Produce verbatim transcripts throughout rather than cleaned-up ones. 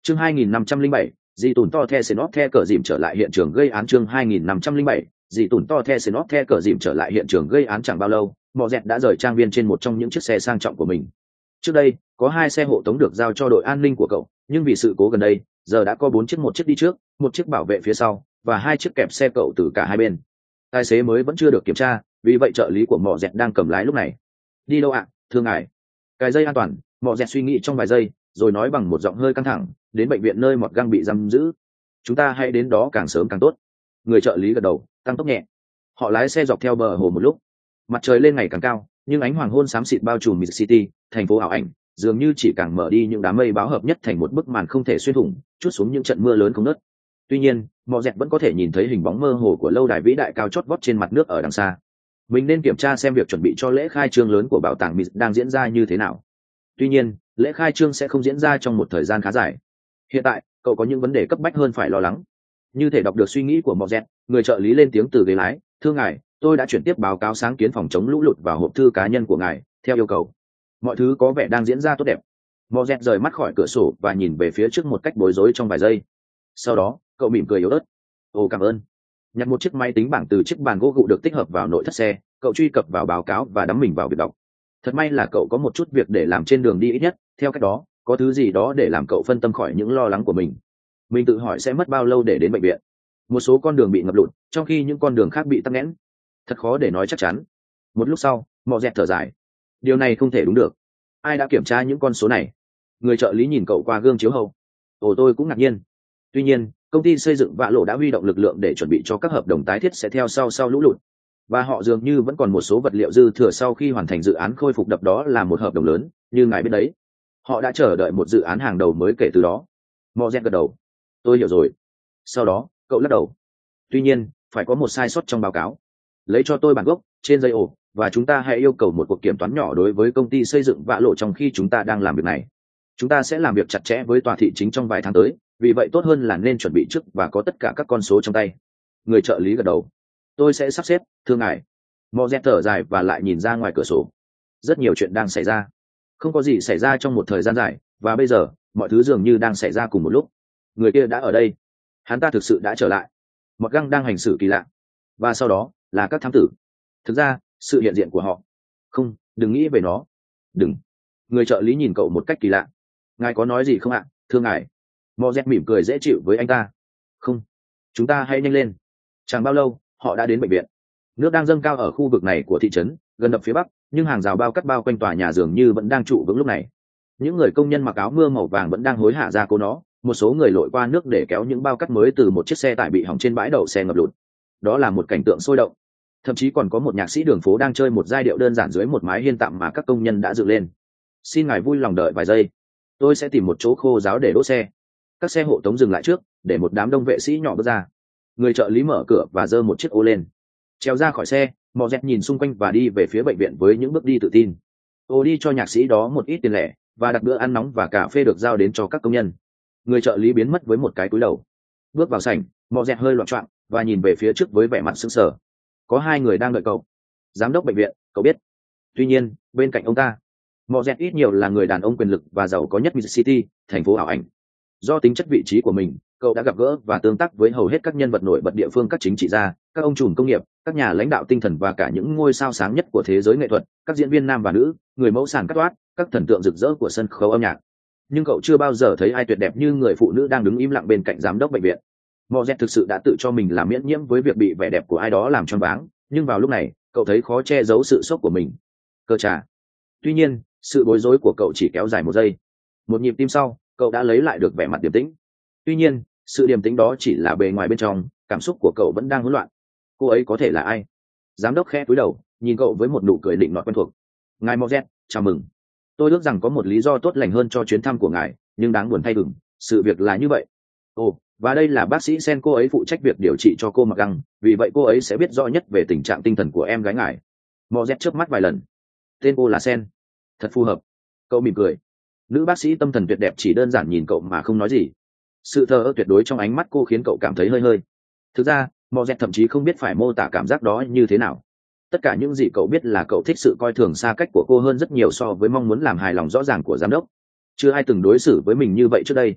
chương hai nghìn năm trăm linh bảy, dì tùn to the xê nót the cờ dìm trở lại hiện trường gây án. chương hai nghìn năm trăm linh bảy, dì tùn to the xê nót the cờ dìm trở lại hiện trường gây án. Chẳng bao lâu, mọ dẹt đã rời trang viên trên một trong những chiếc xe sang trọng của mình. Trước đây có hai xe hộ tống được giao cho đội an ninh của cậu, nhưng vì sự cố gần đây giờ đã có bốn chiếc, một chiếc đi trước, một chiếc bảo vệ phía sau và hai chiếc kẹp xe cậu từ cả hai bên. Tài xế mới vẫn chưa được kiểm tra, vì vậy trợ lý của mọ dẹt đang cầm lái lúc này. Đi đâu ạ, à? Thưa ngài. Cài dây an toàn. Mọ dẹt suy nghĩ trong vài giây rồi nói bằng một giọng hơi căng thẳng. Đến bệnh viện nơi Mọt Găng bị giam giữ. Chúng ta hãy đến đó càng sớm càng tốt. Người trợ lý gật đầu, tăng tốc nhẹ. Họ lái xe dọc theo bờ hồ một lúc. Mặt trời lên ngày càng cao, nhưng ánh hoàng hôn xám xịt bao trùm Mid City, thành phố ảo ảnh, dường như chỉ càng mở đi những đám mây báo hợp nhất thành một bức màn không thể xuyên thủng, trút xuống những trận mưa lớn không ngớt. Tuy nhiên, Mọ dẹt vẫn có thể nhìn thấy hình bóng mơ hồ của lâu đài vĩ đại cao chót vót trên mặt nước ở đằng xa. Mình nên kiểm tra xem việc chuẩn bị cho lễ khai trương lớn của bảo tàng Mid đang diễn ra như thế nào. Tuy nhiên, lễ khai trương sẽ không diễn ra trong một thời gian khá dài. Hiện tại, cậu có những vấn đề cấp bách hơn phải lo lắng. Như thể đọc được suy nghĩ của Mọ dẹt, người trợ lý lên tiếng từ ghế lái. Thưa ngài, tôi đã chuyển tiếp báo cáo sáng kiến phòng chống lũ lụt vào hộp thư cá nhân của ngài theo yêu cầu. Mọi thứ có vẻ đang diễn ra tốt đẹp. Mọ dẹt rời mắt khỏi cửa sổ và nhìn về phía trước một cách bối rối trong vài giây. Sau đó, cậu mỉm cười yếu ớt. Ồ, cảm ơn. Nhặt một chiếc máy tính bảng từ chiếc bàn gỗ gụ được tích hợp vào nội thất xe, cậu truy cập vào báo cáo và đắm mình vào việc đọc. Thật may là cậu có một chút việc để làm trên đường đi, ít nhất theo cách đó có thứ gì đó để làm cậu phân tâm khỏi những lo lắng của mình. Mình tự hỏi sẽ mất bao lâu để đến bệnh viện. Một số con đường bị ngập lụt, trong khi những con đường khác bị tắc nghẽn. Thật khó để nói chắc chắn. Một lúc sau, Mọ dẹt thở dài. Điều này không thể đúng được. Ai đã kiểm tra những con số này? Người trợ lý nhìn cậu qua gương chiếu hậu. Ồ, tôi cũng ngạc nhiên. Tuy nhiên, công ty xây dựng Vạ Lộ đã huy động lực lượng để chuẩn bị cho các hợp đồng tái thiết sẽ theo sau sau lũ lụt, và họ dường như vẫn còn một số vật liệu dư thừa sau khi hoàn thành dự án khôi phục đập. Đó là một hợp đồng lớn, như ngài biết đấy. Họ đã chờ đợi một dự án hàng đầu mới kể từ đó. Mọ dẹt gật đầu. Tôi hiểu rồi. Sau đó, cậu lắc đầu. Tuy nhiên, phải có một sai sót trong báo cáo. Lấy cho tôi bản gốc trên dây ổ, và chúng ta hãy yêu cầu một cuộc kiểm toán nhỏ đối với công ty xây dựng Vạ Lộ trong khi chúng ta đang làm việc này. Chúng ta sẽ làm việc chặt chẽ với tòa thị chính trong vài tháng tới, vì vậy tốt hơn là nên chuẩn bị trước và có tất cả các con số trong tay. Người trợ lý gật đầu. Tôi sẽ sắp xếp, thưa ngài. Mọ dẹt thở dài và lại nhìn ra ngoài cửa sổ. Rất nhiều chuyện đang xảy ra. Không có gì xảy ra trong một thời gian dài, và bây giờ mọi thứ dường như đang xảy ra cùng một lúc. Người kia đã ở đây. Hắn ta thực sự đã trở lại. Mọt Găng đang hành xử kỳ lạ. Và sau đó là các thám tử. Thực ra, sự hiện diện của họ. Không, đừng nghĩ về nó. Đừng. Người trợ lý nhìn cậu một cách kỳ lạ. Ngài có nói gì không ạ, thưa ngài? Mọ dẹt mỉm cười dễ chịu với anh ta. Không. Chúng ta hãy nhanh lên. Chẳng bao lâu, họ đã đến bệnh viện. Nước đang dâng cao ở khu vực này của thị trấn, gần đập phía bắc, nhưng hàng rào bao cắt bao quanh tòa nhà dường như vẫn đang trụ vững lúc này. Những người công nhân mặc áo mưa màu vàng vẫn đang hối hả ra cố nó. Một số người lội qua nước để kéo những bao cắt mới từ một chiếc xe tải bị hỏng trên bãi đậu xe ngập lụt. Đó là một cảnh tượng sôi động. Thậm chí còn có một nhạc sĩ đường phố đang chơi một giai điệu đơn giản dưới một mái hiên tạm mà các công nhân đã dựng lên. Xin ngài vui lòng đợi vài giây. Tôi sẽ tìm một chỗ khô ráo để đỗ xe. Các xe hộ tống dừng lại trước, để một đám đông vệ sĩ nhỏ bước ra. Người trợ lý mở cửa và giơ một chiếc ô lên. Trèo ra khỏi xe, Mọ dẹt nhìn xung quanh và đi về phía bệnh viện với những bước đi tự tin. Ô đi cho nhạc sĩ đó một ít tiền lẻ, và đặt bữa ăn nóng và cà phê được giao đến cho các công nhân. Người trợ lý biến mất với một cái cúi đầu. Bước vào sảnh, Mọ dẹt hơi loạn choạng và nhìn về phía trước với vẻ mặt sững sờ. Có hai người đang đợi cậu. Giám đốc bệnh viện, cậu biết. Tuy nhiên, bên cạnh ông ta, Mọ dẹt ít nhiều là người đàn ông quyền lực và giàu có nhất Mid City, thành phố ảo ảnh. Do tính chất vị trí của mình, cậu đã gặp gỡ và tương tác với hầu hết các nhân vật nổi bật địa phương, các chính trị gia, các ông trùm công nghiệp, các nhà lãnh đạo tinh thần và cả những ngôi sao sáng nhất của thế giới nghệ thuật, các diễn viên nam và nữ, người mẫu sàn cắt toát, các thần tượng rực rỡ của sân khấu âm nhạc. Nhưng cậu chưa bao giờ thấy ai tuyệt đẹp như người phụ nữ đang đứng im lặng bên cạnh giám đốc bệnh viện. Mọ dẹt thực sự đã tự cho mình là miễn nhiễm với việc bị vẻ đẹp của ai đó làm choáng váng, nhưng vào lúc này, cậu thấy khó che giấu sự sốc của mình. Cơ trà. Tuy nhiên, sự bối rối của cậu chỉ kéo dài một giây. Một nhịp tim sau, cậu đã lấy lại được vẻ mặt điềm tĩnh. Tuy nhiên, sự điềm tĩnh đó chỉ là bề ngoài, bên trong cảm xúc của cậu vẫn đang hỗn loạn. Cô ấy có thể là ai? Giám đốc khẽ cúi đầu, nhìn cậu với một nụ cười định nọt quen thuộc. Ngài Mọ dẹt, chào mừng. Tôi ước rằng có một lý do tốt lành hơn cho chuyến thăm của ngài, nhưng đáng buồn thay, ừng sự việc là như vậy. Ồ, và đây là bác sĩ Sen, cô ấy phụ trách việc điều trị cho cô Mạc Găng, vì vậy cô ấy sẽ biết rõ nhất về tình trạng tinh thần của em gái ngài. Mọ dẹt chớp mắt vài lần. Tên cô là Sen. Thật phù hợp. Cậu mỉm cười. Nữ bác sĩ tâm thần tuyệt đẹp chỉ đơn giản nhìn cậu mà không nói gì. Sự thờ ơ tuyệt đối trong ánh mắt cô khiến cậu cảm thấy hơi hơi. Thực ra, Mọ dẹt thậm chí không biết phải mô tả cảm giác đó như thế nào. Tất cả những gì cậu biết là cậu thích sự coi thường xa cách của cô hơn rất nhiều so với mong muốn làm hài lòng rõ ràng của giám đốc. Chưa ai từng đối xử với mình như vậy trước đây.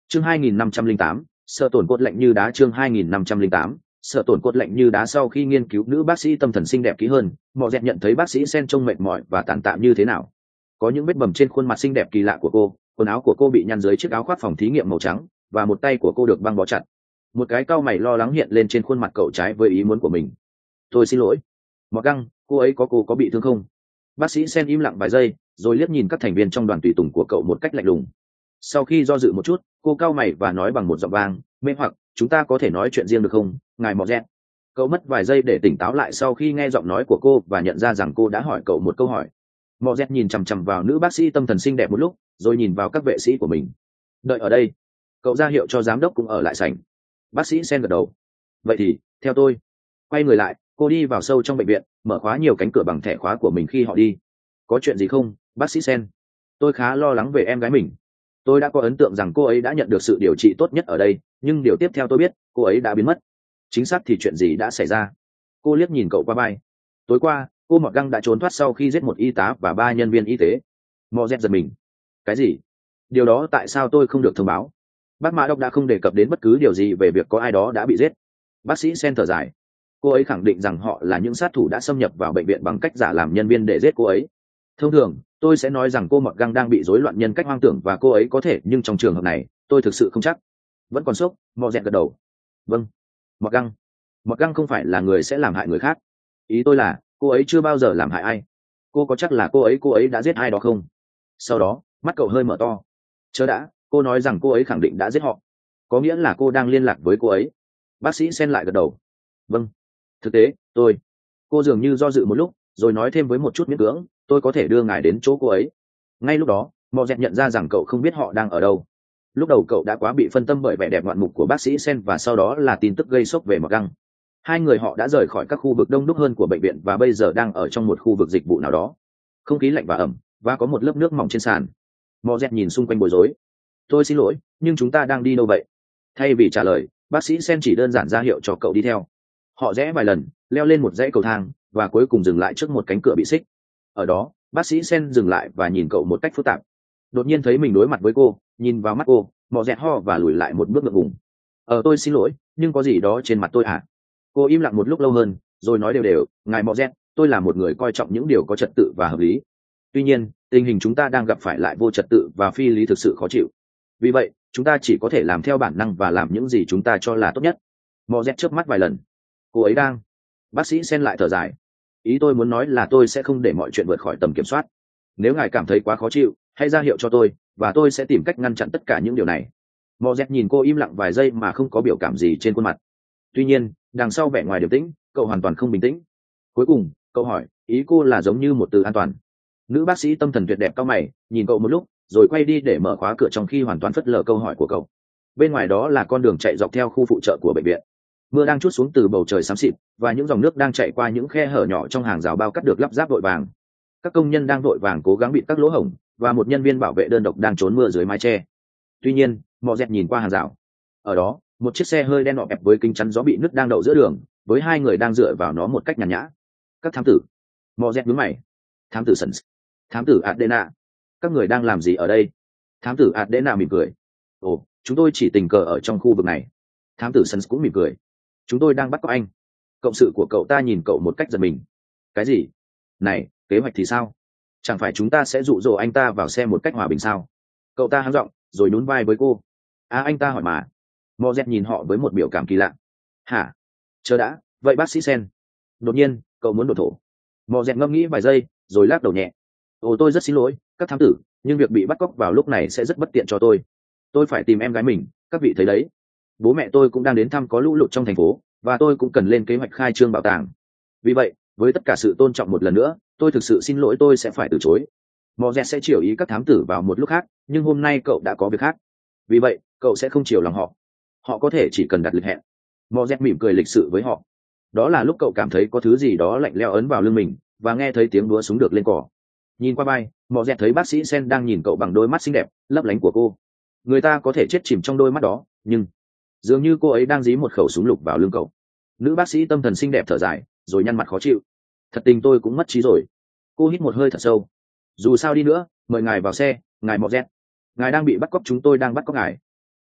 chương hai nghìn năm trăm linh tám, sợ tổn cốt lạnh như đá. Chương hai nghìn năm trăm linh tám, sợ tổn cốt lạnh như đá. Sau khi nghiên cứu nữ bác sĩ tâm thần xinh đẹp kỹ hơn, Mọ Dẹt nhận thấy bác sĩ Sen trông mệt mỏi và tàn tạ như thế nào. Có những vết bầm trên khuôn mặt xinh đẹp kỳ lạ của cô, quần áo của cô bị nhăn dưới chiếc áo khoác phòng thí nghiệm màu trắng, và một tay của cô được băng bó chặt. Một cái cau mày lo lắng hiện lên trên khuôn mặt cậu trái với ý muốn của mình. Tôi xin lỗi. Mọ Găng, cô ấy có cô có bị thương không? Bác sĩ Sen im lặng vài giây, rồi liếc nhìn các thành viên trong đoàn tùy tùng của cậu một cách lạnh lùng. Sau khi do dự một chút, cô cau mày và nói bằng một giọng vang mê hoặc, chúng ta có thể nói chuyện riêng được không, ngài Mọ Dẹt? Cậu mất vài giây để tỉnh táo lại sau khi nghe giọng nói của cô và nhận ra rằng cô đã hỏi cậu một câu hỏi. Mọ Dẹt nhìn chằm chằm vào nữ bác sĩ tâm thần xinh đẹp một lúc, rồi nhìn vào các vệ sĩ của mình. Đợi ở đây. Cậu ra hiệu cho giám đốc cũng ở lại sảnh. Bác sĩ Sen gật đầu. Vậy thì theo tôi. Quay người lại, cô đi vào sâu trong bệnh viện, mở khóa nhiều cánh cửa bằng thẻ khóa của mình khi họ đi. Có chuyện gì không, bác sĩ Sen? Tôi khá lo lắng về em gái mình. Tôi đã có ấn tượng rằng cô ấy đã nhận được sự điều trị tốt nhất ở đây, nhưng điều tiếp theo tôi biết, cô ấy đã biến mất. Chính xác thì chuyện gì đã xảy ra? Cô liếc nhìn cậu qua vai. Tối qua, cô Mọt Găng đã trốn thoát sau khi giết một y tá và ba nhân viên y tế. Mọ Dẹt giật mình. Cái gì? Điều đó tại sao tôi không được thông báo? Bác Mã Đốc đã không đề cập đến bất cứ điều gì về việc có ai đó đã bị giết. Bác sĩ Sen thở dài. Cô ấy khẳng định rằng họ là những sát thủ đã xâm nhập vào bệnh viện bằng cách giả làm nhân viên để giết cô ấy. Thông thường, tôi sẽ nói rằng cô Mọt Găng đang bị rối loạn nhân cách hoang tưởng và cô ấy có thể, nhưng trong trường hợp này, tôi thực sự không chắc. Vẫn còn sốc, Mọ Dẹt gật đầu. Vâng. Mọt Găng. Mọt Găng không phải là người sẽ làm hại người khác. Ý tôi là, cô ấy chưa bao giờ làm hại ai. Cô có chắc là cô ấy cô ấy đã giết ai đó không? Sau đó, mắt cậu hơi mở to. Chớ đã, cô nói rằng cô ấy khẳng định đã giết họ. Có nghĩa là cô đang liên lạc với cô ấy. Bác sĩ Sen lại gật đầu. Vâng. Thực tế, tôi... Cô dường như do dự một lúc, rồi nói thêm với một chút miễn cưỡng, tôi có thể đưa ngài đến chỗ cô ấy. Ngay lúc đó, Mọ Dẹt nhận ra rằng cậu không biết họ đang ở đâu. Lúc đầu cậu đã quá bị phân tâm bởi vẻ đẹp ngoạn mục của bác sĩ Sen và sau đó là tin tức gây sốc về Mọt Găng. Hai người họ đã rời khỏi các khu vực đông đúc hơn của bệnh viện và bây giờ đang ở trong một khu vực dịch vụ nào đó. Không khí lạnh và ẩm, và có một lớp nước mỏng trên sàn. Mọ Dẹt nhìn xung quanh bối rối. Tôi xin lỗi, nhưng chúng ta đang đi đâu vậy? Thay vì trả lời, bác sĩ Sen chỉ đơn giản ra hiệu cho cậu đi theo. Họ rẽ vài lần, leo lên một dãy cầu thang, và cuối cùng dừng lại trước một cánh cửa bị xích. Ở đó, bác sĩ Sen dừng lại và nhìn cậu một cách phức tạp. Đột nhiên thấy mình đối mặt với cô, nhìn vào mắt cô, Mọ Dẹt ho và lùi lại một bước ngượng ngùng. Ờ tôi xin lỗi, nhưng có gì đó trên mặt tôi à? Cô im lặng một lúc lâu hơn, rồi nói đều đều, ngài Mọ Dẹt, tôi là một người coi trọng những điều có trật tự và hợp lý. Tuy nhiên, tình hình chúng ta đang gặp phải lại vô trật tự và phi lý thực sự khó chịu. Vì vậy, chúng ta chỉ có thể làm theo bản năng và làm những gì chúng ta cho là tốt nhất. Mọ Dẹt chớp mắt vài lần. Cô ấy đang... Bác sĩ Sen lại thở dài. Ý tôi muốn nói là tôi sẽ không để mọi chuyện vượt khỏi tầm kiểm soát. Nếu ngài cảm thấy quá khó chịu, hãy ra hiệu cho tôi, và tôi sẽ tìm cách ngăn chặn tất cả những điều này. Mọ Dẹt nhìn cô im lặng vài giây mà không có biểu cảm gì trên khuôn mặt. Tuy nhiên, đằng sau vẻ ngoài điềm tĩnh, cậu hoàn toàn không bình tĩnh. Cuối cùng, cậu hỏi, ý cô là giống như một từ an toàn. Nữ bác sĩ tâm thần tuyệt đẹp cao mày, nhìn cậu một lúc, rồi quay đi để mở khóa cửa trong khi hoàn toàn phớt lờ câu hỏi của cậu. Bên ngoài đó là con đường chạy dọc theo khu phụ trợ của bệnh viện. Mưa đang trút xuống từ bầu trời xám xịt, và những dòng nước đang chạy qua những khe hở nhỏ trong hàng rào bao cắt được lắp ráp vội vàng. Các công nhân đang vội vàng cố gắng bịt các lỗ hổng, và một nhân viên bảo vệ đơn độc đang trốn mưa dưới mái che. Tuy nhiên, Mọ Dẹt nhìn qua hàng rào. Ở đó, một chiếc xe hơi đen nọ ẹp với kính chắn gió bị nứt đang đậu giữa đường, với hai người đang dựa vào nó một cách nhàn nhã. Các thám tử. Mọ Dẹt nhướng mày. Thám tử Sons. Thám tử Adena. Các người đang làm gì ở đây? Thám tử Adena mỉm cười. Ồ, chúng tôi chỉ tình cờ ở trong khu vực này. Thám tử Sons cũng mỉm cười. Chúng tôi đang bắt cóc anh. Cộng sự của cậu ta nhìn cậu một cách giật mình. Cái gì? Này, kế hoạch thì sao? Chẳng phải chúng ta sẽ dụ dỗ anh ta vào xe một cách hòa bình sao? Cậu ta hắng giọng, rồi nhún vai với cô. À anh ta hỏi mà. Mọ Dẹt nhìn họ với một biểu cảm kỳ lạ. Hả? Chờ đã, vậy bác sĩ Sen. Đột nhiên, cậu muốn đổ thổ. Mọ Dẹt ngẫm nghĩ vài giây, rồi lắc đầu nhẹ. Ồ tôi rất xin lỗi, các thám tử, nhưng việc bị bắt cóc vào lúc này sẽ rất bất tiện cho tôi. Tôi phải tìm em gái mình, các vị thấy đấy. Bố mẹ tôi cũng đang đến thăm có lũ lụt trong thành phố, và tôi cũng cần lên kế hoạch khai trương bảo tàng. Vì vậy, với tất cả sự tôn trọng một lần nữa, tôi thực sự xin lỗi, tôi sẽ phải từ chối. Mọ Dẹt sẽ chiều ý các thám tử vào một lúc khác, nhưng hôm nay cậu đã có việc khác. Vì vậy, cậu sẽ không chiều lòng họ. Họ có thể chỉ cần đặt lịch hẹn. Mọ Dẹt mỉm cười lịch sự với họ. Đó là lúc cậu cảm thấy có thứ gì đó lạnh lẽo ấn vào lưng mình, và nghe thấy tiếng đúa súng được lên cỏ. Nhìn qua vai, Mọ Dẹt thấy bác sĩ Sen đang nhìn cậu bằng đôi mắt xinh đẹp, lấp lánh của cô. Người ta có thể chết chìm trong đôi mắt đó, nhưng dường như cô ấy đang dí một khẩu súng lục vào lưng cậu. Nữ bác sĩ tâm thần xinh đẹp thở dài, rồi nhăn mặt khó chịu. Thật tình tôi cũng mất trí rồi. Cô hít một hơi thật sâu. Dù sao đi nữa, mời ngài vào xe, ngài Mọ Dẹt. Ngài đang bị bắt cóc, chúng tôi đang bắt cóc ngài.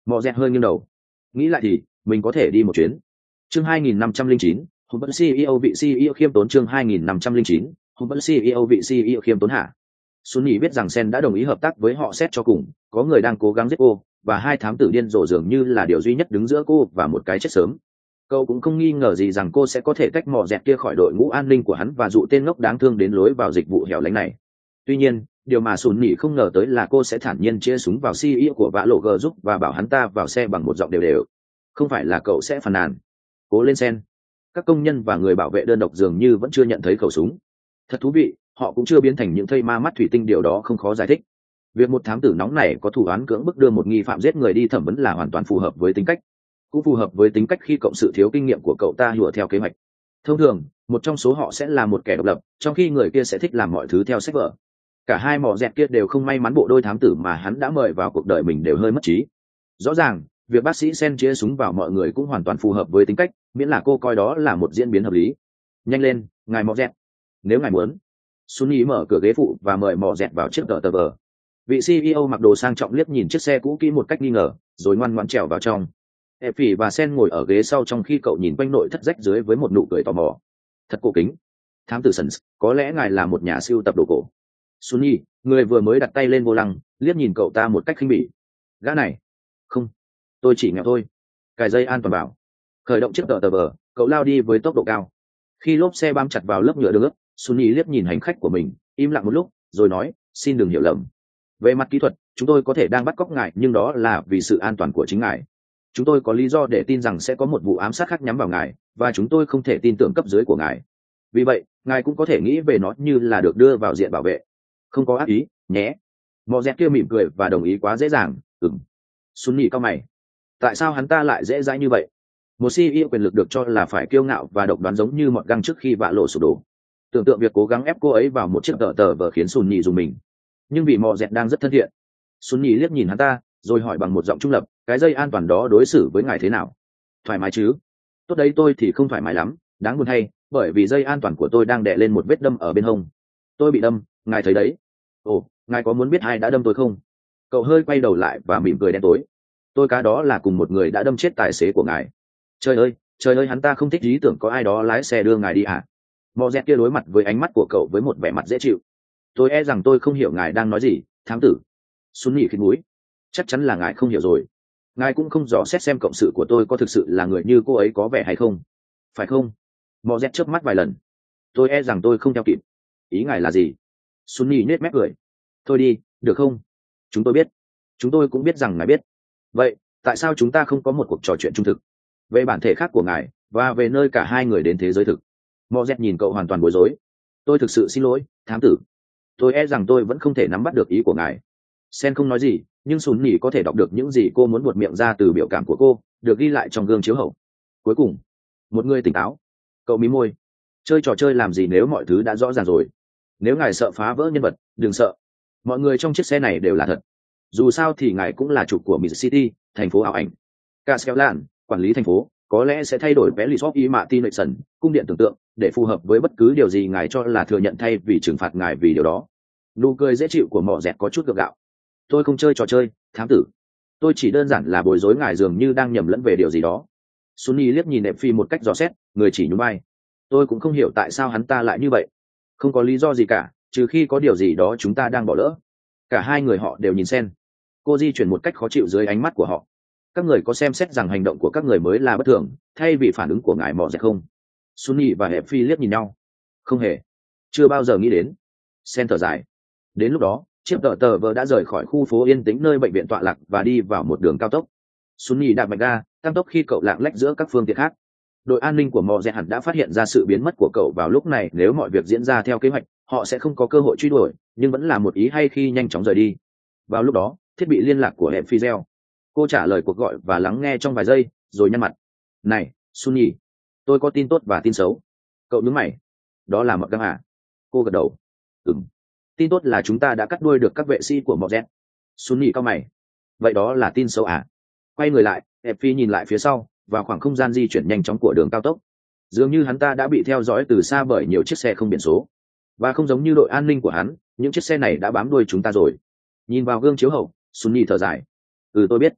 Mọ dẹt hơi nghiêng đầu, nghĩ lại thì mình có thể đi một chuyến. Chương hai nghìn năm trăm linh chín, hùng vẫn xê e ô vị xê e ô khiêm tốn. Chương hai nghìn năm trăm linh chín, hùng vẫn xê e ô vị xê e ô khiêm tốn hả? Sunny biết rằng Sen đã đồng ý hợp tác với họ xét cho cùng, có người đang cố gắng giết cô, và hai thám tử điên rồ dường như là điều duy nhất đứng giữa cô và một cái chết sớm. Cậu cũng không nghi ngờ gì rằng cô sẽ có thể tách mỏ dẹt kia khỏi đội ngũ an ninh của hắn và dụ tên ngốc đáng thương đến lối vào dịch vụ hẻo lánh này. Tuy nhiên, điều mà Sunny không ngờ tới là cô sẽ thản nhiên chia súng vào xê e ô của vã lộ g giúp và bảo hắn ta vào xe bằng một giọng đều đều. Không phải là cậu sẽ phàn nàn. Cố lên Sen. Các công nhân và người bảo vệ đơn độc dường như vẫn chưa nhận thấy khẩu súng. Thật thú vị, họ cũng chưa biến thành những thây ma mắt thủy tinh, điều đó không khó giải thích. Việc một thám tử nóng này có thủ án cưỡng bức đưa một nghi phạm giết người đi thẩm vấn là hoàn toàn phù hợp với tính cách. Cũng phù hợp với tính cách khi cộng sự thiếu kinh nghiệm của cậu ta hùa theo kế hoạch. Thông thường, một trong số họ sẽ là một kẻ độc lập, trong khi người kia sẽ thích làm mọi thứ theo sách vở. Cả hai mỏ dẹt kia đều không may mắn, bộ đôi thám tử mà hắn đã mời vào cuộc đời mình đều hơi mất trí. Rõ ràng, việc bác sĩ Sen chĩa súng vào mọi người cũng hoàn toàn phù hợp với tính cách, miễn là cô coi đó là một diễn biến hợp lý. Nhanh lên, ngài mỏ dẹt. Nếu ngài muốn. Sunny mở cửa ghế phụ và mời mỏ dẹt vào chiếc tờ tờ vờ. Vị xê e ô mặc đồ sang trọng liếc nhìn chiếc xe cũ kỹ một cách nghi ngờ, rồi ngoan ngoãn trèo vào trong. Effie và Sen ngồi ở ghế sau trong khi cậu nhìn quanh nội thất rách dưới với một nụ cười tò mò. Thật cổ kính. Thám tử Sons, có lẽ ngài là một nhà sưu tập đồ cổ. Sunny, người vừa mới đặt tay lên vô lăng, liếc nhìn cậu ta một cách khinh bỉ. Gã này. Không, tôi chỉ nghèo thôi. Cài dây an toàn bảo. Khởi động chiếc tờ tờ vờ, cậu lao đi với tốc độ cao. Khi lốp xe bám chặt vào lớp nhựa đường ướt, Sunny liếc nhìn hành khách của mình, im lặng một lúc, rồi nói, xin đừng hiểu lầm. Về mặt kỹ thuật, chúng tôi có thể đang bắt cóc ngài, nhưng đó là vì sự an toàn của chính ngài. Chúng tôi có lý do để tin rằng sẽ có một vụ ám sát khác nhắm vào ngài, và chúng tôi không thể tin tưởng cấp dưới của ngài. Vì vậy, ngài cũng có thể nghĩ về nó như là được đưa vào diện bảo vệ. Không có ác ý, nhé. Mọ dẹt kia mỉm cười và đồng ý quá dễ dàng. Ừm. Sunny cau mày. Tại sao hắn ta lại dễ dãi như vậy? Một xê e ô quyền lực được cho là phải kiêu ngạo và độc đoán giống như mọt găng trước khi vạ lộ sụp đổ. Tưởng tượng việc cố gắng ép cô ấy vào một chiếc tờ tờ vờ khiến Sunny dùng mình. Nhưng vì mọ dẹt đang rất thân thiện, Sunny liếc nhìn hắn ta, rồi hỏi bằng một giọng trung lập, cái dây an toàn đó đối xử với ngài thế nào? Thoải mái chứ? Tốt đấy, tôi thì không thoải mái lắm, đáng buồn thay, bởi vì dây an toàn của tôi đang đè lên một vết đâm ở bên hông. Tôi bị đâm, ngài thấy đấy. Ồ, ngài có muốn biết ai đã đâm tôi không? Cậu hơi quay đầu lại và mỉm cười đen tối. Tôi cá đó là cùng một người đã đâm chết tài xế của ngài. Trời ơi, trời ơi, hắn ta không thích ý tưởng có ai đó lái xe đưa ngài đi à? Mọ dẹt kia đối mặt với ánh mắt của cậu với một vẻ mặt dễ chịu. Tôi e rằng tôi không hiểu ngài đang nói gì, thám tử. Sunny khịt mũi. Chắc chắn là ngài không hiểu rồi. Ngài cũng không dò xét xem cộng sự của tôi có thực sự là người như cô ấy có vẻ hay không, phải không? Mọ dẹt chớp mắt vài lần. Tôi e rằng tôi không theo kịp. Ý ngài là gì? Sunny nhếch mép cười. Thôi đi, được không? Chúng tôi biết. Chúng tôi cũng biết rằng ngài biết. Vậy, tại sao chúng ta không có một cuộc trò chuyện trung thực về bản thể khác của ngài và về nơi cả hai người đến thế giới thực? Mọ dẹt nhìn cậu hoàn toàn bối rối. Tôi thực sự xin lỗi, thám tử. Tôi e rằng tôi vẫn không thể nắm bắt được ý của ngài. Sen không nói gì, nhưng Sunny có thể đọc được những gì cô muốn buột miệng ra từ biểu cảm của cô, được ghi lại trong gương chiếu hậu. Cuối cùng, một người tỉnh táo. Cậu mí môi. Chơi trò chơi làm gì nếu mọi thứ đã rõ ràng rồi? Nếu ngài sợ phá vỡ nhân vật, đừng sợ. Mọi người trong chiếc xe này đều là thật. Dù sao thì ngài cũng là chủ của Mid City, thành phố ảo ảnh. Caskellan, quản lý thành phố, có lẽ sẽ thay đổi vé Resort Imagination, cung điện tưởng tượng, để phù hợp với bất cứ điều gì ngài cho là thừa nhận thay vì trừng phạt ngài vì điều đó. Nụ cười dễ chịu của Mọ dẹt có chút gượng gạo. Tôi không chơi trò chơi, thám tử. Tôi chỉ đơn giản là bối rối ngài dường như đang nhầm lẫn về điều gì đó. Sunny liếc nhìn Ep Phi một cách dò xét, người chỉ nhún vai. Tôi cũng không hiểu tại sao hắn ta lại như vậy. Không có lý do gì cả, trừ khi có điều gì đó chúng ta đang bỏ lỡ. Cả hai người họ đều nhìn Sen. Cô di chuyển một cách khó chịu dưới ánh mắt của họ. Các người có xem xét rằng hành động của các người mới là bất thường, thay vì phản ứng của ngài Mọ dẹt không? Sunny và Ep Phi liếc nhìn nhau. Không hề. Chưa bao giờ nghĩ đến. Sen thở dài. Đến lúc đó, chiếc tờ tờ vờ đã rời khỏi khu phố yên tĩnh nơi bệnh viện tọa lạc và đi vào một đường cao tốc. Sunny đạp mạnh ga, tăng tốc khi cậu lạng lách giữa các phương tiện khác. Đội an ninh của Mọ dẹt hẳn đã phát hiện ra sự biến mất của cậu vào lúc này. Nếu mọi việc diễn ra theo kế hoạch, họ sẽ không có cơ hội truy đuổi, nhưng vẫn là một ý hay khi nhanh chóng rời đi. Vào lúc đó, thiết bị liên lạc của Ep Phi reo. Cô trả lời cuộc gọi và lắng nghe trong vài giây, rồi nhăn mặt. Này, Sunny, tôi có tin tốt và tin xấu. Cậu nhướng mày. Đó là Mọt Găng à? Cô gật đầu. Ừm. Tin tốt là chúng ta đã cắt đuôi được các vệ sĩ của Mọ dẹt. Sunny cau mày. Vậy đó là tin xấu à? Quay người lại, Ep Phi nhìn lại phía sau, vào khoảng không gian di chuyển nhanh chóng của đường cao tốc. Dường như hắn ta đã bị theo dõi từ xa bởi nhiều chiếc xe không biển số. Và không giống như đội an ninh của hắn, những chiếc xe này đã bám đuôi chúng ta rồi. Nhìn vào gương chiếu hậu, Sunny thở dài. Ừ, tôi biết.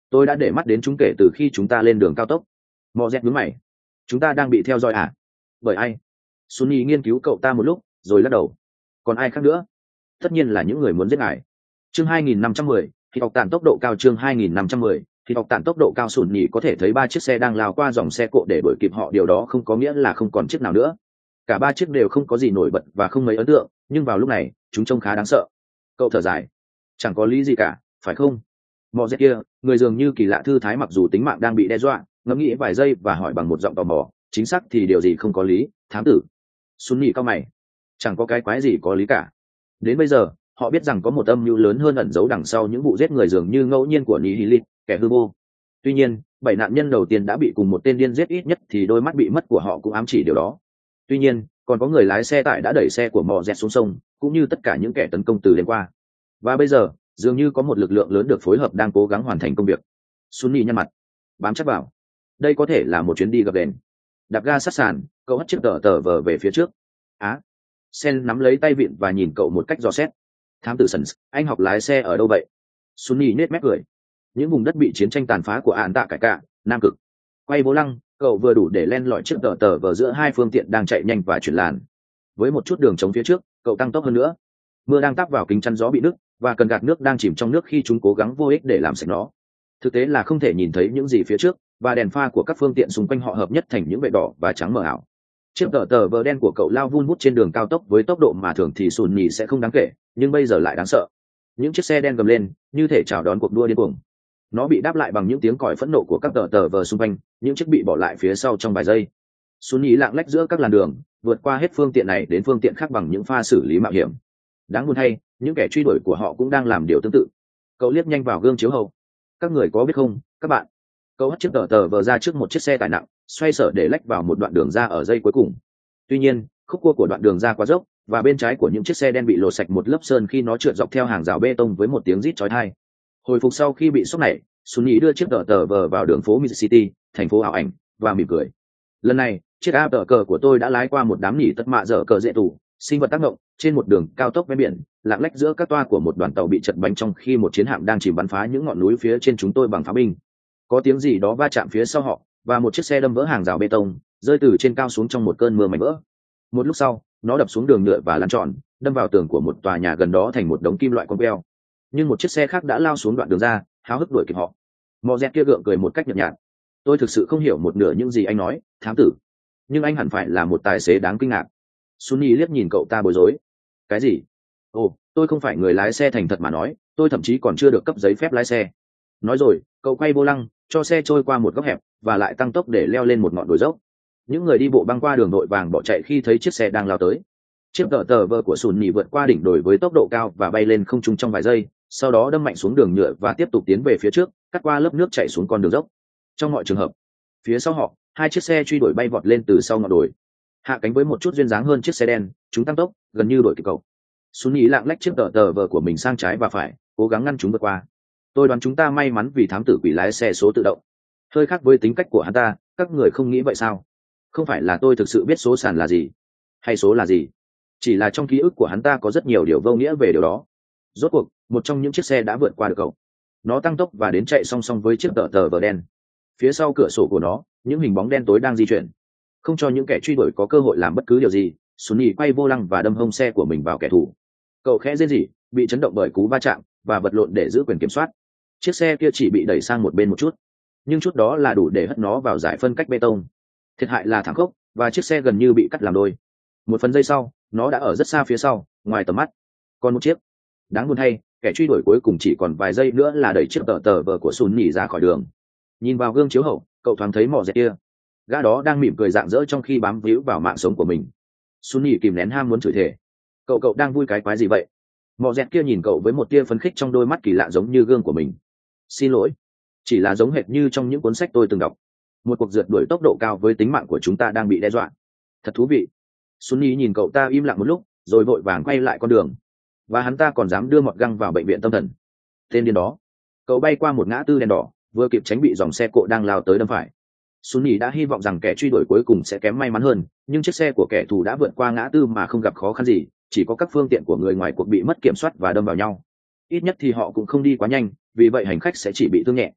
Tôi đã để mắt đến chúng kể từ khi chúng ta lên đường cao tốc. Mò dẹt nhướng mày. Chúng ta đang bị theo dõi à? Bởi ai? Sunny nghiên cứu cậu ta một lúc rồi lắc đầu. Còn ai khác nữa? Tất nhiên là những người muốn giết ngài. Chương hai nghìn năm trăm mười, thì học tản tốc độ cao. Chương hai nghìn năm trăm mười, thì học tản tốc độ cao. Sunny có thể thấy ba chiếc xe đang lao qua dòng xe cộ để đuổi kịp họ, điều đó không có nghĩa là không còn chiếc nào nữa. Cả ba chiếc đều không có gì nổi bật và không mấy ấn tượng, nhưng vào lúc này chúng trông khá đáng sợ. Cậu thở dài. Chẳng có lý gì cả, phải không? Mò dẹt kia, người dường như kỳ lạ thư thái mặc dù tính mạng đang bị đe dọa, ngẫm nghĩ vài giây và hỏi bằng một giọng tò mò, chính xác thì điều gì không có lý, thám tử? Sunny cao mày. Chẳng có cái quái gì có lý cả. Đến bây giờ họ biết rằng có một âm mưu lớn hơn ẩn giấu đằng sau những vụ giết người dường như ngẫu nhiên của Nihilith, kẻ hư vô. Tuy nhiên bảy nạn nhân đầu tiên đã bị cùng một tên điên giết, ít nhất thì đôi mắt bị mất của họ cũng ám chỉ điều đó. Tuy nhiên còn có người lái xe tải đã đẩy xe của Mò dẹt xuống sông, cũng như tất cả những kẻ tấn công từ đêm qua. Và bây giờ dường như có một lực lượng lớn được phối hợp đang cố gắng hoàn thành công việc. Sunny nhăn mặt. Bám chắc vào. Đây có thể là một chuyến đi gập đền. Đạp ga sát sàn, cậu hất chiếc tờ tờ vờ về phía trước. Á. Sen nắm lấy tay vịn và nhìn cậu một cách dò xét. Thám tử Sons, anh học lái xe ở đâu vậy? Sunny nết mép cười. Những vùng đất bị chiến tranh tàn phá của Ản Tạ Cải Cả, Nam Cực. Quay vô lăng, cậu vừa đủ để len lỏi chiếc tờ tờ vờ giữa hai phương tiện đang chạy nhanh và chuyển làn. Với một chút đường trống phía trước, cậu tăng tốc hơn nữa. Mưa đang táp vào kính chắn gió bị nứt, và cần gạt nước đang chìm trong nước khi chúng cố gắng vô ích để làm sạch nó. Thực tế là không thể nhìn thấy những gì phía trước, và đèn pha của các phương tiện xung quanh họ hợp nhất thành những vệt đỏ và trắng mờ ảo. Chiếc tờ tờ vờ đen của cậu lao vun vút trên đường cao tốc với tốc độ mà thường thì Sunny sẽ không đáng kể, nhưng bây giờ lại đáng sợ. Những chiếc xe đen gầm lên như thể chào đón cuộc đua điên cuồng. Nó bị đáp lại bằng những tiếng còi phẫn nộ của các tờ tờ vờ xung quanh, những chiếc bị bỏ lại phía sau trong vài giây. Sunny lạng lách giữa các làn đường, vượt qua hết phương tiện này đến phương tiện khác bằng những pha xử lý mạo hiểm. Đáng buồn thay, những kẻ truy đuổi của họ cũng đang làm điều tương tự. Cậu liếc nhanh vào gương chiếu hậu. Các người có biết không, các bạn? Cậu hất chiếc tờ tờ vờ ra trước một chiếc xe tải nặng, xoay sở để lách vào một đoạn đường ra ở giây cuối cùng. Tuy nhiên khúc cua của đoạn đường ra quá dốc, và bên trái của những chiếc xe đen bị lột sạch một lớp sơn khi nó trượt dọc theo hàng rào bê tông với một tiếng rít chói tai. Hồi phục sau khi bị sốc này, Sunny đưa chiếc tờ tờ vờ vào đường phố Mid-City, thành phố ảo ảnh, và mỉm cười. Lần này chiếc áp tờ cờ của tôi đã lái qua một đám nỉ tất mạ dở cờ dễ tù, sinh vật tác động trên một đường cao tốc ven biển, lạng lách giữa các toa của một đoàn tàu bị chật bánh trong khi một chiến hạm đang chìm bắn phá những ngọn núi phía trên chúng tôi bằng pháo binh. Có tiếng gì đó va chạm phía sau họ, và một chiếc xe đâm vỡ hàng rào bê tông, rơi từ trên cao xuống trong một cơn mưa mảnh vỡ. Một lúc sau nó đập xuống đường nhựa và lăn tròn, đâm vào tường của một tòa nhà gần đó thành một đống kim loại quăng queo. Nhưng một chiếc xe khác đã lao xuống đoạn đường ra, háo hức đuổi kịp họ. Mò dẹt kia gượng cười một cách nhợt nhạt. Tôi thực sự không hiểu một nửa những gì anh nói, thám tử, nhưng anh hẳn phải là một tài xế đáng kinh ngạc. Sunny liếc nhìn cậu ta bối rối. Cái gì? Ồ, tôi không phải người lái xe thành thật mà nói, tôi thậm chí còn chưa được cấp giấy phép lái xe. Nói rồi cậu quay vô lăng, cho xe trôi qua một góc hẹp và lại tăng tốc để leo lên một ngọn đồi dốc. Những người đi bộ băng qua đường đội vàng bỏ chạy khi thấy chiếc xe đang lao tới. Chiếc tờ tờ vờ của Sunny vượt qua đỉnh đồi với tốc độ cao và bay lên không trung trong vài giây, sau đó đâm mạnh xuống đường nhựa và tiếp tục tiến về phía trước, cắt qua lớp nước chảy xuống con đường dốc. Trong mọi trường hợp, phía sau họ, hai chiếc xe truy đuổi bay vọt lên từ sau ngọn đồi, hạ cánh với một chút duyên dáng hơn chiếc xe đen. Chúng tăng tốc gần như đuổi kịp cậu. Sunny lạng lách chiếc tờ tờ vờ của mình sang trái và phải, cố gắng ngăn chúng vượt qua. Tôi đoán chúng ta may mắn vì thám tử quỷ lái xe số tự động, hơi khác với tính cách của hắn ta. Các người không nghĩ vậy sao? Không phải là tôi thực sự biết số sàn là gì hay số là gì, chỉ là trong ký ức của hắn ta có rất nhiều điều vô nghĩa về điều đó. Rốt cuộc một trong những chiếc xe đã vượt qua được cậu. Nó tăng tốc và đến chạy song song với chiếc tờ tờ vờ đen. Phía sau cửa sổ của nó, những hình bóng đen tối đang di chuyển. Không cho những kẻ truy đuổi có cơ hội làm bất cứ điều gì, Sunny quay vô lăng và đâm hông xe của mình vào kẻ thù. Cậu khẽ rên rỉ, bị chấn động bởi cú va chạm và vật lộn để giữ quyền kiểm soát. Chiếc xe kia chỉ bị đẩy sang một bên một chút, nhưng chút đó là đủ để hất nó vào giải phân cách bê tông. Thiệt hại là thảm khốc, và chiếc xe gần như bị cắt làm đôi. Một phần giây sau, nó đã ở rất xa phía sau, ngoài tầm mắt. Còn một chiếc. Đáng buồn thay, kẻ truy đuổi cuối cùng chỉ còn vài giây nữa là đẩy chiếc tờ tờ vờ của Sunny ra khỏi đường. Nhìn vào gương chiếu hậu, cậu thoáng thấy Mò dẹt kia. Gã đó đang mỉm cười rạng rỡ trong khi bám víu vào mạng sống của mình. Sunny kìm nén ham muốn chửi thề. Cậu cậu đang vui cái quái gì vậy? Mò dẹt kia nhìn cậu với một tia phấn khích trong đôi mắt kỳ lạ giống như gương của mình. Xin lỗi, chỉ là giống hệt như trong những cuốn sách tôi từng đọc. Một cuộc rượt đuổi tốc độ cao với tính mạng của chúng ta đang bị đe dọa. Thật thú vị. Sunny nhìn cậu ta im lặng một lúc, rồi vội vàng quay lại con đường. Và hắn ta còn dám đưa mọt găng vào bệnh viện tâm thần. Tên điên đó. Cậu bay qua một ngã tư đèn đỏ, vừa kịp tránh bị dòng xe cộ đang lao tới đâm phải. Sunny đã hy vọng rằng kẻ truy đuổi cuối cùng sẽ kém may mắn hơn, nhưng chiếc xe của kẻ thù đã vượt qua ngã tư mà không gặp khó khăn gì, chỉ có các phương tiện của người ngoài cuộc bị mất kiểm soát và đâm vào nhau. Ít nhất thì họ cũng không đi quá nhanh, vì vậy hành khách sẽ chỉ bị thương nhẹ.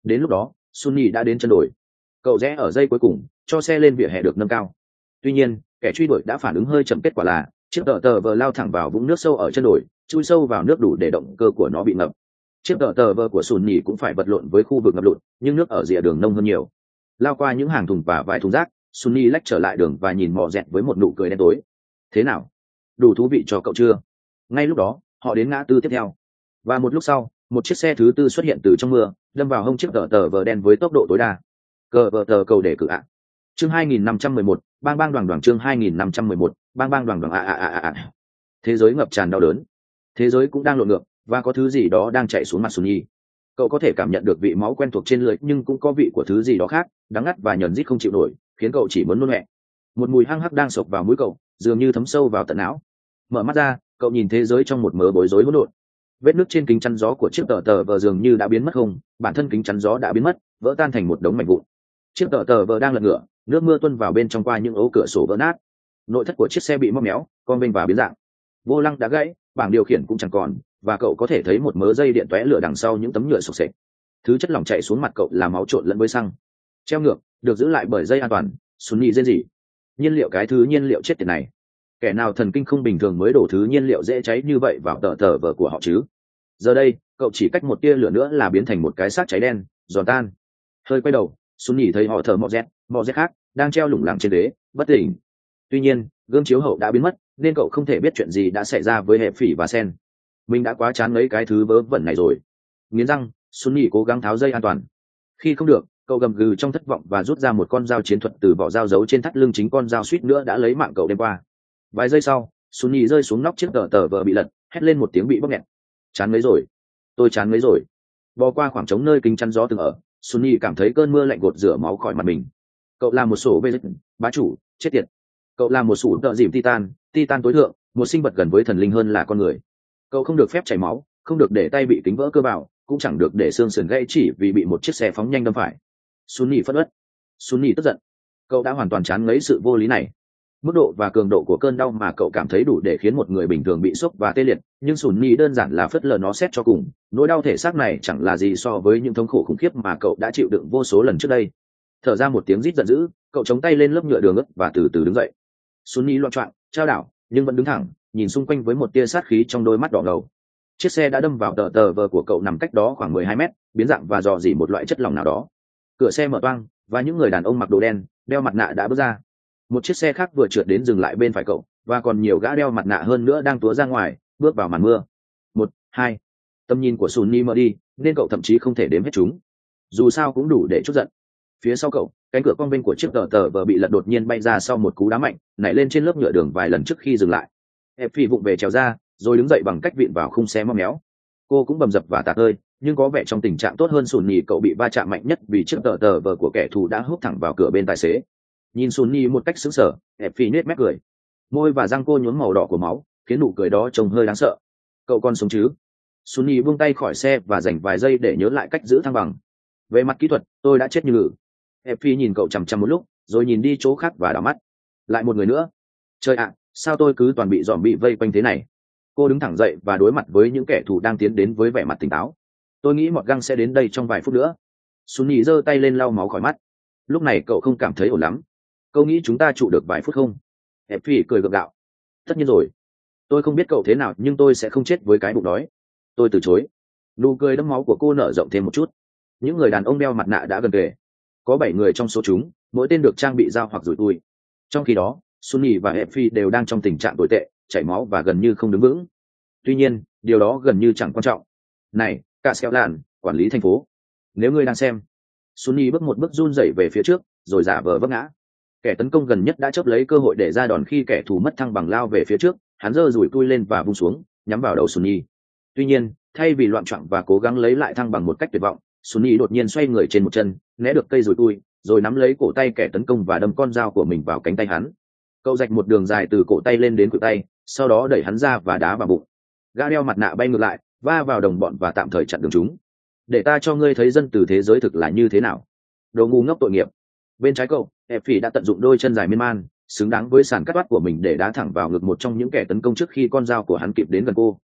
Đến lúc đó Sunny đã đến chân đồi, cậu rẽ ở dây cuối cùng cho xe lên vỉa hè được nâng cao. Tuy nhiên kẻ truy đuổi đã phản ứng hơi chậm, kết quả là chiếc tờ tờ vờ lao thẳng vào vũng nước sâu ở chân đồi, chui sâu vào nước đủ để động cơ của nó bị ngập. Chiếc tờ tờ vờ của Sunny cũng phải vật lộn với khu vực ngập lụt, nhưng nước ở rìa đường nông hơn nhiều. Lao qua những hàng thùng và vài thùng rác, Sunny lách trở lại đường và nhìn Mọ Dẹt với một nụ cười đen tối. Thế nào, đủ thú vị cho cậu chưa? Ngay lúc đó họ đến ngã tư tiếp theo, và một lúc sau một chiếc xe thứ tư xuất hiện từ trong mưa, đâm vào hông chiếc tờ tờ vờ đen với tốc độ tối đa. Cờ vờ tờ cầu để cử ạ. Chương hai nghìn năm trăm mười một, bang bang đoàn đoàn chương hai nghìn năm trăm mười một, bang bang đoàn đoàn a a a a. Thế giới ngập tràn đau đớn, thế giới cũng đang lộn ngược và có thứ gì đó đang chạy xuống mặt Sunny. Cậu có thể cảm nhận được vị máu quen thuộc trên lưỡi, nhưng cũng có vị của thứ gì đó khác, đắng ngắt và nhờn rít không chịu nổi, khiến cậu chỉ muốn nôn mẹ. Một mùi hăng hắc đang sộc vào mũi cậu, dường như thấm sâu vào tận não. Mở mắt ra, cậu nhìn thế giới trong một mớ bối rối hỗn độn. Vết nước trên kính chắn gió của chiếc tờ tờ vờ dường như đã biến mất không, bản thân kính chắn gió đã biến mất, vỡ tan thành một đống mảnh vụn. Chiếc tờ tờ vờ đang lật ngửa, nước mưa tuôn vào bên trong qua những ố cửa sổ vỡ nát. Nội thất của chiếc xe bị móp méo, con bênh và biến dạng. Vô lăng đã gãy, bảng điều khiển cũng chẳng còn, và cậu có thể thấy một mớ dây điện tóe lửa đằng sau những tấm nhựa xộc xệch. Thứ chất lỏng chảy xuống mặt cậu là máu trộn lẫn với xăng. Treo ngược, được giữ lại bởi dây an toàn. Sunny rên rỉ. Nhiên liệu, cái thứ nhiên liệu chết tiệt này. Kẻ nào thần kinh không bình thường mới đổ thứ nhiên liệu dễ cháy như vậy vào tờ tờ vờ của họ chứ? Giờ đây cậu chỉ cách một tia lửa nữa là biến thành một cái xác cháy đen giòn tan. Hơi quay đầu, Sunny thấy họ thở Mọ Dẹt, Mọ Dẹt khác đang treo lủng lẳng trên ghế bất tỉnh. Tuy nhiên gương chiếu hậu đã biến mất, nên cậu không thể biết chuyện gì đã xảy ra với Hẹp Phỉ và Sen. Mình đã quá chán mấy cái thứ vớ vẩn này rồi. Nghiến răng, Sunny cố gắng tháo dây an toàn. Khi không được, cậu gầm gừ trong thất vọng và rút ra một con dao chiến thuật từ vỏ dao giấu trên thắt lưng chính con dao suýt nữa đã lấy mạng cậu đêm qua. Vài giây sau, Sunny rơi xuống nóc chiếc tờ tờ vờ bị lật, hét lên một tiếng bị bóp nghẹt. Chán ngấy rồi, tôi chán ngấy rồi. Bò qua khoảng trống nơi kính chắn gió từng ở, Sunny cảm thấy cơn mưa lạnh gột rửa máu khỏi mặt mình. Cậu là một sổ bê bá chủ chết tiệt. Cậu là một sủ tợ dìm titan, titan tối thượng, một sinh vật gần với thần linh hơn là con người. Cậu không được phép chảy máu, không được để tay bị kính vỡ cơ vào, cũng chẳng được để xương sườn gãy chỉ vì bị một chiếc xe phóng nhanh đâm phải. Sunny phẫn uất, Sunny tức giận. Cậu đã hoàn toàn chán ngấy sự vô lý này. Mức độ và cường độ của cơn đau mà cậu cảm thấy đủ để khiến một người bình thường bị sốc và tê liệt, nhưng Sunny đơn giản là phớt lờ nó xét cho cùng. Nỗi đau thể xác này chẳng là gì so với những thống khổ khủng khiếp mà cậu đã chịu đựng vô số lần trước đây. Thở ra một tiếng rít giận dữ, cậu chống tay lên lớp nhựa đường ướt và từ từ đứng dậy. Sunny loạn choạng, trao đảo, nhưng vẫn đứng thẳng, nhìn xung quanh với một tia sát khí trong đôi mắt đỏ ngầu. Chiếc xe đã đâm vào tờ tờ vờ của cậu nằm cách đó khoảng mười hai mét, biến dạng và rò rỉ một loại chất lỏng nào đó. Cửa xe mở toang và những người đàn ông mặc đồ đen, đeo mặt nạ đã bước ra. Một chiếc xe khác vừa trượt đến dừng lại bên phải cậu, và còn nhiều gã đeo mặt nạ hơn nữa đang túa ra ngoài, bước vào màn mưa. Một, hai. Tầm nhìn của Sunny mờ đi, nên cậu thậm chí không thể đếm hết chúng. Dù sao cũng đủ để chút giận. Phía sau cậu, cánh cửa cong vênh của chiếc tờ tờ vờ bị lật đột nhiên bay ra sau một cú đá mạnh, nảy lên trên lớp nhựa đường vài lần trước khi dừng lại. Hẹp Phỉ vụng về trèo ra, rồi đứng dậy bằng cách vịn vào khung xe móp méo. Cô cũng bầm dập và tạt hơi, nhưng có vẻ trong tình trạng tốt hơn Sunny. Cậu bị va chạm mạnh nhất vì chiếc tờ tờ vờ của kẻ thù đã hút thẳng vào cửa bên tài xế. Nhìn Sunny một cách sững sờ, Hẹp Phỉ nhếch mép cười. Môi và răng cô nhuốm màu đỏ của máu, khiến nụ cười đó trông hơi đáng sợ. Cậu còn sống chứ? Sunny buông tay khỏi xe và dành vài giây để nhớ lại cách giữ thăng bằng. Về mặt kỹ thuật, tôi đã chết như ngự. Hẹp Phỉ nhìn cậu chằm chằm một lúc, rồi nhìn đi chỗ khác và đảo mắt. Lại một người nữa. Trời ạ, sao tôi cứ toàn bị dòm bị vây quanh thế này? Cô đứng thẳng dậy và đối mặt với những kẻ thù đang tiến đến với vẻ mặt tỉnh táo. Tôi nghĩ Mọt Găng sẽ đến đây trong vài phút nữa. Sunny giơ tay lên lau máu khỏi mắt. Lúc này cậu không cảm thấy ổn lắm. Câu nghĩ chúng ta trụ được vài phút không? Hẹp Phỉ cười gượng gạo. Tất nhiên rồi. Tôi không biết cậu thế nào, nhưng tôi sẽ không chết với cái bụng đói. Tôi từ chối. Nụ cười đẫm máu của cô nở rộng thêm một chút. Những người đàn ông đeo mặt nạ đã gần kề. Có bảy người trong số chúng, mỗi tên được trang bị dao hoặc rủi tui. Trong khi đó, Sunny và Hẹp Phỉ đều đang trong tình trạng tồi tệ, chảy máu và gần như không đứng vững. Tuy nhiên, điều đó gần như chẳng quan trọng. Này, cả xéo làn, quản lý thành phố. Nếu ngươi đang xem. Sunny bước một bước run rẩy về phía trước, rồi giả vờ vấp ngã. Kẻ tấn công gần nhất đã chớp lấy cơ hội để ra đòn khi kẻ thù mất thăng bằng lao về phía trước. Hắn giơ rủi tui lên và vung xuống, nhắm vào đầu Sunny. Tuy nhiên, thay vì loạn choạng và cố gắng lấy lại thăng bằng một cách tuyệt vọng, Sunny đột nhiên xoay người trên một chân, né được cây rủi tui, rồi nắm lấy cổ tay kẻ tấn công và đâm con dao của mình vào cánh tay hắn. Cậu rạch một đường dài từ cổ tay lên đến khuỷu tay, sau đó đẩy hắn ra và đá vào bụng. Gã đeo mặt nạ bay ngược lại, va vào đồng bọn và tạm thời chặn đường chúng. Để ta cho ngươi thấy dân từ thế giới thực là như thế nào. Đồ ngu ngốc tội nghiệp. Bên trái cậu, Hẹp Phỉ đã tận dụng đôi chân dài miên man, xứng đáng với sàn cắt toát của mình để đá thẳng vào ngực một trong những kẻ tấn công trước khi con dao của hắn kịp đến gần cô.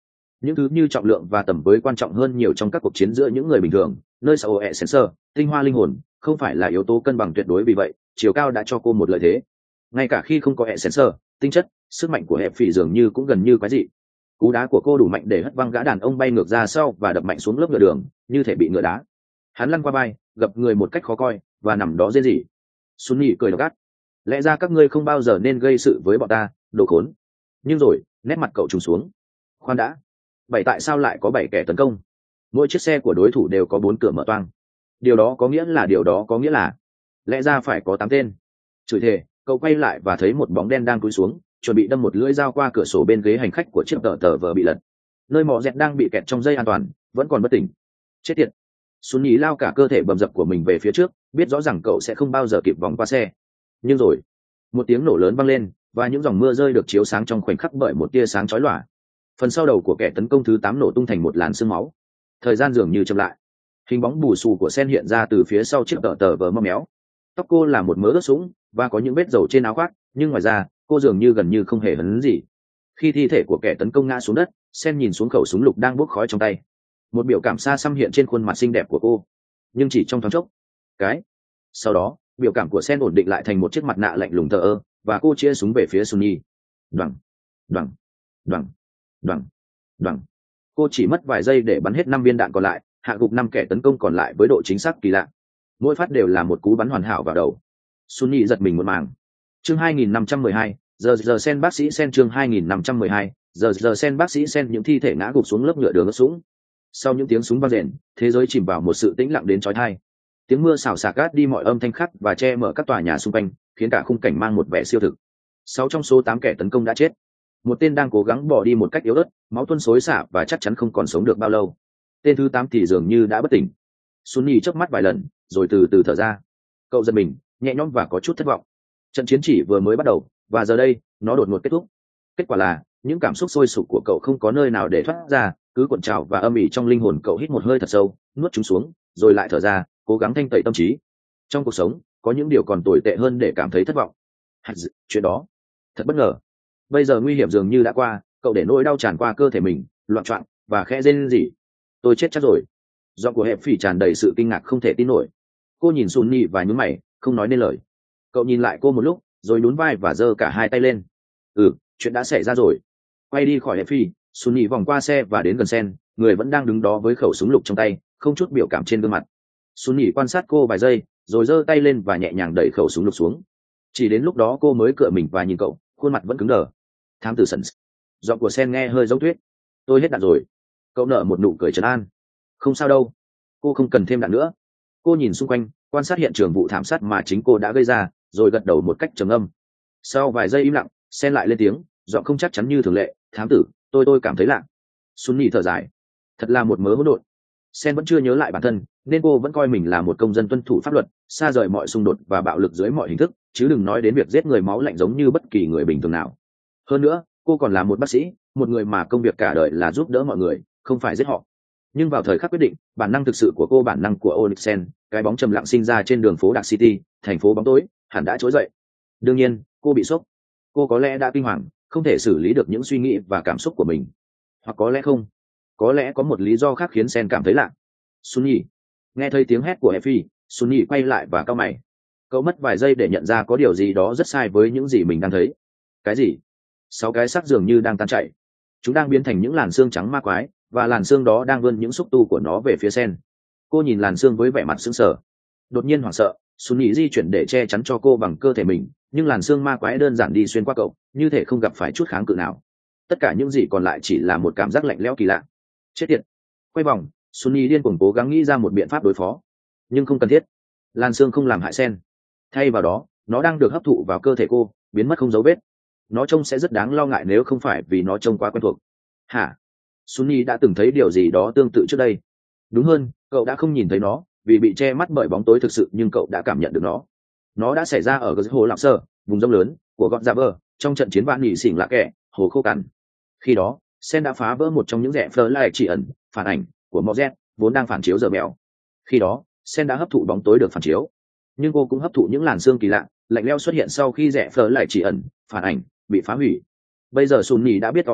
những thứ như trọng lượng và tầm với quan trọng hơn nhiều trong các cuộc chiến giữa những người bình thường. Nơi sao ẹ sensor tinh hoa linh hồn không phải là yếu tố cân bằng tuyệt đối, vì vậy chiều cao đã cho cô một lợi thế. Ngay cả khi không có ẹ sensor tinh chất, sức mạnh của hẹp phỉ dường như cũng gần như quái dị. Cú đá của cô đủ mạnh để hất văng gã đàn ông bay ngược ra sau và đập mạnh xuống lớp nhựa đường như thể bị ngựa đá. Hắn lăn qua vai, gập người một cách khó coi và nằm đó rên rỉ. Sunny cười độc ác. Lẽ ra các ngươi không bao giờ nên gây sự với bọn ta, đồ khốn. Nhưng rồi nét mặt cậu trùng xuống. Khoan đã, bảy tại sao lại có bảy kẻ tấn công? Mỗi chiếc xe của đối thủ đều có bốn cửa mở toang. Điều đó có nghĩa là điều đó có nghĩa là lẽ ra phải có tám tên. Chửi thề, cậu quay lại và thấy một bóng đen đang cúi xuống, chuẩn bị đâm một lưỡi dao qua cửa sổ bên ghế hành khách của chiếc tờ tờ vờ bị lật. Nơi mọ dẹt đang bị kẹt trong dây an toàn vẫn còn bất tỉnh. Chết tiệt. Sunny lao cả cơ thể bầm dập của mình về phía trước, biết rõ rằng cậu sẽ không bao giờ kịp vòng qua xe. Nhưng rồi một tiếng nổ lớn vang lên và những dòng mưa rơi được chiếu sáng trong khoảnh khắc bởi một tia sáng chói lòa. Phần sau đầu của kẻ tấn công thứ tám nổ tung thành một làn sương máu. Thời gian dường như chậm lại. Hình bóng bù xù của Sen hiện ra từ phía sau chiếc tờ tờ vờ mâm méo. Tóc cô là một mớ ướt sũng và có những vết dầu trên áo khoác, nhưng ngoài ra cô dường như gần như không hề hấn gì. Khi thi thể của kẻ tấn công ngã xuống đất, Sen nhìn xuống khẩu súng lục đang bốc khói trong tay. Một biểu cảm xa xăm hiện trên khuôn mặt xinh đẹp của cô, nhưng chỉ trong thoáng chốc. Cái sau đó biểu cảm của Sen ổn định lại thành một chiếc mặt nạ lạnh lùng thờ ơ, và cô chĩa súng về phía Sunny. Đoằng, đoằng, đoằng, đoằng, đoằng. Cô chỉ mất vài giây để bắn hết năm viên đạn còn lại, hạ gục năm kẻ tấn công còn lại với độ chính xác kỳ lạ. Mỗi phát đều là một cú bắn hoàn hảo vào đầu. Sunny giật mình một màng. Chương hai nghìn năm trăm mười hai, giờ giờ Sen bác sĩ Sen chương hai nghìn năm trăm mười hai, giờ giờ Sen bác sĩ Sen những thi thể ngã gục xuống lớp nhựa đường ướt sũng. Sau những tiếng súng vang rền, thế giới chìm vào một sự tĩnh lặng đến chói tai. Tiếng mưa xào xạc gắt đi mọi âm thanh khác và che mở các tòa nhà xung quanh, khiến cả khung cảnh mang một vẻ siêu thực. Sáu trong số tám kẻ tấn công đã chết. Một tên đang cố gắng bỏ đi một cách yếu ớt, máu tuôn xối xả và chắc chắn không còn sống được bao lâu. Tên thứ tám thì dường như đã bất tỉnh. Sunny chớp mắt vài lần, rồi từ từ thở ra. Cậu giật mình, nhẹ nhõm và có chút thất vọng. Trận chiến chỉ vừa mới bắt đầu, và giờ đây nó đột ngột kết thúc. Kết quả là những cảm xúc sôi sục của cậu không có nơi nào để thoát ra, cứ cuộn trào và âm ỉ trong linh hồn cậu. Hít một hơi thật sâu, nuốt chúng xuống, rồi lại thở ra, cố gắng thanh tẩy tâm trí. Trong cuộc sống có những điều còn tồi tệ hơn để cảm thấy thất vọng. Chuyện đó thật bất ngờ. Bây giờ nguy hiểm dường như đã qua, cậu để nỗi đau tràn qua cơ thể mình, loạn choạng và khẽ rên rỉ. Tôi chết chắc rồi. Giọng của hẹp phỉ tràn đầy sự kinh ngạc không thể tin nổi. Cô nhìn Sunny và nhún mày, không nói nên lời. Cậu nhìn lại cô một lúc, rồi nhún vai và giơ cả hai tay lên. Ừ, chuyện đã xảy ra rồi. Quay đi khỏi hẹp phỉ, Sunny vòng qua xe và đến gần Sen, người vẫn đang đứng đó với khẩu súng lục trong tay, không chút biểu cảm trên gương mặt. Sunny quan sát cô vài giây, rồi giơ tay lên và nhẹ nhàng đẩy khẩu súng lục xuống. Chỉ đến lúc đó cô mới cựa mình và nhìn cậu, khuôn mặt vẫn cứng đờ. Thám tử Sons. Giọng của Sen nghe hơi giống tuyết. Tôi hết đạn rồi. Cậu nở một nụ cười trấn an. Không sao đâu. Cô không cần thêm đạn nữa. Cô nhìn xung quanh, quan sát hiện trường vụ thảm sát mà chính cô đã gây ra, rồi gật đầu một cách trầm âm. Sau vài giây im lặng, Sen lại lên tiếng, giọng không chắc chắn như thường lệ. Thám tử, tôi tôi cảm thấy lạ. Sunny thở dài. Thật là một mớ hỗn độn. Sen vẫn chưa nhớ lại bản thân, nên cô vẫn coi mình là một công dân tuân thủ pháp luật, xa rời mọi xung đột và bạo lực dưới mọi hình thức, chứ đừng nói đến việc giết người máu lạnh giống như bất kỳ người bình thường nào. Hơn nữa, cô còn là một bác sĩ, một người mà công việc cả đời là giúp đỡ mọi người, không phải giết họ. Nhưng vào thời khắc quyết định, bản năng thực sự của cô, bản năng của Onyx Sen, cái bóng trầm lặng sinh ra trên đường phố Dark City, thành phố bóng tối, hẳn đã trỗi dậy. Đương nhiên, cô bị sốc. Cô có lẽ đã kinh hoàng, không thể xử lý được những suy nghĩ và cảm xúc của mình. Hoặc có lẽ không. Có lẽ có một lý do khác khiến Sen cảm thấy lạ. Sunny. Nghe thấy tiếng hét của Effie, Sunny quay lại và cau mày. Cậu mất vài giây để nhận ra có điều gì đó rất sai với những gì mình đang thấy. Cái gì? Sáu cái xác dường như đang tan chảy. Chúng đang biến thành những làn xương trắng ma quái, và làn xương đó đang vươn những xúc tu của nó về phía Sen. Cô nhìn làn xương với vẻ mặt sững sờ. Đột nhiên hoảng sợ, Sunny di chuyển để che chắn cho cô bằng cơ thể mình, nhưng làn xương ma quái đơn giản đi xuyên qua cậu, như thể không gặp phải chút kháng cự nào. Tất cả những gì còn lại chỉ là một cảm giác lạnh lẽo kỳ lạ. Chết tiệt. Quay vòng, Sunny điên cuồng cố gắng nghĩ ra một biện pháp đối phó, nhưng không cần thiết. Làn xương không làm hại Sen. Thay vào đó, nó đang được hấp thụ vào cơ thể cô, biến mất không dấu vết. Nó trông sẽ rất đáng lo ngại nếu không phải vì nó trông quá quen thuộc. Hả? Sunny đã từng thấy điều gì đó tương tự trước đây. Đúng hơn, cậu đã không nhìn thấy nó, vì bị che mắt bởi bóng tối thực sự, nhưng cậu đã cảm nhận được nó. Nó đã xảy ra ở hồ Lạc Sơ, vùng rông lớn của gọn dạ vơ, trong trận chiến vạn nỉ xỉn lạ kẻ, hồ khô cằn. Khi đó, Sen đã phá vỡ một trong những rẽ phơ lại chỉ ẩn, phản ảnh của Mozet, vốn đang phản chiếu giờ mèo. Khi đó, Sen đã hấp thụ bóng tối được phản chiếu, nhưng cô cũng hấp thụ những làn xương kỳ lạ, lạnh lẽo xuất hiện sau khi rẽ phơ lại chỉ ẩn, phản ảnh bị phá hủy. Bây giờ Sunny đã biết Arthur,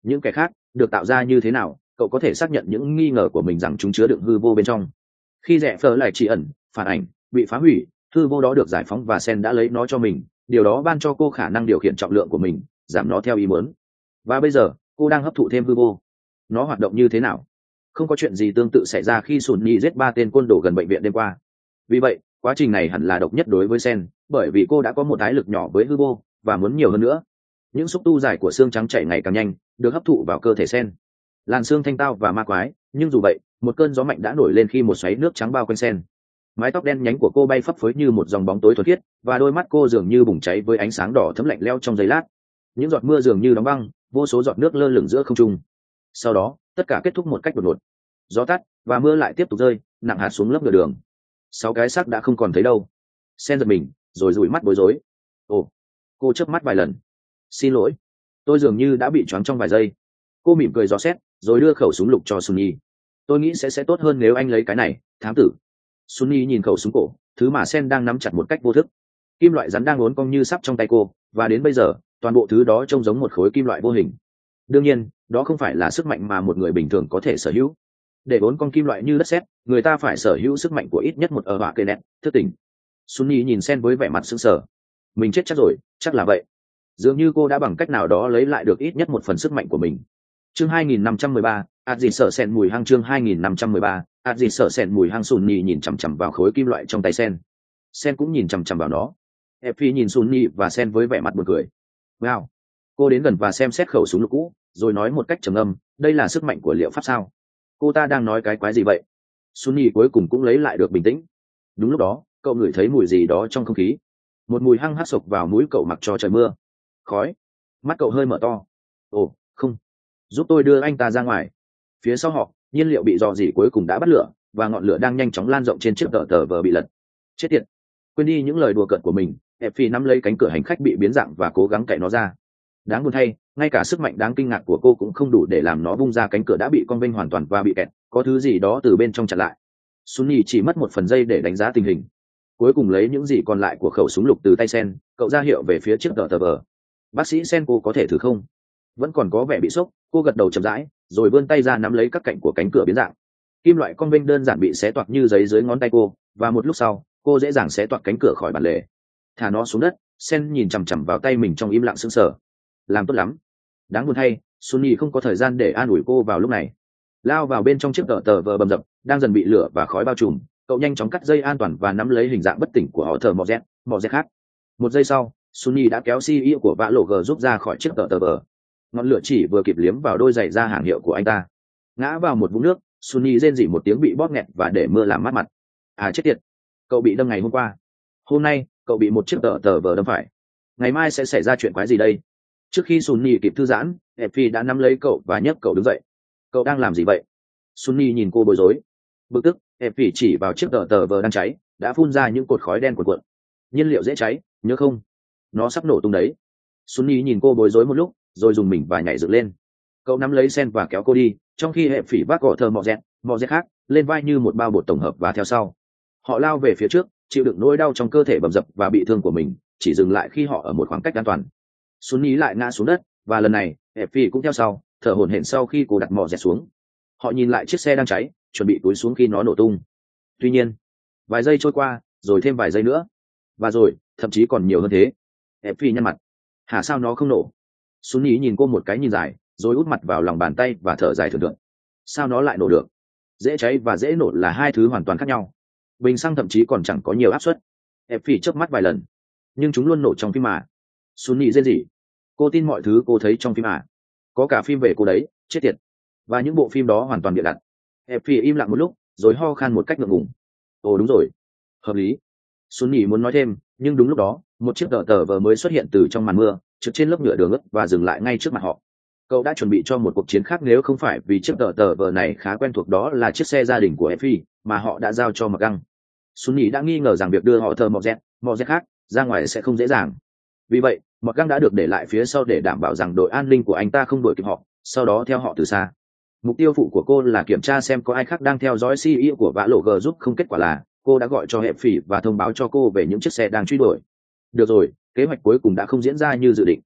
những kẻ khác được tạo ra như thế nào, cậu có thể xác nhận những nghi ngờ của mình rằng chúng chứa đựng hư vô bên trong. Khi rẽ phở lại chỉ ẩn phản ảnh bị phá hủy, hư vô đó được giải phóng và Sen đã lấy nó cho mình. Điều đó ban cho cô khả năng điều khiển trọng lượng của mình, giảm nó theo ý muốn. Và bây giờ cô đang hấp thụ thêm hư vô. Nó hoạt động như thế nào? Không có chuyện gì tương tự xảy ra khi Sun Nhi giết ba tên côn đồ gần bệnh viện đêm qua. Vì vậy quá trình này hẳn là độc nhất đối với Sen, bởi vì cô đã có một ái lực nhỏ với hư vô và muốn nhiều hơn nữa. Những xúc tu dài của xương trắng chảy ngày càng nhanh, được hấp thụ vào cơ thể Sen. Làn xương thanh tao và ma quái, nhưng dù vậy một cơn gió mạnh đã nổi lên khi một xoáy nước trắng bao quanh Sen. Mái tóc đen nhánh của cô bay phấp phới như một dòng bóng tối thuần khiết, và đôi mắt cô dường như bùng cháy với ánh sáng đỏ thấm lạnh lẽo trong giây lát. Những giọt mưa dường như đóng băng, vô số giọt nước lơ lửng giữa không trung. Sau đó tất cả kết thúc một cách đột ngột. Gió tắt và mưa lại tiếp tục rơi nặng hạt xuống lớp nửa đường. Sáu cái xác đã không còn thấy đâu. Sen giật mình rồi dụi mắt bối rối. Ồ, cô chớp mắt vài lần. Xin lỗi, tôi dường như đã bị choáng trong vài giây. Cô mỉm cười dò xét rồi đưa khẩu súng lục cho Sunny. Tôi nghĩ sẽ sẽ tốt hơn nếu anh lấy cái này, thám tử. Sunny nhìn khẩu súng cổ, thứ mà Sen đang nắm chặt một cách vô thức. Kim loại rắn đang uốn cong như sắp trong tay cô, và đến bây giờ toàn bộ thứ đó trông giống một khối kim loại vô hình. Đương nhiên đó không phải là sức mạnh mà một người bình thường có thể sở hữu. Để uốn cong kim loại như đất sét, người ta phải sở hữu sức mạnh của ít nhất một ở họa cây nét thức tỉnh. Sunny nhìn Sen với vẻ mặt sững sờ. Mình chết chắc rồi, chắc là vậy. Dường như cô đã bằng cách nào đó lấy lại được ít nhất một phần sức mạnh của mình. Chương hai nghìn năm trăm mười ba, ạt gì sợ Sen mùi hăng. Chương hai nghìn năm trăm mười ba, ạt gì sợ Sen mùi hăng. Sunny nhìn chằm chằm vào khối kim loại trong tay Sen. Sen cũng nhìn chằm chằm vào nó. Effie nhìn Sunny và Sen với vẻ mặt buồn cười. Wow. Cô đến gần và xem xét khẩu súng lục cũ, rồi nói một cách trầm ngâm, đây là sức mạnh của liệu pháp sao? Cô ta đang nói cái quái gì vậy? Sunny cuối cùng cũng lấy lại được bình tĩnh. Đúng lúc đó cậu ngửi thấy mùi gì đó trong không khí. Một mùi hăng hắt sộc vào mũi cậu mặc cho trời mưa. Khói. Mắt cậu hơi mở to. Ồ không, giúp tôi đưa anh ta ra ngoài. Phía sau họ, nhiên liệu bị rò rỉ cuối cùng đã bắt lửa, và ngọn lửa đang nhanh chóng lan rộng trên chiếc tờ tờ vờ bị lật. Chết tiệt. Quên đi những lời đùa cợt của mình, Effie nắm lấy cánh cửa hành khách bị biến dạng và cố gắng cạy nó ra. Đáng buồn thay, ngay cả sức mạnh đáng kinh ngạc của cô cũng không đủ để làm nó bung ra cánh cửa đã bị cong vênh hoàn toàn và bị kẹt, có thứ gì đó từ bên trong chặn lại. Sunny chỉ mất một phần giây để đánh giá tình hình. Cuối cùng lấy những gì còn lại của khẩu súng lục từ tay Sen, cậu ra hiệu về phía chiếc tờ tờ vờ. Bác sĩ Sen, cô có thể thử không? Vẫn còn có vẻ bị sốc, cô gật đầu chậm rãi, rồi vươn tay ra nắm lấy các cạnh của cánh cửa biến dạng. Kim loại cong vênh đơn giản bị xé toạc như giấy dưới ngón tay cô, và một lúc sau cô dễ dàng xé toạc cánh cửa khỏi bản lề. Thả nó xuống đất. Sen nhìn chằm chằm vào tay mình trong im lặng sững sờ. Làm tốt lắm. Đáng buồn thay, Sunny không có thời gian để an ủi cô vào lúc này. Lao vào bên trong chiếc tờ tờ vờ bầm dập đang dần bị lửa và khói bao trùm, cậu nhanh chóng cắt dây an toàn và nắm lấy hình dạng bất tỉnh của họ thờ mò z mò z khác. Một giây sau, Sunny đã kéo xê e o của vã lộ g giúp ra khỏi chiếc tờ tờ vờ. Ngọn lửa chỉ vừa kịp liếm vào đôi giày da hàng hiệu của anh ta. Ngã vào một vũng nước, Sunny rên rỉ một tiếng bị bóp nghẹt và để mưa làm mát mặt. À chết tiệt, cậu bị đâm ngày hôm qua. Hôm nay cậu bị một chiếc tờ tờ vờ đâm phải. Ngày mai sẽ xảy ra chuyện quái gì đây? Trước khi Sunny kịp thư giãn, Effie đã nắm lấy cậu và nhấc cậu đứng dậy. Cậu đang làm gì vậy? Sunny nhìn cô bối rối. Bực tức, Effie chỉ vào chiếc tờ tờ vờ đang cháy, đã phun ra những cột khói đen cuộn cuộn. Nhiên liệu dễ cháy, nhớ không? Nó sắp nổ tung đấy. Sunny nhìn cô bối rối một lúc, rồi dùng mình và nhảy dựng lên. Cậu nắm lấy Sen và kéo cô đi, trong khi Effie vác gọ thờ mọ dẹt, mọ dẹt khác lên vai như một bao bột tổng hợp và theo sau. Họ lao về phía trước, chịu đựng nỗi đau trong cơ thể bầm dập và bị thương của mình, chỉ dừng lại khi họ ở một khoảng cách an toàn. Sunny lại ngã xuống đất, và lần này Effie cũng theo sau, thở hổn hển sau khi cô đặt mỏ dẹt xuống. Họ nhìn lại chiếc xe đang cháy, chuẩn bị túi xuống khi nó nổ tung. Tuy nhiên vài giây trôi qua, rồi thêm vài giây nữa, và rồi thậm chí còn nhiều hơn thế. Effie nhăn mặt. Hả, sao nó không nổ? Sunny nhìn cô một cái nhìn dài, rồi út mặt vào lòng bàn tay và thở dài thườn thượt. Sao nó lại nổ được? Dễ cháy và dễ nổ là hai thứ hoàn toàn khác nhau. Bình xăng thậm chí còn chẳng có nhiều áp suất. Effie chớp mắt vài lần. Nhưng chúng luôn nổ trong phim mà. Sunny rên rỉ. Cô tin mọi thứ cô thấy trong phim à? Có cả phim về cô đấy, chết tiệt. Và những bộ phim đó hoàn toàn bịa đặt. Effie im lặng một lúc, rồi ho khan một cách ngượng ngùng. Ồ đúng rồi, hợp lý. Sunny muốn nói thêm, nhưng đúng lúc đó, một chiếc tờ tờ vờ mới xuất hiện từ trong màn mưa, trượt trên lớp nhựa đường ướt và dừng lại ngay trước mặt họ. Cậu đã chuẩn bị cho một cuộc chiến khác nếu không phải vì chiếc tờ tờ vờ này khá quen thuộc, đó là chiếc xe gia đình của Effie mà họ đã giao cho McGăng. Sunny đã nghi ngờ rằng việc đưa họ thờ mọ dẹt, mọ dẹt khác ra ngoài sẽ không dễ dàng. Vì vậy, McGăng đã được để lại phía sau để đảm bảo rằng đội an ninh của anh ta không đuổi kịp họ, sau đó theo họ từ xa. Mục tiêu phụ của cô là kiểm tra xem có ai khác đang theo dõi xê e o của vã lộ g, giúp không. Kết quả là cô đã gọi cho Effie và thông báo cho cô về những chiếc xe đang truy đuổi. Được rồi, kế hoạch cuối cùng đã không diễn ra như dự định.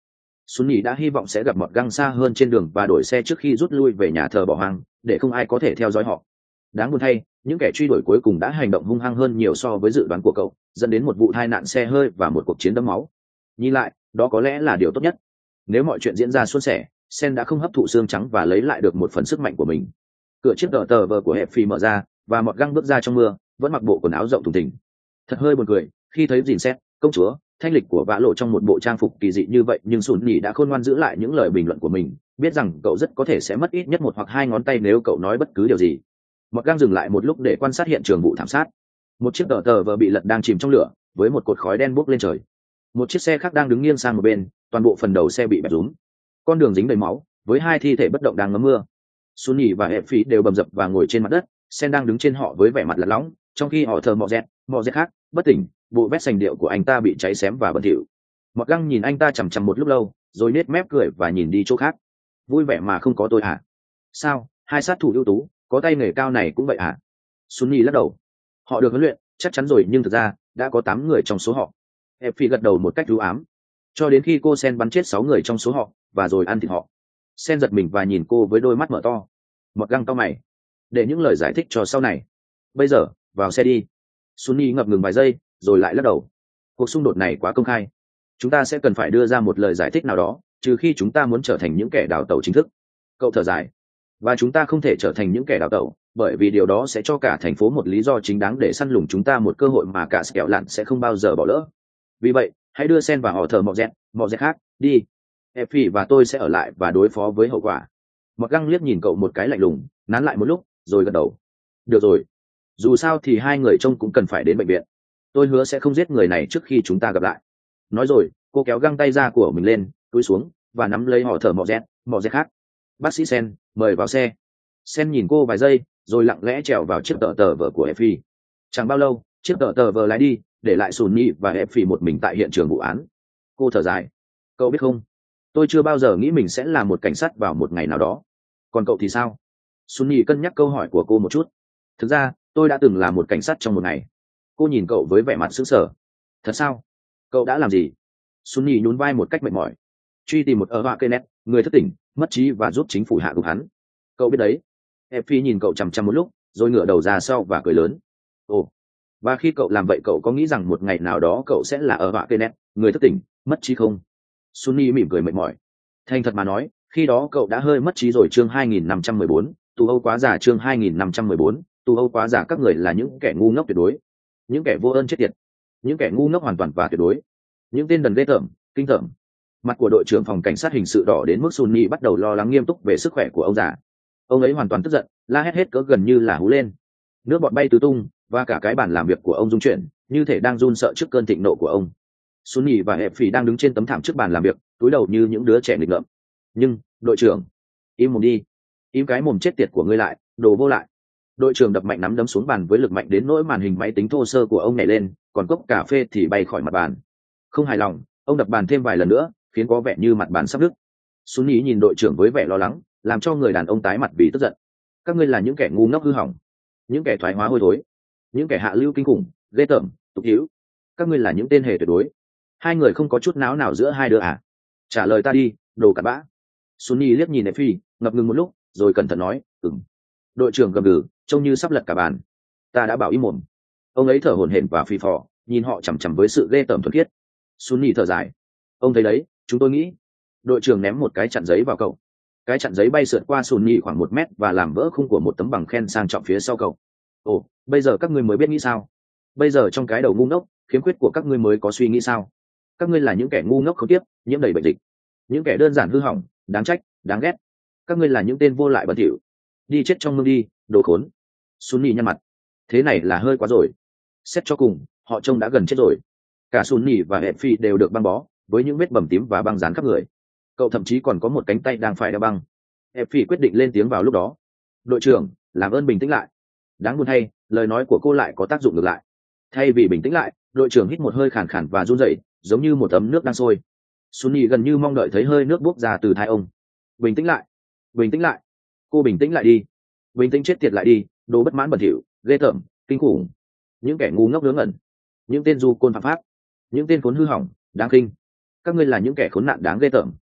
Sunny đã hy vọng sẽ gặp một găng xa hơn trên đường và đổi xe trước khi rút lui về nhà thờ bỏ hoang, để không ai có thể theo dõi họ. Đáng buồn thay, những kẻ truy đuổi cuối cùng đã hành động hung hăng hơn nhiều so với dự đoán của cậu, dẫn đến một vụ tai nạn xe hơi và một cuộc chiến đẫm máu. Nhìn lại, đó có lẽ là điều tốt nhất. Nếu mọi chuyện diễn ra suôn sẻ, Sen đã không hấp thụ xương trắng và lấy lại được một phần sức mạnh của mình. Cửa chiếc tờ tờ vờ của hẹp phi mở ra, và một găng bước ra trong mưa, vẫn mặc bộ quần áo rộng thùng thình. Thật hơi buồn cười khi thấy dìn xét công chúa thanh lịch của vã lộ trong một bộ trang phục kỳ dị như vậy, nhưng sùn nhì đã khôn ngoan giữ lại những lời bình luận của mình, biết rằng cậu rất có thể sẽ mất ít nhất một hoặc hai ngón tay nếu cậu nói bất cứ điều gì. Một găng dừng lại một lúc để quan sát hiện trường vụ thảm sát. Một chiếc tờ tờ vờ bị lật đang chìm trong lửa, với một cột khói đen bốc lên trời. Một chiếc xe khác đang đứng nghiêng sang một bên, toàn bộ phần đầu xe bị bẹp rúm. Con đường dính đầy máu, với hai thi thể bất động đang ngấm mưa. Sunny và hẹp phí đều bầm dập và ngồi trên mặt đất. Sen đang đứng trên họ với vẻ mặt lật lõng, trong khi họ thờ mọ dẹt mọ dẹt khác bất tỉnh. Bộ vest sành điệu của anh ta bị cháy xém và bẩn thỉu. Mọt găng nhìn anh ta chằm chằm một lúc lâu, rồi nết mép cười và nhìn đi chỗ khác. Vui vẻ mà không có tôi hả? Sao hai sát thủ ưu tú có tay nghề cao này cũng vậy hả? Sunny lắc đầu. Họ được huấn luyện chắc chắn rồi, nhưng thực ra đã có tám người trong số họ. Hẹp phi gật đầu một cách ưu ám. Cho đến khi cô Sen bắn chết sáu người trong số họ và rồi ăn thịt họ. Sen giật mình và nhìn cô với đôi mắt mở to. Mọt găng to mày. Để những lời giải thích cho sau này. Bây giờ vào xe đi. Sunny ngập ngừng vài giây rồi lại lắc đầu. Cuộc xung đột này quá công khai, chúng ta sẽ cần phải đưa ra một lời giải thích nào đó, trừ khi chúng ta muốn trở thành những kẻ đào tẩu chính thức. Cậu thở dài. Và chúng ta không thể trở thành những kẻ đào tẩu, bởi vì điều đó sẽ cho cả thành phố một lý do chính đáng để săn lùng chúng ta, một cơ hội mà cả kẹo lặn sẽ không bao giờ bỏ lỡ. Vì vậy hãy đưa Sen và họ thờ mọ dẹt mọ dẹt khác đi. Effie và tôi sẽ ở lại và đối phó với hậu quả. Mọt găng liếc nhìn cậu một cái lạnh lùng, nán lại một lúc rồi gật đầu. Được rồi, dù sao thì hai người trông cũng cần phải đến bệnh viện. Tôi hứa sẽ không giết người này trước khi chúng ta gặp lại. Nói rồi cô kéo găng tay ra của mình lên, cúi xuống và nắm lấy họ thở mọ dẹt mọ dẹt khác. Bác sĩ Sen, mời vào xe. Sen nhìn cô vài giây rồi lặng lẽ trèo vào chiếc tờ tờ vờ của Effie. Chẳng bao lâu chiếc tờ tờ vờ lái đi, để lại Sunny và Effie một mình tại hiện trường vụ án. Cô thở dài. Cậu biết không, tôi chưa bao giờ nghĩ mình sẽ là một cảnh sát vào một ngày nào đó. Còn cậu thì sao? Sunny cân nhắc câu hỏi của cô một chút. Thực ra tôi đã từng là một cảnh sát trong một ngày. Cô nhìn cậu với vẻ mặt sững sờ. Thật sao? Cậu đã làm gì? Sunny nhún vai một cách mệt mỏi. Truy tìm một ở họa cây nét, người thất tỉnh mất trí và giúp chính phủ hạ gục hắn. Cậu biết đấy. Effie nhìn cậu chằm chằm một lúc rồi ngửa đầu ra sau và cười lớn. Ồ, và khi cậu làm vậy cậu có nghĩ rằng một ngày nào đó cậu sẽ là ở họa cây nét, người thất tỉnh mất trí không? Sunny mỉm cười mệt mỏi. Thành thật mà nói, khi đó cậu đã hơi mất trí rồi. Chương hai nghìn năm trăm mười bốn, tù Âu quá giả. Chương hai nghìn năm trăm mười bốn, tù Âu quá giả. Các người là những kẻ ngu ngốc tuyệt đối, những kẻ vô ơn chết tiệt, những kẻ ngu ngốc hoàn toàn và tuyệt đối, những tên đần ghê tởm, kinh tởm. Mặt của đội trưởng phòng cảnh sát hình sự đỏ đến mức Sunny bắt đầu lo lắng nghiêm túc về sức khỏe của ông già. Ông ấy hoàn toàn tức giận, la hét hết cỡ gần như là hú lên. Nước bọt bay tứ tung và cả cái bàn làm việc của ông rung chuyển, như thể đang run sợ trước cơn thịnh nộ của ông. Sunny và Effie đang đứng trên tấm thảm trước bàn làm việc, cúi đầu như những đứa trẻ nghịch ngợm. Nhưng đội trưởng, im mồm đi, im cái mồm chết tiệt của ngươi lại, đồ vô lại. Đội trưởng đập mạnh nắm đấm xuống bàn với lực mạnh đến nỗi màn hình máy tính thô sơ của ông nhảy lên, còn cốc cà phê thì bay khỏi mặt bàn. Không hài lòng, ông đập bàn thêm vài lần nữa, khiến có vẻ như mặt bàn sắp nứt. Sunny nhìn đội trưởng với vẻ lo lắng, làm cho người đàn ông tái mặt vì tức giận. Các ngươi là những kẻ ngu ngốc hư hỏng, những kẻ thoái hóa hôi thối, những kẻ hạ lưu kinh khủng, ghê tởm, tục hữu. Các ngươi là những tên hề tuyệt đối. Hai người không có chút náo nào giữa hai đứa à? Trả lời ta đi, đồ cặn bã. Sunny liếc nhìn Effie, ngập ngừng một lúc rồi cẩn thận nói, ừm. Đội trưởng gầm gừ, trông như sắp lật cả bàn. Ta đã bảo im mồm. Ông ấy thở hổn hển và phì phò, nhìn họ chằm chằm với sự ghê tởm thuần khiết. Sunny thở dài. Ông thấy đấy, chúng tôi nghĩ. Đội trưởng ném một cái chặn giấy vào cậu. Cái chặn giấy bay sượt qua Sunny khoảng một mét và làm vỡ khung của một tấm bằng khen sang trọng phía sau cậu. Ồ, bây giờ các ngươi mới biết nghĩ sao? Bây giờ trong cái đầu ngu ngốc, khiếm khuyết của các ngươi mới có suy nghĩ sao? Các ngươi là những kẻ ngu ngốc khốn kiếp, nhiễm đầy bệnh dịch, những kẻ đơn giản hư hỏng, đáng trách, đáng ghét. Các ngươi là những tên vô lại bẩn thỉu. Đi chết trong mương đi, đồ khốn. Sunny nhăn mặt. Thế này là hơi quá rồi. Xét cho cùng, họ trông đã gần chết rồi. Cả Sunny và Effie đều được băng bó, với những vết bầm tím và băng dán khắp người. Cậu thậm chí còn có một cánh tay đang phải đeo băng. Effie quyết định lên tiếng vào lúc đó. Đội trưởng, làm ơn bình tĩnh lại. Đáng buồn thay, lời nói của cô lại có tác dụng ngược lại. Thay vì bình tĩnh lại, đội trưởng hít một hơi khàn khàn và run rẩy, giống như một ấm nước đang sôi. Sunny gần như mong đợi thấy hơi nước bốc ra từ thai ông. Bình tĩnh lại, bình tĩnh lại, cô bình tĩnh lại đi, bình tĩnh chết tiệt lại đi, đồ bất mãn bẩn thỉu, ghê tởm, kinh khủng, những kẻ ngu ngốc ngớ ngẩn, những tên du côn phạm pháp, những tên khốn hư hỏng, đáng khinh. Các ngươi là những kẻ khốn nạn đáng ghê tởm.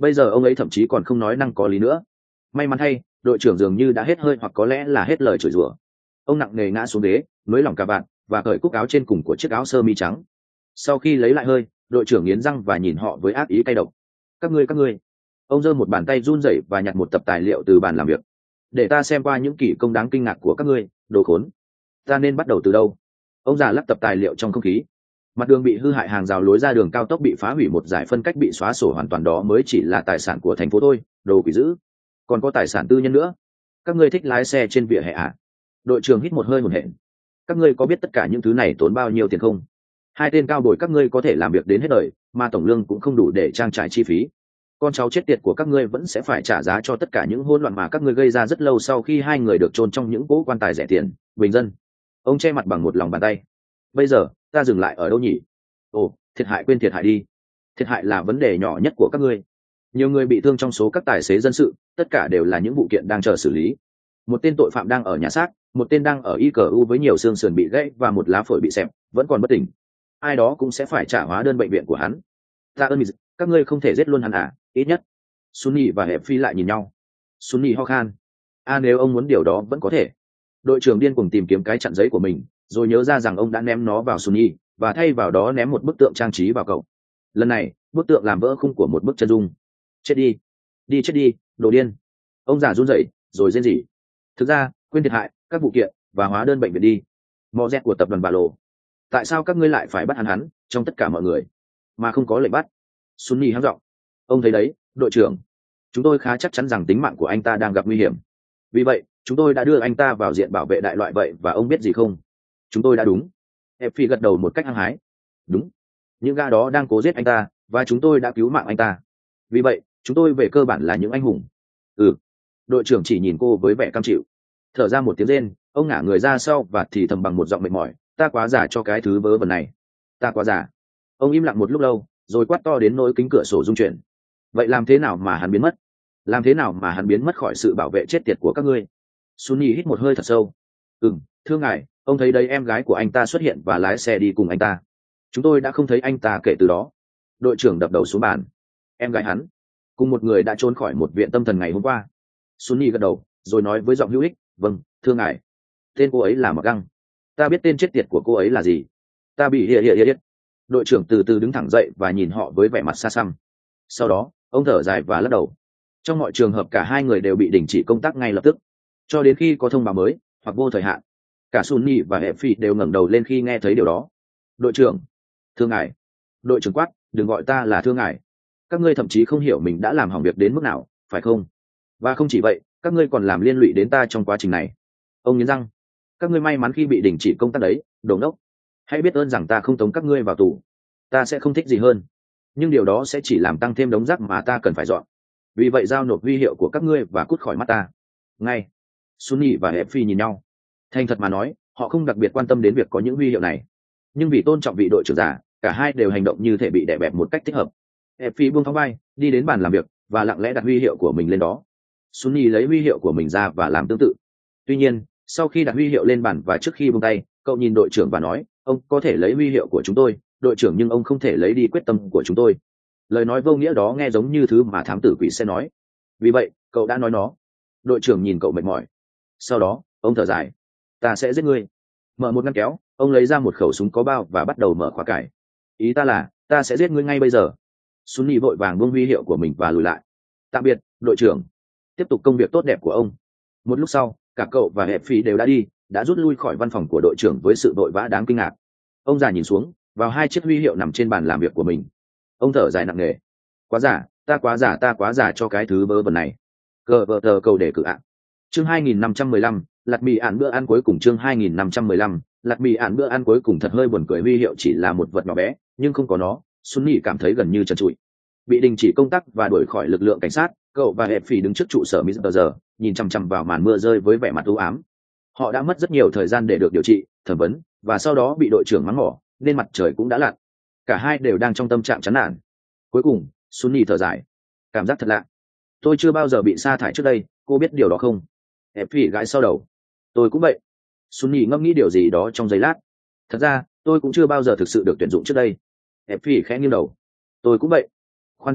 bây giờ ông ấy thậm chí còn không nói năng có lý nữa. May mắn thay, đội trưởng dường như đã hết hơi hoặc có lẽ là hết lời chửi rủa. Ông nặng nề ngã xuống ghế, nới lỏng cà vạt và cởi cúc áo trên cùng của chiếc áo sơ mi trắng. Sau khi lấy lại hơi, đội trưởng nghiến răng và nhìn họ với ác ý cay độc. Các ngươi các ngươi. Ông giơ một bàn tay run rẩy và nhặt một tập tài liệu từ bàn làm việc. Để ta xem qua những kỳ công đáng kinh ngạc của các ngươi, đồ khốn. Ta nên bắt đầu từ đâu? Ông già lắc tập tài liệu trong không khí. Mặt đường bị hư hại, hàng rào lối ra đường cao tốc bị phá hủy, một dải phân cách bị xóa sổ hoàn toàn, đó mới chỉ là tài sản của thành phố thôi, đồ quỷ dữ. Còn có tài sản tư nhân nữa. Các ngươi thích lái xe trên vỉa hè à? Đội trưởng hít một hơi hổn hển. Các ngươi có biết tất cả những thứ này tốn bao nhiêu tiền không? Hai tên cao bồi các ngươi có thể làm việc đến hết đời, mà tổng lương cũng không đủ để trang trải chi phí. Con cháu chết tiệt của các ngươi vẫn sẽ phải trả giá cho tất cả những hỗn loạn mà các ngươi gây ra rất lâu sau khi hai người được chôn trong những cỗ quan tài rẻ tiền. Bình dân. Ông che mặt bằng một lòng bàn tay. Bây giờ ta dừng lại ở đâu nhỉ? Ồ, thiệt hại quên thiệt hại đi. Thiệt hại là vấn đề nhỏ nhất của các ngươi. Nhiều người bị thương trong số các tài xế dân sự, tất cả đều là những vụ kiện đang chờ xử lý. Một tên tội phạm đang ở nhà xác, một tên đang ở i cờ u với nhiều xương sườn bị gãy và một lá phổi bị xẹp, vẫn còn bất tỉnh. Ai đó cũng sẽ phải trả hóa đơn bệnh viện của hắn. Ta ơn, các ngươi không thể giết luôn hắn à? Ít nhất Sunny và Hẹp Phi lại nhìn nhau. Sunny ho khan. A, nếu ông muốn điều đó vẫn có thể. Đội trưởng điên cuồng tìm kiếm cái chặn giấy của mình, rồi nhớ ra rằng ông đã ném nó vào Sunny và thay vào đó ném một bức tượng trang trí vào cậu. Lần này bức tượng làm vỡ khung của một bức chân dung. Chết đi, đi chết đi, đồ điên. Ông già run rẩy rồi rên rỉ. Thực ra quên thiệt hại, các vụ kiện và hóa đơn bệnh viện đi. Mò dẹt của tập đoàn bà lộ. Tại sao các ngươi lại phải bắt hắn hắn trong tất cả mọi người mà không có lệnh bắt? Sunny hắng giọng. Ông thấy đấy, đội trưởng, chúng tôi khá chắc chắn rằng tính mạng của anh ta đang gặp nguy hiểm. Vì vậy chúng tôi đã đưa anh ta vào diện bảo vệ đại loại. Vậy và ông biết gì không? Chúng tôi đã đúng. Effie gật đầu một cách hăng hái. Đúng, những gã đó đang cố giết anh ta và chúng tôi đã cứu mạng anh ta. Vì vậy chúng tôi về cơ bản là những anh hùng. Ừ. Đội trưởng chỉ nhìn cô với vẻ cam chịu. Thở ra một tiếng rên, ông ngả người ra sau và thì thầm bằng một giọng mệt mỏi. Ta quá già cho cái thứ vớ vẩn này. Ta quá già. Ông im lặng một lúc lâu rồi quát to đến nỗi kính cửa sổ rung chuyển. Vậy làm thế nào mà hắn biến mất? Làm thế nào mà hắn biến mất khỏi sự bảo vệ chết tiệt của các ngươi? Sunny hít một hơi thật sâu. Ừm, thưa ngài, ông thấy đấy, em gái của anh ta xuất hiện và lái xe đi cùng anh ta. Chúng tôi đã không thấy anh ta kể từ đó. Đội trưởng đập đầu xuống bàn. Em gái hắn cùng một người đã trốn khỏi một viện tâm thần ngày hôm qua. Sunny gật đầu rồi nói với giọng hữu ích. Vâng, thưa ngài. Tên cô ấy là Mặc Găng. Ta biết tên chết tiệt của cô ấy là gì. Ta bị hiệt hiệt hiệt. Đội trưởng từ từ đứng thẳng dậy và nhìn họ với vẻ mặt xa xăm. Sau đó ông thở dài và lắc đầu. Trong mọi trường hợp cả hai người đều bị đình chỉ công tác ngay lập tức, cho đến khi có thông báo mới hoặc vô thời hạn. Cả Sunny và Effie đều ngẩng đầu lên khi nghe thấy điều đó. Đội trưởng. Thưa ngài. Đội trưởng quát. Đừng gọi ta là thưa ngài. Các ngươi thậm chí không hiểu mình đã làm hỏng việc đến mức nào, phải không? Và không chỉ vậy, các ngươi còn làm liên lụy đến ta trong quá trình này. Ông nghiến răng. Các ngươi may mắn khi bị đình chỉ công tác đấy, đồ ngốc. Hãy biết ơn rằng ta không tống các ngươi vào tù. Ta sẽ không thích gì hơn, nhưng điều đó sẽ chỉ làm tăng thêm đống rác mà ta cần phải dọn. Vì vậy giao nộp huy hiệu của các ngươi và cút khỏi mắt ta ngay. Sunny và Effie nhìn nhau. Thành thật mà nói, họ không đặc biệt quan tâm đến việc có những huy hiệu này, nhưng vì tôn trọng vị đội trưởng già, cả hai đều hành động như thể bị đè bẹp một cách thích hợp. Effie buông thõng vai, đi đến bàn làm việc và lặng lẽ đặt huy hiệu của mình lên đó. Sunny lấy huy hiệu của mình ra và làm tương tự. Tuy nhiên, sau khi đặt huy hiệu lên bàn và trước khi buông tay, cậu nhìn đội trưởng và nói, ông có thể lấy huy hiệu của chúng tôi, đội trưởng, nhưng ông không thể lấy đi quyết tâm của chúng tôi. Lời nói vô nghĩa đó nghe giống như thứ mà thám tử quỷ sẽ nói. Vì vậy cậu đã nói nó. Đội trưởng nhìn cậu mệt mỏi. Sau đó ông thở dài. Ta sẽ giết ngươi. Mở một ngăn kéo, ông lấy ra một khẩu súng có bao và bắt đầu mở khóa cải. Ý ta là ta sẽ giết ngươi ngay bây giờ. Sunny vội vàng buông huy hiệu của mình và lùi lại. Tạm biệt, đội trưởng. Tiếp tục công việc tốt đẹp của ông. Một lúc sau, cả cậu và Effie đều đã đi, đã rút lui khỏi văn phòng của đội trưởng với sự vội vã đáng kinh ngạc. Ông già nhìn xuống vào hai chiếc huy hiệu nằm trên bàn làm việc của mình. Ông thở dài nặng nề. Quá giả, ta quá giả, ta quá giả cho cái thứ vớ vẩn này. Cờ vợ tờ cầu để cử ạ. Chương hai nghìn năm trăm mười lăm, lạt mì ản bữa ăn cuối cùng. Chương hai nghìn năm trăm mười lăm, lạt mì ản bữa ăn cuối cùng. Thật hơi buồn cười, huy hiệu chỉ là một vật nhỏ bé, nhưng không có nó, Sunny cảm thấy gần như trần trụi. Bị đình chỉ công tác và đuổi khỏi lực lượng cảnh sát, cậu và Effie đứng trước trụ sở mister giờ, nhìn chằm chằm vào màn mưa rơi với vẻ mặt u ám. Họ đã mất rất nhiều thời gian để được điều trị, thẩm vấn, và sau đó bị đội trưởng mắng mỏ, nên mặt trời cũng đã lặn. Cả hai đều đang trong tâm trạng chán nản. Cuối cùng Sunny thở dài. Cảm giác thật lạ. Tôi chưa bao giờ bị sa thải trước đây, cô biết điều đó không? Effie gãi sau đầu. Tôi cũng vậy. Sunny ngẫm nghĩ điều gì đó trong giây lát. Thật ra tôi cũng chưa bao giờ thực sự được tuyển dụng trước đây. Effie khẽ nghiêng đầu. Tôi cũng vậy. Khoan đã,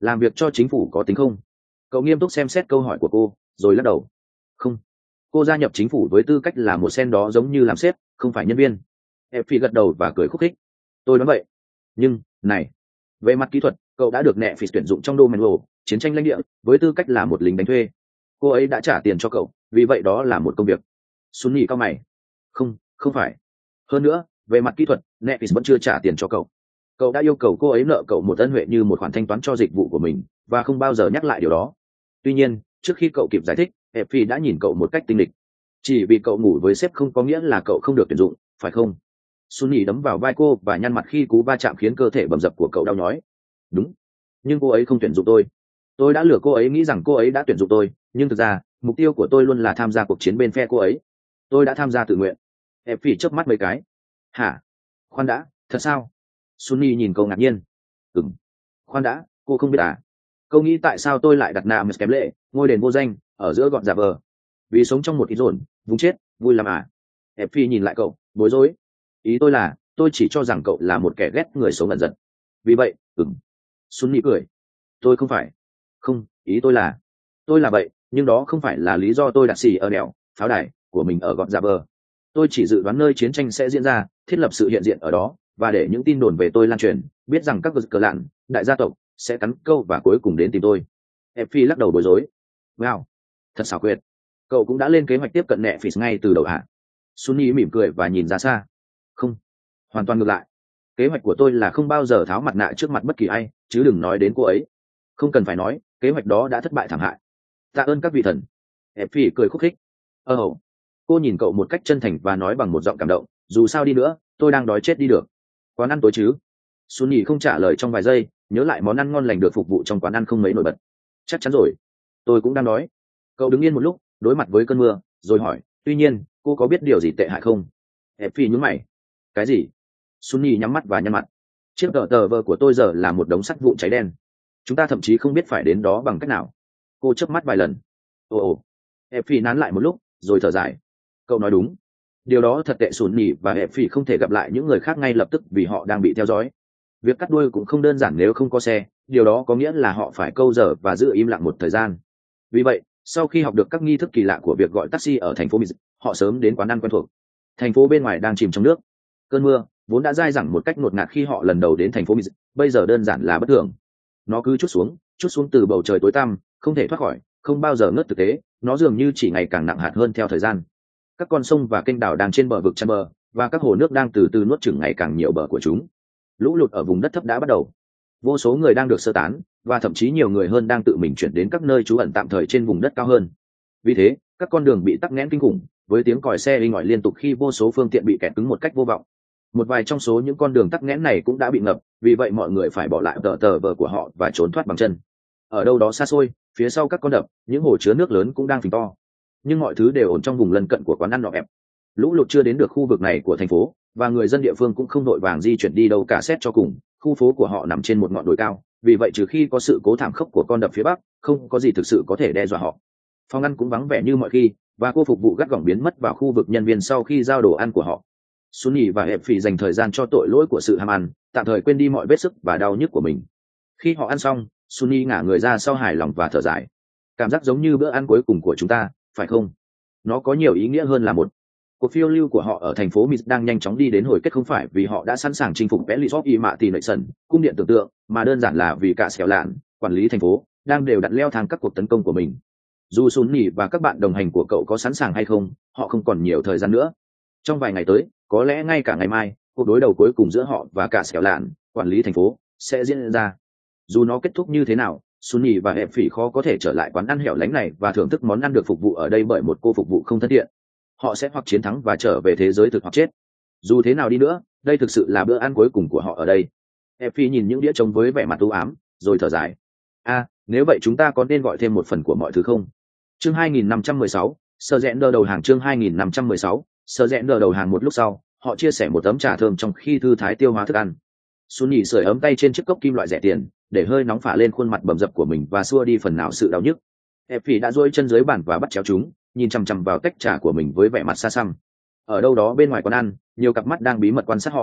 làm việc cho chính phủ có tính không? Cậu nghiêm túc xem xét câu hỏi của cô rồi lắc đầu. Không, cô gia nhập chính phủ với tư cách là một sen đó, giống như làm sếp, không phải nhân viên. Effie gật đầu và cười khúc khích. Tôi nói vậy. Nhưng này, về mặt kỹ thuật, cậu đã được Netflix tuyển dụng trong domain World, chiến tranh lãnh địa, với tư cách là một lính đánh thuê. Cô ấy đã trả tiền cho cậu, vì vậy đó là một công việc. Sunny cao mày. Không, không phải. Hơn nữa, về mặt kỹ thuật, Netflix vẫn chưa trả tiền cho cậu. Cậu đã yêu cầu cô ấy nợ cậu một ân huệ như một khoản thanh toán cho dịch vụ của mình, và không bao giờ nhắc lại điều đó. Tuy nhiên, trước khi cậu kịp giải thích, Effie đã nhìn cậu một cách tinh địch. Chỉ vì cậu ngủ với sếp không có nghĩa là cậu không được tuyển dụng, phải không? Sunny đấm vào vai cô và nhăn mặt khi cú va chạm khiến cơ thể bầm dập của cậu đau nhói. Đúng, nhưng cô ấy không tuyển dụng tôi. Tôi đã lừa cô ấy nghĩ rằng cô ấy đã tuyển dụng tôi, nhưng thực ra mục tiêu của tôi luôn là tham gia cuộc chiến bên phe cô ấy. Tôi đã tham gia tự nguyện. Effie chớp mắt mấy cái. Hả? Khoan đã, thật sao? Sunny nhìn cậu ngạc nhiên. Ừm. Khoan đã, cô không biết à? Câu nghĩ tại sao tôi lại đặt nạm kém lệ, ngôi đền vô danh, ở giữa gọn giả vờ? Vì sống trong một ít rồn, vùng chết, vui lắm à? Effie nhìn lại cậu, bối rối. Ý tôi là, tôi chỉ cho rằng cậu là một kẻ ghét người sống ẩn giật. Vì vậy, ừm. Sunny cười. Tôi không phải. Không, ý tôi là, tôi là vậy, nhưng đó không phải là lý do tôi đặt xì ở đèo, pháo đài của mình ở gọn giả vờ. Tôi chỉ dự đoán nơi chiến tranh sẽ diễn ra, thiết lập sự hiện diện ở đó, và để những tin đồn về tôi lan truyền, biết rằng các cờ lạn, đại gia tộc sẽ cắn câu và cuối cùng đến tìm tôi. Effie lắc đầu bối rối. Wow, thật xảo quyệt. Cậu cũng đã lên kế hoạch tiếp cận nẹ phỉ ngay từ đầu hả? Sunny mỉm cười và nhìn ra xa. Không, hoàn toàn ngược lại. Kế hoạch của tôi là không bao giờ tháo mặt nạ trước mặt bất kỳ ai, chứ đừng nói đến cô ấy. Không cần phải nói, kế hoạch đó đã thất bại thảm hại. Tạ ơn các vị thần. Effie cười khúc khích. Ơ oh. Cô nhìn cậu một cách chân thành và nói bằng một giọng cảm động, dù sao đi nữa, tôi đang đói chết đi được. Quán ăn tối chứ? Sunny không trả lời trong vài giây, nhớ lại món ăn ngon lành được phục vụ trong quán ăn không mấy nổi bật. Chắc chắn rồi, tôi cũng đang đói. Cậu đứng yên một lúc, đối mặt với cơn mưa, rồi hỏi, tuy nhiên, cô có biết điều gì tệ hại không? Effie nhún mày. Cái gì? Sunny nhắm mắt và nhăn mặt. Chiếc tờ tờ vờ của tôi giờ là một đống sắt vụn cháy đen. Chúng ta thậm chí không biết phải đến đó bằng cách nào. Cô chớp mắt vài lần. Ồ ồ. Effie nán lại một lúc, rồi thở dài. Cậu nói đúng. Điều đó thật tệ. Sunny và Effie không thể gặp lại những người khác ngay lập tức vì họ đang bị theo dõi. Việc cắt đuôi cũng không đơn giản nếu không có xe, điều đó có nghĩa là họ phải câu giờ và giữ im lặng một thời gian. Vì vậy, sau khi học được các nghi thức kỳ lạ của việc gọi taxi ở thành phố Mỹ, họ sớm đến quán ăn quen thuộc. Thành phố bên ngoài đang chìm trong nước. Cơn mưa vốn đã dai dẳng một cách ngột ngạt khi họ lần đầu đến thành phố Mỹ, bây giờ đơn giản là bất thường. Nó cứ chút xuống, chút xuống từ bầu trời tối tăm, không thể thoát khỏi, không bao giờ ngớt. Thực tế, nó dường như chỉ ngày càng nặng hạt hơn theo thời gian. Các con sông và kênh đảo đang trên bờ vực chăn bờ, và các hồ nước đang từ từ nuốt chửng ngày càng nhiều bờ của chúng. Lũ lụt ở vùng đất thấp đã bắt đầu. Vô số người đang được sơ tán, và thậm chí nhiều người hơn đang tự mình chuyển đến các nơi trú ẩn tạm thời trên vùng đất cao hơn. Vì thế, các con đường bị tắc nghẽn kinh khủng, với tiếng còi xe inh ỏi liên tục khi vô số phương tiện bị kẹt cứng một cách vô vọng. Một vài trong số những con đường tắc nghẽn này cũng đã bị ngập, vì vậy mọi người phải bỏ lại tờ tờ vờ của họ và trốn thoát bằng chân. Ở đâu đó xa xôi, phía sau các con đập, những hồ chứa nước lớn cũng đang phình to. Nhưng mọi thứ đều ổn trong vùng lân cận của quán ăn nọ ẹp. Lũ lụt chưa đến được khu vực này của thành phố, và người dân địa phương cũng không đội vàng di chuyển đi đâu cả. Xét cho cùng, khu phố của họ nằm trên một ngọn đồi cao, vì vậy trừ khi có sự cố thảm khốc của con đập phía bắc, không có gì thực sự có thể đe dọa họ. Phòng ăn cũng vắng vẻ như mọi khi, và cô phục vụ gắt gỏng biến mất vào khu vực nhân viên sau khi giao đồ ăn của họ. Sunny và Effie dành thời gian cho tội lỗi của sự ham ăn, tạm thời quên đi mọi vết sức và đau nhức của mình. Khi họ ăn xong, Sunny ngả người ra sau hài lòng và thở dài. Cảm giác giống như bữa ăn cuối cùng của chúng ta, phải không? Nó có nhiều ý nghĩa hơn là một. Cuộc phiêu lưu của họ ở thành phố Mỹ đang nhanh chóng đi đến hồi kết, không phải vì họ đã sẵn sàng chinh phục Pelisop y mạ tì nội sần, cung điện tưởng tượng, mà đơn giản là vì cả xẻo lạn, quản lý thành phố, đang đều đặn leo thang các cuộc tấn công của mình. Dù Sunny và các bạn đồng hành của cậu có sẵn sàng hay không, họ không còn nhiều thời gian nữa. Trong vài ngày tới, có lẽ ngay cả ngày mai, cuộc đối đầu cuối cùng giữa họ và cả xẻo lạn, quản lý thành phố, sẽ diễn ra. Dù nó kết thúc như thế nào, Sunny và Effie khó có thể trở lại quán ăn hẻo lánh này và thưởng thức món ăn được phục vụ ở đây bởi một cô phục vụ không thân thiện. Họ sẽ hoặc chiến thắng và trở về thế giới thực hoặc chết. Dù thế nào đi nữa, đây thực sự là bữa ăn cuối cùng của họ ở đây. Effie nhìn những đĩa trống với vẻ mặt u ám, rồi thở dài. À, nếu vậy chúng ta có nên gọi thêm một phần của mọi thứ không? Chương hai nghìn năm trăm mười sáu, Sơ Rẽn Đờ đầu hàng. Chương hai nghìn năm trăm mười sáu, Sơ Rẽn Đờ đầu hàng. Một lúc sau, họ chia sẻ một tấm trà thơm trong khi thư thái tiêu hóa thức ăn. Sunny sưởi ấm tay trên chiếc cốc kim loại rẻ tiền, để hơi nóng phả lên khuôn mặt bầm dập của mình và xua đi phần nào sự đau nhức. Effie đã duỗi chân dưới bàn và bắt chéo chúng, nhìn chằm chằm vào tách trà của mình với vẻ mặt xa xăm. Ở đâu đó bên ngoài quán ăn, nhiều cặp mắt đang bí mật quan sát họ.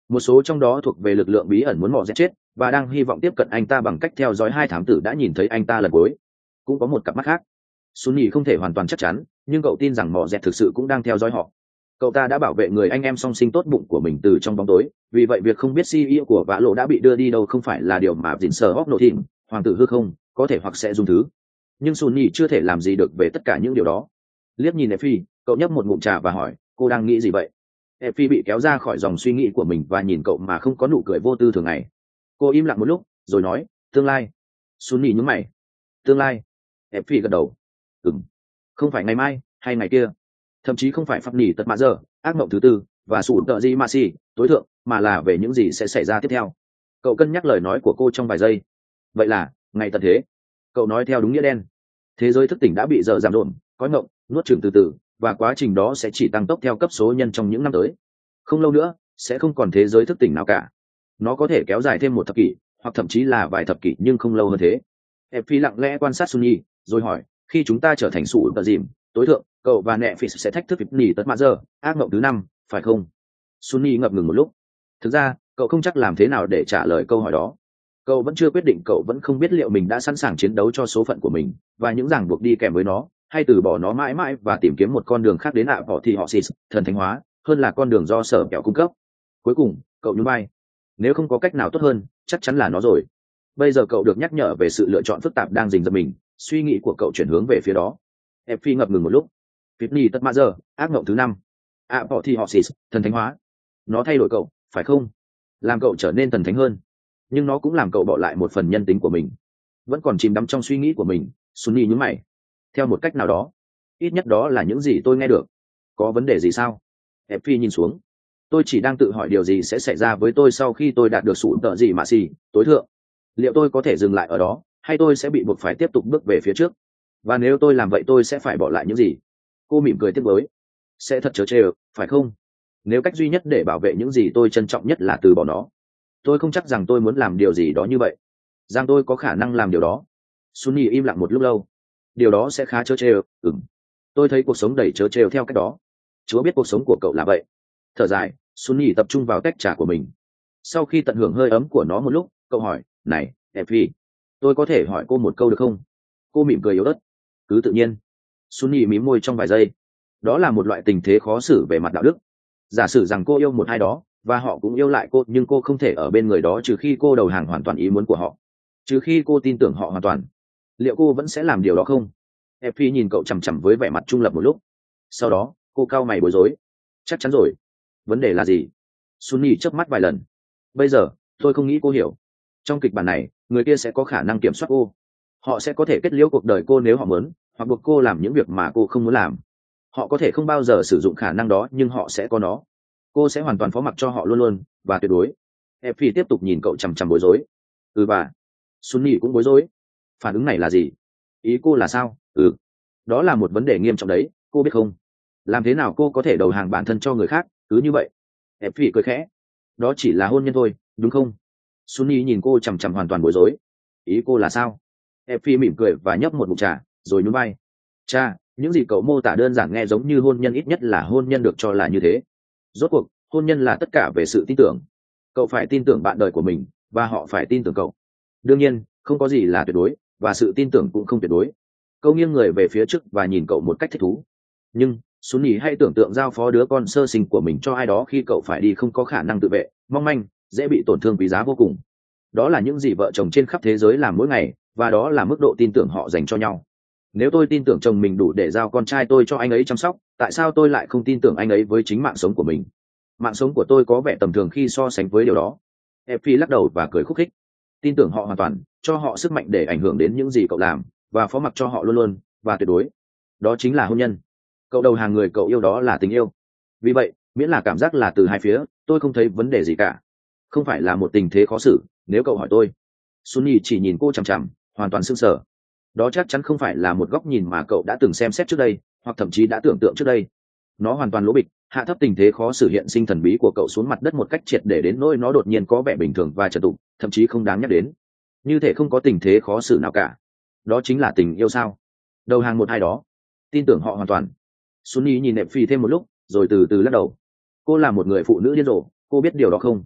một số trong đó thuộc về lực lượng bí ẩn muốn mò rét chết và đang hy vọng tiếp cận anh ta bằng cách theo dõi hai thám tử đã nhìn thấy anh ta lần cuối. Cũng có một cặp mắt khác. Sunny không thể hoàn toàn chắc chắn, nhưng cậu tin rằng mò rét thực sự cũng đang theo dõi họ. Cậu ta đã bảo vệ người anh em song sinh tốt bụng của mình từ trong bóng tối, vì vậy việc không biết xê e ô của vã lộ đã bị đưa đi đâu không phải là điều mà dình sờ hóc nộ thịm hoàng tử hư không có thể hoặc sẽ dùng thứ. Nhưng Sunny chưa thể làm gì được về tất cả những điều đó. Liếc nhìn Effie, cậu nhấp một ngụm trà và hỏi, cô đang nghĩ gì vậy? Effie bị kéo ra khỏi dòng suy nghĩ của mình và nhìn cậu mà không có nụ cười vô tư thường ngày. Cô im lặng một lúc rồi nói, tương lai. Sunny nhướng mày. Tương lai? Effie gật đầu. Ừm. Không phải ngày mai hay ngày kia, thậm chí không phải pháp nỉ tật mã giờ ác mộng thứ tư và sủ tợ di ma si tối thượng, mà là về những gì sẽ xảy ra tiếp theo. Cậu cân nhắc lời nói của cô trong vài giây. Vậy là ngày tận thế. Cậu nói theo đúng nghĩa đen. Thế giới thức tỉnh đã bị dở giảm độn, cõi ngộng nuốt chửng từ từ, và quá trình đó sẽ chỉ tăng tốc theo cấp số nhân trong những năm tới. Không lâu nữa sẽ không còn thế giới thức tỉnh nào cả. Nó có thể kéo dài thêm một thập kỷ hoặc thậm chí là vài thập kỷ, nhưng không lâu hơn thế. Effie lặng lẽ quan sát Sunny rồi hỏi, khi chúng ta trở thành sủ tợ dìm tối thượng, cậu và nẹ phi sẽ thách thức vịt nỉ tất mã giờ ác mộng thứ năm, phải không? Sunny ngập ngừng một lúc. Thực ra cậu không chắc làm thế nào để trả lời câu hỏi đó. Cậu vẫn chưa quyết định, cậu vẫn không biết liệu mình đã sẵn sàng chiến đấu cho số phận của mình và những ràng buộc đi kèm với nó, hay từ bỏ nó mãi mãi và tìm kiếm một con đường khác đến ạ bỏ thì họ xịt thần thánh hóa hơn là con đường do sở kẹo cung cấp. Cuối cùng cậu nhún vai. Nếu không có cách nào tốt hơn, chắc chắn là nó rồi. Bây giờ cậu được nhắc nhở về sự lựa chọn phức tạp đang rình rập mình, suy nghĩ của cậu chuyển hướng về phía đó. Effie ngập ngừng một lúc. Pitney tất mã giờ ác mộng thứ năm, ạ bỏ thì họ xịt thần thánh hóa. Nó thay đổi cậu, phải không? Làm cậu trở nên thần thánh hơn, nhưng nó cũng làm cậu bỏ lại một phần nhân tính của mình. Vẫn còn chìm đắm trong suy nghĩ của mình, Sunny nhún mày. Theo một cách nào đó, ít nhất đó là những gì tôi nghe được. Có vấn đề gì sao? Effie nhìn xuống. Tôi chỉ đang tự hỏi điều gì sẽ xảy ra với tôi sau khi tôi đạt được sủ tợ gì mà xì tối thượng. Liệu tôi có thể dừng lại ở đó, hay tôi sẽ bị buộc phải tiếp tục bước về phía trước? Và nếu tôi làm vậy tôi sẽ phải bỏ lại những gì? Cô mỉm cười tiếc với. Sẽ thật trớ trêu, phải không? Nếu cách duy nhất để bảo vệ những gì tôi trân trọng nhất là từ bỏ nó, tôi không chắc rằng tôi muốn làm điều gì đó như vậy. Rằng tôi có khả năng làm điều đó. Sunny im lặng một lúc lâu. Điều đó sẽ khá trớ trêu. Ừm. Tôi thấy cuộc sống đầy trớ trêu theo cách đó. Chúa biết cuộc sống của cậu là vậy. Thở dài, Sunny tập trung vào tách trà của mình. Sau khi tận hưởng hơi ấm của nó một lúc, cậu hỏi, này, Effie, tôi có thể hỏi cô một câu được không? Cô mỉm cười yếu ớt. Cứ tự nhiên. Sunny mím môi trong vài giây. Đó là một loại tình thế khó xử về mặt đạo đức. Giả sử rằng cô yêu một ai đó và họ cũng yêu lại cô, nhưng cô không thể ở bên người đó trừ khi cô đầu hàng hoàn toàn ý muốn của họ, trừ khi cô tin tưởng họ hoàn toàn. Liệu cô vẫn sẽ làm điều đó không? Effie nhìn cậu chằm chằm với vẻ mặt trung lập một lúc. Sau đó cô cau mày bối rối. Chắc chắn rồi. Vấn đề là gì? Sunny chớp mắt vài lần. Bây giờ tôi không nghĩ cô hiểu. Trong kịch bản này, người kia sẽ có khả năng kiểm soát cô. Họ sẽ có thể kết liễu cuộc đời cô nếu họ muốn, hoặc buộc cô làm những việc mà cô không muốn làm. Họ có thể không bao giờ sử dụng khả năng đó, nhưng họ sẽ có nó. Cô sẽ hoàn toàn phó mặc cho họ luôn luôn và tuyệt đối. Effie tiếp tục nhìn cậu chằm chằm bối rối. Ừ, và Sunny cũng bối rối. Phản ứng này là gì? Ý cô là sao? Ừ, đó là một vấn đề nghiêm trọng đấy, cô biết không? Làm thế nào cô có thể đầu hàng bản thân cho người khác cứ như vậy? Effie cười khẽ. Đó chỉ là hôn nhân thôi, đúng không? Sunny nhìn cô chằm chằm hoàn toàn bối rối. Ý cô là sao? Effie mỉm cười và nhấp một ngụm trà rồi nhún vai. Cha, những gì cậu mô tả đơn giản nghe giống như hôn nhân, ít nhất là hôn nhân được cho là như thế. Rốt cuộc hôn nhân là tất cả về sự tin tưởng. Cậu phải tin tưởng bạn đời của mình và họ phải tin tưởng cậu. Đương nhiên không có gì là tuyệt đối, và sự tin tưởng cũng không tuyệt đối. Cậu nghiêng người về phía trước và nhìn cậu một cách thích thú. Nhưng Sunny hãy tưởng tượng giao phó đứa con sơ sinh của mình cho ai đó khi cậu phải đi không có khả năng tự vệ, mong manh, dễ bị tổn thương quý giá vô cùng. Đó là những gì vợ chồng trên khắp thế giới làm mỗi ngày, và đó là mức độ tin tưởng họ dành cho nhau. Nếu tôi tin tưởng chồng mình đủ để giao con trai tôi cho anh ấy chăm sóc, tại sao tôi lại không tin tưởng anh ấy với chính mạng sống của mình? Mạng sống của tôi có vẻ tầm thường khi so sánh với điều đó. Effie lắc đầu và cười khúc khích. Tin tưởng họ hoàn toàn, cho họ sức mạnh để ảnh hưởng đến những gì cậu làm, và phó mặc cho họ luôn luôn và tuyệt đối. Đó chính là hôn nhân. Cậu đầu hàng người cậu yêu, đó là tình yêu. Vì vậy, miễn là cảm giác là từ hai phía, tôi không thấy vấn đề gì cả. Không phải là một tình thế khó xử, nếu cậu hỏi tôi. Sunny chỉ nhìn cô chằm chằm, hoàn toàn sững sờ. Đó chắc chắn không phải là một góc nhìn mà cậu đã từng xem xét trước đây, hoặc thậm chí đã tưởng tượng trước đây. Nó hoàn toàn lỗ bịch, hạ thấp tình thế khó xử hiện sinh thần bí của cậu xuống mặt đất một cách triệt để đến nỗi nó đột nhiên có vẻ bình thường và trật tục, thậm chí không đáng nhắc đến. Như thể không có tình thế khó xử nào cả. Đó chính là tình yêu sao? Đầu hàng một ai đó, tin tưởng họ hoàn toàn. Sunny nhìn Effie thêm một lúc, rồi từ từ lắc đầu. Cô là một người phụ nữ điên rồ, cô biết điều đó không?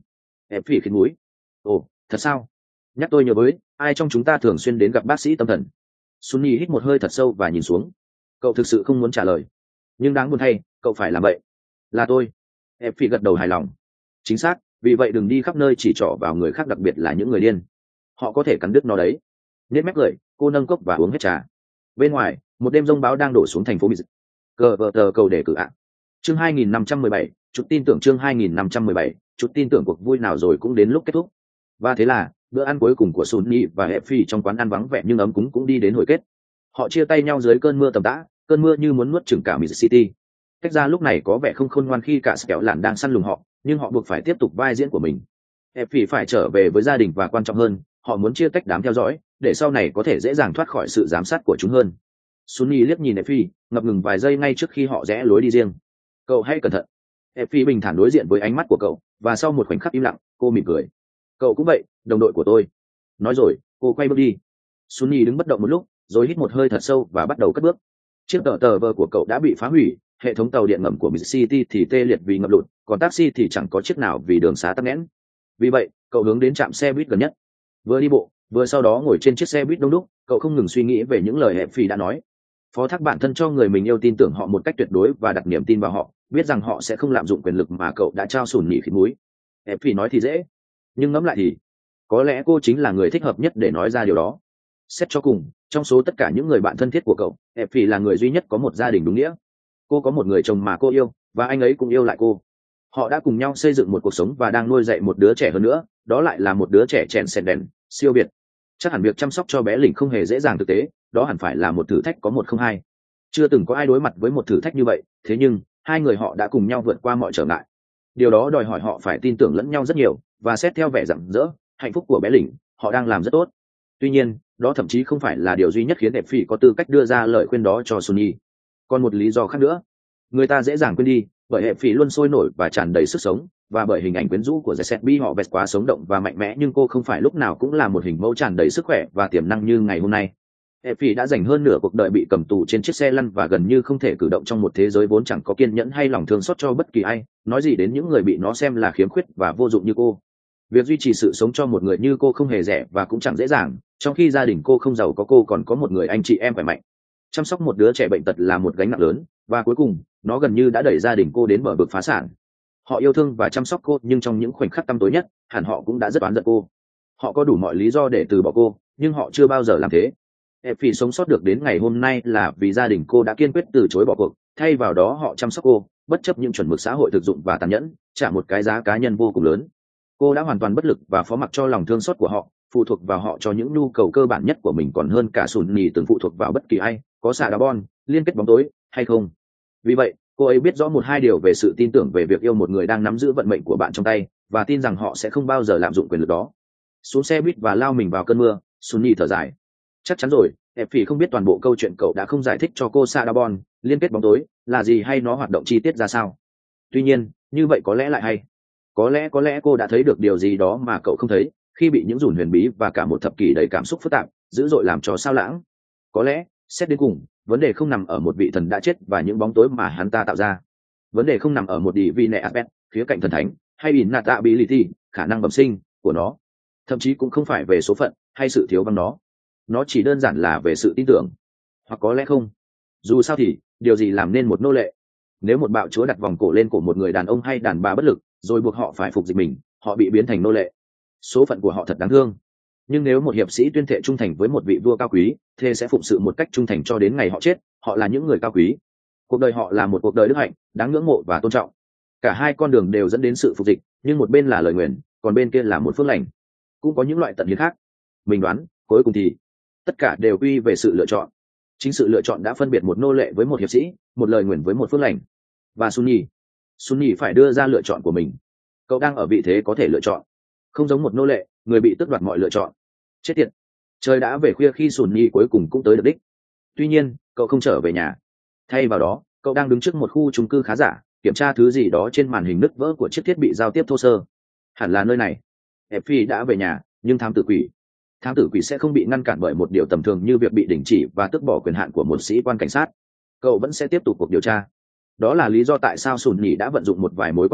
ép phỉ khịt mũi. Ồ, thật sao? Nhắc tôi nhớ với, ai trong chúng ta thường xuyên đến gặp bác sĩ tâm thần? Sunny hít một hơi thật sâu và nhìn xuống. Cậu thực sự không muốn trả lời, nhưng đáng buồn thay, cậu phải làm vậy. Là tôi. Ép phỉ gật đầu hài lòng. Chính xác, vì vậy đừng đi khắp nơi chỉ trỏ vào người khác, đặc biệt là những người điên. Họ có thể cắn đứt nó đấy. Nét mép cười, cô nâng cốc và uống hết trà. Bên ngoài, một đêm giông bão đang đổ xuống thành phố Mỹ. Cờ vợ tờ cầu đề cử ạ. Chương hai nghìn năm trăm mười bảy, chút tin tưởng chương hai nghìn năm trăm mười bảy, chút tin tưởng cuộc vui nào rồi cũng đến lúc kết thúc. Và thế là, bữa ăn cuối cùng của Sunny và Effie trong quán ăn vắng vẻ nhưng ấm cúng cũng đi đến hồi kết. Họ chia tay nhau dưới cơn mưa tầm tã, cơn mưa như muốn nuốt chửng cả Mỹ City. Cách ra lúc này có vẻ không khôn ngoan khi cả Sẹo Lạn đang săn lùng họ, nhưng họ buộc phải tiếp tục vai diễn của mình. Effie phải trở về với gia đình và quan trọng hơn, họ muốn chia tách đám theo dõi, để sau này có thể dễ dàng thoát khỏi sự giám sát của chúng hơn. Sunny liếc nhìn Effie, ngập ngừng vài giây ngay trước khi họ rẽ lối đi riêng. Cậu hãy cẩn thận. Effie bình thản đối diện với ánh mắt của cậu, và sau một khoảnh khắc im lặng, cô mỉm cười. Cậu cũng vậy, đồng đội của tôi. Nói rồi, cô quay bước đi. Sunny đứng bất động một lúc, rồi hít một hơi thật sâu và bắt đầu cất bước. Chiếc tờ tờ vờ của cậu đã bị phá hủy, hệ thống tàu điện ngầm của Mid City thì tê liệt vì ngập lụt, còn taxi thì chẳng có chiếc nào vì đường xá tắc nghẽn. Vì vậy, cậu hướng đến trạm xe buýt gần nhất. Vừa đi bộ, vừa sau đó ngồi trên chiếc xe buýt đông đúc, cậu không ngừng suy nghĩ về những lời Effie đã nói. Phó thác bản thân cho người mình yêu, tin tưởng họ một cách tuyệt đối và đặt niềm tin vào họ, biết rằng họ sẽ không lạm dụng quyền lực mà cậu đã trao sùn nhị khít mũi. Effie nói thì dễ, nhưng ngẫm lại thì có lẽ cô chính là người thích hợp nhất để nói ra điều đó. Xét cho cùng, trong số tất cả những người bạn thân thiết của cậu, Effie là người duy nhất có một gia đình đúng nghĩa. Cô có một người chồng mà cô yêu, và anh ấy cũng yêu lại cô. Họ đã cùng nhau xây dựng một cuộc sống và đang nuôi dạy một đứa trẻ hơn nữa, đó lại là một đứa trẻ chèn sèn đèn, siêu việt. Chắc hẳn việc chăm sóc cho bé Lỉnh không hề dễ dàng thực tế, đó hẳn phải là một thử thách có một không hai. Chưa từng có ai đối mặt với một thử thách như vậy, thế nhưng hai người họ đã cùng nhau vượt qua mọi trở ngại. Điều đó đòi hỏi họ phải tin tưởng lẫn nhau rất nhiều, và xét theo vẻ rạng rỡ, hạnh phúc của bé Lỉnh, họ đang làm rất tốt. Tuy nhiên, đó thậm chí không phải là điều duy nhất khiến Effie có tư cách đưa ra lời khuyên đó cho Sunny. Còn một lý do khác nữa, người ta dễ dàng quên đi, bởi Effie luôn sôi nổi và tràn đầy sức sống, và bởi hình ảnh quyến rũ của Jessie họ vẹt quá sống động và mạnh mẽ, nhưng cô không phải lúc nào cũng là một hình mẫu tràn đầy sức khỏe và tiềm năng như ngày hôm nay. Effie đã dành hơn nửa cuộc đời bị cầm tù trên chiếc xe lăn và gần như không thể cử động trong một thế giới vốn chẳng có kiên nhẫn hay lòng thương xót cho bất kỳ ai, nói gì đến những người bị nó xem là khiếm khuyết và vô dụng như cô. Việc duy trì sự sống cho một người như cô không hề rẻ và cũng chẳng dễ dàng, trong khi gia đình cô không giàu có, cô còn có một người anh chị em khỏe mạnh. Chăm sóc một đứa trẻ bệnh tật là một gánh nặng lớn, và cuối cùng nó gần như đã đẩy gia đình cô đến bờ vực phá sản. Họ yêu thương và chăm sóc cô, nhưng trong những khoảnh khắc tăm tối nhất, hẳn họ cũng đã rất oán giận cô. Họ có đủ mọi lý do để từ bỏ cô, nhưng họ chưa bao giờ làm thế. Effie sống sót được đến ngày hôm nay là vì gia đình cô đã kiên quyết từ chối bỏ cuộc, thay vào đó họ chăm sóc cô, bất chấp những chuẩn mực xã hội thực dụng và tàn nhẫn, trả một cái giá cá nhân vô cùng lớn. Cô đã hoàn toàn bất lực và phó mặc cho lòng thương xót của họ, phụ thuộc vào họ cho những nhu cầu cơ bản nhất của mình còn hơn cả sùn nhì từng phụ thuộc vào bất kỳ ai, có xạ đá bon, liên kết bóng tối, hay không. Vì vậy, cô ấy biết rõ một hai điều về sự tin tưởng về việc yêu một người đang nắm giữ vận mệnh của bạn trong tay, và tin rằng họ sẽ không bao giờ lạm dụng quyền lực đó. Xuống xe buýt và lao mình vào cơn mưa, Sunny thở dài. Chắc chắn rồi, Effie không biết toàn bộ câu chuyện, cậu đã không giải thích cho cô xạ đá bon, liên kết bóng tối là gì hay nó hoạt động chi tiết ra sao. Tuy nhiên, như vậy có lẽ lại hay. Có lẽ có lẽ cô đã thấy được điều gì đó mà cậu không thấy, khi bị những rủn huyền bí và cả một thập kỷ đầy cảm xúc phức tạp, dữ dội làm cho sao lãng. Có lẽ, xét đến cùng, vấn đề không nằm ở một vị thần đã chết và những bóng tối mà hắn ta tạo ra. Vấn đề không nằm ở một địa vị nệ aspect, khía cạnh thần thánh, hay innatability, khả năng bẩm sinh của nó. Thậm chí cũng không phải về số phận hay sự thiếu vắng nó. Nó chỉ đơn giản là về sự tin tưởng. Hoặc có lẽ không. Dù sao thì, điều gì làm nên một nô lệ? Nếu một bạo chúa đặt vòng cổ lên cổ một người đàn ông hay đàn bà bất lực, rồi buộc họ phải phục dịch mình, họ bị biến thành nô lệ. Số phận của họ thật đáng thương. Nhưng nếu một hiệp sĩ tuyên thệ trung thành với một vị vua cao quý, thế sẽ phụng sự một cách trung thành cho đến ngày họ chết. Họ là những người cao quý. Cuộc đời họ là một cuộc đời đức hạnh, đáng ngưỡng mộ và tôn trọng. Cả hai con đường đều dẫn đến sự phục dịch, nhưng một bên là lời nguyền, còn bên kia là một phước lành. Cũng có những loại tận hiến khác. Mình đoán, cuối cùng thì tất cả đều quy về sự lựa chọn. Chính sự lựa chọn đã phân biệt một nô lệ với một hiệp sĩ, một lời nguyền với một phước lành. Và Sunny, Sunny phải đưa ra lựa chọn của mình. Cậu đang ở vị thế có thể lựa chọn, không giống một nô lệ, người bị tước đoạt mọi lựa chọn. Chết tiệt. Trời đã về khuya khi Sunny cuối cùng cũng tới được đích. Tuy nhiên, cậu không trở về nhà. Thay vào đó, cậu đang đứng trước một khu chung cư khá giả, kiểm tra thứ gì đó trên màn hình nứt vỡ của chiếc thiết bị giao tiếp thô sơ. Hẳn là nơi này. Effie đã về nhà, nhưng thám tử quỷ thám tử quỷ sẽ không bị ngăn cản bởi một điều tầm thường như việc bị đình chỉ và tước bỏ quyền hạn của một sĩ quan cảnh sát. Cậu vẫn sẽ tiếp tục cuộc điều tra. Đó là lý do tại sao Sùn Nhỉ đã vận dụng một vài mối quan hệ,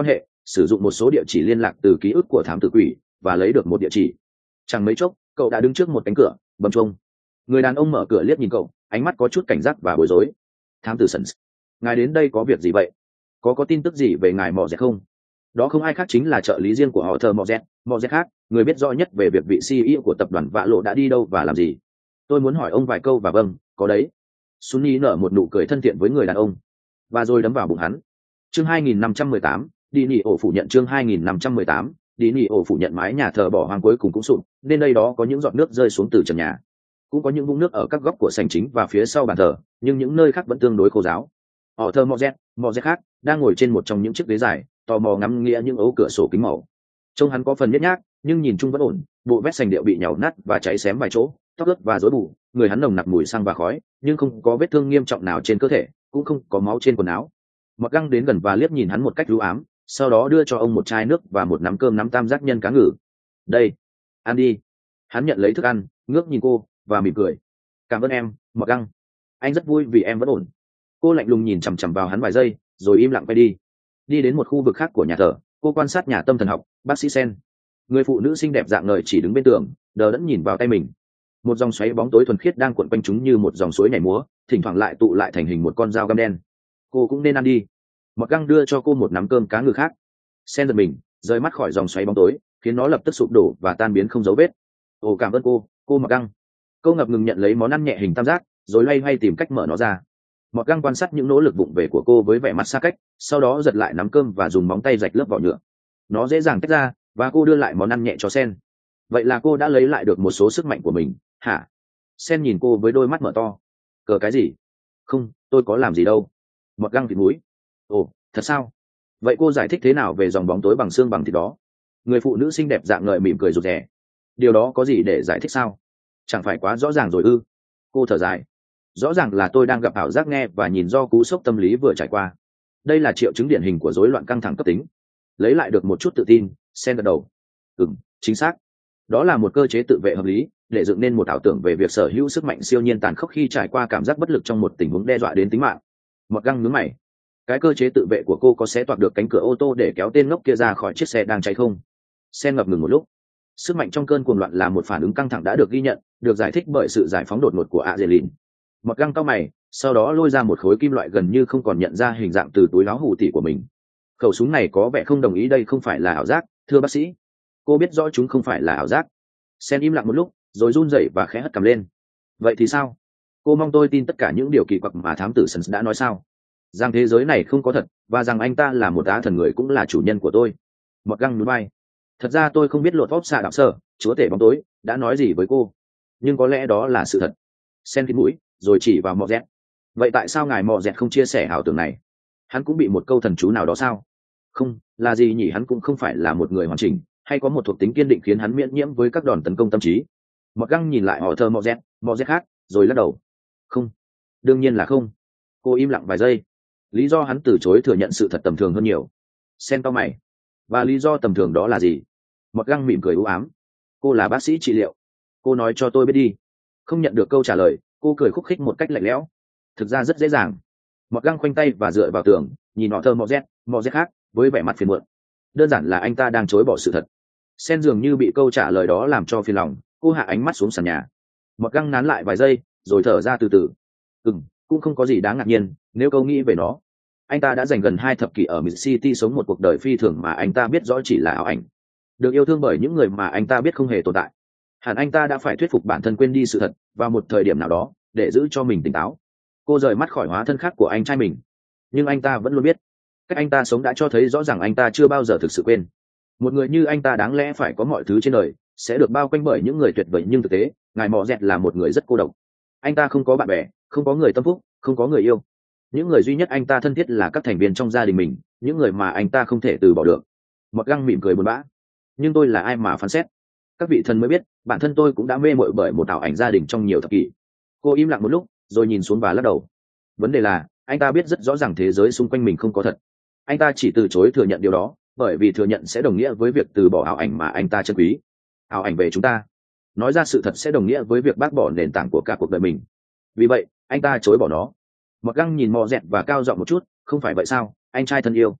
sử dụng một số địa chỉ liên lạc từ ký ức của thám tử quỷ và lấy được một địa chỉ. Chẳng mấy chốc cậu đã đứng trước một cánh cửa bấm chuông. Người đàn ông mở cửa liếc nhìn cậu, ánh mắt có chút cảnh giác và bối rối. Thám tử Sons, ngài đến đây có việc gì vậy? Có có tin tức gì về ngài Mọ Dẹt không? Đó không ai khác chính là trợ lý riêng của họ thờ Mọ Dẹt, Mọ Dẹt khác, người biết rõ nhất về việc vị xê e ô của tập đoàn Vạ Lộ đã đi đâu và làm gì. Tôi muốn hỏi ông vài câu và vâng, có đấy. Sunny nở một nụ cười thân thiện với người đàn ông và rồi đấm vào bụng hắn. Chương hai nghìn năm trăm mười tám, đi nỉ ổ phủ nhận. Chương hai nghìn năm trăm mười tám, đi nỉ ổ phủ nhận. Mái nhà thờ bỏ hoang cuối cùng cũng sụp, nên đây đó có những giọt nước rơi xuống từ trần nhà, cũng có những vũng nước ở các góc của sảnh chính và phía sau bàn thờ, nhưng những nơi khác vẫn tương đối khô ráo. Họ thờ Mọ Dẹt, Mọ Dẹt khác đang ngồi trên một trong những chiếc ghế dài, tò mò ngắm nghĩa những ấu cửa sổ kính màu. Trông hắn có phần nhếch nhác, nhưng nhìn chung vẫn ổn. Bộ vest sành điệu bị nhàu nát và cháy xém vài chỗ, tóc ướt và rối bù, người hắn nồng nặc mùi xăng và khói, nhưng không có vết thương nghiêm trọng nào trên cơ thể, cũng không có máu trên quần áo. Mặc Găng đến gần và liếc nhìn hắn một cách ưu ám, sau đó đưa cho ông một chai nước và một nắm cơm nắm tam giác nhân cá ngừ. Đây, ăn đi. Hắn nhận lấy thức ăn, ngước nhìn cô và mỉm cười. Cảm ơn em, Mặc Găng. Anh rất vui vì em vẫn ổn. Cô lạnh lùng nhìn chằm chằm vào hắn vài giây, rồi im lặng quay đi. Đi đến một khu vực khác của nhà thờ, cô quan sát nhà tâm thần học, bác sĩ Sen. Người phụ nữ xinh đẹp dạng ngời chỉ đứng bên tường, đờ đẫn nhìn vào tay mình. Một dòng xoáy bóng tối thuần khiết đang cuộn quanh chúng như một dòng suối nhảy múa, thỉnh thoảng lại tụ lại thành hình một con dao găm đen. Cô cũng nên ăn đi. Mặc Găng đưa cho cô một nắm cơm cá ngừ khác. Sen giật mình, rời mắt khỏi dòng xoáy bóng tối, khiến nó lập tức sụp đổ và tan biến không dấu vết. Ồ, cảm ơn cô, cô Mặc Găng. Cô ngập ngừng nhận lấy món ăn nhẹ hình tam giác, rồi loay hoay tìm cách mở nó ra. Mặc Găng quan sát những nỗ lực vụng về của cô với vẻ mặt xa cách, sau đó giật lại nắm cơm và dùng móng tay rạch lớp vỏ nhựa. Nó dễ dàng tách ra, và cô đưa lại món ăn nhẹ cho Sen. Vậy là cô đã lấy lại được một số sức mạnh của mình, hả? Sen nhìn cô với đôi mắt mở to. Cờ cái gì? Không, tôi có làm gì đâu. Mặc Găng thịt mũi. Ồ, thật sao? Vậy cô giải thích thế nào về dòng bóng tối bằng xương bằng thịt đó? Người phụ nữ xinh đẹp dạng ngời mỉm cười rụt rè. Điều đó có gì để giải thích sao? Chẳng phải quá rõ ràng rồi ư? Cô thở dài. Rõ ràng là tôi đang gặp ảo giác nghe và nhìn do cú sốc tâm lý vừa trải qua. Đây là triệu chứng điển hình của rối loạn căng thẳng cấp tính. Lấy lại được một chút tự tin, Sen gật đầu. Ừm, chính xác. Đó là một cơ chế tự vệ hợp lý để dựng nên một ảo tưởng về việc sở hữu sức mạnh siêu nhiên tàn khốc khi trải qua cảm giác bất lực trong một tình huống đe dọa đến tính mạng. Mặc Găng nhướng mày. Cái cơ chế tự vệ của cô có xé toạc được cánh cửa ô tô để kéo tên ngốc kia ra khỏi chiếc xe đang cháy không? Sen ngập ngừng một lúc. Sức mạnh trong cơn cuồng loạn là một phản ứng căng thẳng đã được ghi nhận, được giải thích bởi sự giải phóng đột ngột của Azelin. Mặc Găng cau mày, sau đó lôi ra một khối kim loại gần như không còn nhận ra hình dạng từ túi áo hủ tỉ của mình. Khẩu súng này có vẻ không đồng ý, đây không phải là ảo giác, thưa bác sĩ. Cô biết rõ chúng không phải là ảo giác. Sen im lặng một lúc, rồi run rẩy và khẽ hất cằm lên. Vậy thì sao? Cô mong tôi tin tất cả những điều kỳ quặc mà thám tử Sons đã nói sao? Rằng thế giới này không có thật, và rằng anh ta là một á thần người cũng là chủ nhân của tôi. Mặc Găng nhún vai. Thật ra tôi không biết lột vóp xạ đạo sở, chúa tể bóng tối, đã nói gì với cô. Nhưng có lẽ đó là sự thật. Sen khít mũi, rồi chỉ vào Mọ Dẹt. Vậy tại sao ngài Mọ Dẹt không chia sẻ ảo tưởng này? Hắn cũng bị một câu thần chú nào đó sao? Không, là gì nhỉ? Hắn cũng không phải là một người hoàn chỉnh, hay có một thuộc tính kiên định khiến hắn miễn nhiễm với các đòn tấn công tâm trí. Mặc Găng nhìn lại họ thơ Mọ Dẹt, Mọ Dẹt khác, rồi lắc đầu. Không, đương nhiên là không. Cô im lặng vài giây. Lý do hắn từ chối thừa nhận sự thật tầm thường hơn nhiều. Sen to mày. Và lý do tầm thường đó là gì? Mặc Găng mỉm cười u ám. Cô là bác sĩ trị liệu. Cô nói cho tôi biết đi. Không nhận được câu trả lời, cô cười khúc khích một cách lạnh lẽo. Thực ra rất dễ dàng. Mặc Găng khoanh tay và dựa vào tường, nhìn họ thơ Mọ Dẹt, Mọ Dẹt khác, với vẻ mặt phiền muộn. Đơn giản là anh ta đang chối bỏ sự thật. Sen dường như bị câu trả lời đó làm cho phiền lòng, cô hạ ánh mắt xuống sàn nhà. Mặc Găng nán lại vài giây, rồi thở ra từ từ. Ừm, cũng không có gì đáng ngạc nhiên nếu câu nghĩ về nó. Anh ta đã dành gần hai thập kỷ ở Mid City sống một cuộc đời phi thường mà anh ta biết rõ chỉ là ảo ảnh, được yêu thương bởi những người mà anh ta biết không hề tồn tại. Hẳn anh ta đã phải thuyết phục bản thân quên đi sự thật vào một thời điểm nào đó để giữ cho mình tỉnh táo. Cô rời mắt khỏi hóa thân khác của anh trai mình, nhưng anh ta vẫn luôn biết cách anh ta sống đã cho thấy rõ ràng anh ta chưa bao giờ thực sự quên. Một người như anh ta đáng lẽ phải có mọi thứ trên đời, sẽ được bao quanh bởi những người tuyệt vời, nhưng thực tế ngài Mọ Dẹt là một người rất cô độc. Anh ta không có bạn bè, không có người tâm phúc, không có người yêu. Những người duy nhất anh ta thân thiết là các thành viên trong gia đình mình, những người mà anh ta không thể từ bỏ được. Mặc Găng mỉm cười buồn bã. Nhưng tôi là ai mà phán xét? Các vị thần mới biết, bản thân tôi cũng đã mê mội bởi một ảo ảnh gia đình trong nhiều thập kỷ. Cô im lặng một lúc, rồi nhìn xuống và lắc đầu. Vấn đề là anh ta biết rất rõ ràng thế giới xung quanh mình không có thật. Anh ta chỉ từ chối thừa nhận điều đó, bởi vì thừa nhận sẽ đồng nghĩa với việc từ bỏ ảo ảnh mà anh ta trân quý. Ảo ảnh về chúng ta. Nói ra sự thật sẽ đồng nghĩa với việc bác bỏ nền tảng của cả cuộc đời mình. Vì vậy anh ta chối bỏ nó. Mặc Găng nhìn Mọ Dẹt và cao giọng một chút. Không phải vậy sao, anh trai thân yêu?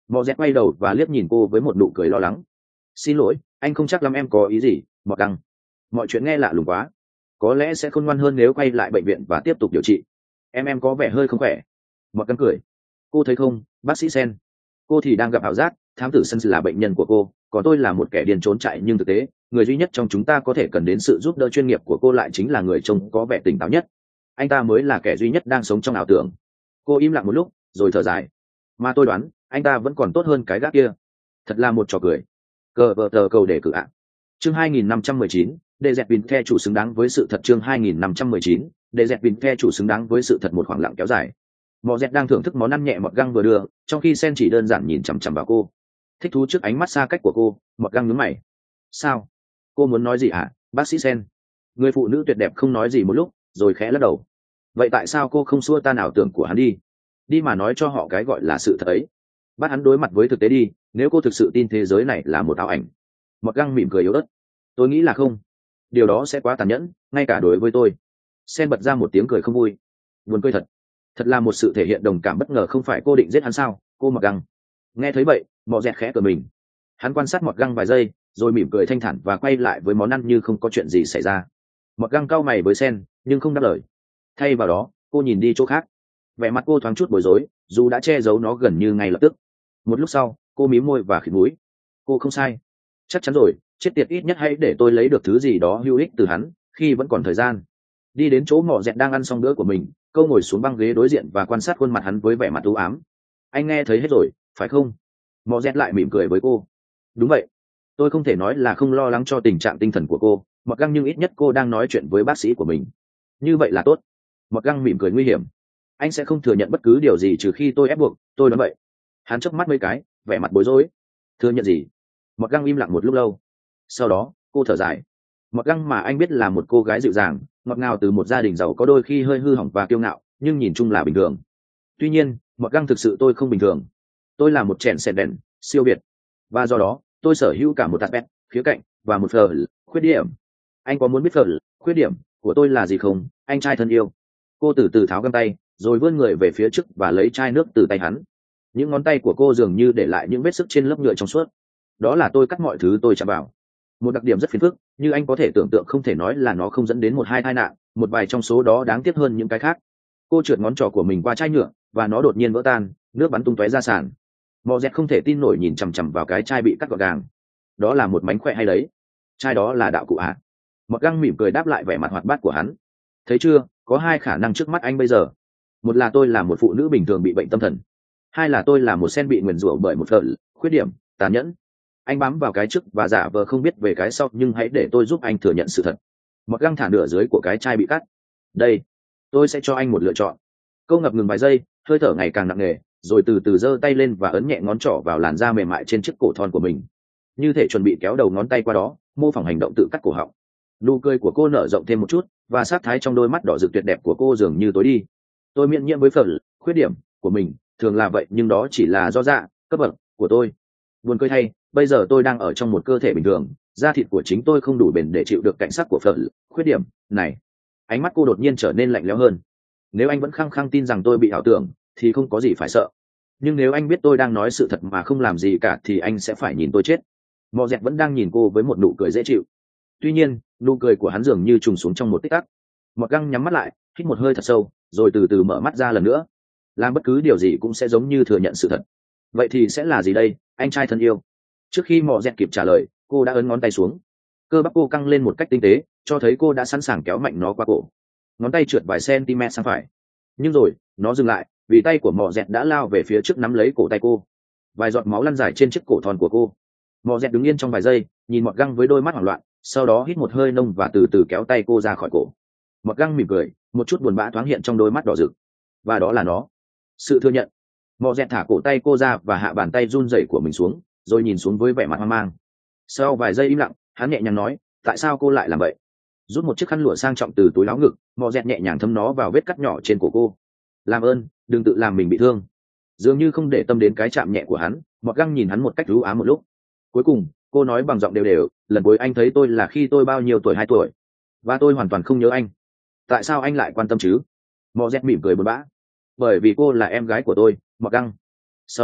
Mọ dẹt quay đầu và liếc nhìn cô với một nụ cười lo lắng. Xin lỗi, anh không chắc lắm em có ý gì, Mọt Găng. Mọi chuyện nghe lạ lùng quá. Có lẽ sẽ khôn ngoan hơn nếu quay lại bệnh viện và tiếp tục điều trị. Em em có vẻ hơi không khỏe. Mọt Găng cười. Cô thấy không, bác sĩ Sen. Cô thì đang gặp ảo giác, thám tử Sân là bệnh nhân của cô, còn tôi là một kẻ điên trốn chạy, nhưng thực tế, người duy nhất trong chúng ta có thể cần đến sự giúp đỡ chuyên nghiệp của cô lại chính là người trông có vẻ tỉnh táo nhất. Anh ta mới là kẻ duy nhất đang sống trong ảo tưởng. Cô im lặng một lúc, rồi thở dài. Mà tôi đoán, anh ta vẫn còn tốt hơn cái gác kia. Thật là một trò cười. Cờ vợ tờ cầu để cử ạ. Chương hai nghìn năm trăm mười chín, để dẹp bình the chủ xứng đáng với sự thật. Chương hai nghìn năm trăm mười chín, để dẹp bình the chủ xứng đáng với sự thật. Một khoảng lặng kéo dài. Mọ dẹt đang thưởng thức món ăn nhẹ Mọt Găng vừa đưa, trong khi Sen chỉ đơn giản nhìn chằm chằm vào cô. Thích thú trước ánh mắt xa cách của cô, Mọt Găng nhướng mày. Sao? Cô muốn nói gì hả, bác sĩ Sen? Người phụ nữ tuyệt đẹp không nói gì một lúc, rồi khẽ lắc đầu. Vậy tại sao cô không xua tan ảo tưởng của hắn đi? Đi mà nói cho họ cái gọi là sự thật ấy. Bắt hắn đối mặt với thực tế đi, nếu cô thực sự tin thế giới này là một ảo ảnh. Mọt Găng mỉm cười yếu ớt. Tôi nghĩ là không. Điều đó sẽ quá tàn nhẫn, ngay cả đối với tôi. Sen bật ra một tiếng cười không vui. Buồn cười thật. Thật là một sự thể hiện đồng cảm bất ngờ. Không phải cô định giết hắn sao, cô Mọt Găng? Nghe thấy vậy, Mọ dẹt khẽ cờ mình. Hắn quan sát Mọt Găng vài giây, rồi mỉm cười thanh thản và quay lại với món ăn như không có chuyện gì xảy ra. Mọt Găng cau mày với Sen, nhưng không đáp lời. Thay vào đó, cô nhìn đi chỗ khác. Vẻ mặt cô thoáng chút bối rối, dù đã che giấu nó gần như ngay lập tức. Một lúc sau, cô mím môi và khịt mũi. Cô không sai. Chắc chắn rồi, chết tiệt, ít nhất hãy để tôi lấy được thứ gì đó hữu ích từ hắn, khi vẫn còn thời gian. Đi đến chỗ Mọ dẹt đang ăn xong bữa của mình, cô ngồi xuống băng ghế đối diện và quan sát khuôn mặt hắn với vẻ mặt u ám. Anh nghe thấy hết rồi, phải không? Mọ dẹt lại mỉm cười với cô. Đúng vậy. Tôi không thể nói là không lo lắng cho tình trạng tinh thần của cô, Mọt Găng, nhưng ít nhất cô đang nói chuyện với bác sĩ của mình. Như vậy là tốt. Mọt Găng mỉm cười nguy hiểm. Anh sẽ không thừa nhận bất cứ điều gì trừ khi tôi ép buộc, tôi nói vậy. Hắn chớp mắt mấy cái, vẻ mặt bối rối. Thừa nhận gì? Mọt Găng im lặng một lúc lâu. Sau đó, cô thở dài. Mọt Găng mà anh biết là một cô gái dịu dàng, ngọt ngào từ một gia đình giàu, có đôi khi hơi hư hỏng và kiêu ngạo, nhưng nhìn chung là bình thường. Tuy nhiên, Mọt Găng, thực sự tôi không bình thường. Tôi là một chèn xẹt đèn, siêu việt. Và do đó, tôi sở hữu cả một aspect, khía cạnh, và một phờ, khuyết điểm. Anh có muốn biết phờ, khuyết điểm của tôi là gì không, anh trai thân yêu? Cô từ từ tháo găng tay, rồi vươn người về phía trước và lấy chai nước từ tay hắn. Những ngón tay của cô dường như để lại những vết sức trên lớp nhựa trong suốt. Đó là tôi cắt mọi thứ tôi chạm vào. Một đặc điểm rất phiền phức, như anh có thể tưởng tượng, không thể nói là nó không dẫn đến một hai tai nạn, một vài trong số đó đáng tiếc hơn những cái khác. Cô trượt ngón trỏ của mình qua chai nhựa, và nó đột nhiên vỡ tan, nước bắn tung tóe ra sàn. Mọ dẹt không thể tin nổi nhìn chằm chằm vào cái chai bị cắt gọn gàng. Đó là một mánh khỏe hay đấy? Chai đó là đạo cụ ạ? À? Mọt Găng mỉm cười đáp lại vẻ mặt hoạt bát của hắn. Thấy chưa, có hai khả năng trước mắt anh bây giờ. Một là tôi là một phụ nữ bình thường bị bệnh tâm thần. Hai là tôi là một sen bị nguyền rủa bởi một phở, khuyết điểm, tàn nhẫn. Anh bám vào cái trước và giả vờ không biết về cái sau, nhưng hãy để tôi giúp anh thừa nhận sự thật. Mọt Găng thả nửa dưới của cái chai bị cắt. Đây, tôi sẽ cho anh một lựa chọn. Câu ngập ngừng vài giây, hơi thở ngày càng nặng nề, rồi từ từ giơ tay lên và ấn nhẹ ngón trỏ vào làn da mềm mại trên chiếc cổ thon của mình, như thể chuẩn bị kéo đầu ngón tay qua đó, mô phỏng hành động tự cắt cổ họng. Nụ cười của cô nở rộng thêm một chút, và sát thái trong đôi mắt đỏ rực tuyệt đẹp của cô dường như tối đi. Tôi miễn nhiễm với phần khuyết điểm của mình, thường là vậy, nhưng đó chỉ là do dạ cấp bậc của tôi. Buồn cười thay, bây giờ tôi đang ở trong một cơ thể bình thường, da thịt của chính tôi không đủ bền để chịu được cảnh sắc của phần khuyết điểm này. Ánh mắt cô đột nhiên trở nên lạnh lẽo hơn. Nếu anh vẫn khăng khăng tin rằng tôi bị ảo tưởng, thì không có gì phải sợ. Nhưng nếu anh biết tôi đang nói sự thật mà không làm gì cả, thì anh sẽ phải nhìn tôi chết. Mọ dẹt vẫn đang nhìn cô với một nụ cười dễ chịu. Tuy nhiên, nụ cười của hắn dường như trùng xuống trong một tích tắc. Mọt Găng nhắm mắt lại, hít một hơi thật sâu, rồi từ từ mở mắt ra lần nữa. Làm bất cứ điều gì cũng sẽ giống như thừa nhận sự thật. Vậy thì sẽ là gì đây, anh trai thân yêu? Trước khi Mọ dẹt kịp trả lời, cô đã ấn ngón tay xuống. Cơ bắp cô căng lên một cách tinh tế, cho thấy cô đã sẵn sàng kéo mạnh nó qua cổ. Ngón tay trượt vài cm sang phải. Nhưng rồi, nó dừng lại, vì tay của Mọ dẹt đã lao về phía trước nắm lấy cổ tay cô. Vài giọt máu lăn dài trên chiếc cổ thon của cô. Mọ dẹt đứng yên trong vài giây, nhìn Mọt Găng với đôi mắt hoảng loạn, sau đó hít một hơi nông và từ từ kéo tay cô ra khỏi cổ. Mọt Găng mỉm cười, một chút buồn bã thoáng hiện trong đôi mắt đỏ rực. Và đó là nó, sự thừa nhận. Mọ dẹt thả cổ tay cô ra và hạ bàn tay run rẩy của mình xuống, rồi nhìn xuống với vẻ mặt hoang mang. Sau vài giây im lặng, hắn nhẹ nhàng nói, tại sao cô lại làm vậy? Rút một chiếc khăn lụa sang trọng từ túi áo ngực, Mọ dẹt nhẹ nhàng thấm nó vào vết cắt nhỏ trên cổ cô. Làm ơn, đừng tự làm mình bị thương. Dường như không để tâm đến cái chạm nhẹ của hắn, Mọt Găng nhìn hắn một cách ưu ám một lúc. Cuối cùng, cô nói bằng giọng đều đều, lần cuối anh thấy tôi là khi tôi bao nhiêu tuổi? Hai tuổi. Và tôi hoàn toàn không nhớ anh. Tại sao anh lại quan tâm chứ? Mọ dẹt mỉm cười buồn bã. Bởi vì cô là em gái của tôi, Mọt Găng. Sau đó,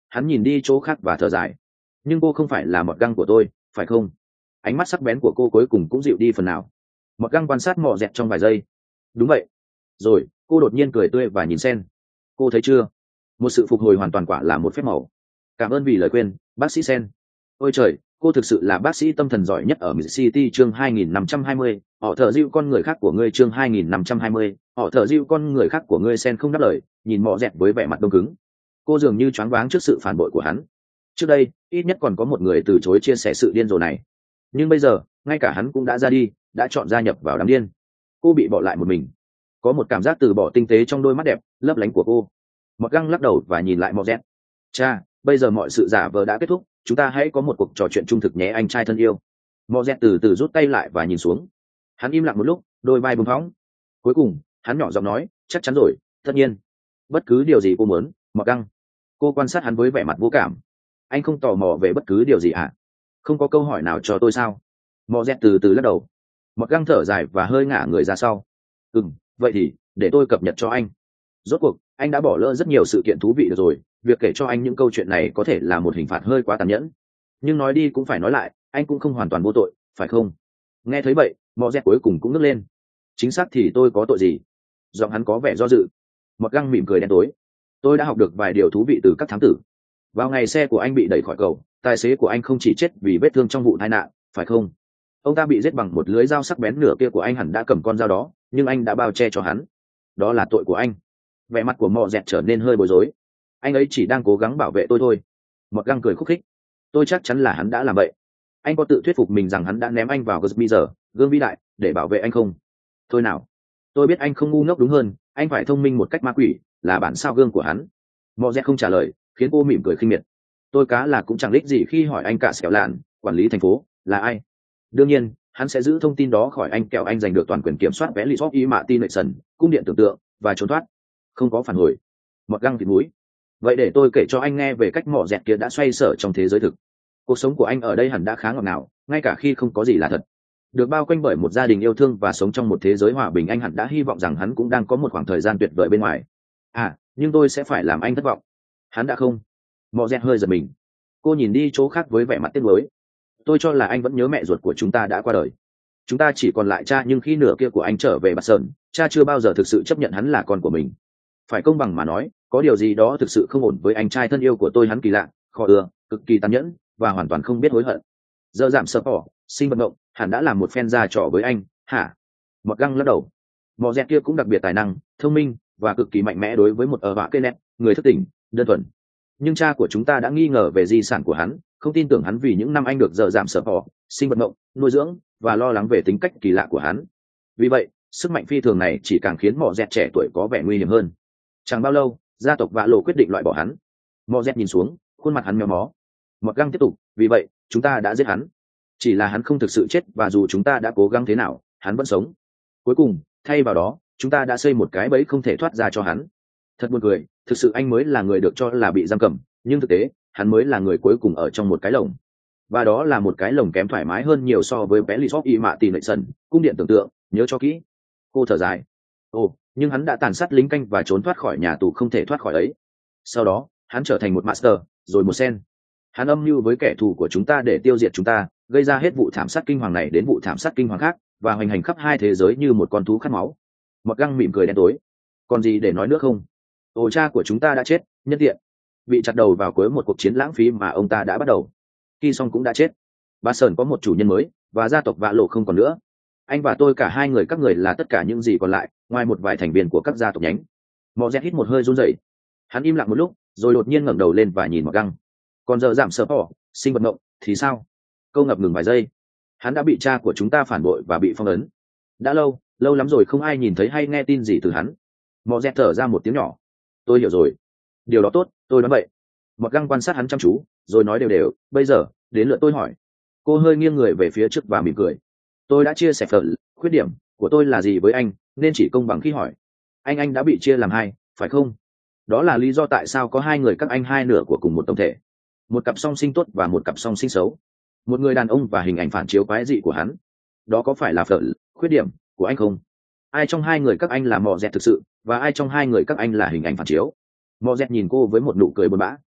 hắn nhìn đi chỗ khác và thở dài. Nhưng cô không phải là mọt găng của tôi phải không? Ánh mắt sắc bén của cô cuối cùng cũng dịu đi phần nào. Mọt găng quan sát mọ dẹt trong vài giây. Đúng vậy. Rồi cô đột nhiên cười tươi và nhìn Sen. Cô thấy chưa, một sự phục hồi hoàn toàn quả là một phép màu. Cảm ơn vì lời khuyên, bác sĩ Sen. Ôi trời, cô thực sự là bác sĩ tâm thần giỏi nhất ở Mid City. Chương hai nghìn năm trăm hai mươi, họ thở dịu con người khác của ngươi. Chương hai nghìn năm trăm hai mươi, họ thở dịu con người khác của ngươi. Sen không đáp lời, nhìn mọ dẹt với vẻ mặt đông cứng. Cô dường như choáng váng trước sự phản bội của hắn. Trước đây ít nhất còn có một người từ chối chia sẻ sự điên rồ này, nhưng bây giờ ngay cả hắn cũng đã ra đi, đã chọn gia nhập vào đám điên. Cô bị bỏ lại một mình. Có một cảm giác từ bỏ tinh tế trong đôi mắt đẹp lấp lánh của cô. Mọt găng lắc đầu và nhìn lại mọ dẹt. Cha, bây giờ mọi sự giả vờ đã kết thúc, chúng ta hãy có một cuộc trò chuyện trung thực nhé anh trai thân yêu. Mọ dẹt từ từ rút tay lại và nhìn xuống. Hắn im lặng một lúc, đôi vai bùng phóng. Cuối cùng hắn nhỏ giọng nói, chắc chắn rồi, tất nhiên, bất cứ điều gì cô muốn. Mọt găng. Cô quan sát hắn với vẻ mặt vô cảm. Anh không tò mò về bất cứ điều gì à? Không có câu hỏi nào cho tôi sao? Mọ dẹt từ từ lắc đầu. Mọt găng thở dài và hơi ngả người ra sau. Ừm, vậy thì để tôi cập nhật cho anh. Rốt cuộc anh đã bỏ lỡ rất nhiều sự kiện thú vị được rồi, việc kể cho anh những câu chuyện này có thể là một hình phạt hơi quá tàn nhẫn, nhưng nói đi cũng phải nói lại, anh cũng không hoàn toàn vô tội phải không? Nghe thấy vậy, mọ dẹt cuối cùng cũng ngước lên. Chính xác thì tôi có tội gì? Giọng hắn có vẻ do dự. Mọt găng mỉm cười đen tối. Tôi đã học được vài điều thú vị từ các thám tử. Vào ngày xe của anh bị đẩy khỏi cầu, tài xế của anh không chỉ chết vì vết thương trong vụ tai nạn phải không? Ông ta bị giết bằng một lưới dao sắc bén, nửa kia của anh hẳn đã cầm con dao đó, nhưng anh đã bao che cho hắn. Đó là tội của anh. Vẻ mặt của mọ dẹt trở nên hơi bối rối. Anh ấy chỉ đang cố gắng bảo vệ tôi thôi. Mọt găng cười khúc khích. Tôi chắc chắn là hắn đã làm vậy. Anh có tự thuyết phục mình rằng hắn đã ném anh vào Gusbizer, gương vĩ đại, để bảo vệ anh không? Thôi nào, tôi biết anh không ngu ngốc, đúng hơn, anh phải thông minh một cách ma quỷ, là bản sao gương của hắn. Mọ dẹt không trả lời, khiến cô mỉm cười khinh miệt. Tôi cá là cũng chẳng đích gì khi hỏi anh cả xẻo lạn, quản lý thành phố, là ai. Đương nhiên hắn sẽ giữ thông tin đó khỏi anh, kẻo anh giành được toàn quyền kiểm soát vé lì shop y mạ tin nội sần, cung điện tưởng tượng, và trốn thoát. Không có phản hồi. Mọt găng thịt mũi. Vậy để tôi kể cho anh nghe về cách mọ dẹt kia đã xoay sở trong thế giới thực. Cuộc sống của anh ở đây hẳn đã khá ngọt ngào, ngay cả khi không có gì là thật. Được bao quanh bởi một gia đình yêu thương và sống trong một thế giới hòa bình, anh hẳn đã hy vọng rằng hắn cũng đang có một khoảng thời gian tuyệt vời bên ngoài. À, nhưng tôi sẽ phải làm anh thất vọng. Hắn đã không. Mọ dẹt hơi giật mình. Cô nhìn đi chỗ khác với vẻ mặt tiếc nuối. Tôi cho là anh vẫn nhớ mẹ ruột của chúng ta đã qua đời. Chúng ta chỉ còn lại cha, nhưng khi nửa kia của anh trở về Bạt Sơn, cha chưa bao giờ thực sự chấp nhận hắn là con của mình. Phải công bằng mà nói, có điều gì đó thực sự không ổn với anh trai thân yêu của tôi. Hắn kỳ lạ, khó ưa, cực kỳ tàn nhẫn, và hoàn toàn không biết hối hận. Giờ giảm sợ bỏ, sinh vận động, hẳn đã làm một phen ra trò với anh, hả? Mọt găng lắc đầu. Mọ dẹt kia cũng đặc biệt tài năng, thông minh, và cực kỳ mạnh mẽ đối với một ở vạ cây nét, người thất tình, đơn thuần. Nhưng cha của chúng ta đã nghi ngờ về di sản của hắn, không tin tưởng hắn vì những năm anh được giờ giảm sợ bỏ, sinh vận động, nuôi dưỡng, và lo lắng về tính cách kỳ lạ của hắn. Vì vậy, sức mạnh phi thường này chỉ càng khiến mọ dẹt trẻ tuổi có vẻ nguy hiểm hơn. Chẳng bao lâu, gia tộc vạ lộ quyết định loại bỏ hắn. Mọ dẹt nhìn xuống, khuôn mặt hắn méo mó. Mọt găng tiếp tục, vì vậy chúng ta đã giết hắn. Chỉ là hắn không thực sự chết, và dù chúng ta đã cố gắng thế nào, hắn vẫn sống. Cuối cùng, thay vào đó, chúng ta đã xây một cái bẫy không thể thoát ra cho hắn. Thật buồn cười, thực sự anh mới là người được cho là bị giam cầm, nhưng thực tế hắn mới là người cuối cùng ở trong một cái lồng. Và đó là một cái lồng kém thoải mái hơn nhiều so với bé lì shop y mạ tì nội sân, cung điện tưởng tượng, nhớ cho kỹ. Cô thở dài. Ồ, nhưng hắn đã tàn sát lính canh và trốn thoát khỏi nhà tù không thể thoát khỏi ấy. Sau đó hắn trở thành một master, rồi một sen. Hắn âm mưu với kẻ thù của chúng ta để tiêu diệt chúng ta, gây ra hết vụ thảm sát kinh hoàng này đến vụ thảm sát kinh hoàng khác, và hoành hành khắp hai thế giới như một con thú khát máu. Mọt găng mỉm cười đen tối. Còn gì để nói nữa không? Ồ, cha của chúng ta đã chết, nhân tiện, bị chặt đầu vào cuối một cuộc chiến lãng phí mà ông ta đã bắt đầu. Khi xong cũng đã chết. Ba Sơn có một chủ nhân mới, và gia tộc vạ lộ không còn nữa. Anh và tôi, cả hai người các người là tất cả những gì còn lại, ngoài một vài thành viên của các gia tộc nhánh. Mọ dẹt hít một hơi run rẩy. Hắn im lặng một lúc, rồi đột nhiên ngẩng đầu lên và nhìn Mọt găng. Còn giờ giảm sợ bỏ, sinh vật mộng thì sao? Câu ngập ngừng vài giây. Hắn đã bị cha của chúng ta phản bội và bị phong ấn. Đã lâu, lâu lắm rồi không ai nhìn thấy hay nghe tin gì từ hắn. Mọ dẹt thở ra một tiếng nhỏ. Tôi hiểu rồi. Điều đó tốt, tôi đoán vậy. Mọt găng quan sát hắn chăm chú, rồi nói đều đều. Bây giờ đến lượt tôi hỏi. Cô hơi nghiêng người về phía trước và mỉm cười. Tôi đã chia sẻ phần khuyết điểm của tôi là gì với anh, nên chỉ công bằng khi hỏi. Anh anh đã bị chia làm hai, phải không? Đó là lý do tại sao có hai người các anh, hai nửa của cùng một tổng thể, một cặp song sinh tốt và một cặp song sinh xấu, một người đàn ông và hình ảnh phản chiếu quái dị của hắn. Đó có phải là phần khuyết điểm của anh không? Ai trong hai người các anh là mọ dẹt thực sự, và ai trong hai người các anh là hình ảnh phản chiếu? Mọ dẹt nhìn cô với một nụ cười buồn bã.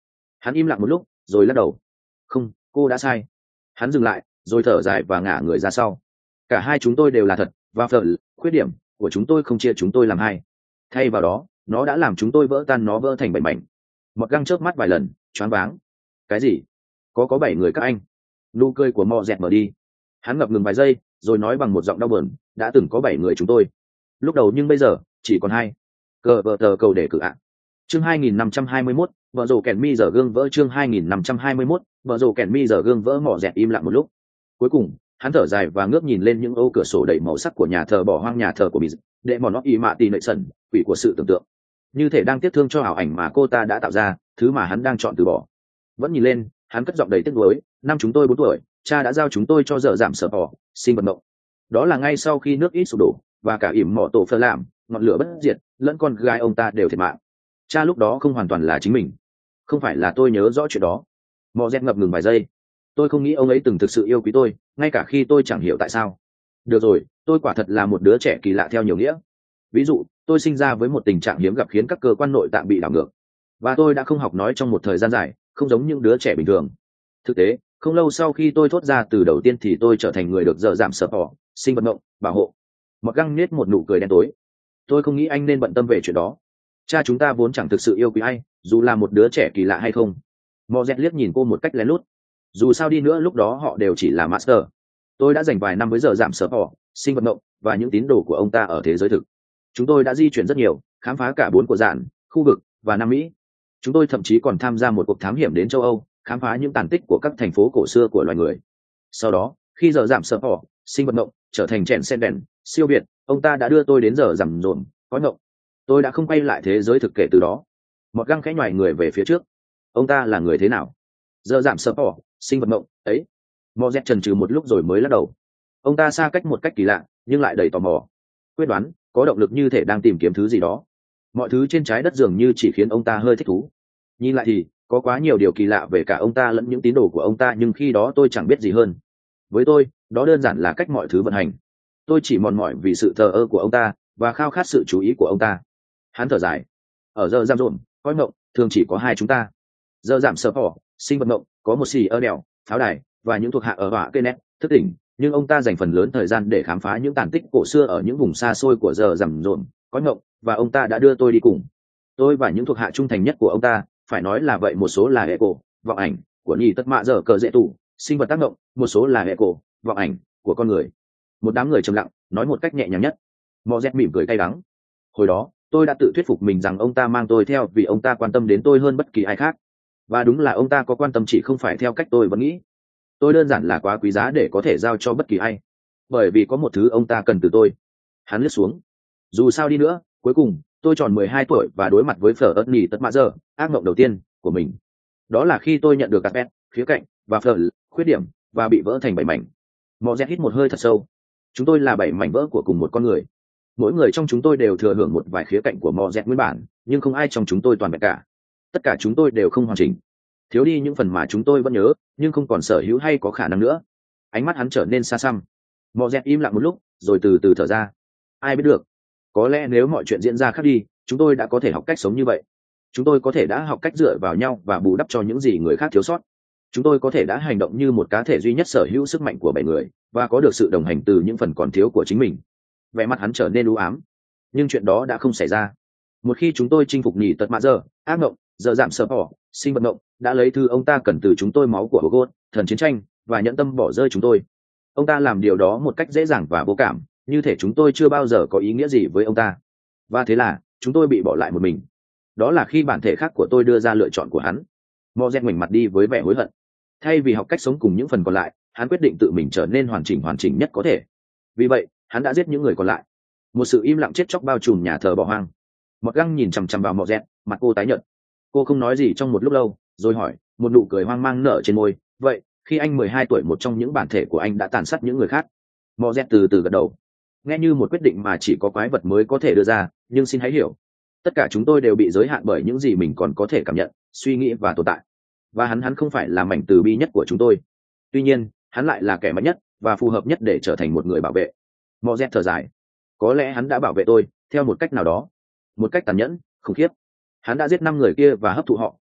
Hắn im lặng một lúc rồi lắc đầu. Không, cô đã sai. Hắn dừng lại rồi thở dài và ngả người ra sau. Cả hai chúng tôi đều là thật, và phở khuyết điểm của chúng tôi không chia chúng tôi làm hai. Thay vào đó, nó đã làm chúng tôi vỡ tan, nó vỡ thành bảy mảnh. Một găng chớp mắt vài lần, choáng váng. Cái gì? Có có bảy người các anh? Nụ cười của Mọ Dẹt mở đi. Hắn ngập ngừng vài giây rồi nói bằng một giọng đau buồn, đã từng có bảy người chúng tôi lúc đầu, nhưng bây giờ chỉ còn hai. Cờ vợ tờ cầu để cử ạ. Chương hai nghìn năm trăm hai mươi mốt, vợ rồ kèn mi giờ gương vỡ. Chương hai nghìn năm trăm hai mươi mốt, vợ rồ kèn mi giờ gương vỡ. Mọ Dẹt im lặng một lúc. Cuối cùng, hắn thở dài và ngước nhìn lên những ô cửa sổ đầy màu sắc của nhà thờ bỏ hoang, nhà thờ của Biz, để mòn nó y mạ tì nệ sần, quỷ của sự tưởng tượng. Như thể đang tiếc thương cho ảo ảnh mà cô ta đã tạo ra, thứ mà hắn đang chọn từ bỏ. Vẫn nhìn lên, hắn cất giọng đầy tiếc nuối. Năm chúng tôi bốn tuổi, cha đã giao chúng tôi cho dở giảm sở bỏ, sinh vận động. Đó là ngay sau khi nước ít sụp đổ và cả ỉm mỏ tổ phơ làm, ngọn lửa bất diệt, lẫn con gái ông ta đều thiệt mạng. Cha lúc đó không hoàn toàn là chính mình. Không phải là tôi nhớ rõ chuyện đó. Mọ Dẹt ngập ngừng vài giây. Tôi không nghĩ ông ấy từng thực sự yêu quý tôi, ngay cả khi tôi chẳng hiểu tại sao. Được rồi, tôi quả thật là một đứa trẻ kỳ lạ theo nhiều nghĩa. Ví dụ, tôi sinh ra với một tình trạng hiếm gặp khiến các cơ quan nội tạng bị đảo ngược, và tôi đã không học nói trong một thời gian dài, không giống những đứa trẻ bình thường. Thực tế, không lâu sau khi tôi thốt ra từ đầu tiên thì tôi trở thành người được dở giảm sợ bỏ, sinh vận động, bảo hộ. Mặc găng nết một nụ cười đen tối. Tôi không nghĩ anh nên bận tâm về chuyện đó. Cha chúng ta vốn chẳng thực sự yêu quý ai, dù là một đứa trẻ kỳ lạ hay không. Mọ Dẹt liếc nhìn cô một cách lén lút. Dù sao đi nữa, lúc đó họ đều chỉ là master. Tôi đã dành vài năm với giờ giảm sợ bỏ, sinh vận động và những tín đồ của ông ta ở thế giới thực. Chúng tôi đã di chuyển rất nhiều, khám phá cả bốn của dạn, khu vực và Nam Mỹ. Chúng tôi thậm chí còn tham gia một cuộc thám hiểm đến châu Âu, khám phá những tàn tích của các thành phố cổ xưa của loài người. Sau đó, khi giờ giảm sợ bỏ, sinh vận động trở thành chèn sen đèn siêu việt, ông ta đã đưa tôi đến giờ giảm rộn có ngộng. Tôi đã không quay lại thế giới thực kể từ đó. Một găng khẽ nhoài người về phía trước. Ông ta là người thế nào? Giờ giảm sợ bỏ, sinh vận động ấy. Mọ Dẹt chần chừ một lúc rồi mới lắc đầu. Ông ta xa cách một cách kỳ lạ nhưng lại đầy tò mò, quyết đoán, có động lực, như thể đang tìm kiếm thứ gì đó. Mọi thứ trên trái đất dường như chỉ khiến ông ta hơi thích thú. Nhìn lại thì có quá nhiều điều kỳ lạ về cả ông ta lẫn những tín đồ của ông ta, nhưng khi đó tôi chẳng biết gì hơn. Với tôi, đó đơn giản là cách mọi thứ vận hành. Tôi chỉ mòn mỏi vì sự thờ ơ của ông ta và khao khát sự chú ý của ông ta. Hắn thở dài. Ở giờ giam rộn coi mộng thường chỉ có hai chúng ta. Giờ giảm sợ bỏ, sinh vận động có một xì ở đèo, pháo đài và những thuộc hạ ở họa cây nét thức tỉnh, nhưng ông ta dành phần lớn thời gian để khám phá những tàn tích cổ xưa ở những vùng xa xôi của giờ giảm rộn có mộng, và ông ta đã đưa tôi đi cùng. Tôi và những thuộc hạ trung thành nhất của ông ta, phải nói là vậy, một số là hệ cổ vọng ảnh của nhì tất mạ giờ cờ dễ tủ sinh vật tác động, một số là hệ cổ vọng ảnh của con người. Một đám người trầm lặng nói một cách nhẹ nhàng nhất. Mọ Dẹt mỉm cười cay đắng. Hồi đó tôi đã tự thuyết phục mình rằng ông ta mang tôi theo vì ông ta quan tâm đến tôi hơn bất kỳ ai khác, và đúng là ông ta có quan tâm, chỉ không phải theo cách tôi vẫn nghĩ. Tôi đơn giản là quá quý giá để có thể giao cho bất kỳ ai, bởi vì có một thứ ông ta cần từ tôi. Hắn lướt xuống. Dù sao đi nữa, cuối cùng tôi tròn mười hai tuổi và đối mặt với phở ớt nỉ tất mạ giờ, ác mộng đầu tiên của mình. Đó là khi tôi nhận được carpet khía cạnh và phở khuyết điểm và bị vỡ thành bảy mảnh. Mọ Dẹt hít một hơi thật sâu. Chúng tôi là bảy mảnh vỡ của cùng một con người. Mỗi người trong chúng tôi đều thừa hưởng một vài khía cạnh của Mọ Dẹt nguyên bản, nhưng không ai trong chúng tôi toàn vẹn cả. Tất cả chúng tôi đều không hoàn chỉnh, thiếu đi những phần mà chúng tôi vẫn nhớ nhưng không còn sở hữu hay có khả năng nữa. Ánh mắt hắn trở nên xa xăm. Mọ Dẹt im lặng một lúc rồi từ từ thở ra. Ai biết được, có lẽ nếu mọi chuyện diễn ra khác đi, chúng tôi đã có thể học cách sống như vậy. Chúng tôi có thể đã học cách dựa vào nhau và bù đắp cho những gì người khác thiếu sót. Chúng tôi có thể đã hành động như một cá thể duy nhất sở hữu sức mạnh của bảy người và có được sự đồng hành từ những phần còn thiếu của chính mình. Vẻ mặt hắn trở nên u ám. Nhưng chuyện đó đã không xảy ra. Một khi chúng tôi chinh phục nhì tật mạ giờ, ác mộng, giờ giảm sợ bỏ, sinh vận động đã lấy thứ ông ta cần từ chúng tôi, máu của Hugo, thần chiến tranh, và nhẫn tâm bỏ rơi chúng tôi. Ông ta làm điều đó một cách dễ dàng và vô cảm, như thể chúng tôi chưa bao giờ có ý nghĩa gì với ông ta. Và thế là chúng tôi bị bỏ lại một mình. Đó là khi bản thể khác của tôi đưa ra lựa chọn của hắn. Mọ Dẹt ngoảnh mặt đi với vẻ hối hận. Thay vì học cách sống cùng những phần còn lại, hắn quyết định tự mình trở nên hoàn chỉnh hoàn chỉnh nhất có thể. Vì vậy hắn đã giết những người còn lại. Một sự im lặng chết chóc bao trùm nhà thờ bỏ hoang. Mọt găng nhìn chằm chằm vào Mọ Dẹt, mặt cô tái nhợt. Cô không nói gì trong một lúc lâu rồi hỏi, một nụ cười hoang mang nở trên môi. Vậy khi anh mười hai tuổi, một trong những bản thể của anh đã tàn sát những người khác? Mọ Dẹt từ từ gật đầu. Nghe như một quyết định mà chỉ có quái vật mới có thể đưa ra, nhưng xin hãy hiểu, tất cả chúng tôi đều bị giới hạn bởi những gì mình còn có thể cảm nhận, suy nghĩ và tồn tại. Và hắn hắn không phải là mảnh từ bi nhất của chúng tôi. Tuy nhiên hắn lại là kẻ mạnh nhất và phù hợp nhất để trở thành một người bảo vệ. Mọ Dẹt thở dài. Có lẽ hắn đã bảo vệ tôi theo một cách nào đó, một cách tàn nhẫn, khủng khiếp. Hắn đã giết năm người kia và hấp thụ họ,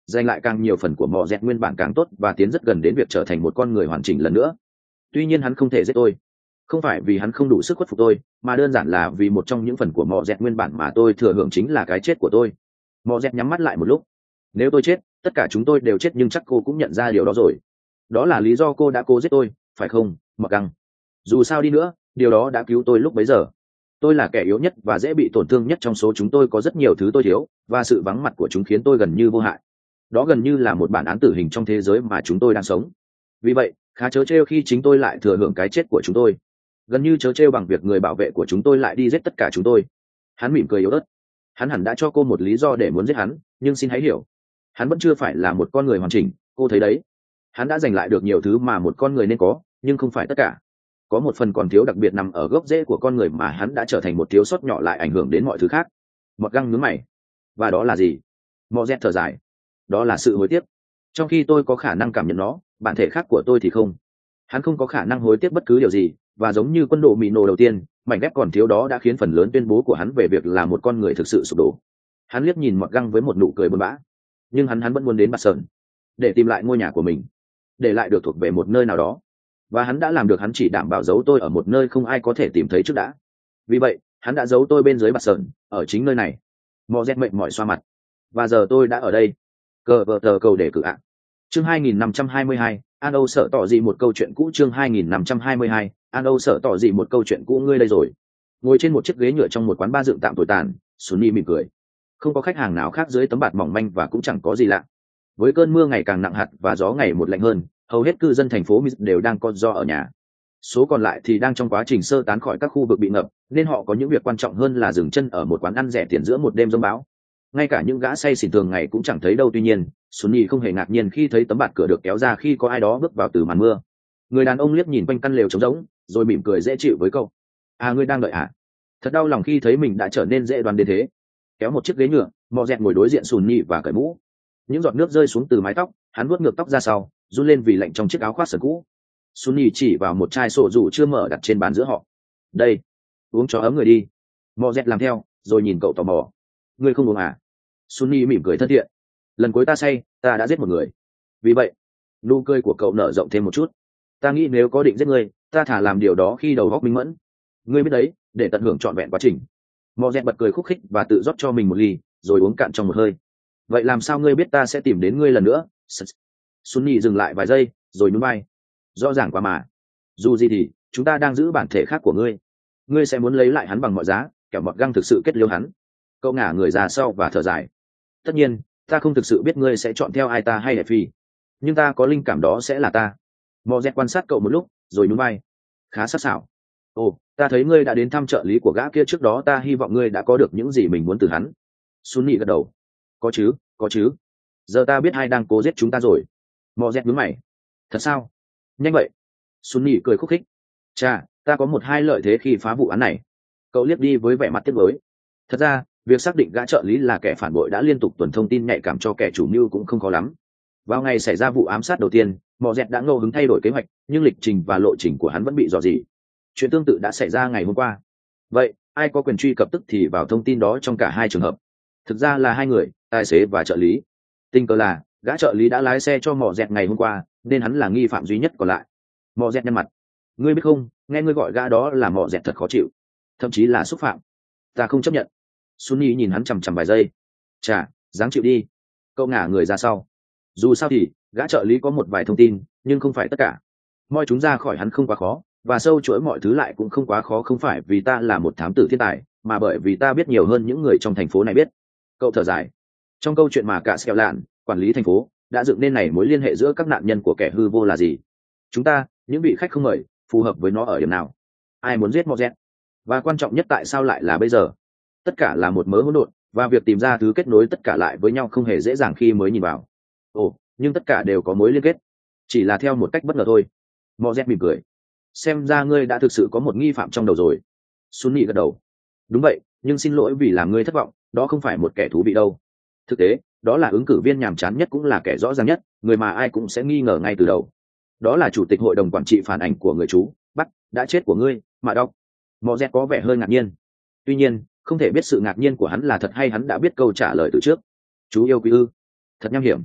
giành lại càng nhiều phần của mò dẹt nguyên bản càng tốt và tiến rất gần đến việc trở thành một con người hoàn chỉnh lần nữa. Tuy nhiên hắn không thể giết tôi, không phải vì hắn không đủ sức khuất phục tôi, mà đơn giản là vì một trong những phần của mò dẹt nguyên bản mà tôi thừa hưởng chính là cái chết của tôi. Mò dẹt nhắm mắt lại một lúc. Nếu tôi chết, tất cả chúng tôi đều chết, nhưng chắc cô cũng nhận ra điều đó rồi. Đó là lý do cô đã cố giết tôi, phải không, Mọt Găng? Dù sao đi nữa, điều đó đã cứu tôi lúc bấy giờ. Tôi là kẻ yếu nhất và dễ bị tổn thương nhất trong số chúng tôi, có rất nhiều thứ tôi thiếu, và sự vắng mặt của chúng khiến tôi gần như vô hại. Đó gần như là một bản án tử hình trong thế giới mà chúng tôi đang sống. Vì vậy, khá trớ trêu khi chính tôi lại thừa hưởng cái chết của chúng tôi. Gần như trớ trêu bằng việc người bảo vệ của chúng tôi lại đi giết tất cả chúng tôi. Hắn mỉm cười yếu ớt. Hắn hẳn đã cho cô một lý do để muốn giết hắn, nhưng xin hãy hiểu, hắn vẫn chưa phải là một con người hoàn chỉnh, cô thấy đấy. Hắn đã giành lại được nhiều thứ mà một con người nên có, nhưng không phải tất cả. Có một phần còn thiếu đặc biệt nằm ở gốc rễ của con người mà hắn đã trở thành một thiếu sót nhỏ lại ảnh hưởng đến mọi thứ khác. Mọt Găng nhướng mày. Và đó là gì? Mọ Dẹt thở dài. Đó là sự hối tiếc. Trong khi tôi có khả năng cảm nhận nó, bản thể khác của tôi thì không. Hắn không có khả năng hối tiếc bất cứ điều gì, và giống như quân đội Mỹ nổ đầu tiên, mảnh ghép còn thiếu đó đã khiến phần lớn tuyên bố của hắn về việc là một con người thực sự sụp đổ. Hắn liếc nhìn Mọt Găng với một nụ cười buồn bã. Nhưng hắn hắn vẫn muốn đến Bạt Sơn để tìm lại ngôi nhà của mình, để lại được thuộc về một nơi nào đó. Và hắn đã làm được, hắn chỉ đảm bảo giấu tôi ở một nơi không ai có thể tìm thấy trước đã. Vì vậy, hắn đã giấu tôi bên dưới Bạt Sơn, ở chính nơi này. Mọ Dẹt mệt mỏi xoa mặt. Và giờ tôi đã ở đây. Cờ vợ tờ cầu để cử ạ. Chương hai nghìn năm trăm hai mươi hai, An Âu sợ tỏ gì một câu chuyện cũ. Chương hai nghìn năm trăm hai mươi hai, An Âu sợ tỏ gì một câu chuyện cũ. Ngươi đây rồi. Ngồi trên một chiếc ghế nhựa trong một quán bar dựng tạm tồi tàn, Sunny mỉm cười. Không có khách hàng nào khác dưới tấm bạt mỏng manh và cũng chẳng có gì lạ. Với cơn mưa ngày càng nặng hạt và gió ngày một lạnh hơn, hầu hết cư dân thành phố Mỹ đều đang có do ở nhà. Số còn lại thì đang trong quá trình sơ tán khỏi các khu vực bị ngập, nên họ có những việc quan trọng hơn là dừng chân ở một quán ăn rẻ tiền giữa một đêm giông bão. Ngay cả những gã say xỉn thường ngày cũng chẳng thấy đâu. Tuy nhiên, Sunny không hề ngạc nhiên khi thấy tấm bạt cửa được kéo ra khi có ai đó bước vào từ màn mưa. Người đàn ông liếc nhìn quanh căn lều trống rỗng, rồi mỉm cười dễ chịu với câu: À, ngươi đang đợi à? Thật đau lòng khi thấy mình đã trở nên dễ đoán đến thế. Kéo một chiếc ghế nhựa, Mọ Dẹt ngồi đối diện Sunny và cởi mũ. Những giọt nước rơi xuống từ mái tóc, hắn vuốt ngược tóc ra sau, run lên vì lạnh trong chiếc áo khoác sờn cũ. Sunny chỉ vào một chai sổ rủ chưa mở đặt trên bàn giữa họ. Đây, uống cho ấm người đi. Mọ Dẹt làm theo, rồi nhìn cậu tò mò. Ngươi không uống à? Sunny mỉm cười thân thiện. Lần cuối ta say, ta đã giết một người. Vì vậy, nụ cười của cậu nở rộng thêm một chút. Ta nghĩ nếu có định giết ngươi, ta thả làm điều đó khi đầu óc minh mẫn. Ngươi biết đấy, để tận hưởng trọn vẹn quá trình. Mọ Dẹt bật cười khúc khích và tự rót cho mình một ly, rồi uống cạn trong một hơi. Vậy làm sao ngươi biết ta sẽ tìm đến ngươi lần nữa? Sunny dừng lại vài giây, rồi nhún vai. Rõ ràng quá mà. Dù gì thì, chúng ta đang giữ bản thể khác của ngươi. Ngươi sẽ muốn lấy lại hắn bằng mọi giá, kẻo Mọt Găng thực sự kết liễu hắn. Cậu ngả người ra sau và thở dài. Tất nhiên, ta không thực sự biết ngươi sẽ chọn theo ai, ta hay Hẹp Phi. Nhưng ta có linh cảm đó sẽ là ta. Mọ Dẹt quan sát cậu một lúc, rồi nhún vai. Khá sắc sảo. Ồ, ta thấy ngươi đã đến thăm trợ lý của gã kia trước đó, ta hy vọng ngươi đã có được những gì mình muốn từ hắn. Sunny gật đầu. Có chứ, có chứ. Giờ ta biết ai đang cố giết chúng ta rồi. Mọ Dẹt nhướng mày. Thật sao? Nhanh vậy. Sunny cười khúc khích. Chà, ta có một hai lợi thế khi phá vụ án này. Cậu liếc đi với vẻ mặt tiếc nuối. Thật ra, việc xác định gã trợ lý là kẻ phản bội đã liên tục tuần thông tin nhạy cảm cho kẻ chủ mưu cũng không khó lắm. Vào ngày xảy ra vụ ám sát đầu tiên, Mọ Dẹt đã ngẫu hứng thay đổi kế hoạch, nhưng lịch trình và lộ trình của hắn vẫn bị rò rỉ. Chuyện tương tự đã xảy ra ngày hôm qua. Vậy, ai có quyền truy cập tức thì vào thông tin đó trong cả hai trường hợp? Thực ra là hai người, tài xế và trợ lý. Tình cờ là gã trợ lý đã lái xe cho Mọ Dẹt ngày hôm qua, nên hắn là nghi phạm duy nhất còn lại. Mọ Dẹt nhăn mặt. Ngươi biết không, nghe ngươi gọi gã đó là Mọ Dẹt thật khó chịu, thậm chí là xúc phạm. Ta không chấp nhận. Sunny nhìn hắn chằm chằm vài giây. Chà, dáng chịu đi. Cậu ngả người ra sau. Dù sao thì gã trợ lý có một vài thông tin, nhưng không phải tất cả. Moi chúng ra khỏi hắn không quá khó, và sâu chuỗi mọi thứ lại cũng không quá khó. Không phải vì ta là một thám tử thiên tài, mà bởi vì ta biết nhiều hơn những người trong thành phố này biết. Cậu thở dài. Trong câu chuyện mà cả Sẹo Lạn, quản lý thành phố, đã dựng nên này, mối liên hệ giữa các nạn nhân của kẻ hư vô là gì? Chúng ta, những vị khách không mời, phù hợp với nó ở điểm nào? Ai muốn giết Mọ Dẹt? Và quan trọng nhất, tại sao lại là bây giờ? Tất cả là một mớ hỗn độn, và việc tìm ra thứ kết nối tất cả lại với nhau không hề dễ dàng khi mới nhìn vào. Ồ, nhưng tất cả đều có mối liên kết, chỉ là theo một cách bất ngờ thôi. Mọ Dẹt mỉm cười. Xem ra ngươi đã thực sự có một nghi phạm trong đầu rồi. Sunny gật đầu. Đúng vậy, nhưng xin lỗi vì làm ngươi thất vọng, đó không phải một kẻ thú vị đâu. Thực tế, đó là ứng cử viên nhàm chán nhất, cũng là kẻ rõ ràng nhất, người mà ai cũng sẽ nghi ngờ ngay từ đầu. Đó là chủ tịch hội đồng quản trị phản ảnh của người chú Bắc đã chết của ngươi, mà đọc. Mọ Dẹt có vẻ hơi ngạc nhiên. Tuy nhiên, không thể biết sự ngạc nhiên của hắn là thật hay hắn đã biết câu trả lời từ trước. Chú yêu quý ư? Thật nham hiểm,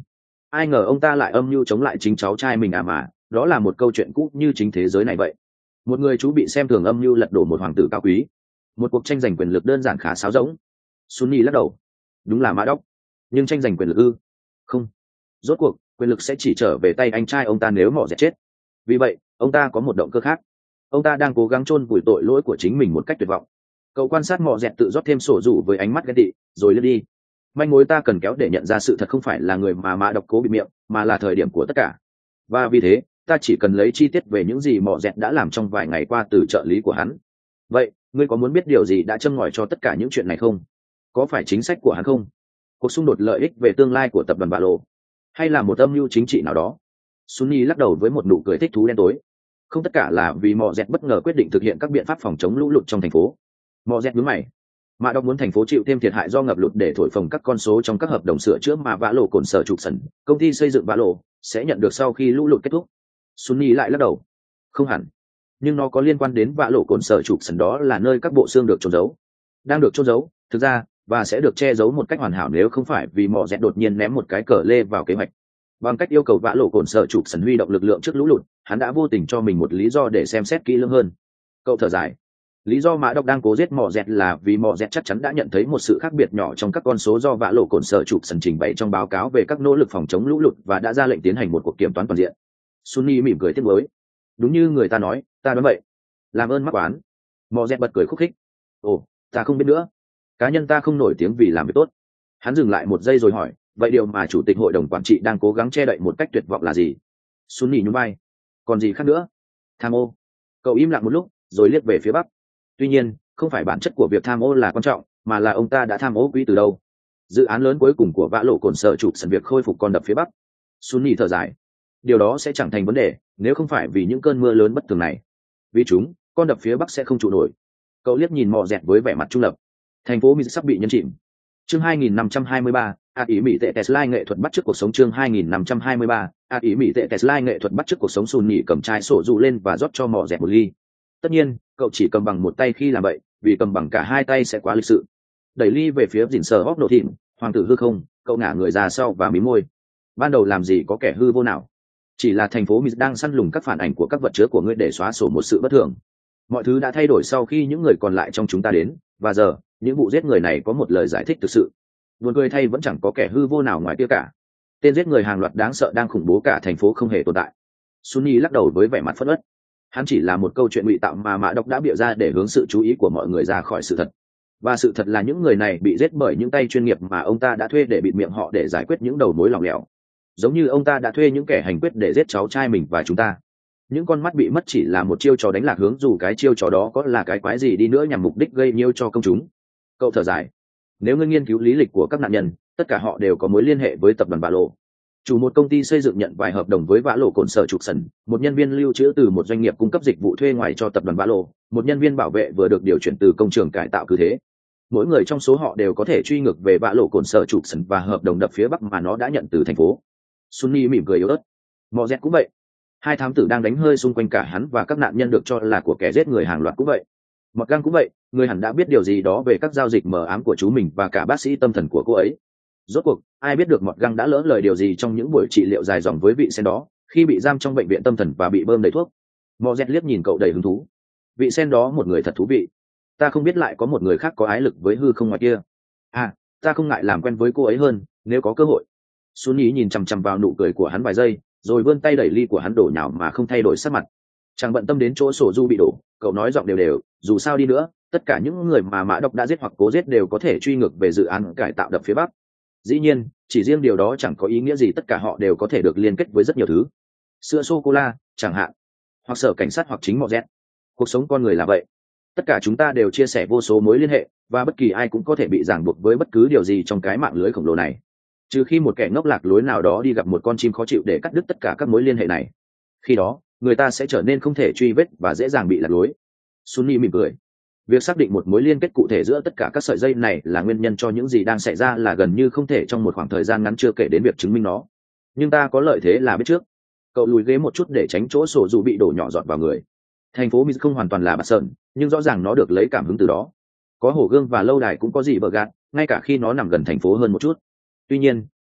ai ngờ ông ta lại âm mưu chống lại chính cháu trai mình à mà đó là một câu chuyện cũ như chính thế giới này vậy. Một người chú bị xem thường âm mưu lật đổ một hoàng tử cao quý, một cuộc tranh giành quyền lực đơn giản khá sáo rỗng. Sunny lắc đầu. Đúng là mã đốc, nhưng tranh giành quyền lực ư? Không, rốt cuộc quyền lực sẽ chỉ trở về tay anh trai ông ta nếu mỏ dẹt chết. Vì vậy ông ta có một động cơ khác. Ông ta đang cố gắng chôn vùi tội lỗi của chính mình một cách tuyệt vọng. Cậu quan sát mỏ dẹt tự rót thêm sổ rủ với ánh mắt ghen tị rồi lướt đi. Manh mối ta cần kéo để nhận ra sự thật không phải là người mà mã độc cố bị miệng, mà là thời điểm của tất cả. Và vì thế ta chỉ cần lấy chi tiết về những gì mỏ dẹt đã làm trong vài ngày qua từ trợ lý của hắn. Vậy ngươi có muốn biết điều gì đã châm ngòi cho tất cả những chuyện này không? Có phải chính sách của hắn không? Cuộc xung đột lợi ích về tương lai của tập đoàn Bạ Lộ, hay là một âm mưu chính trị nào đó? Sunny lắc đầu với một nụ cười thích thú đen tối. Không, tất cả là vì mỏ dẹt bất ngờ quyết định thực hiện các biện pháp phòng chống lũ lụt trong thành phố. Mỏ dẹt nhướng mày. Mã đọc muốn thành phố chịu thêm thiệt hại do ngập lụt để thổi phồng các con số trong các hợp đồng sửa chữa mà Vã Lộ cồn sở trục sần, công ty xây dựng Vã Lộ, sẽ nhận được sau khi lũ lụt kết thúc. Sunny lại lắc đầu. Không hẳn, nhưng nó có liên quan đến Vã Lộ cồn sở trục sần, đó là nơi các bộ xương được trôn giấu, đang được trôn giấu, thực ra, và sẽ được che giấu một cách hoàn hảo nếu không phải vì mỏ dẹt đột nhiên ném một cái cờ lê vào kế hoạch. Bằng cách yêu cầu Vã Lộ cồn sở trục sần huy động lực lượng trước lũ lụt, hắn đã vô tình cho mình một lý do để xem xét kỹ lưỡng hơn. Cậu thở dài. Lý do mã độc đang cố giết mỏ dẹt là vì mỏ dẹt chắc chắn đã nhận thấy một sự khác biệt nhỏ trong các con số do Vã Lộ cồn sở trục sần trình bày trong báo cáo về các nỗ lực phòng chống lũ lụt và đã ra lệnh tiến hành một cuộc kiểm toán toàn diện. Sunny mỉm cười tiếc nuối. Đúng như người ta nói, ta đoán vậy. Làm ơn mắc oán. Mỏ dẹt bật cười khúc khích. Ồ, ta không biết nữa. Cá nhân ta không nổi tiếng vì làm việc tốt. Hắn dừng lại một giây rồi hỏi, vậy điều mà chủ tịch hội đồng quản trị đang cố gắng che đậy một cách tuyệt vọng là gì? Sunny nhún vai. Còn gì khác nữa? Tham ô. Cậu im lặng một lúc, rồi liếc về phía bắc. Tuy nhiên, không phải bản chất của việc tham ô là quan trọng, mà là ông ta đã tham ô quỹ từ đâu. Dự án lớn cuối cùng của Vã Lộ cồn sở trục sần việc khôi phục con đập phía bắc. Sunny thở dài. Điều đó sẽ chẳng thành vấn đề nếu không phải vì những cơn mưa lớn bất thường này. Vì chúng, con đập phía bắc sẽ không trụ nổi. Cậu liếc nhìn mò dẹt với vẻ mặt trung lập. Thành phố Mỹ sắp bị nhấn chìm. Chương hai nghìn năm trăm hai mươi ba, A ý Mỹ tệ Tesla nghệ thuật bắt chước cuộc sống. Chương hai nghìn năm trăm hai mươi ba, A ý Mỹ tệ Tesla nghệ thuật bắt chước cuộc sống. Sunny cầm chai sổ dụ lên và rót cho mò dẹt một ly. Tất nhiên, cậu chỉ cầm bằng một tay khi làm vậy, vì cầm bằng cả hai tay sẽ quá lịch sự. Đẩy ly về phía dình sờ hóc nổ thịnh, hoàng tử hư không, cậu ngả người ra sau và mím môi. Ban đầu làm gì có kẻ hư vô nào, chỉ là thành phố Mỹ đang săn lùng các phản ảnh của các vật chứa của ngươi để xóa sổ một sự bất thường. Mọi thứ đã thay đổi sau khi những người còn lại trong chúng ta đến, và giờ những vụ giết người này có một lời giải thích thực sự. Buồn cười thay vẫn chẳng có kẻ hư vô nào ngoài kia cả. Tên giết người hàng loạt đáng sợ đang khủng bố cả thành phố không hề tồn tại. Sunny lắc đầu với vẻ mặt phẫn uất. Hắn chỉ là một câu chuyện ngụy tạo mà mã độc đã bịa ra để hướng sự chú ý của mọi người ra khỏi sự thật. Và sự thật là những người này bị giết bởi những tay chuyên nghiệp mà ông ta đã thuê để bịt miệng họ để giải quyết những đầu mối lỏng lẻo. Giống như ông ta đã thuê những kẻ hành quyết để giết cháu trai mình và chúng ta. Những con mắt bị mất chỉ là một chiêu trò đánh lạc hướng, dù cái chiêu trò đó có là cái quái gì đi nữa nhằm mục đích gây nhiêu cho công chúng. Cậu thở dài. Nếu ngươi nghiên cứu lý lịch của các nạn nhân, tất cả họ đều có mối liên hệ với tập đoàn Vã Lộ. Chủ một công ty xây dựng nhận vài hợp đồng với Vã Lộ cồn sở trục sần, một nhân viên lưu trữ từ một doanh nghiệp cung cấp dịch vụ thuê ngoài cho tập đoàn Vã Lộ, một nhân viên bảo vệ vừa được điều chuyển từ công trường cải tạo cứ thế. Mỗi người trong số họ đều có thể truy ngược về Vã Lộ cồn sở trục sần và hợp đồng đập phía bắc mà nó đã nhận từ thành phố. Sunny mỉm cười yếu ớt. Mò dẹt cũng vậy. Hai thám tử đang đánh hơi xung quanh cả hắn và các nạn nhân được cho là của kẻ giết người hàng loạt cũng vậy. Mọt Găng cũng vậy, người hẳn đã biết điều gì đó về các giao dịch mờ ám của chú mình và cả bác sĩ tâm thần của cô ấy. Rốt cuộc, ai biết được Mọt Găng đã lỡ lời điều gì trong những buổi trị liệu dài dòng với vị sen đó, khi bị giam trong bệnh viện tâm thần và bị bơm đầy thuốc. Mò dẹt liếc nhìn cậu đầy hứng thú. Vị sen đó một người thật thú vị. Ta không biết lại có một người khác có ái lực với hư không ngoài kia. À, ta không ngại làm quen với cô ấy hơn, nếu có cơ hội. Sunny nhìn chằm chằm vào nụ cười của hắn vài giây, rồi vươn tay đẩy ly của hắn đổ nhào mà không thay đổi sắc mặt. Chẳng bận tâm đến chỗ sổ du bị đổ, cậu nói giọng đều đều, dù sao đi nữa, tất cả những người mà mã độc đã giết hoặc cố giết đều có thể truy ngược về dự án cải tạo đập phía bắc. Dĩ nhiên, chỉ riêng điều đó chẳng có ý nghĩa gì, tất cả họ đều có thể được liên kết với rất nhiều thứ. Sữa sô cô la, chẳng hạn, hoặc sở cảnh sát hoặc chính mọ dẹt. Cuộc sống con người là vậy. Tất cả chúng ta đều chia sẻ vô số mối liên hệ, và bất kỳ ai cũng có thể bị ràng buộc với bất cứ điều gì trong cái mạng lưới khổng lồ này. Trừ khi một kẻ ngốc lạc lối nào đó đi gặp một con chim khó chịu để cắt đứt tất cả các mối liên hệ này. Khi đó, người ta sẽ trở nên không thể truy vết và dễ dàng bị lạc lối. Sunny mỉm cười. Việc xác định một mối liên kết cụ thể giữa tất cả các sợi dây này là nguyên nhân cho những gì đang xảy ra là gần như không thể trong một khoảng thời gian ngắn, chưa kể đến việc chứng minh nó. Nhưng ta có lợi thế là biết trước. Cậu lùi ghế một chút để tránh chỗ sổ dù bị đổ nhỏ giọt vào người. Thành phố Mỹ không hoàn toàn là bạt sơn, nhưng rõ ràng nó được lấy cảm hứng từ đó. Có hồ gương và lâu đài cũng có gì bờ gạt, ngay cả khi nó nằm gần thành phố hơn một chút. Tuy nhiên,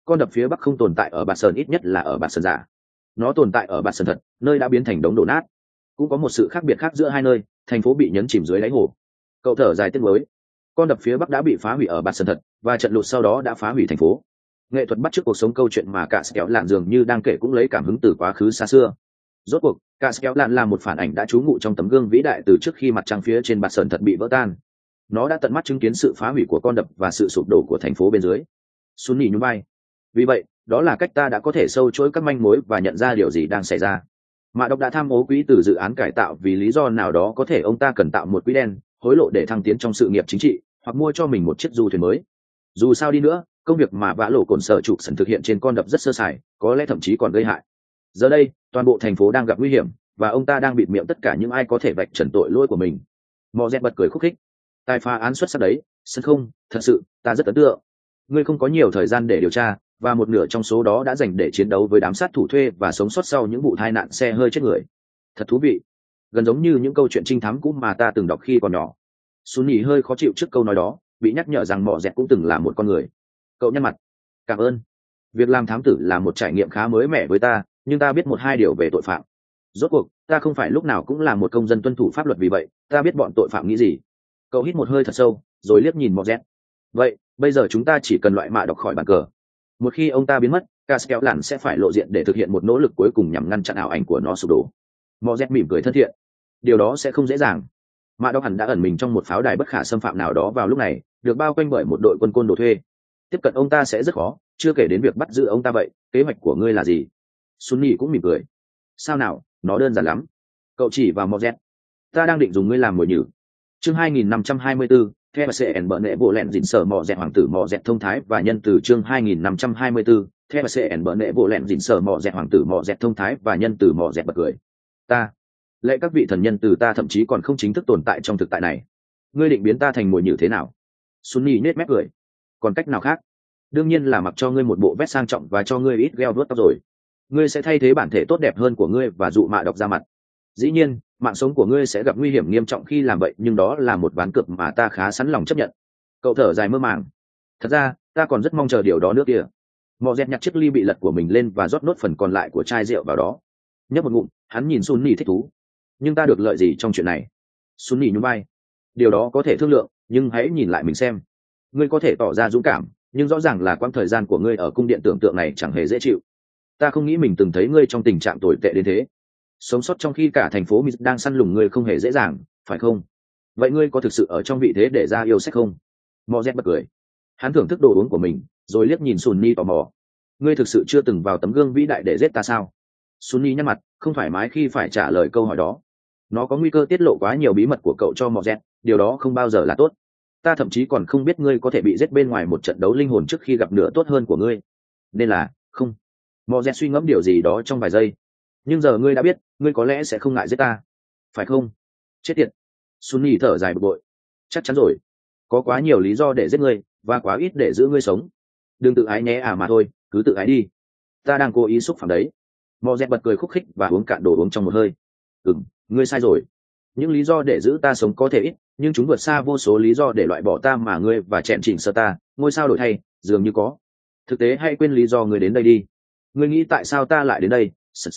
con đập phía bắc không tồn tại ở bạt sơn, ít nhất là ở bạt sơn giả. Nó tồn tại ở bạt sơn thật, nơi đã biến thành đống đổ nát. Cũng có một sự khác biệt khác giữa hai nơi, thành phố bị nhấn chìm dưới đáy hồ. Cậu thở dài tiếc nuối. Con đập phía bắc đã bị phá hủy ở bạt sơn thật, và trận lụt sau đó đã phá hủy thành phố. Nghệ thuật bắt chước cuộc sống câu chuyện mà cả Kéo Lạn dường như đang kể cũng lấy cảm hứng từ quá khứ xa xưa. Rốt cuộc, cả Kéo Lạn là một phản ảnh đã trú ngụ trong tấm gương vĩ đại từ trước khi mặt trăng phía trên bạt sơn thật bị vỡ tan. Nó đã tận mắt chứng kiến sự phá hủy của con đập và sự sụp đổ của thành phố bên dưới. Sunny nhún vai. Vì vậy, đó là cách ta đã có thể sâu chuỗi các manh mối và nhận ra điều gì đang xảy ra. Mạ Độc đã tham ô quỹ từ dự án cải tạo vì lý do nào đó, có thể ông ta cần tạo một quỹ đen, hối lộ để thăng tiến trong sự nghiệp chính trị, hoặc mua cho mình một chiếc du thuyền mới. Dù sao đi nữa, công việc mà vã lộ cồn sở trục sần thực hiện trên con đập rất sơ sài, có lẽ thậm chí còn gây hại. Giờ đây, toàn bộ thành phố đang gặp nguy hiểm, và ông ta đang bịt miệng tất cả những ai có thể vạch trần tội lỗi của mình. Mò dẹt bật cười khúc khích. Tài phá án xuất sắc đấy, sân không, thật sự, ta rất ấn tượng. Ngươi không có nhiều thời gian để điều tra, và một nửa trong số đó đã dành để chiến đấu với đám sát thủ thuê và sống sót sau những vụ tai nạn xe hơi chết người. Thật thú vị, gần giống như những câu chuyện trinh thám cũ mà ta từng đọc khi còn nhỏ. Sunny hơi khó chịu trước câu nói đó, bị nhắc nhở rằng mọ dẹt cũng từng là một con người. Cậu nhăn mặt. Cảm ơn. Việc làm thám tử là một trải nghiệm khá mới mẻ với ta, nhưng ta biết một hai điều về tội phạm. Rốt cuộc, ta không phải lúc nào cũng là một công dân tuân thủ pháp luật, vì vậy ta biết bọn tội phạm nghĩ gì. Cậu hít một hơi thật sâu, rồi liếc nhìn mọ dẹt. Vậy, bây giờ chúng ta chỉ cần loại Mạ Độc khỏi bàn cờ. Một khi ông ta biến mất, Caskel Lạn sẽ phải lộ diện để thực hiện một nỗ lực cuối cùng nhằm ngăn chặn ảo ảnh của nó sụp đổ. Mọ dẹt mỉm cười thân thiện. Điều đó sẽ không dễ dàng. Mạ Độc hẳn đã ẩn mình trong một pháo đài bất khả xâm phạm nào đó vào lúc này, được bao quanh bởi một đội quân côn đồ thuê. Tiếp cận ông ta sẽ rất khó, chưa kể đến việc bắt giữ ông ta. Vậy kế hoạch của ngươi là gì? Sunny cũng mỉm cười. Sao nào, nó đơn giản lắm. Cậu chỉ vào Mọ dẹt. Ta đang định dùng ngươi làm mồi nhử. Chương hai nghìn năm trăm hai mươi tư, theo C N bợ nệ bộ lẹn dịn sở Mọ dẹt hoàng tử Mọ dẹt thông thái và nhân từ. Chương hai nghìn năm trăm hai mươi tư, theo C N bợ nệ bộ lẹn dịn sở Mọ dẹt hoàng tử Mọ dẹt thông thái và nhân từ. Mọ dẹt bật cười. Ta, lệ các vị thần nhân từ ta thậm chí còn không chính thức tồn tại trong thực tại này. Ngươi định biến ta thành mồi nhử thế nào? Sunny nết mép cười. Còn cách nào khác? Đương nhiên là mặc cho ngươi một bộ vest sang trọng và cho ngươi ít gel vuốt tóc rồi. Ngươi sẽ thay thế bản thể tốt đẹp hơn của ngươi và dụ Mạ Độc ra mặt. Dĩ nhiên, mạng sống của ngươi sẽ gặp nguy hiểm nghiêm trọng khi làm vậy, nhưng đó là một ván cược mà ta khá sẵn lòng chấp nhận. Cậu thở dài mơ màng. Thật ra, ta còn rất mong chờ điều đó nữa kìa. Mọ dẹt nhặt chiếc ly bị lật của mình lên và rót nốt phần còn lại của chai rượu vào đó. Nhấp một ngụm, hắn nhìn Sunny thích thú. Nhưng ta được lợi gì trong chuyện này? Sunny nhún vai. Điều đó có thể thương lượng, nhưng hãy nhìn lại mình xem. Ngươi có thể tỏ ra dũng cảm, nhưng rõ ràng là quãng thời gian của ngươi ở cung điện tưởng tượng này chẳng hề dễ chịu. Ta không nghĩ mình từng thấy ngươi trong tình trạng tồi tệ đến thế. Sống sót trong khi cả thành phố Mist đang săn lùng ngươi không hề dễ dàng, phải không? Vậy ngươi có thực sự ở trong vị thế để ra yêu sách không? Mọ dẹt bật cười. Hắn thưởng thức đồ uống của mình, rồi liếc nhìn Sunny tò mò. Ngươi thực sự chưa từng vào tấm gương vĩ đại để giết ta sao? Sunny nhăn mặt, không thoải mái khi phải trả lời câu hỏi đó. Nó có nguy cơ tiết lộ quá nhiều bí mật của cậu cho Mọ dẹt, điều đó không bao giờ là tốt. Ta thậm chí còn không biết ngươi có thể bị giết bên ngoài một trận đấu linh hồn trước khi gặp nửa tốt hơn của ngươi. Nên là, không. Mọ dẹt suy ngẫm điều gì đó trong vài giây. Nhưng giờ ngươi đã biết, ngươi có lẽ sẽ không ngại giết ta, phải không? Chết tiệt. Sunny thở dài bực bội. Chắc chắn rồi. Có quá nhiều lý do để giết ngươi, và quá ít để giữ ngươi sống. Đừng tự ái nhé à mà thôi, cứ tự ái đi. Ta đang cố ý xúc phạm đấy. Mọ dẹt bật cười khúc khích và uống cạn đồ uống trong một hơi. Ừm, ngươi sai rồi. Những lý do để giữ ta sống có thể ít, nhưng chúng vượt xa vô số lý do để loại bỏ ta mà ngươi và chẹn chỉnh sơ ta, ngôi sao đổi thay, dường như có. Thực tế hãy quên lý do ngươi đến đây đi. Ngươi nghĩ tại sao ta lại đến đây?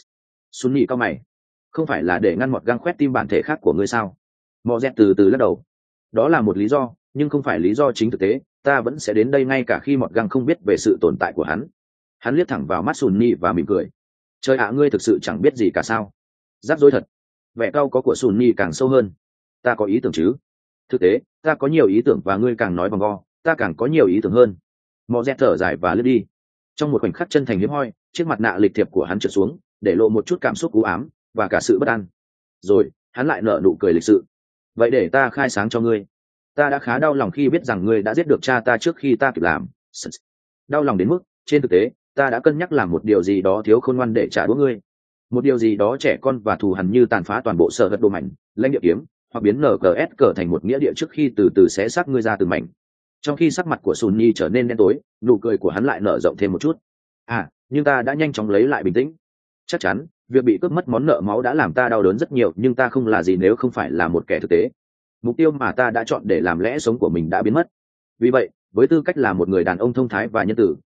Sunny cao mày. Không phải là để ngăn mọt găng khoét tim bản thể khác của ngươi sao? Mọ dẹt từ từ lắc đầu. Đó là một lý do, nhưng không phải lý do chính thực tế. Ta vẫn sẽ đến đây ngay cả khi mọt găng không biết về sự tồn tại của hắn. Hắn liếc thẳng vào mắt Sunny và mỉm cười. Trời ạ, ngươi thực sự chẳng biết gì cả sao? Rắc rối thật. Vẻ cau có của Sunny càng sâu hơn. Ta có ý tưởng chứ? Thực tế, ta có nhiều ý tưởng và ngươi càng nói bằng go, ta càng có nhiều ý tưởng hơn. Mọ dẹt thở dài và lướt đi. Trong một khoảnh khắc chân thành hiếm hoi, chiếc mặt nạ lịch thiệp của hắn trượt xuống, để lộ một chút cảm xúc u ám và cả sự bất an. Rồi hắn lại nở nụ cười lịch sự. Vậy để ta khai sáng cho ngươi. Ta đã khá đau lòng khi biết rằng ngươi đã giết được cha ta trước khi ta kịp làm. Đau lòng đến mức, trên thực tế, ta đã cân nhắc làm một điều gì đó thiếu khôn ngoan để trả đũa ngươi. Một điều gì đó trẻ con và thù hằn, như tàn phá toàn bộ sở hữu đồ mảnh, lãnh địa kiếm, hoặc biến en giê ét cờ thành một nghĩa địa trước khi từ từ xé xác ngươi ra từng mảnh. Trong khi sắc mặt của Sunny trở nên đen tối, nụ cười của hắn lại nở rộng thêm một chút. À, nhưng ta đã nhanh chóng lấy lại bình tĩnh. Chắc chắn, việc bị cướp mất món nợ máu đã làm ta đau đớn rất nhiều, nhưng ta không là gì nếu không phải là một kẻ thực tế. Mục tiêu mà ta đã chọn để làm lẽ sống của mình đã biến mất. Vì vậy, với tư cách là một người đàn ông thông thái và nhân tử,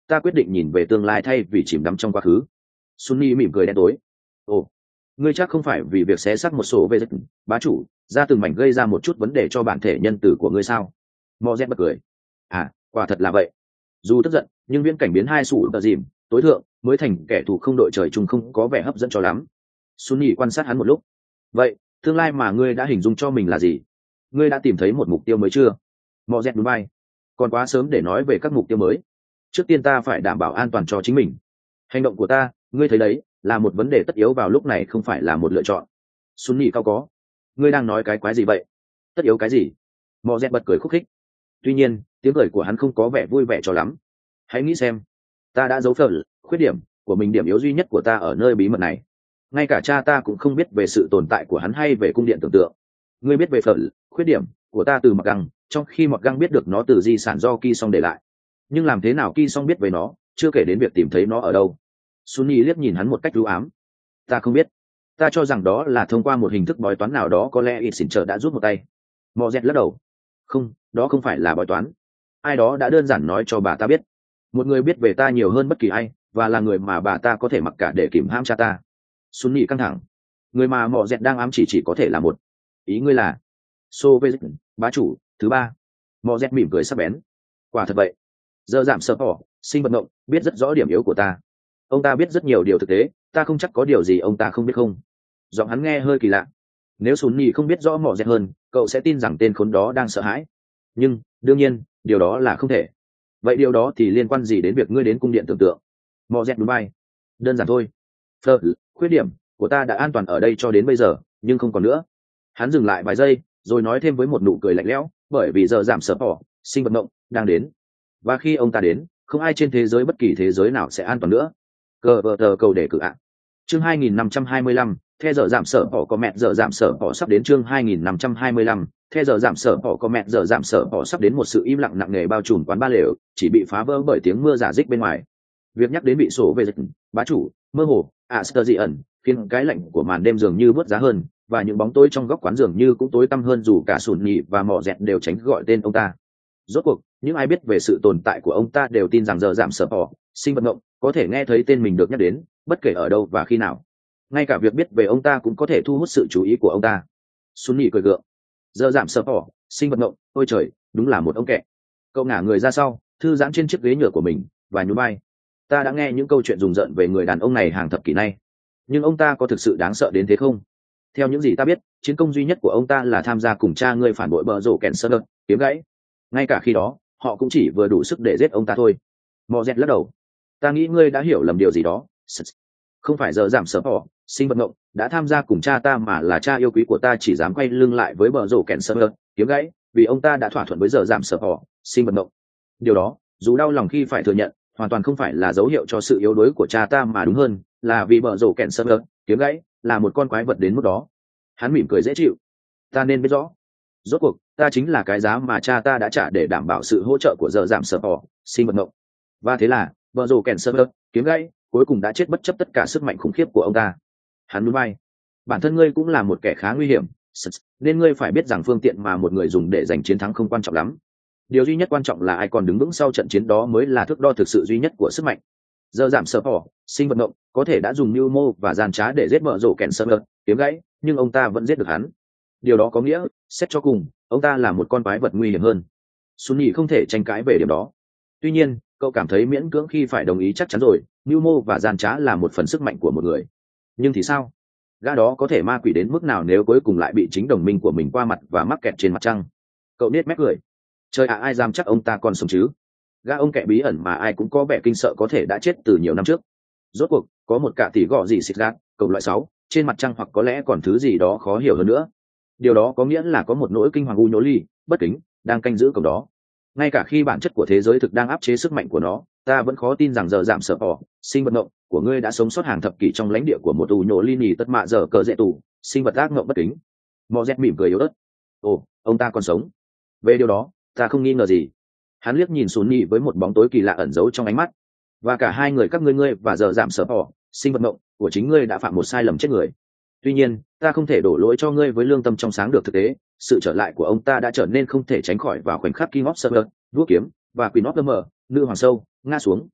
ta quyết định nhìn về tương lai thay vì chìm đắm trong quá khứ. Sunny mỉm cười đen tối. Ồ, ngươi chắc không phải vì việc xé xác một số về bá chủ ra từng mảnh gây ra một chút vấn đề cho bản thể nhân tử của ngươi sao? Mò rét bật cười. À, quả thật là vậy. Dù tức giận nhưng viễn cảnh biến hai sủ tờ dìm tối thượng mới thành kẻ thù không đội trời chung không có vẻ hấp dẫn cho lắm. Sunny quan sát hắn một lúc. Vậy tương lai mà ngươi đã hình dung cho mình là gì? Ngươi đã tìm thấy một mục tiêu mới chưa? Mò rét núi bay. Còn quá sớm để nói về các mục tiêu mới. Trước tiên ta phải đảm bảo an toàn cho chính mình. Hành động của ta, ngươi thấy đấy, là một vấn đề tất yếu vào lúc này, không phải là một lựa chọn. Sunny cao có. Ngươi đang nói cái quái gì vậy? Tất yếu cái gì? Mò rét bật cười khúc khích. Tuy nhiên tiếng cười của hắn không có vẻ vui vẻ cho lắm. Hãy nghĩ xem, ta đã giấu phở khuyết điểm của mình, điểm yếu duy nhất của ta ở nơi bí mật này. Ngay cả cha ta cũng không biết về sự tồn tại của hắn hay về cung điện tưởng tượng. Ngươi biết về phở khuyết điểm của ta từ mặc găng, trong khi mặc găng biết được nó từ di sản do Ki Song để lại. Nhưng làm thế nào Ki Song biết về nó, chưa kể đến việc tìm thấy nó ở đâu. Sunny liếc nhìn hắn một cách ưu ám. Ta không biết. Ta cho rằng đó là thông qua một hình thức bói toán nào đó, có lẽ ít xỉn trợ đã rút một tay. Mò dẹt lắc đầu. Không, đó không phải là bói toán. Ai đó đã đơn giản nói cho bà ta biết. Một người biết về ta nhiều hơn bất kỳ ai, và là người mà bà ta có thể mặc cả để kìm hãm cha ta. Sunny căng thẳng. Người mà mò dẹt đang ám chỉ chỉ có thể là một. Ý ngươi là Soviet bá chủ thứ ba. Mò dẹt mỉm cười sắc bén. Quả thật vậy. Giờ giảm sợ bỏ sinh vật động biết rất rõ điểm yếu của ta. Ông ta biết rất nhiều điều thực tế, ta không chắc có điều gì ông ta không biết không. Giọng hắn nghe hơi kỳ lạ. Nếu Sunny không biết rõ mò dẹt hơn, cậu sẽ tin rằng tên khốn đó đang sợ hãi. Nhưng đương nhiên điều đó là không thể. Vậy điều đó thì liên quan gì đến việc ngươi đến cung điện tưởng tượng? Mò dẹt núi bay. Đơn giản thôi. Fleur, khuyết điểm của ta đã an toàn ở đây cho đến bây giờ, nhưng không còn nữa. Hắn dừng lại vài giây rồi nói thêm với một nụ cười lạnh lẽo, bởi vì giờ giảm sợ bỏ sinh vật động đang đến, và khi ông ta đến, không ai trên thế giới, bất kỳ thế giới nào sẽ an toàn nữa. Cờ vờ tờ cầu đề cử ạ. Chương hai nghìn năm trăm hai mươi lăm, theo giờ giảm sợ bỏ có mẹ giờ giảm sợ bỏ sắp đến. Chương hai nghìn năm trăm hai mươi lăm, theo giờ giảm sợ bỏ có mẹ giờ giảm sợ bỏ sắp đến. Một sự im lặng nặng nề bao trùm quán ba lều, chỉ bị phá vỡ bởi tiếng mưa giả dích bên ngoài. Việc nhắc đến bị sổ về dịch bá chủ mơ hồ à sơ dị ẩn khiến cái lạnh của màn đêm dường như bớt giá hơn, và những bóng tối trong góc quán dường như cũng tối tăm hơn, dù cả sùn nhị và mỏ dẹt đều tránh gọi tên ông ta. Rốt cuộc những ai biết về sự tồn tại của ông ta đều tin rằng giờ giảm sợ bỏ sinh vật ngộng có thể nghe thấy tên mình được nhắc đến bất kể ở đâu và khi nào. Ngay cả việc biết về ông ta cũng có thể thu hút sự chú ý của ông ta. Sùn nhị cười gượng. Giờ giảm sợ bỏ sinh vật ngộng, ôi trời, đúng là một ông kẹ. Cậu ngả người ra sau, thư giãn trên chiếc ghế nhựa của mình và nhún vai. Ta đã nghe những câu chuyện rùng rợn về người đàn ông này hàng thập kỷ nay, nhưng ông ta có thực sự đáng sợ đến thế không? Theo những gì ta biết, chiến công duy nhất của ông ta là tham gia cùng cha ngươi phản bội bờ rổ kẹn sơ đợt kiếm gãy. Ngay cả khi đó họ cũng chỉ vừa đủ sức để giết ông ta thôi. Mò dẹt lắc đầu. Ta nghĩ ngươi đã hiểu lầm điều gì đó. Không phải giờ giảm sợ bỏ sinh vật ngộng đã tham gia cùng cha ta, mà là cha yêu quý của ta chỉ dám quay lưng lại với bờ rổ kẹn sơ đợt kiếm gãy vì ông ta đã thỏa thuận với giờ giảm sợ bỏ sinh vật ngộng. Điều đó, dù đau lòng khi phải thừa nhận, hoàn toàn không phải là dấu hiệu cho sự yếu đuối của cha ta, mà đúng hơn là vì bờ rổ kẹn sơ đợt kiếm gãy là một con quái vật đến mức đó. Hắn mỉm cười dễ chịu. Ta nên biết rõ. Rốt cuộc ta chính là cái giá mà cha ta đã trả để đảm bảo sự hỗ trợ của giờ giảm sợ bỏ sinh vật ngộng. Và thế là bờ rổ kẹn sơ đợt kiếm gãy cuối cùng đã chết bất chấp tất cả sức mạnh khủng khiếp của ông ta. Hắn núi bay. Bản thân ngươi cũng là một kẻ khá nguy hiểm, nên ngươi phải biết rằng phương tiện mà một người dùng để giành chiến thắng không quan trọng lắm. Điều duy nhất quan trọng là ai còn đứng vững sau trận chiến đó mới là thước đo thực sự duy nhất của sức mạnh. Giờ giảm sợ bỏ sinh vật ngộng có thể đã dùng mưu mô và gian trá để giết bờ rổ kẹn sơ đợt kiếm gãy, nhưng ông ta vẫn giết được hắn. Điều đó có nghĩa, xét cho cùng, ông ta là một con quái vật nguy hiểm hơn. Sunny không thể tranh cãi về điểm đó. Tuy nhiên, cậu cảm thấy miễn cưỡng khi phải đồng ý chắc chắn rồi, mưu mô và gian trá là một phần sức mạnh của một người. Nhưng thì sao? Gã đó có thể ma quỷ đến mức nào nếu cuối cùng lại bị chính đồng minh của mình qua mặt và mắc kẹt trên mặt trăng? Cậu nết mép cười. Trời ạ, ai dám chắc ông ta còn sống chứ? Gã ông kẹ bí ẩn mà ai cũng có vẻ kinh sợ có thể đã chết từ nhiều năm trước. Rốt cuộc có một cả tỷ gọ gì xịt gạt cầu loại sáu trên mặt trăng, hoặc có lẽ còn thứ gì đó khó hiểu hơn nữa. Điều đó có nghĩa là có một nỗi kinh hoàng u nhố ly bất kính đang canh giữ cổng đó. Ngay cả khi bản chất của thế giới thực đang áp chế sức mạnh của nó, ta vẫn khó tin rằng giờ giảm sợ bỏ sinh vật ngộng của ngươi đã sống sót hàng thập kỷ trong lãnh địa của một u nhố ly nhì tất mạ giờ cờ dễ tù sinh vật ác ngộng bất kính. Mò dẹt mỉm cười yếu ớt. Ồ, ông ta còn sống. Về điều đó ta không nghi ngờ gì. Hắn liếc nhìn Sunny với một bóng tối kỳ lạ ẩn giấu trong ánh mắt. Và cả hai người các ngươi ngươi và giờ giảm sợ bỏ sinh vật ngộng của chính ngươi đã phạm một sai lầm chết người. Tuy nhiên, ta không thể đổ lỗi cho ngươi với lương tâm trong sáng được. Thực tế, sự trở lại của ông ta đã trở nên không thể tránh khỏi vào khoảnh khắc King of Server, đũa kiếm và Queen of the Mer, nữ hoàng sâu, ngã xuống.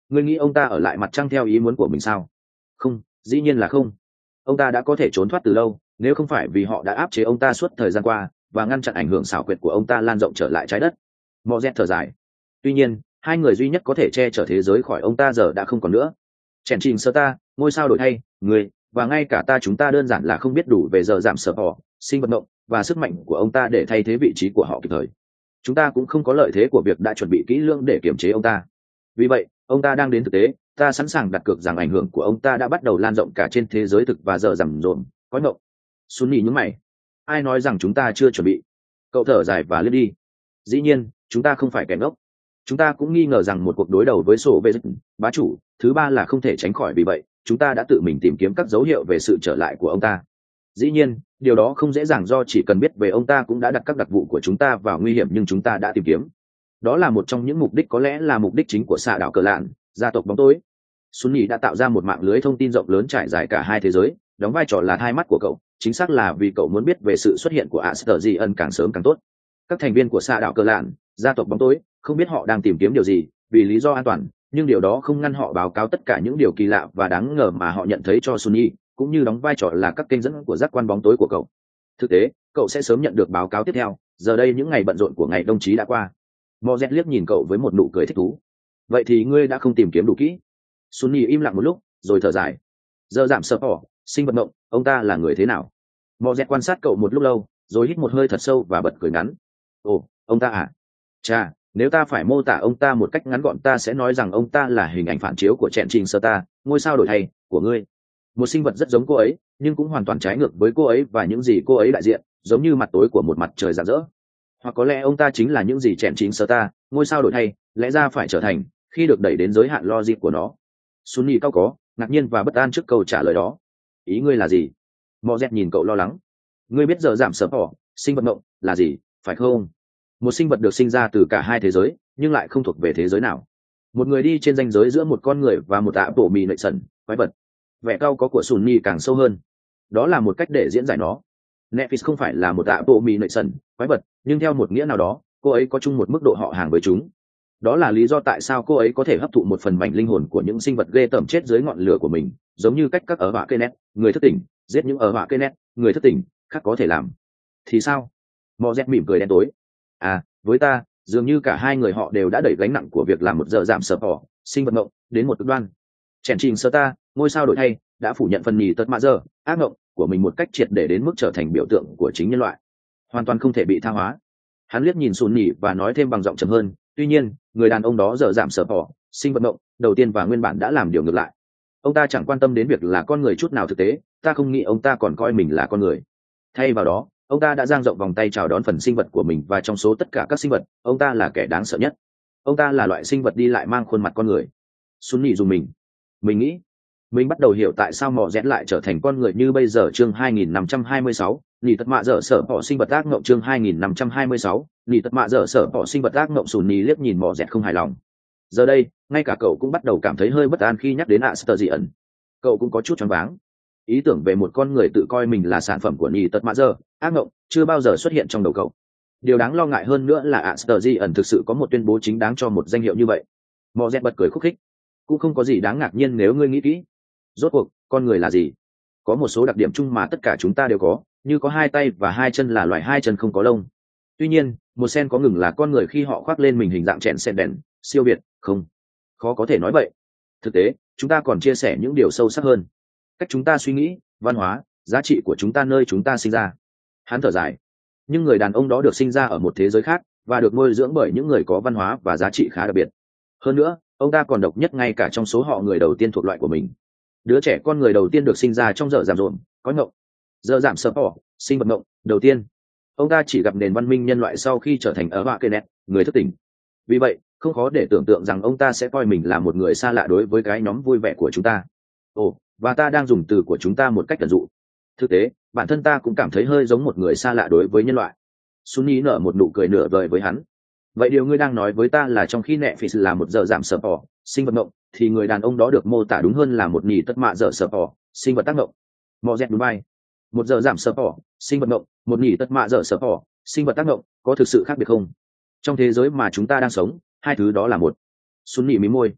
Ngươi nghĩ ông ta ở lại mặt trăng theo ý muốn của mình sao? Không, dĩ nhiên là không. Ông ta đã có thể trốn thoát từ lâu, nếu không phải vì họ đã áp chế ông ta suốt thời gian qua và ngăn chặn ảnh hưởng xảo quyệt của ông ta lan rộng trở lại trái đất. Mò dẹt thở dài. Tuy nhiên, hai người duy nhất có thể che chở thế giới khỏi ông ta giờ đã không còn nữa. Chèn trình sơ ta, ngôi sao đổi thay, người, và ngay cả ta chúng ta đơn giản là không biết đủ về giờ giảm sở họ, sinh vật động và sức mạnh của ông ta để thay thế vị trí của họ kịp thời. Chúng ta cũng không có lợi thế của việc đã chuẩn bị kỹ lưỡng để kiểm chế ông ta. Vì vậy, ông ta đang đến thực tế, ta sẵn sàng đặt cược rằng ảnh hưởng của ông ta đã bắt đầu lan rộng cả trên thế giới thực và giờ giảm rộn, có ngộng. Sunny nhướng mày. Ai nói rằng chúng ta chưa chuẩn bị? Cậu thở dài và liếc đi. Dĩ nhiên, chúng ta không phải kẻ ngốc. Chúng ta cũng nghi ngờ rằng một cuộc đối đầu với sổ về bá chủ, thứ ba là không thể tránh khỏi, vì vậy, chúng ta đã tự mình tìm kiếm các dấu hiệu về sự trở lại của ông ta. Dĩ nhiên, điều đó không dễ dàng do chỉ cần biết về ông ta cũng đã đặt các đặc vụ của chúng ta vào nguy hiểm, nhưng chúng ta đã tìm kiếm. Đó là một trong những mục đích, có lẽ là mục đích chính của xạ đảo cờ lạn, gia tộc bóng tối. Sunny đã tạo ra một mạng lưới thông tin rộng lớn trải dài cả hai thế giới, đóng vai trò là hai mắt của cậu, chính xác là vì cậu muốn biết về sự xuất hiện của Astergian càng sớm càng tốt. Các thành viên của xạ đảo cờ lạn, gia tộc bóng tối, không biết họ đang tìm kiếm điều gì, vì lý do an toàn, nhưng điều đó không ngăn họ báo cáo tất cả những điều kỳ lạ và đáng ngờ mà họ nhận thấy cho Sunny, cũng như đóng vai trò là các kênh dẫn của giác quan bóng tối của cậu. Thực tế, cậu sẽ sớm nhận được báo cáo tiếp theo. Giờ đây những ngày bận rộn của ngày đồng chí đã qua. Mozet liếc nhìn cậu với một nụ cười thích thú. Vậy thì ngươi đã không tìm kiếm đủ kỹ? Sunny im lặng một lúc, rồi thở dài. Giờ giảm sợ bỏ, sinh vật mộng, ông ta là người thế nào? Mozet quan sát cậu một lúc lâu, rồi hít một hơi thật sâu và bật cười ngắn. Ồ, ông ta à? Chà, nếu ta phải mô tả ông ta một cách ngắn gọn, ta sẽ nói rằng ông ta là hình ảnh phản chiếu của Chẹn Trình Sơ Ta, ngôi sao đổi thay của ngươi. Một sinh vật rất giống cô ấy, nhưng cũng hoàn toàn trái ngược với cô ấy và những gì cô ấy đại diện, giống như mặt tối của một mặt trời rạng rỡ. Hoặc có lẽ ông ta chính là những gì Chẹn Trình Sơ Ta, ngôi sao đổi thay, lẽ ra phải trở thành khi được đẩy đến giới hạn logic của nó. Sunny cao có, ngạc nhiên và bất an trước câu trả lời đó. Ý ngươi là gì? Mozet nhìn cậu lo lắng. Ngươi biết giờ giảm sớm bỏ, sinh vật mộng là gì, phải không? Một sinh vật được sinh ra từ cả hai thế giới, nhưng lại không thuộc về thế giới nào. Một người đi trên ranh giới giữa một con người và một tạ bộ mì nệ sần, quái vật. Vẻ cao có của Sunny càng sâu hơn. Đó là một cách để diễn giải nó. Nephis không phải là một tạ bộ mì nệ sần, quái vật, nhưng theo một nghĩa nào đó, cô ấy có chung một mức độ họ hàng với chúng. Đó là lý do tại sao cô ấy có thể hấp thụ một phần mảnh linh hồn của những sinh vật ghê tởm chết dưới ngọn lửa của mình, giống như cách các ở họa cây nét, người thất tỉnh, giết những ở họa cây nét, người thất tỉnh, khác có thể làm. Thì sao? Mozet mỉm cười đen tối. À, với ta, dường như cả hai người họ đều đã đẩy gánh nặng của việc làm một giờ giảm sợ bỏ, sinh vật mộng, đến một cực đoan. Chèn Trình Sơ Ta, ngôi sao đổi thay, đã phủ nhận phần nhì tật mạ giờ, ác mộng của mình một cách triệt để đến mức trở thành biểu tượng của chính nhân loại, hoàn toàn không thể bị tha hóa. Hắn liếc nhìn Sunny và nói thêm bằng giọng trầm hơn, tuy nhiên, người đàn ông đó giờ giảm sợ bỏ, sinh vật mộng, đầu tiên và nguyên bản đã làm điều ngược lại. Ông ta chẳng quan tâm đến việc là con người chút nào. Thực tế, ta không nghĩ ông ta còn coi mình là con người. Thay vào đó, ông ta đã dang rộng vòng tay chào đón phần sinh vật của mình, và trong số tất cả các sinh vật, ông ta là kẻ đáng sợ nhất. Ông ta là loại sinh vật đi lại mang khuôn mặt con người. Sunny dùng mình. Mình nghĩ, mình bắt đầu hiểu tại sao mò rẽ lại trở thành con người như bây giờ. Chương hai nghìn năm trăm hai mươi sáu, nỉ tật mạ dở sở bỏ sinh vật ác mộng. Chương hai nghìn năm trăm hai mươi sáu, nỉ tật mạ dở sở bỏ sinh vật ác mộng. Sunny liếc nhìn mò rẽ không hài lòng. Giờ đây, ngay cả cậu cũng bắt đầu cảm thấy hơi bất an khi nhắc đến Astergian. Cậu cũng có chút choáng váng. Ý tưởng về một con người tự coi mình là sản phẩm của nỉ tật mạ dở, ác mộng, chưa bao giờ xuất hiện trong đầu cậu. Điều đáng lo ngại hơn nữa là Astergian thực sự có một tuyên bố chính đáng cho một danh hiệu như vậy. Mò rẽ bật cười khúc khích. Cũng không có gì đáng ngạc nhiên nếu ngươi nghĩ kỹ. Rốt cuộc, con người là gì? Có một số đặc điểm chung mà tất cả chúng ta đều có, như có hai tay và hai chân là loài hai chân không có lông. Tuy nhiên, một sen có ngừng là con người khi họ khoác lên mình hình dạng chèn sen đèn, siêu việt, không? Khó có thể nói vậy. Thực tế, chúng ta còn chia sẻ những điều sâu sắc hơn. Cách chúng ta suy nghĩ, văn hóa, giá trị của chúng ta nơi chúng ta sinh ra. Hắn thở dài. Nhưng người đàn ông đó được sinh ra ở một thế giới khác, và được nuôi dưỡng bởi những người có văn hóa và giá trị khá đặc biệt. Hơn nữa, ông ta còn độc nhất ngay cả trong số họ người đầu tiên thuộc loại của mình. Đứa trẻ con người đầu tiên được sinh ra trong giờ giảm rộn, có ngộng. Giờ giảm sơ bỏ, sinh vật ngộng, đầu tiên. Ông ta chỉ gặp nền văn minh nhân loại sau khi trở thành ở họa cây nét, người thức tỉnh. Vì vậy, không khó để tưởng tượng rằng ông ta sẽ coi mình là một người xa lạ đối với cái nhóm vui vẻ của chúng ta. Ồ, và ta đang dùng từ của chúng ta một cách tận dụ. Thực tế, bản thân ta cũng cảm thấy hơi giống một người xa lạ đối với nhân loại. Sunny nở một nụ cười nửa vời với hắn. Vậy điều ngươi đang nói với ta là trong khi Nephis là một giờ giảm sờ bỏ, sinh vật ngộng, thì người đàn ông đó được mô tả đúng hơn là một nỉ tất mạ giờ sờ bỏ, sinh vật tác ngộng. Mò dẹt đúng bay. Một giờ giảm sờ bỏ, sinh vật ngộng, một nỉ tất mạ giờ sờ bỏ, sinh vật tác ngộng, có thực sự khác biệt không? Trong thế giới mà chúng ta đang sống, hai thứ đó là một. Sunny mím môi.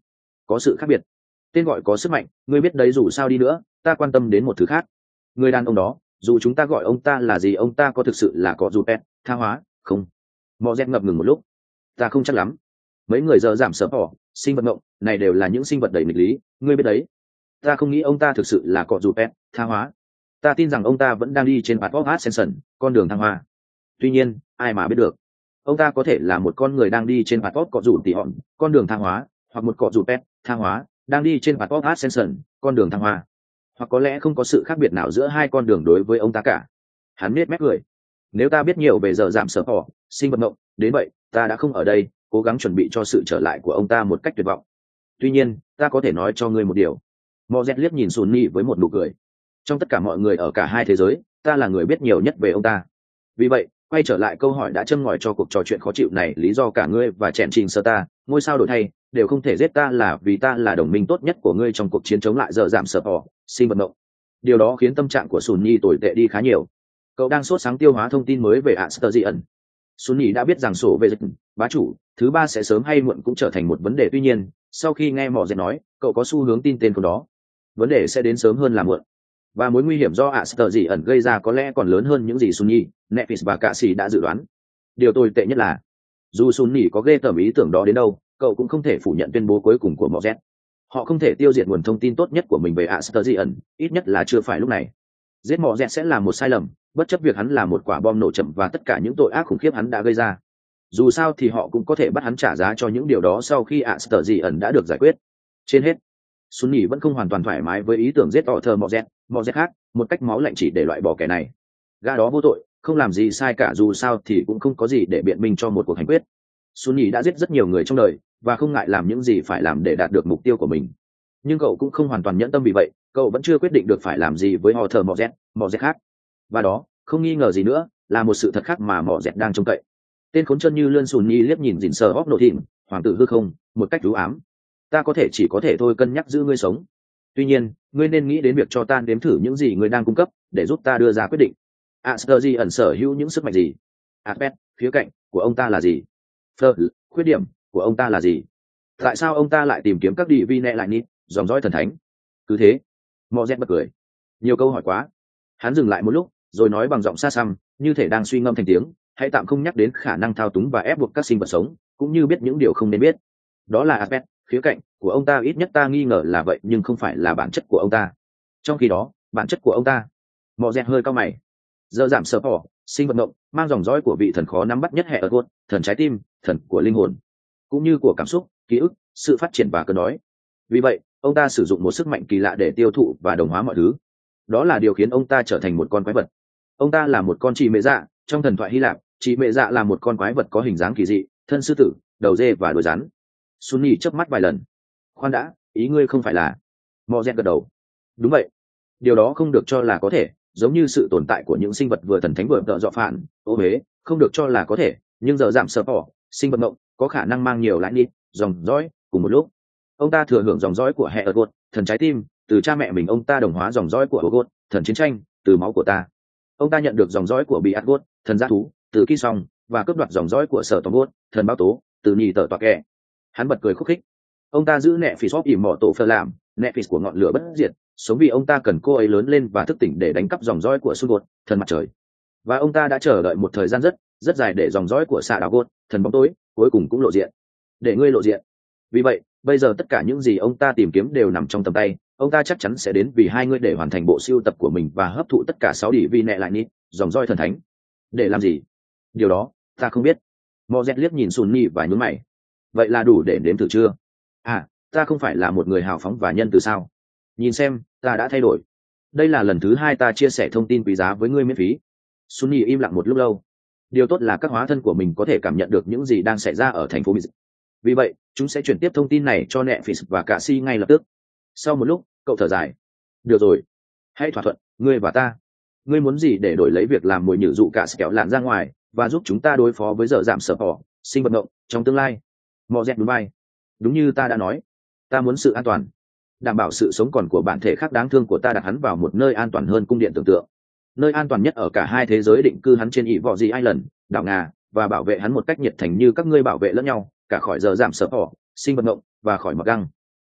có sự khác biệt. Tên gọi có sức mạnh, ngươi biết đấy, dù sao đi nữa ta quan tâm đến một thứ khác. Người đàn ông đó, dù chúng ta gọi ông ta là gì, ông ta có thực sự là có dù pet tha hóa không? Mò dẹt ngập ngừng một lúc. Ta không chắc lắm. Mấy người giờ giảm sợ bỏ sinh vật ngộng này đều là những sinh vật đầy nghịch lý, ngươi biết đấy. Ta không nghĩ ông ta thực sự là có dù pet tha hóa. Ta tin rằng ông ta vẫn đang đi trên path of ascension, con đường thăng hoa. Tuy nhiên ai mà biết được, ông ta có thể là một con người đang đi trên path of cọ rủ tỉ hòn, con đường thăng hóa, hoặc một cọ rủ pet thăng hóa đang đi trên path of ascension, con đường thăng hoa. Hoặc có lẽ không có sự khác biệt nào giữa hai con đường đối với ông ta cả. Hắn biết mép cười. Nếu ta biết nhiều về giờ giảm sở họ sinh vật mộng đến vậy, ta đã không ở đây cố gắng chuẩn bị cho sự trở lại của ông ta một cách tuyệt vọng. Tuy nhiên ta có thể nói cho ngươi một điều. Mozet liếc nhìn Sunny với một nụ cười. Trong tất cả mọi người ở cả hai thế giới, ta là người biết nhiều nhất về ông ta. Vì vậy quay trở lại câu hỏi đã châm ngòi cho cuộc trò chuyện khó chịu này, lý do cả ngươi và chèn trình sơ ta ngôi sao đổi thay đều không thể giết ta là vì ta là đồng minh tốt nhất của ngươi trong cuộc chiến chống lại giờ giảm sở họ sinh vật mộng. Điều đó khiến tâm trạng của Sunny tồi tệ đi khá nhiều. Cậu đang sốt sáng tiêu hóa thông tin mới về Asterion. Sunny đã biết rằng sổ về dịch bá chủ thứ ba sẽ sớm hay muộn cũng trở thành một vấn đề. Tuy nhiên sau khi nghe Mỏ Dẹt nói, cậu có xu hướng tin tên của đó. Vấn đề sẽ đến sớm hơn là muộn, và mối nguy hiểm do Asterion gây ra có lẽ còn lớn hơn những gì Sunny, Nephis và cả sĩ đã dự đoán. Điều tồi tệ nhất là dù Sunny có ghê tởm ý tưởng đó đến đâu, cậu cũng không thể phủ nhận tuyên bố cuối cùng của Mỏ Dẹt. Họ không thể tiêu diệt nguồn thông tin tốt nhất của mình về Asterion, ít nhất là chưa phải lúc này. Giết Mỏ Dẹt sẽ là một sai lầm, bất chấp việc hắn là một quả bom nổ chậm và tất cả những tội ác khủng khiếp hắn đã gây ra. Dù sao thì họ cũng có thể bắt hắn trả giá cho những điều đó sau khi Asterion đã được giải quyết. Trên hết, Sunny vẫn không hoàn toàn thoải mái với ý tưởng giết Arthur Mỏ Dẹt, Mỏ Dẹt khác, một cách máu lạnh chỉ để loại bỏ kẻ này. Gã đó vô tội, không làm gì sai cả, dù sao thì cũng không có gì để biện minh cho một cuộc hành quyết. Sunny đã giết rất nhiều người trong đời và không ngại làm những gì phải làm để đạt được mục tiêu của mình. Nhưng cậu cũng không hoàn toàn nhẫn tâm, vì vậy cậu vẫn chưa quyết định được phải làm gì với Arthur Mỏ Dẹt, Mỏ Dẹt khác. Và đó, không nghi ngờ gì nữa, là một sự thật khác mà Mỏ Dẹt đang trông cậy. Tên khốn chân như lươn Sunny liếc nhìn dình sờ hóc nổ thịnh, hoàng tử hư không, một cách rú ám. Ta có thể chỉ có thể thôi cân nhắc giữ ngươi sống. Tuy nhiên, ngươi nên nghĩ đến việc cho ta nếm thử những gì ngươi đang cung cấp, để giúp ta đưa ra quyết định. Aspergy ẩn sở hữu những sức mạnh gì? Aspect, khía cạnh của ông ta là gì? Fleur, khuyết điểm của ông ta là gì? Tại sao ông ta lại tìm kiếm các địa vi nẹ lại nít, dòng dõi thần thánh? Cứ thế, Mỏ Dẹt bật cười. Nhiều câu hỏi quá. Hắn dừng lại một lúc, rồi nói bằng giọng xa xăm, như thể đang suy ngẫm thành tiếng. Hãy tạm không nhắc đến khả năng thao túng và ép buộc các sinh vật sống, cũng như biết những điều không nên biết. Đó là aspect, khía cạnh của ông ta, ít nhất ta nghi ngờ là vậy, nhưng không phải là bản chất của ông ta. Trong khi đó, bản chất của ông ta. Mỏ Dẹt hơi cau mày. Giờ giảm sợ bỏ sinh vật động mang dòng dõi của vị thần khó nắm bắt nhất hệ ở thần trái tim, thần của linh hồn, cũng như của cảm xúc, ký ức, sự phát triển và cơn đói. Vì vậy ông ta sử dụng một sức mạnh kỳ lạ để tiêu thụ và đồng hóa mọi thứ. Đó là điều khiến ông ta trở thành một con quái vật. Ông ta là một con chị mẹ dạ trong thần thoại Hy Lạp. Chị mẹ dạ là một con quái vật có hình dáng kỳ dị, thân sư tử, đầu dê và đuôi rắn. Sunny chớp mắt vài lần. Khoan đã, ý ngươi không phải là? Mỏ Dẹt gật đầu. Đúng vậy, điều đó không được cho là có thể, giống như sự tồn tại của những sinh vật vừa thần thánh vừa tợ dọ phản ô huế không được cho là có thể, nhưng giờ giảm sợ bỏ sinh vật mộng có khả năng mang nhiều lại nít dòng dõi cùng một lúc. Ông ta thừa hưởng dòng dõi của hệ ở gột thần trái tim từ cha mẹ mình. Ông ta đồng hóa dòng dõi của gột thần chiến tranh từ máu của ta. Ông ta nhận được dòng dõi của bị ạt gột thần g thú từ kỳ song, và cướp đoạt dòng dõi của sở tổng gột thần bao tố từ nhì tờ toạc kẹ. Hắn bật cười khúc khích. Ông ta giữ nẹ phì xóp ỉm mỏ tổ phơ làm nẹ phì của ngọn lửa bất diệt, sống vì ông ta cần cô ấy lớn lên và thức tỉnh để đánh cắp dòng dõi của xung gột thần mặt trời. Và ông ta đã chờ đợi một thời gian rất rất dài để dòng dõi của xạ đảo gột thần bóng tối cuối cùng cũng lộ diện, để ngươi lộ diện. Vì vậy bây giờ tất cả những gì ông ta tìm kiếm đều nằm trong tầm tay. Ông ta chắc chắn sẽ đến vì hai ngươi để hoàn thành bộ siêu tập của mình và hấp thụ tất cả sáu đỉ vi nẹ lại nít dòng dõi thần thánh. Để làm gì? Điều đó ta không biết. Mỏ Dẹt liếc nhìn Sunny và nhún mày. Vậy là đủ để đếm thử chưa? À, ta không phải là một người hào phóng và nhân từ sao? Nhìn xem, ta đã thay đổi. Đây là lần thứ hai ta chia sẻ thông tin quý giá với ngươi miễn phí. Sunny im lặng một lúc lâu. Điều tốt là các hóa thân của mình có thể cảm nhận được những gì đang xảy ra ở thành phố Mỹ. Vì vậy chúng sẽ chuyển tiếp thông tin này cho Netflix và cả si ngay lập tức. Sau một lúc cậu thở dài. Được rồi, hãy thỏa thuận, ngươi và ta. Ngươi muốn gì để đổi lấy việc làm mồi nhử dụ cả kẹo lạn ra ngoài và giúp chúng ta đối phó với giờ giảm sợ bỏ sinh vật động trong tương lai? Mỏ Dẹt núi bay. Đúng như ta đã nói, ta muốn sự an toàn, đảm bảo sự sống còn của bản thể khác đáng thương của ta, đặt hắn vào một nơi an toàn hơn cung điện tưởng tượng, nơi an toàn nhất ở cả hai thế giới, định cư hắn trên ỷ vọ gì Island, đảo ngà, và bảo vệ hắn một cách nhiệt thành như các ngươi bảo vệ lẫn nhau, cả khỏi giờ giảm sợ bỏ sinh vật động và khỏi mặc găng.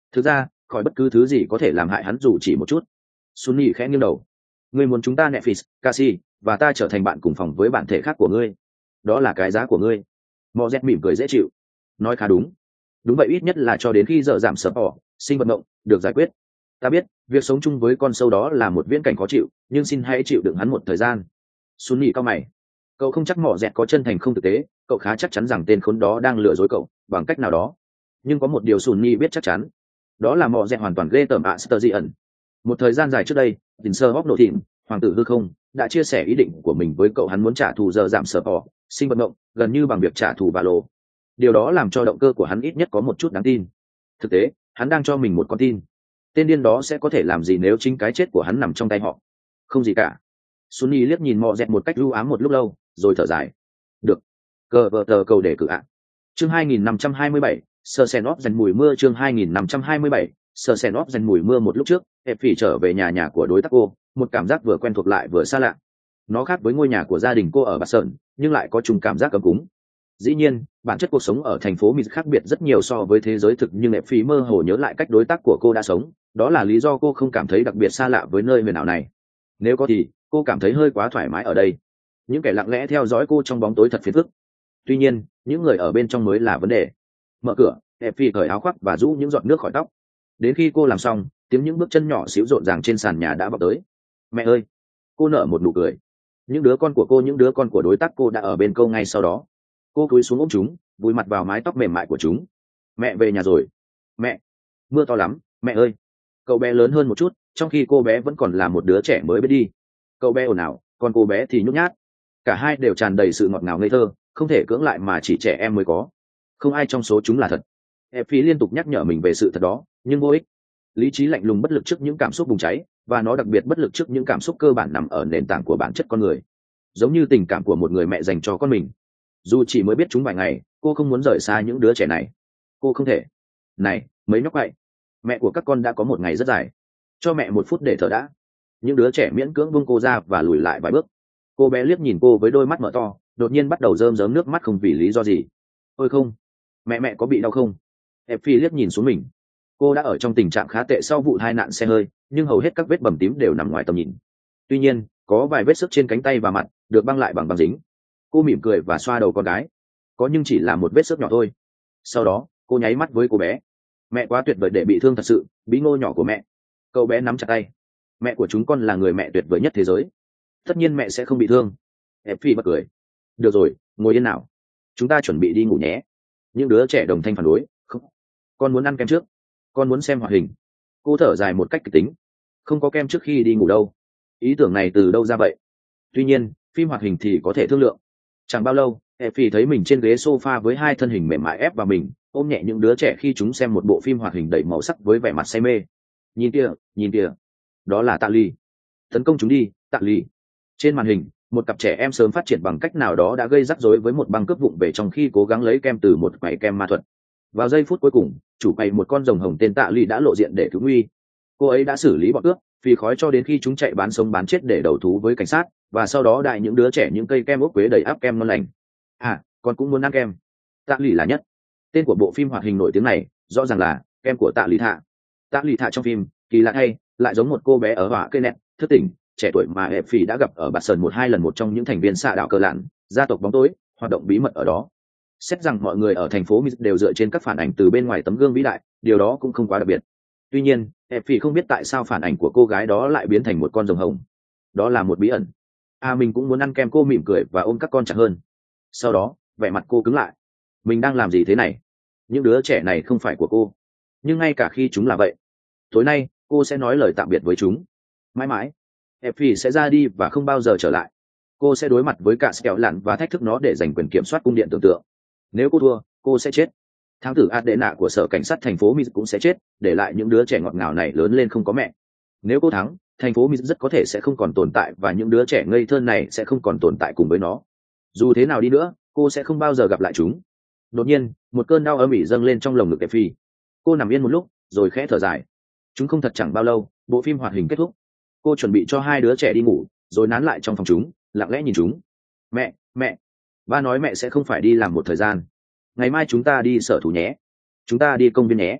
Thực ra khỏi bất cứ thứ gì có thể làm hại hắn dù chỉ một chút. Sunny khẽ nghiêng đầu. Ngươi muốn chúng ta Netflix, Cassie và ta trở thành bạn cùng phòng với bản thể khác của ngươi, đó là cái giá của ngươi. Mò dẹt mỉm cười dễ chịu. Nói khá đúng. Đúng vậy, ít nhất là cho đến khi giờ giảm sập bỏ sinh vận động được giải quyết. Ta biết việc sống chung với con sâu đó là một viễn cảnh khó chịu, nhưng xin hãy chịu đựng hắn một thời gian. Sunny cao mày. Cậu không chắc mỏ dẹt có chân thành không thực tế, cậu khá chắc chắn rằng tên khốn đó đang lừa dối cậu bằng cách nào đó. Nhưng có một điều Sunny biết chắc chắn, đó là mỏ dẹt hoàn toàn ghê tởm Asterion. Một thời gian dài trước đây, tình sơ hóc nổ thịnh, hoàng tử hư không đã chia sẻ ý định của mình với cậu. Hắn muốn trả thù giờ giảm sở bỏ sinh vận động gần như bằng việc trả thù bà lô. Điều đó làm cho động cơ của hắn ít nhất có một chút đáng tin. Thực tế hắn đang cho mình một con tin. Tên điên đó sẽ có thể làm gì nếu chính cái chết của hắn nằm trong tay họ? Không gì cả. Sunny liếc nhìn mò dẹt một cách ưu ám một lúc lâu rồi thở dài. Được, cờ vợ tờ cầu để cử ạ. Chương hai nghìn năm trăm hai mươi bảy, sơ sen óp dần mùi mưa. Chương hai nghìn năm trăm hai mươi bảy, sơ sen óp dần mùi mưa. Một lúc trước hẹp phỉ trở về nhà nhà của đối tác cô, một cảm giác vừa quen thuộc lại vừa xa lạ. Nó khác với ngôi nhà của gia đình cô ở Bạc Sơn, nhưng lại có chung cảm giác cấm cúng. Dĩ nhiên bản chất cuộc sống ở thành phố Mỹ khác biệt rất nhiều so với thế giới thực, nhưng hẹp phỉ mơ hồ nhớ lại cách đối tác của cô đã sống. Đó là lý do cô không cảm thấy đặc biệt xa lạ với nơi huyền ảo này. Nếu có thì cô cảm thấy hơi quá thoải mái ở đây. Những kẻ lặng lẽ theo dõi cô trong bóng tối thật phiền phức. Tuy nhiên những người ở bên trong mới là vấn đề. Mở cửa, hẹp phỉ cởi áo khoác và rũ những giọt nước khỏi tóc. Đến khi cô làm xong, tiếng những bước chân nhỏ xíu rộn ràng trên sàn nhà đã vọng tới. Mẹ ơi! Cô nở một nụ cười. Những đứa con của cô, những đứa con của đối tác cô đã ở bên cô ngay sau đó. Cô cúi xuống ôm chúng, vùi mặt vào mái tóc mềm mại của chúng. Mẹ về nhà rồi. Mẹ! Mưa to lắm, mẹ ơi! Cậu bé lớn hơn một chút, trong khi cô bé vẫn còn là một đứa trẻ mới biết đi. Cậu bé ồn ào, còn cô bé thì nhút nhát. Cả hai đều tràn đầy sự ngọt ngào ngây thơ, không thể cưỡng lại mà chỉ trẻ em mới có. Không ai trong số chúng là thật. Ép phí liên tục nhắc nhở mình về sự thật đó, nhưng vô ích. Lý trí lạnh lùng bất lực trước những cảm xúc bùng cháy, và nó đặc biệt bất lực trước những cảm xúc cơ bản nằm ở nền tảng của bản chất con người, giống như tình cảm của một người mẹ dành cho con mình. Dù chỉ mới biết chúng vài ngày, cô không muốn rời xa những đứa trẻ này. Cô không thể. Này mấy nhóc vậy, mẹ của các con đã có một ngày rất dài, cho mẹ một phút để thở đã. Những đứa trẻ miễn cưỡng buông cô ra và lùi lại vài bước. Cô bé liếc nhìn cô với đôi mắt mở to, đột nhiên bắt đầu rơm rớm nước mắt không vì lý do gì. Ôi không, mẹ mẹ có bị đau không? Ép phi liếc nhìn xuống mình. Cô đã ở trong tình trạng khá tệ sau vụ tai nạn xe hơi, nhưng hầu hết các vết bầm tím đều nằm ngoài tầm nhìn. Tuy nhiên có vài vết xước trên cánh tay và mặt được băng lại bằng băng dính. Cô mỉm cười và xoa đầu con gái. Có, nhưng chỉ là một vết xước nhỏ thôi. Sau đó cô nháy mắt với cô bé. Mẹ quá tuyệt vời để bị thương thật sự, bí ngô nhỏ của mẹ. Cậu bé nắm chặt tay. Mẹ của chúng con là người mẹ tuyệt vời nhất thế giới. Tất nhiên mẹ sẽ không bị thương. Ép phi bật cười. Được rồi, ngồi yên nào. Chúng ta chuẩn bị đi ngủ nhé. Những đứa trẻ đồng thanh phản đối. Không, con muốn ăn kem trước. Con muốn xem hoạt hình. Cô thở dài một cách kịch tính. Không có kem trước khi đi ngủ đâu. Ý tưởng này từ đâu ra vậy? Tuy nhiên phim hoạt hình thì có thể thương lượng. Chẳng bao lâu Ép phi thấy mình trên ghế sofa với hai thân hình mềm mại ép vào mình, ôm nhẹ những đứa trẻ khi chúng xem một bộ phim hoạt hình đầy màu sắc với vẻ mặt say mê. Nhìn kia, nhìn kia, đó là Tạ Ly. Tấn công chúng đi, Tạ Ly. Trên màn hình một cặp trẻ em sớm phát triển bằng cách nào đó đã gây rắc rối với một băng cướp vụng về trong khi cố gắng lấy kem từ một quầy kem ma thuật. Vào giây phút cuối cùng, chủ quầy một con rồng hồng tên Tạ Ly đã lộ diện để cứu nguy. Cô ấy đã xử lý bọn cướp phì khói cho đến khi chúng chạy bán sống bán chết để đầu thú với cảnh sát, và sau đó đại những đứa trẻ những cây kem ốc quế đầy áp kem ngon lành. À, con cũng muốn ăn kem. Tạ Ly là nhất. Tên của bộ phim hoạt hình nổi tiếng này rõ ràng là kem của Tạ Ly Thạ. Tạ Ly Thạ trong phim kỳ lạ thay lại giống một cô bé ở hỏa cây nẹt thức tỉnh trẻ tuổi mà Ép phi đã gặp ở Bạt Sơn một hai lần, một trong những thành viên xạ đạo cờ lạn gia tộc bóng tối hoạt động bí mật ở đó. Xét rằng mọi người ở thành phố Mỹ đều dựa trên các phản ảnh từ bên ngoài tấm gương vĩ đại, điều đó cũng không quá đặc biệt. Tuy nhiên Ép phi không biết tại sao phản ảnh của cô gái đó lại biến thành một con rồng hồng. Đó là một bí ẩn. À, mình cũng muốn ăn kem. Cô mỉm cười và ôm các con chặt hơn. Sau đó vẻ mặt cô cứng lại. Mình đang làm gì thế này? Những đứa trẻ này không phải của cô, nhưng ngay cả khi chúng là vậy, tối nay cô sẽ nói lời tạm biệt với chúng. Mãi mãi Ép phi sẽ ra đi và không bao giờ trở lại. Cô sẽ đối mặt với cả kẹo lặn và thách thức nó để giành quyền kiểm soát cung điện tưởng tượng. Nếu cô thua, cô sẽ chết. Thám tử Adena của sở cảnh sát thành phố Mỹ cũng sẽ chết, để lại những đứa trẻ ngọt ngào này lớn lên không có mẹ. Nếu cô thắng, thành phố Mỹ rất có thể sẽ không còn tồn tại, và những đứa trẻ ngây thơ này sẽ không còn tồn tại cùng với nó. Dù thế nào đi nữa, cô sẽ không bao giờ gặp lại chúng. Đột nhiên một cơn đau âm ỉ dâng lên trong lồng ngực Ép phi. Cô nằm yên một lúc rồi khẽ thở dài. Chúng không thật. Chẳng bao lâu bộ phim hoạt hình kết thúc. Cô chuẩn bị cho hai đứa trẻ đi ngủ, rồi nán lại trong phòng chúng, lặng lẽ nhìn chúng. Mẹ, mẹ, ba nói mẹ sẽ không phải đi làm một thời gian. Ngày mai chúng ta đi sở thú nhé. Chúng ta đi công viên nhé.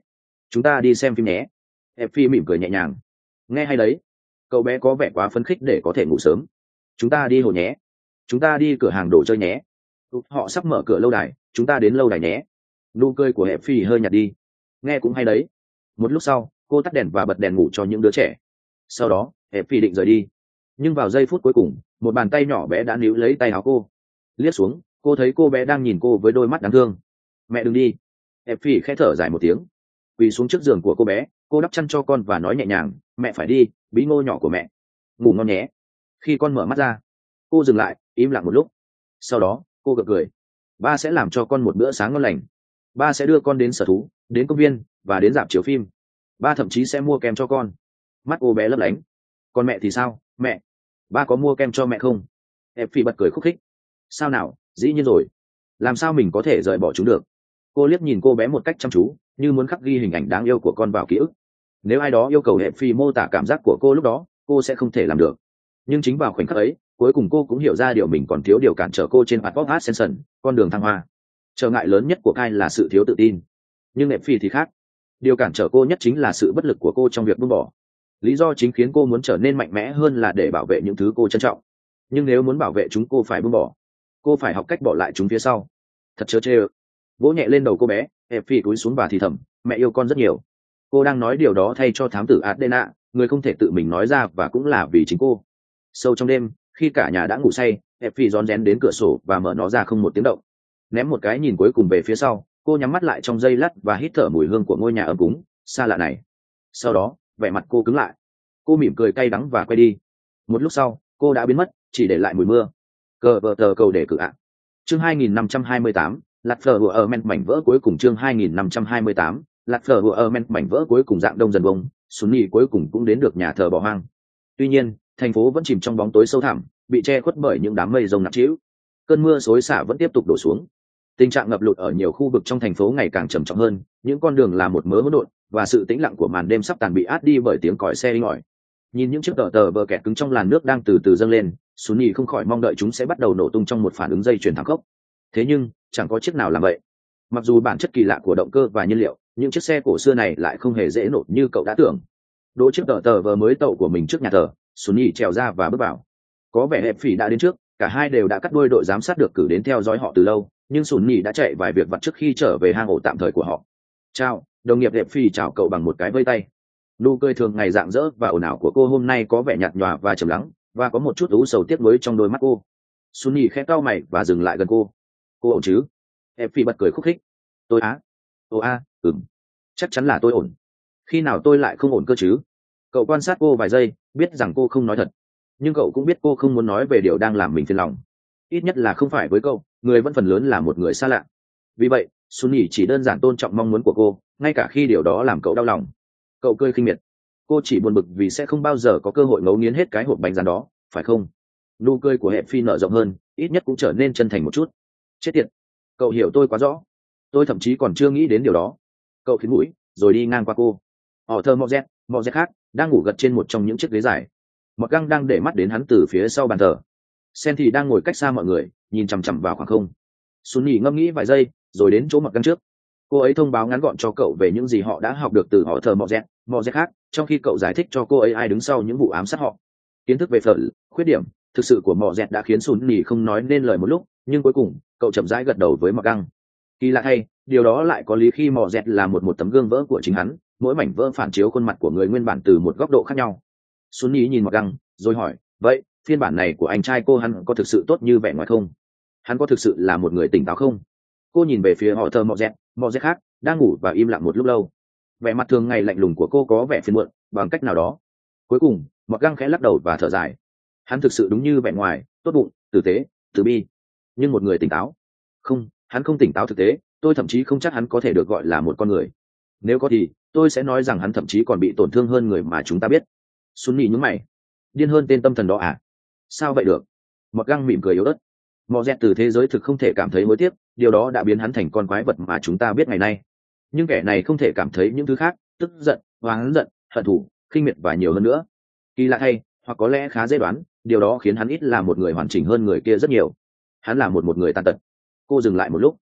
chúng ta đi xem phim nhé. Ép phi mỉm cười nhẹ nhàng. Nghe hay đấy, cậu bé có vẻ quá phấn khích để có thể ngủ sớm. Chúng ta đi hồ nhé. Chúng ta đi cửa hàng đồ chơi nhé. Họ sắp mở cửa lâu đài, chúng ta đến lâu đài nhé. Nụ cười của Ép phi hơi nhạt đi. Nghe cũng hay đấy. Một lúc sau, cô tắt đèn và bật đèn ngủ cho những đứa trẻ. Sau đó Ép phi định rời đi, nhưng vào giây phút cuối cùng, một bàn tay nhỏ bé đã níu lấy tay áo cô. Liếc xuống, cô thấy cô bé đang nhìn cô với đôi mắt đáng thương. Mẹ đừng đi. Ép phi khẽ thở dài một tiếng, quỳ xuống trước giường của cô bé. Cô đắp chăn cho con và nói nhẹ nhàng, mẹ phải đi, bí ngô nhỏ của mẹ. Ngủ ngon nhé. Khi con mở mắt ra, cô dừng lại, im lặng một lúc. Sau đó cô gật cười. Ba sẽ làm cho con một bữa sáng ngon lành. Ba sẽ đưa con đến sở thú, đến công viên và đến rạp chiếu phim. Ba thậm chí sẽ mua kem cho con. Mắt cô bé lấp lánh. Còn mẹ thì sao? Mẹ, ba có mua kem cho mẹ không? Ép phi bật cười khúc khích. Sao nào, dĩ nhiên rồi. Làm sao mình có thể rời bỏ chúng được? Cô liếc nhìn cô bé một cách chăm chú, như muốn khắc ghi hình ảnh đáng yêu của con vào ký ức. Nếu ai đó yêu cầu Ép phi mô tả cảm giác của cô lúc đó, cô sẽ không thể làm được. Nhưng chính vào khoảnh khắc ấy, cuối cùng cô cũng hiểu ra điều mình còn thiếu điều cản trở cô trên Advoc Ascension, con đường thăng hoa. Trở ngại lớn nhất của Kai là sự thiếu tự tin. Nhưng Ép phi thì khác. Điều cản trở cô nhất chính là sự bất lực của cô trong việc buông bỏ. Lý do chính khiến cô muốn trở nên mạnh mẽ hơn là để bảo vệ những thứ cô trân trọng. Nhưng nếu muốn bảo vệ chúng, cô phải buông bỏ. Cô phải học cách bỏ lại chúng phía sau. Thật chớ chê ơ. Vỗ nhẹ lên đầu cô bé, Ép phi cúi xuống và thì thầm, mẹ yêu con rất nhiều. Cô đang nói điều đó thay cho thám tử Adena, người không thể tự mình nói ra, và cũng là vì chính cô. Sâu trong đêm, khi cả nhà đã ngủ say, Ép phi rón rén đến cửa sổ và mở nó ra không một tiếng động. Ném một cái nhìn cuối cùng về phía sau, cô nhắm mắt lại trong giây lát và hít thở mùi hương của ngôi nhà ấm cúng xa lạ này. Sau đó vẻ mặt cô cứng lại. Cô mỉm cười cay đắng và quay đi. Một lúc sau, cô đã biến mất, chỉ để lại mùi mưa. Cờ vờ tờ cầu để cử ạ. Chương hai nghìn năm trăm hai mươi tám, lạt phở hùa ở men mảnh vỡ cuối cùng. Chương hai nghìn năm trăm hai mươi tám, lạt phở hùa ở men mảnh vỡ cuối cùng. Dạng đông dần bông, Sunny cuối cùng cũng đến được nhà thờ bỏ hoang. Tuy nhiên, thành phố vẫn chìm trong bóng tối sâu thẳm, bị che khuất bởi những đám mây rông nặng trĩu. Cơn mưa xối xả vẫn tiếp tục đổ xuống. Tình trạng ngập lụt ở nhiều khu vực trong thành phố ngày càng trầm trọng hơn, những con đường là một mớ hỗn độn, và sự tĩnh lặng của màn đêm sắp tàn bị át đi bởi tiếng còi xe inh ỏi. Nhìn những chiếc tờ tờ bờ kẹt cứng trong làn nước đang từ từ dâng lên, Sunny không khỏi mong đợi chúng sẽ bắt đầu nổ tung trong một phản ứng dây chuyền thẳng khốc. Thế nhưng chẳng có chiếc nào làm vậy. Mặc dù bản chất kỳ lạ của động cơ và nhiên liệu, những chiếc xe cổ xưa này lại không hề dễ nổ như cậu đã tưởng. Đỗ chiếc tờ tờ vờ mới tậu của mình trước nhà thờ, Sunny trèo ra và bước vào. Có vẻ Hẹp Phỉ đã đến trước, cả hai đều đã cắt đuôi đội giám sát được cử đến theo dõi họ từ lâu, nhưng Sunny đã chạy vài việc vặt trước khi trở về hang ổ tạm thời của họ. Chào, đồng nghiệp. Hẹp Phỉ chào cậu bằng một cái vây tay. Nụ cười thường ngày rạng rỡ và ồn ào của cô hôm nay có vẻ nhạt nhòa và trầm lắng, và có một chút u sầu tiếc nuối trong đôi mắt cô. Sunny khẽ cau mày và dừng lại gần cô. Cô ổn chứ? Hẹp Phỉ bật cười khúc khích. Tôi á? Ồ a, ừm, chắc chắn là tôi ổn. Khi nào tôi lại không ổn cơ chứ? Cậu quan sát cô vài giây, biết rằng cô không nói thật, nhưng cậu cũng biết cô không muốn nói về điều đang làm mình phiền lòng. Ít nhất là không phải với cậu, người vẫn phần lớn là một người xa lạ. Vì vậy, Sunny chỉ đơn giản tôn trọng mong muốn của cô, ngay cả khi điều đó làm cậu đau lòng. Cậu cười khinh miệt. Cô chỉ buồn bực vì sẽ không bao giờ có cơ hội ngấu nghiến hết cái hộp bánh rán đó, phải không? Nụ cười của Hẹp Phi nở rộng hơn, ít nhất cũng trở nên chân thành một chút. Chết tiệt, cậu hiểu tôi quá rõ. Tôi thậm chí còn chưa nghĩ đến điều đó. Cậu khiến mũi, rồi đi ngang qua cô. Họ thơ Mozet, Mozet khác, đang ngủ gật trên một trong những chiếc ghế dài. Mọt Găng đang để mắt đến hắn từ phía sau bàn thờ. Sen thì đang ngồi cách xa mọi người, nhìn chằm chằm vào khoảng không. Sunny ngâm nghĩ vài giây, rồi đến chỗ Mọt Găng trước. Cô ấy thông báo ngắn gọn cho cậu về những gì họ đã học được từ họ thờ Mozet, Mozet khác, trong khi cậu giải thích cho cô ấy ai đứng sau những vụ ám sát họ. Kiến thức về phở, khuyết điểm, thực sự của Mozet đã khiến Sunny không nói nên lời một lúc, nhưng cuối cùng, cậu chậm rãi gật đầu với Mọt Găng. Kỳ lạ thay, điều đó lại có lý khi Mozet là một một tấm gương vỡ của chính hắn, mỗi mảnh vỡ phản chiếu khuôn mặt của người nguyên bản từ một góc độ khác nhau. Sunny nhìn Mọt Găng, rồi hỏi, vậy phiên bản này của anh trai cô hắn có thực sự tốt như vẻ ngoài không? Hắn có thực sự là một người tỉnh táo không? Cô nhìn về phía họ thờ Mozet, Mozet khác, đang ngủ và im lặng một lúc lâu. Vẻ mặt thường ngày lạnh lùng của cô có vẻ phiền muộn bằng cách nào đó. Cuối cùng, Mọt Găng khẽ lắc đầu và thở dài. Hắn thực sự đúng như vẻ ngoài, tốt bụng, tử tế, từ bi. Nhưng một người tỉnh táo? Không, hắn không tỉnh táo thực tế. Tôi thậm chí không chắc hắn có thể được gọi là một con người. Nếu có thì, tôi sẽ nói rằng hắn thậm chí còn bị tổn thương hơn người mà chúng ta biết. Sunny nhướng mày. Điên hơn tên tâm thần đó à? Sao vậy được? Mọt Găng mỉm cười yếu ớt. Mozet từ thế giới thực không thể cảm thấy hối tiếc, điều đó đã biến hắn thành con quái vật mà chúng ta biết ngày nay. Nhưng kẻ này không thể cảm thấy những thứ khác, tức giận, oán giận, hận thù, khinh miệt và nhiều hơn nữa. Kỳ lạ thay, hoặc có lẽ khá dễ đoán, điều đó khiến hắn ít là một người hoàn chỉnh hơn người kia rất nhiều. Hắn là một một người tàn tật. Cô dừng lại một lúc.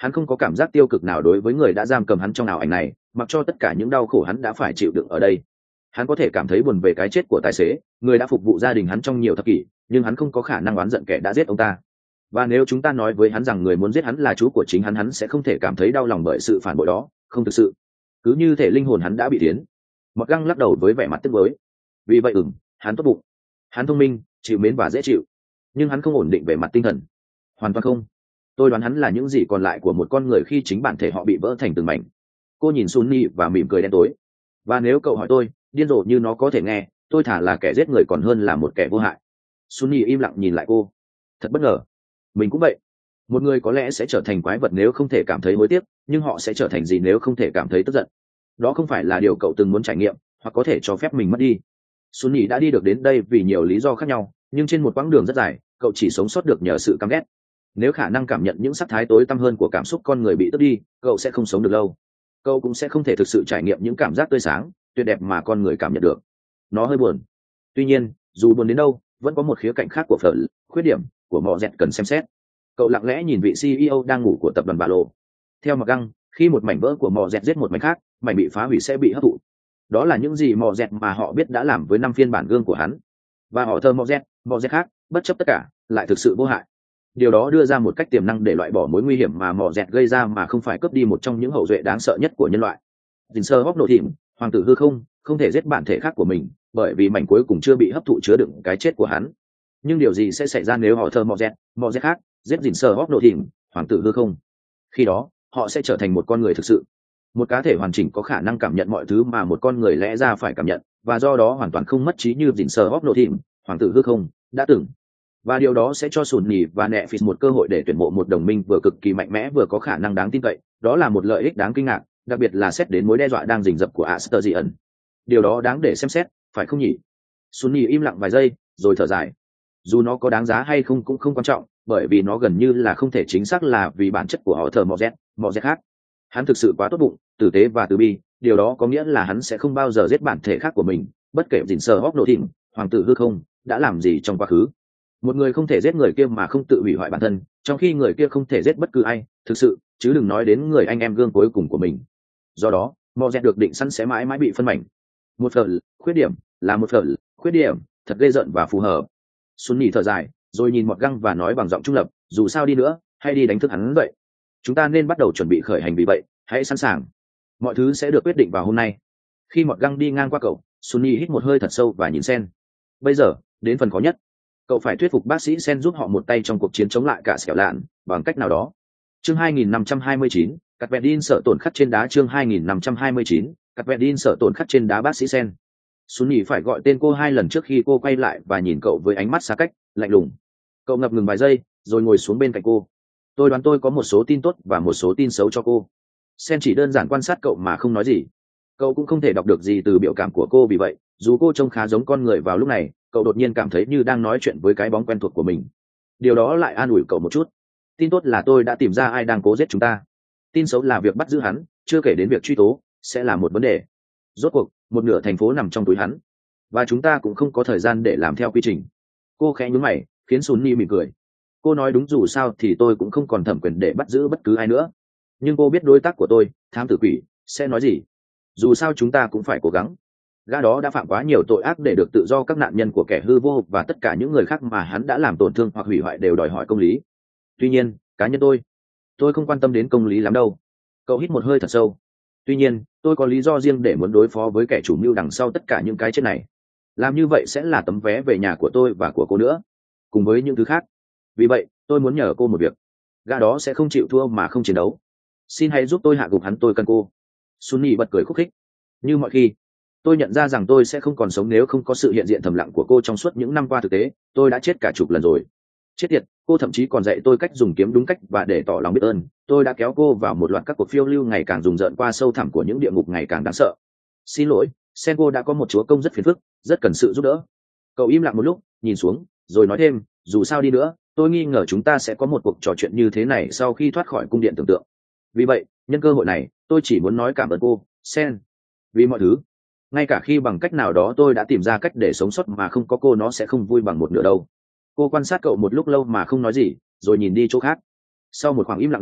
Hắn không có cảm giác tiêu cực nào đối với người đã giam cầm hắn trong ảo ảnh này, mặc cho tất cả những đau khổ hắn đã phải chịu đựng ở đây. Hắn có thể cảm thấy buồn về cái chết của tài xế, người đã phục vụ gia đình hắn trong nhiều thập kỷ, nhưng hắn không có khả năng oán giận kẻ đã giết ông ta. Và nếu chúng ta nói với hắn rằng người muốn giết hắn là chú của chính hắn, hắn sẽ không thể cảm thấy đau lòng bởi sự phản bội đó, không thực sự. Cứ như thể linh hồn hắn đã bị tiến. Mọt Găng lắc đầu với vẻ mặt tiếc nuối. Vì vậy ừm, hắn tốt bụng, hắn thông minh, chịu mến và dễ chịu, nhưng hắn không ổn định về mặt tinh thần. Hoàn toàn không. Tôi đoán hắn là những gì còn lại của một con người khi chính bản thể họ bị vỡ thành từng mảnh. Cô nhìn Sunny và mỉm cười đen tối. Và nếu cậu hỏi tôi, điên rồ như nó có thể nghe, tôi thả là kẻ giết người còn hơn là một kẻ vô hại. Sunny im lặng nhìn lại cô. Thật bất ngờ. Mình cũng vậy. Một người có lẽ sẽ trở thành quái vật nếu không thể cảm thấy hối tiếc, nhưng họ sẽ trở thành gì nếu không thể cảm thấy tức giận? Đó không phải là điều cậu từng muốn trải nghiệm, hoặc có thể cho phép mình mất đi. Sunny đã đi được đến đây vì nhiều lý do khác nhau, nhưng trên một quãng đường rất dài, cậu chỉ sống sót được nhờ sự căm ghét. Nếu khả năng cảm nhận những sắc thái tối tăm hơn của cảm xúc con người bị tước đi, cậu sẽ không sống được lâu. Cậu cũng sẽ không thể thực sự trải nghiệm những cảm giác tươi sáng, tuyệt đẹp mà con người cảm nhận được. Nó hơi buồn. Tuy nhiên, dù buồn đến đâu, vẫn có một khía cạnh khác của phở, khuyết điểm của Mọ Dẹt cần xem xét. Cậu lặng lẽ nhìn vị xê e ô đang ngủ của tập đoàn Bà Lộ. Theo Mọt Găng, khi một mảnh vỡ của Mọ Dẹt giết một mảnh khác, mảnh bị phá hủy sẽ bị hấp thụ. Đó là những gì Mọ Dẹt mà họ biết đã làm với năm phiên bản gương của hắn. Và họ thơ Mọ Dẹt, Mọ Dẹt khác, bất chấp tất cả, lại thực sự vô hại. Điều đó đưa ra một cách tiềm năng để loại bỏ mối nguy hiểm mà Mọ Dẹt gây ra mà không phải cướp đi một trong những hậu duệ đáng sợ nhất của nhân loại. Dình sơ hóc nổ thỉm, hoàng tử hư không, không thể giết bản thể khác của mình, bởi vì mảnh cuối cùng chưa bị hấp thụ chứa đựng cái chết của hắn. Nhưng điều gì sẽ xảy ra nếu họ thơ Mọ Dẹt, Mọ Dẹt khác, giết Dình sơ hóc nổ thỉm, hoàng tử hư không? Khi đó, họ sẽ trở thành một con người thực sự, một cá thể hoàn chỉnh có khả năng cảm nhận mọi thứ mà một con người lẽ ra phải cảm nhận, và do đó hoàn toàn không mất trí như Dình sơ hóc nổ thỉm, hoàng tử hư không đã từng. Và điều đó sẽ cho Sùn Nhì và Nẹ Phis một cơ hội để tuyển mộ một đồng minh vừa cực kỳ mạnh mẽ vừa có khả năng đáng tin cậy. Đó là một lợi ích đáng kinh ngạc, đặc biệt là xét đến mối đe dọa đang rình rập của Asterion. Điều đó đáng để xem xét, phải không nhỉ? Sùn Nhì im lặng vài giây, rồi thở dài. Dù nó có đáng giá hay không cũng không quan trọng, bởi vì nó gần như là không thể chính xác là vì bản chất của họ thờ Mọ Dẹt, Mọ Dẹt khác. Hắn thực sự quá tốt bụng, tử tế và từ bi, điều đó có nghĩa là hắn sẽ không bao giờ giết bản thể khác của mình, bất kể Dình sơ hóc nổ thỉm, hoàng tử hư không đã làm gì trong quá khứ. Một người không thể giết người kia mà không tự hủy hoại bản thân, trong khi người kia không thể giết bất cứ ai, thực sự, chứ đừng nói đến người anh em gương cuối cùng của mình. Do đó, Mọ Dẹt được định sẵn sẽ mãi mãi bị phân mảnh. Một phần khuyết điểm là một phần khuyết điểm, thật ghê rợn và phù hợp. Sunny thở dài, rồi nhìn Mọt Găng và nói bằng giọng trung lập, dù sao đi nữa, hay đi đánh thức hắn vậy. Chúng ta nên bắt đầu chuẩn bị khởi hành, vì vậy, hãy sẵn sàng. Mọi thứ sẽ được quyết định vào hôm nay. Khi Mọt Găng đi ngang qua cậu, Sunny hít một hơi thật sâu và nhìn Sen. Bây giờ, đến phần khó nhất. Cậu phải thuyết phục bác sĩ Sen giúp họ một tay trong cuộc chiến chống lại cả xẻo lạn, bằng cách nào đó. Chương hai nghìn năm trăm hai mươi chín, cắt vẹt đin sợ tổn khắc trên đá. Chương hai nghìn năm trăm hai mươi chín, cắt vẹt đin sợ tổn khắc trên đá. Bác sĩ Sen. Sunny phải gọi tên cô hai lần trước khi cô quay lại và nhìn cậu với ánh mắt xa cách, lạnh lùng. Cậu ngập ngừng vài giây, rồi ngồi xuống bên cạnh cô. Tôi đoán tôi có một số tin tốt và một số tin xấu cho cô. Sen chỉ đơn giản quan sát cậu mà không nói gì. Cậu cũng không thể đọc được gì từ biểu cảm của cô, vì vậy, dù cô trông khá giống con người vào lúc này, cậu đột nhiên cảm thấy như đang nói chuyện với cái bóng quen thuộc của mình. Điều đó lại an ủi cậu một chút. Tin tốt là tôi đã tìm ra ai đang cố giết chúng ta. Tin xấu là việc bắt giữ hắn, chưa kể đến việc truy tố, sẽ là một vấn đề. Rốt cuộc, một nửa thành phố nằm trong túi hắn, và chúng ta cũng không có thời gian để làm theo quy trình. Cô khẽ nhướng mày, khiến Sunny mỉm cười. Cô nói đúng, dù sao thì tôi cũng không còn thẩm quyền để bắt giữ bất cứ ai nữa. Nhưng cô biết đối tác của tôi, thám tử quỷ, sẽ nói gì. Dù sao chúng ta cũng phải cố gắng. Gã đó đã phạm quá nhiều tội ác để được tự do, các nạn nhân của kẻ hư vô và tất cả những người khác mà hắn đã làm tổn thương hoặc hủy hoại đều đòi hỏi công lý. Tuy nhiên, cá nhân tôi, tôi không quan tâm đến công lý lắm đâu. Cậu hít một hơi thật sâu. Tuy nhiên, tôi có lý do riêng để muốn đối phó với kẻ chủ mưu đằng sau tất cả những cái chết này. Làm như vậy sẽ là tấm vé về nhà của tôi và của cô nữa, cùng với những thứ khác. Vì vậy, tôi muốn nhờ cô một việc. Gã đó sẽ không chịu thua mà không chiến đấu. Xin hãy giúp tôi hạ gục hắn, tôi cần cô. Sunny bật cười khúc khích. Như mọi khi, tôi nhận ra rằng tôi sẽ không còn sống nếu không có sự hiện diện thầm lặng của cô trong suốt những năm qua. Thực tế, tôi đã chết cả chục lần rồi. Chết tiệt, cô thậm chí còn dạy tôi cách dùng kiếm đúng cách, và để tỏ lòng biết ơn, tôi đã kéo cô vào một loạt các cuộc phiêu lưu ngày càng rùng rợn qua sâu thẳm của những địa ngục ngày càng đáng sợ. Xin lỗi, Sen, cô đã có một chúa công rất phiền phức, rất cần sự giúp đỡ. Cậu im lặng một lúc, nhìn xuống, rồi nói thêm, dù sao đi nữa, tôi nghi ngờ chúng ta sẽ có một cuộc trò chuyện như thế này sau khi thoát khỏi cung điện tưởng tượng. Vì vậy, nhân cơ hội này, tôi chỉ muốn nói cảm ơn cô, Sen, vì mọi thứ. Ngay cả khi bằng cách nào đó tôi đã tìm ra cách để sống sót mà không có cô, nó sẽ không vui bằng một nửa đâu. Cô quan sát cậu một lúc lâu mà không nói gì, rồi nhìn đi chỗ khác. Sau một khoảng im lặng dài,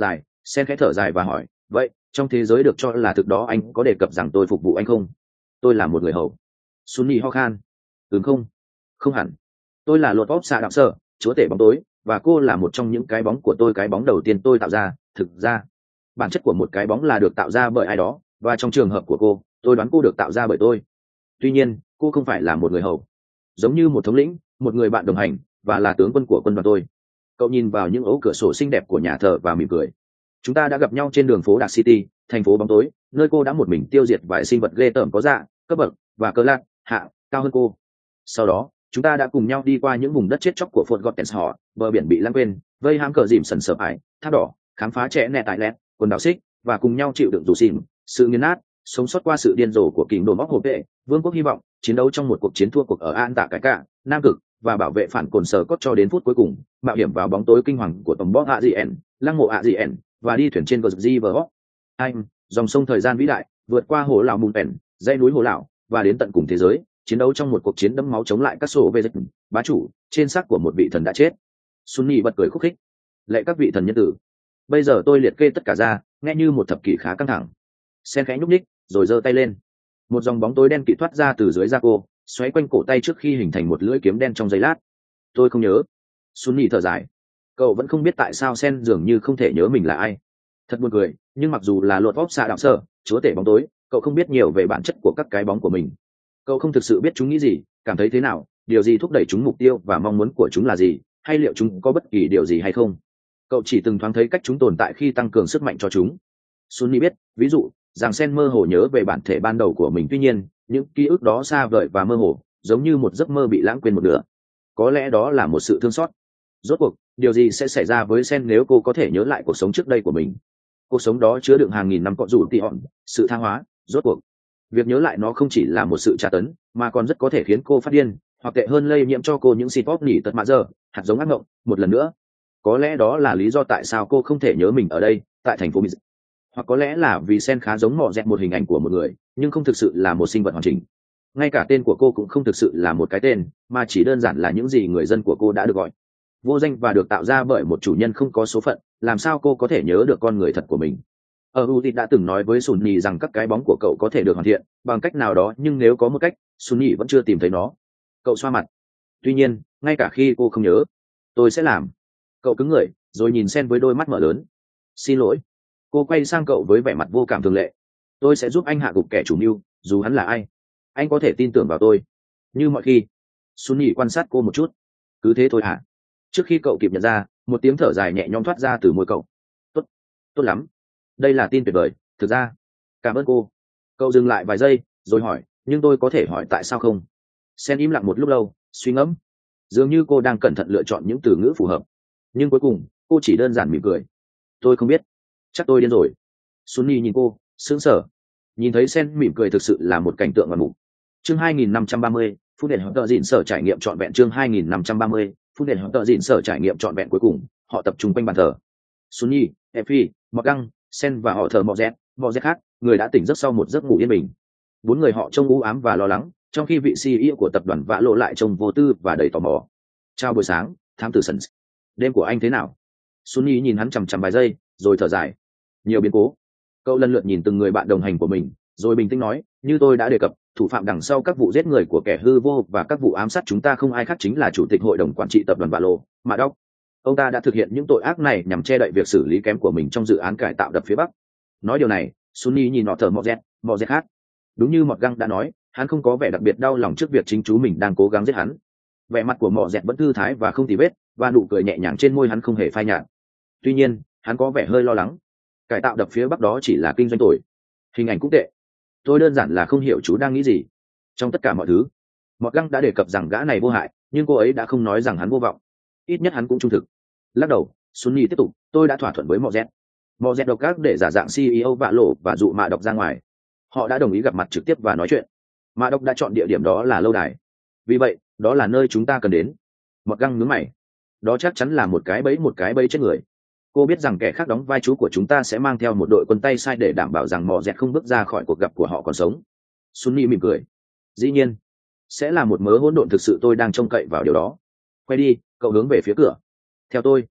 Sen khẽ thở dài và hỏi, vậy trong thế giới được cho là thực đó anh có đề cập rằng tôi phục vụ anh không? Tôi là một người hầu. Sunny ho khan. Ừm không, không hẳn. Tôi là lột vóp xạ đạo sơ, chúa tể bóng tối, và cô là một trong những cái bóng của tôi. Cái bóng đầu tiên tôi tạo ra, thực ra bản chất của một cái bóng là được tạo ra bởi ai đó, và trong trường hợp của cô, tôi đoán cô được tạo ra bởi tôi. Tuy nhiên, cô không phải là một người hầu, giống như một thống lĩnh, một người bạn đồng hành, và là tướng quân của quân đoàn tôi. Cậu nhìn vào những ố cửa sổ xinh đẹp của nhà thờ và mỉm cười. Chúng ta đã gặp nhau trên đường phố Dark City, thành phố bóng tối, nơi cô đã một mình tiêu diệt vài sinh vật ghê tởm có dạ, cấp bậc và cơ lạc hạ cao hơn cô. Sau đó, chúng ta đã cùng nhau đi qua những vùng đất chết chóc của Fort Gottenshaus, bờ biển bị lãng quên, vây hãm cờ dìm sần sờ ải, tháp đỏ, khám phá trẻ nẹ tại lẹt, quần đảo xích, và cùng nhau chịu đựng rủ xìm, sự nghiền nát, sống sót qua sự điên rồ của kình đồn móc hộp vệ, vương quốc hy vọng, chiến đấu trong một cuộc chiến thua cuộc ở An Tạ Cái Cả, Nam Cực, và bảo vệ phản cồn sở cốt cho đến phút cuối cùng, mạo hiểm vào bóng tối kinh hoàng của tổng boss Azien, lăng mộ Azien, và đi thuyền trên Gziver. Anh, dòng sông thời gian vĩ đại, vượt qua hồ lão Mùn Pèn, dãy núi hồ lão, và đến tận cùng thế giới, chiến đấu trong một cuộc chiến đẫm máu chống lại các sổ về dịch bá chủ trên xác của một vị thần đã chết. Sunny bật cười khúc khích. Lệ các vị thần nhân tử, bây giờ tôi liệt kê tất cả ra, nghe như một thập kỷ khá căng thẳng. Sen khẽ nhúc nhích, rồi giơ tay lên. Một dòng bóng tối đen kịt thoát ra từ dưới da cô, xoáy quanh cổ tay trước khi hình thành một lưỡi kiếm đen trong giây lát. Tôi không nhớ. Sunny thở dài. Cậu vẫn không biết tại sao Sen dường như không thể nhớ mình là ai. Thật buồn cười, nhưng mặc dù là lột vóp xạ đạo sở, chúa tể bóng tối, cậu không biết nhiều về bản chất của các cái bóng của mình. Cậu không thực sự biết chúng nghĩ gì, cảm thấy thế nào, điều gì thúc đẩy chúng, mục tiêu và mong muốn của chúng là gì, hay liệu chúng có bất kỳ điều gì hay không. Cậu chỉ từng thoáng thấy cách chúng tồn tại khi tăng cường sức mạnh cho chúng. Sunny biết, ví dụ, rằng Sen mơ hồ nhớ về bản thể ban đầu của mình, tuy nhiên, những ký ức đó xa vời và mơ hồ, giống như một giấc mơ bị lãng quên một nửa. Có lẽ đó là một sự thương xót. Rốt cuộc, điều gì sẽ xảy ra với Sen nếu cô có thể nhớ lại cuộc sống trước đây của mình? Cuộc sống đó chứa đựng hàng nghìn năm cọ rủ tị hòn, sự tha hóa, rốt cuộc. Việc nhớ lại nó không chỉ là một sự tra tấn, mà còn rất có thể khiến cô phát điên, hoặc tệ hơn lây nhiễm cho cô những xịt pop nỉ tật mạ giờ, hạt giống ác mộng, một lần nữa. Có lẽ đó là lý do tại sao cô không thể nhớ mình ở đây, tại thành phố Mỹ. Hoặc có lẽ là vì Sen khá giống mọ dẹt, một hình ảnh của một người, nhưng không thực sự là một sinh vật hoàn chỉnh. Ngay cả tên của cô cũng không thực sự là một cái tên, mà chỉ đơn giản là những gì người dân của cô đã được gọi. Vô danh và được tạo ra bởi một chủ nhân không có số phận, làm sao cô có thể nhớ được con người thật của mình? Ở Uti đã từng nói với Sunny rằng các cái bóng của cậu có thể được hoàn thiện bằng cách nào đó, nhưng nếu có một cách, Sunny vẫn chưa tìm thấy nó. Cậu xoa mặt. Tuy nhiên, ngay cả khi cô không nhớ, tôi sẽ làm. Cậu cứng người, rồi nhìn Sen với đôi mắt mở lớn. Xin lỗi. Cô quay sang cậu với vẻ mặt vô cảm thường lệ. Tôi sẽ giúp anh hạ gục kẻ chủ mưu, dù hắn là ai. Anh có thể tin tưởng vào tôi. Như mọi khi. Sunny quan sát cô một chút. Cứ thế thôi hả? Trước khi cậu kịp nhận ra, một tiếng thở dài nhẹ nhõm thoát ra từ môi cậu. Tốt, tốt lắm. Đây là tin tuyệt vời, thực ra. Cảm ơn cô. Cậu dừng lại vài giây, rồi hỏi, nhưng tôi có thể hỏi tại sao không? Sen im lặng một lúc lâu, suy ngẫm. Dường như cô đang cẩn thận lựa chọn những từ ngữ phù hợp. Nhưng cuối cùng, cô chỉ đơn giản mỉm cười. Tôi không biết. Chắc tôi điên rồi. Sunny nhìn cô, sững sờ. Nhìn thấy Sen mỉm cười thực sự là một cảnh tượng ngoạn mục. Chương hai nghìn năm trăm ba mươi, phút đèn hợp tợ dịn sở trải nghiệm trọn vẹn. Chương hai nghìn năm trăm ba mươi, phút đèn hợp tợ dịn sở trải nghiệm trọn vẹn. Cuối cùng, họ tập trung quanh bàn thờ. Sunny, Effie, Morgan, Sen và họ thờ mọ dẹt, mọ dẹt khác, người đã tỉnh giấc sau một giấc ngủ yên bình. Bốn người họ trông u ám và lo lắng, trong khi vị xê e ô của tập đoàn vã lộ lại trông vô tư và đầy tò mò. Chào buổi sáng, thám tử Sons. Đêm của anh thế nào? Sunny nhìn hắn chằm chằm vài giây, rồi thở dài. Nhiều biến cố. Cậu lần lượt nhìn từng người bạn đồng hành của mình, rồi bình tĩnh nói, như tôi đã đề cập, thủ phạm đằng sau các vụ giết người của kẻ hư vô và các vụ ám sát chúng ta không ai khác chính là chủ tịch hội đồng quản trị tập đoàn vã lộ, Mạ Đốc. Ông ta đã thực hiện những tội ác này nhằm che đậy việc xử lý kém của mình trong dự án cải tạo đập phía bắc. Nói điều này, Sunny nhìn họ thở mọ dẹt, mọ dẹt khác. Đúng như Mọt Găng đã nói, hắn không có vẻ đặc biệt đau lòng trước việc chính chú mình đang cố gắng giết hắn. Vẻ mặt của mọ dẹt vẫn thư thái và không tì vết, và nụ cười nhẹ nhàng trên môi hắn không hề phai nhạt. Tuy nhiên, hắn có vẻ hơi lo lắng. Cải tạo đập phía bắc đó chỉ là kinh doanh tồi. Hình ảnh cũng tệ. Tôi đơn giản là không hiểu chú đang nghĩ gì. Trong tất cả mọi thứ, Mọt Găng đã đề cập rằng gã này vô hại, nhưng cô ấy đã không nói rằng hắn vô vọng. Ít nhất hắn cũng trung thực. Lắc đầu, Sunny tiếp tục, tôi đã thỏa thuận với mọ dẹt. Mọ dẹt độc ác để giả dạng xê e ô vạ lộ và dụ Mạ Độc ra ngoài. Họ đã đồng ý gặp mặt trực tiếp và nói chuyện. Mạ Độc đã chọn địa điểm đó là lâu đài. Vì vậy, đó là nơi chúng ta cần đến. Mọt Găng nhướng mày. Đó chắc chắn là một cái bẫy, một cái bẫy chết người. Cô biết rằng kẻ khác đóng vai chú của chúng ta sẽ mang theo một đội quân tay sai để đảm bảo rằng mọ dẹt không bước ra khỏi cuộc gặp của họ còn sống. Sunny mỉm cười. Dĩ nhiên, sẽ là một mớ hỗn độn thực sự, tôi đang trông cậy vào điều đó. Quay đi, cậu hướng về phía cửa. Theo tôi.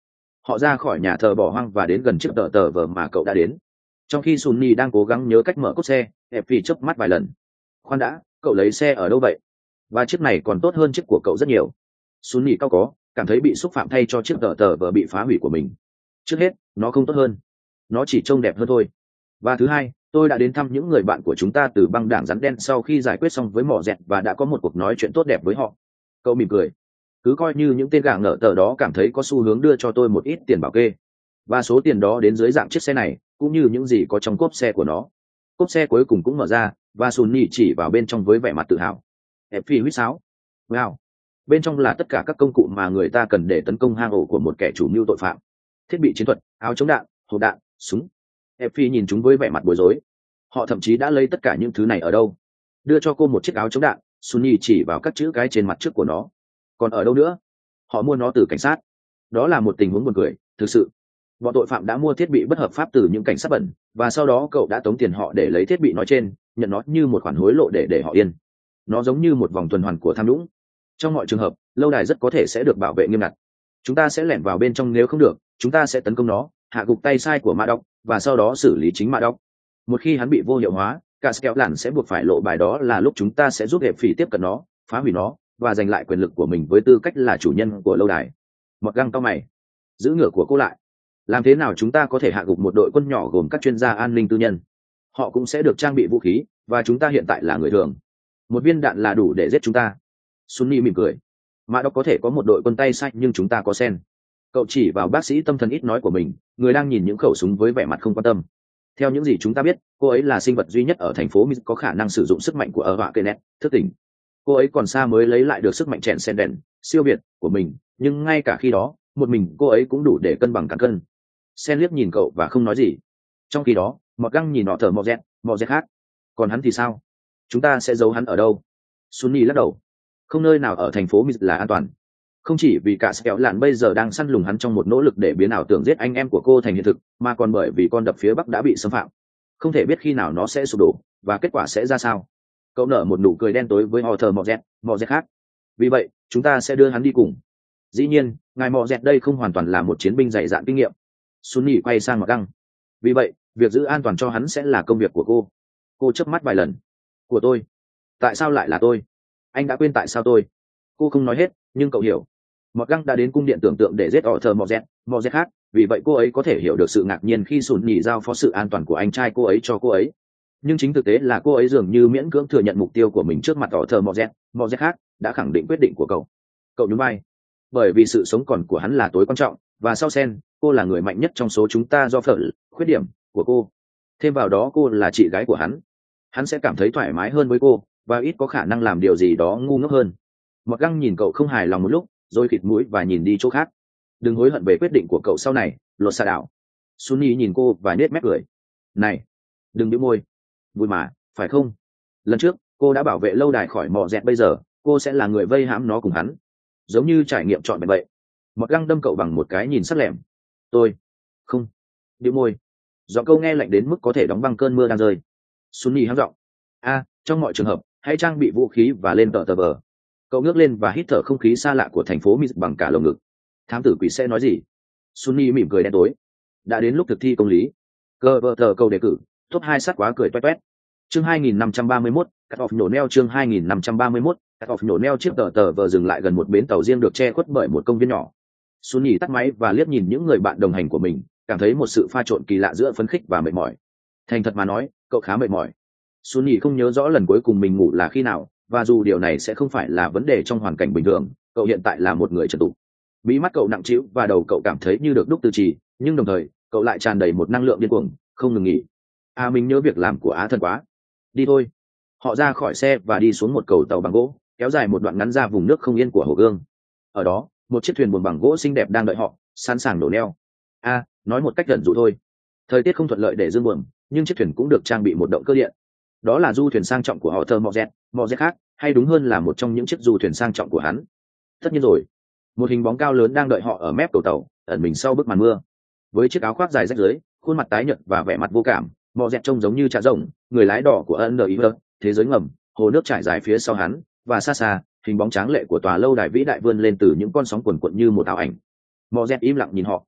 Họ ra khỏi nhà thờ bỏ hoang và đến gần chiếc tờ tờ vờ mà cậu đã đến. Trong khi Sunny đang cố gắng nhớ cách mở cốt xe, Effie chớp mắt vài lần. Khoan đã, cậu lấy xe ở đâu vậy? Và chiếc này còn tốt hơn chiếc của cậu rất nhiều. Sunny cao có, cảm thấy bị xúc phạm thay cho chiếc tờ tờ vờ bị phá hủy của mình. Trước hết, nó không tốt hơn. Nó chỉ trông đẹp hơn thôi. Và thứ hai, tôi đã đến thăm những người bạn của chúng ta từ băng đảng rắn đen sau khi giải quyết xong với mỏ dẹt và đã có một cuộc nói chuyện tốt đẹp với họ. Cậu mỉm cười. Cứ coi như những tên gàng nợ tờ đó cảm thấy có xu hướng đưa cho tôi một ít tiền bảo kê. Và số tiền đó đến dưới dạng chiếc xe này, cũng như những gì có trong cốp xe của nó. Cốp xe cuối cùng cũng mở ra, và Sunny chỉ vào bên trong với vẻ mặt tự hào. Effie huýt sáo. Wow! Bên trong là tất cả các công cụ mà người ta cần để tấn công hang ổ của một kẻ chủ mưu tội phạm. Thiết bị chiến thuật, áo chống đạn, hộp đạn, súng. Effie nhìn chúng với vẻ mặt bối rối. Họ thậm chí đã lấy tất cả những thứ này ở đâu? Đưa cho cô một chiếc áo chống đạn, Sunny chỉ vào các chữ cái trên mặt trước của nó. Còn ở đâu nữa? Họ mua nó từ cảnh sát. Đó là một tình huống buồn cười, thực sự. Bọn tội phạm đã mua thiết bị bất hợp pháp từ những cảnh sát bẩn, và sau đó cậu đã tống tiền họ để lấy thiết bị nói trên, nhận nó như một khoản hối lộ để để họ yên. Nó giống như một vòng tuần hoàn của tham nhũng. Trong mọi trường hợp, lâu đài rất có thể sẽ được bảo vệ nghiêm ngặt. Chúng ta sẽ lẻn vào bên trong, nếu không được, chúng ta sẽ tấn công nó, hạ gục tay sai của Mã Đốc, và sau đó xử lý chính Mã Đốc. Một khi hắn bị vô hiệu hóa, cả Scotland sẽ buộc phải lộ bài, đó là lúc chúng ta sẽ giúp hiệp phỉ tiếp cận nó, phá hủy nó, và giành lại quyền lực của mình với tư cách là chủ nhân của lâu đài. Một găng cao mày. Giữ ngựa của cô lại. Làm thế nào chúng ta có thể hạ gục một đội quân nhỏ gồm các chuyên gia an ninh tư nhân? Họ cũng sẽ được trang bị vũ khí, và chúng ta hiện tại là người thường. Một viên đạn là đủ để giết chúng ta. Sunny mỉm cười. Mã Đốc có thể có một đội quân tay sai, nhưng chúng ta có sen. Cậu chỉ vào bác sĩ tâm thần ít nói của mình, người đang nhìn những khẩu súng với vẻ mặt không quan tâm. Theo những gì chúng ta biết, cô ấy là sinh vật duy nhất ở thành phố Mid có khả năng sử dụng sức mạnh của ở họa Kenneth thức tỉnh. Cô ấy còn xa mới lấy lại được sức mạnh chèn sen đèn siêu việt của mình, nhưng ngay cả khi đó, một mình cô ấy cũng đủ để cân bằng cán cân. Sen liếc nhìn cậu và không nói gì. Trong khi đó, Mọt Găng nhìn họ thở mò dẹt, mò dẹt khác. Còn hắn thì sao? Chúng ta sẽ giấu hắn ở đâu? Sunny lắc đầu. Không nơi nào ở thành phố Mid là an toàn. Không chỉ vì cả Sẹo Lạn bây giờ đang săn lùng hắn trong một nỗ lực để biến ảo tưởng giết anh em của cô thành hiện thực, mà còn bởi vì con đập phía bắc đã bị xâm phạm. Không thể biết khi nào nó sẽ sụp đổ, và kết quả sẽ ra sao. Cậu nở một nụ cười đen tối với họ thờ mò dẹt, mò dẹt khác. Vì vậy, chúng ta sẽ đưa hắn đi cùng. Dĩ nhiên, ngài mò dẹt đây không hoàn toàn là một chiến binh dày dạn kinh nghiệm. Sunny quay sang Mọt Găng. Vì vậy, việc giữ an toàn cho hắn sẽ là công việc của cô. Cô chớp mắt vài lần. Của tôi? Tại sao lại là tôi? Anh đã quên tại sao tôi? Cô không nói hết, nhưng cậu hiểu. Mọt Găng đã đến cung điện tưởng tượng để giết họ thờ mò dẹt, mò dẹt khác. Vì vậy cô ấy có thể hiểu được sự ngạc nhiên khi Sunny giao phó sự an toàn của anh trai cô ấy cho cô ấy. Nhưng chính thực tế là cô ấy dường như miễn cưỡng thừa nhận mục tiêu của mình trước mặt họ thờ mò dẹt, mò dẹt khác đã khẳng định quyết định của cậu. Cậu nhún vai. Bởi vì sự sống còn của hắn là tối quan trọng, và sau Sen, cô là người mạnh nhất trong số chúng ta do phở khuyết điểm của cô. Thêm vào đó cô là chị gái của hắn. Hắn sẽ cảm thấy thoải mái hơn với cô, và ít có khả năng làm điều gì đó ngu ngốc hơn. Mọt Găng nhìn cậu không hài lòng một lúc, rồi khịt mũi và nhìn đi chỗ khác. Đừng hối hận về quyết định của cậu sau này, lột xa đảo. Sunny nhìn cô và nết mép cười. Này, đừng bĩu môi. Vui mà, phải không? Lần trước, cô đã bảo vệ lâu đài khỏi mọ dẹt, bây giờ, cô sẽ là người vây hãm nó cùng hắn. Giống như trải nghiệm trọn vẹn vậy. Mọt Găng đâm cậu bằng một cái nhìn sắc lẹm. Tôi, không. Bĩu môi. Giọng câu nghe lạnh đến mức có thể đóng băng cơn mưa đang rơi. Sunny hắng giọng. A, trong mọi trường hợp, hãy trang bị vũ khí và lên tờ tờ vờ. Cậu ngước lên và hít thở không khí xa lạ của thành phố Mid bằng cả lồng ngực. Thám tử quỷ sẽ nói gì? Sunny mỉm cười đen tối. Đã đến lúc thực thi công lý. Cơ vợ tờ câu đề cử, top hai sát quá cười toét toét. Chương hai nghìn năm trăm ba mươi mốt, cắt off nhổ neo. Chương hai nghìn năm trăm ba mươi mốt, cắt off nhổ neo. Chiếc tờ tờ vờ dừng lại gần một bến tàu riêng được che khuất bởi một công viên nhỏ. Sunny tắt máy và liếc nhìn những người bạn đồng hành của mình, cảm thấy một sự pha trộn kỳ lạ giữa phấn khích và mệt mỏi. Thành thật mà nói, cậu khá mệt mỏi. Sunny không nhớ rõ lần cuối cùng mình ngủ là khi nào, và dù điều này sẽ không phải là vấn đề trong hoàn cảnh bình thường, cậu hiện tại là một người trần tục. Mí mắt cậu nặng trĩu và đầu cậu cảm thấy như được đúc từ trì, nhưng đồng thời cậu lại tràn đầy một năng lượng điên cuồng, không ngừng nghỉ. À, mình nhớ việc làm của Á Thần quá. Đi thôi. Họ ra khỏi xe và đi xuống một cầu tàu bằng gỗ, kéo dài một đoạn ngắn ra vùng nước không yên của hồ Gương. Ở đó, một chiếc thuyền buồm bằng gỗ xinh đẹp đang đợi họ, sẵn sàng đổ neo. À, nói một cách gần dụ thôi. Thời tiết không thuận lợi để dương buồm, nhưng chiếc thuyền cũng được trang bị một động cơ điện. Đó là du thuyền sang trọng của họ thơ mò dẹt, mò dẹt khác, hay đúng hơn là một trong những chiếc du thuyền sang trọng của hắn. Tất nhiên rồi. Một hình bóng cao lớn đang đợi họ ở mép cầu tàu, ẩn mình sau bức màn mưa. Với chiếc áo khoác dài rách rưới, khuôn mặt tái nhợt và vẻ mặt vô cảm, mò dẹt trông giống như trà rồng, người lái đỏ của ân đờ ý vơ, thế giới ngầm, hồ nước trải dài phía sau hắn, và xa xa, hình bóng tráng lệ của tòa lâu đài vĩ đại vươn lên từ những con sóng cuồn cuộn như một ảo ảnh. Mò dẹt im lặng nhìn họ.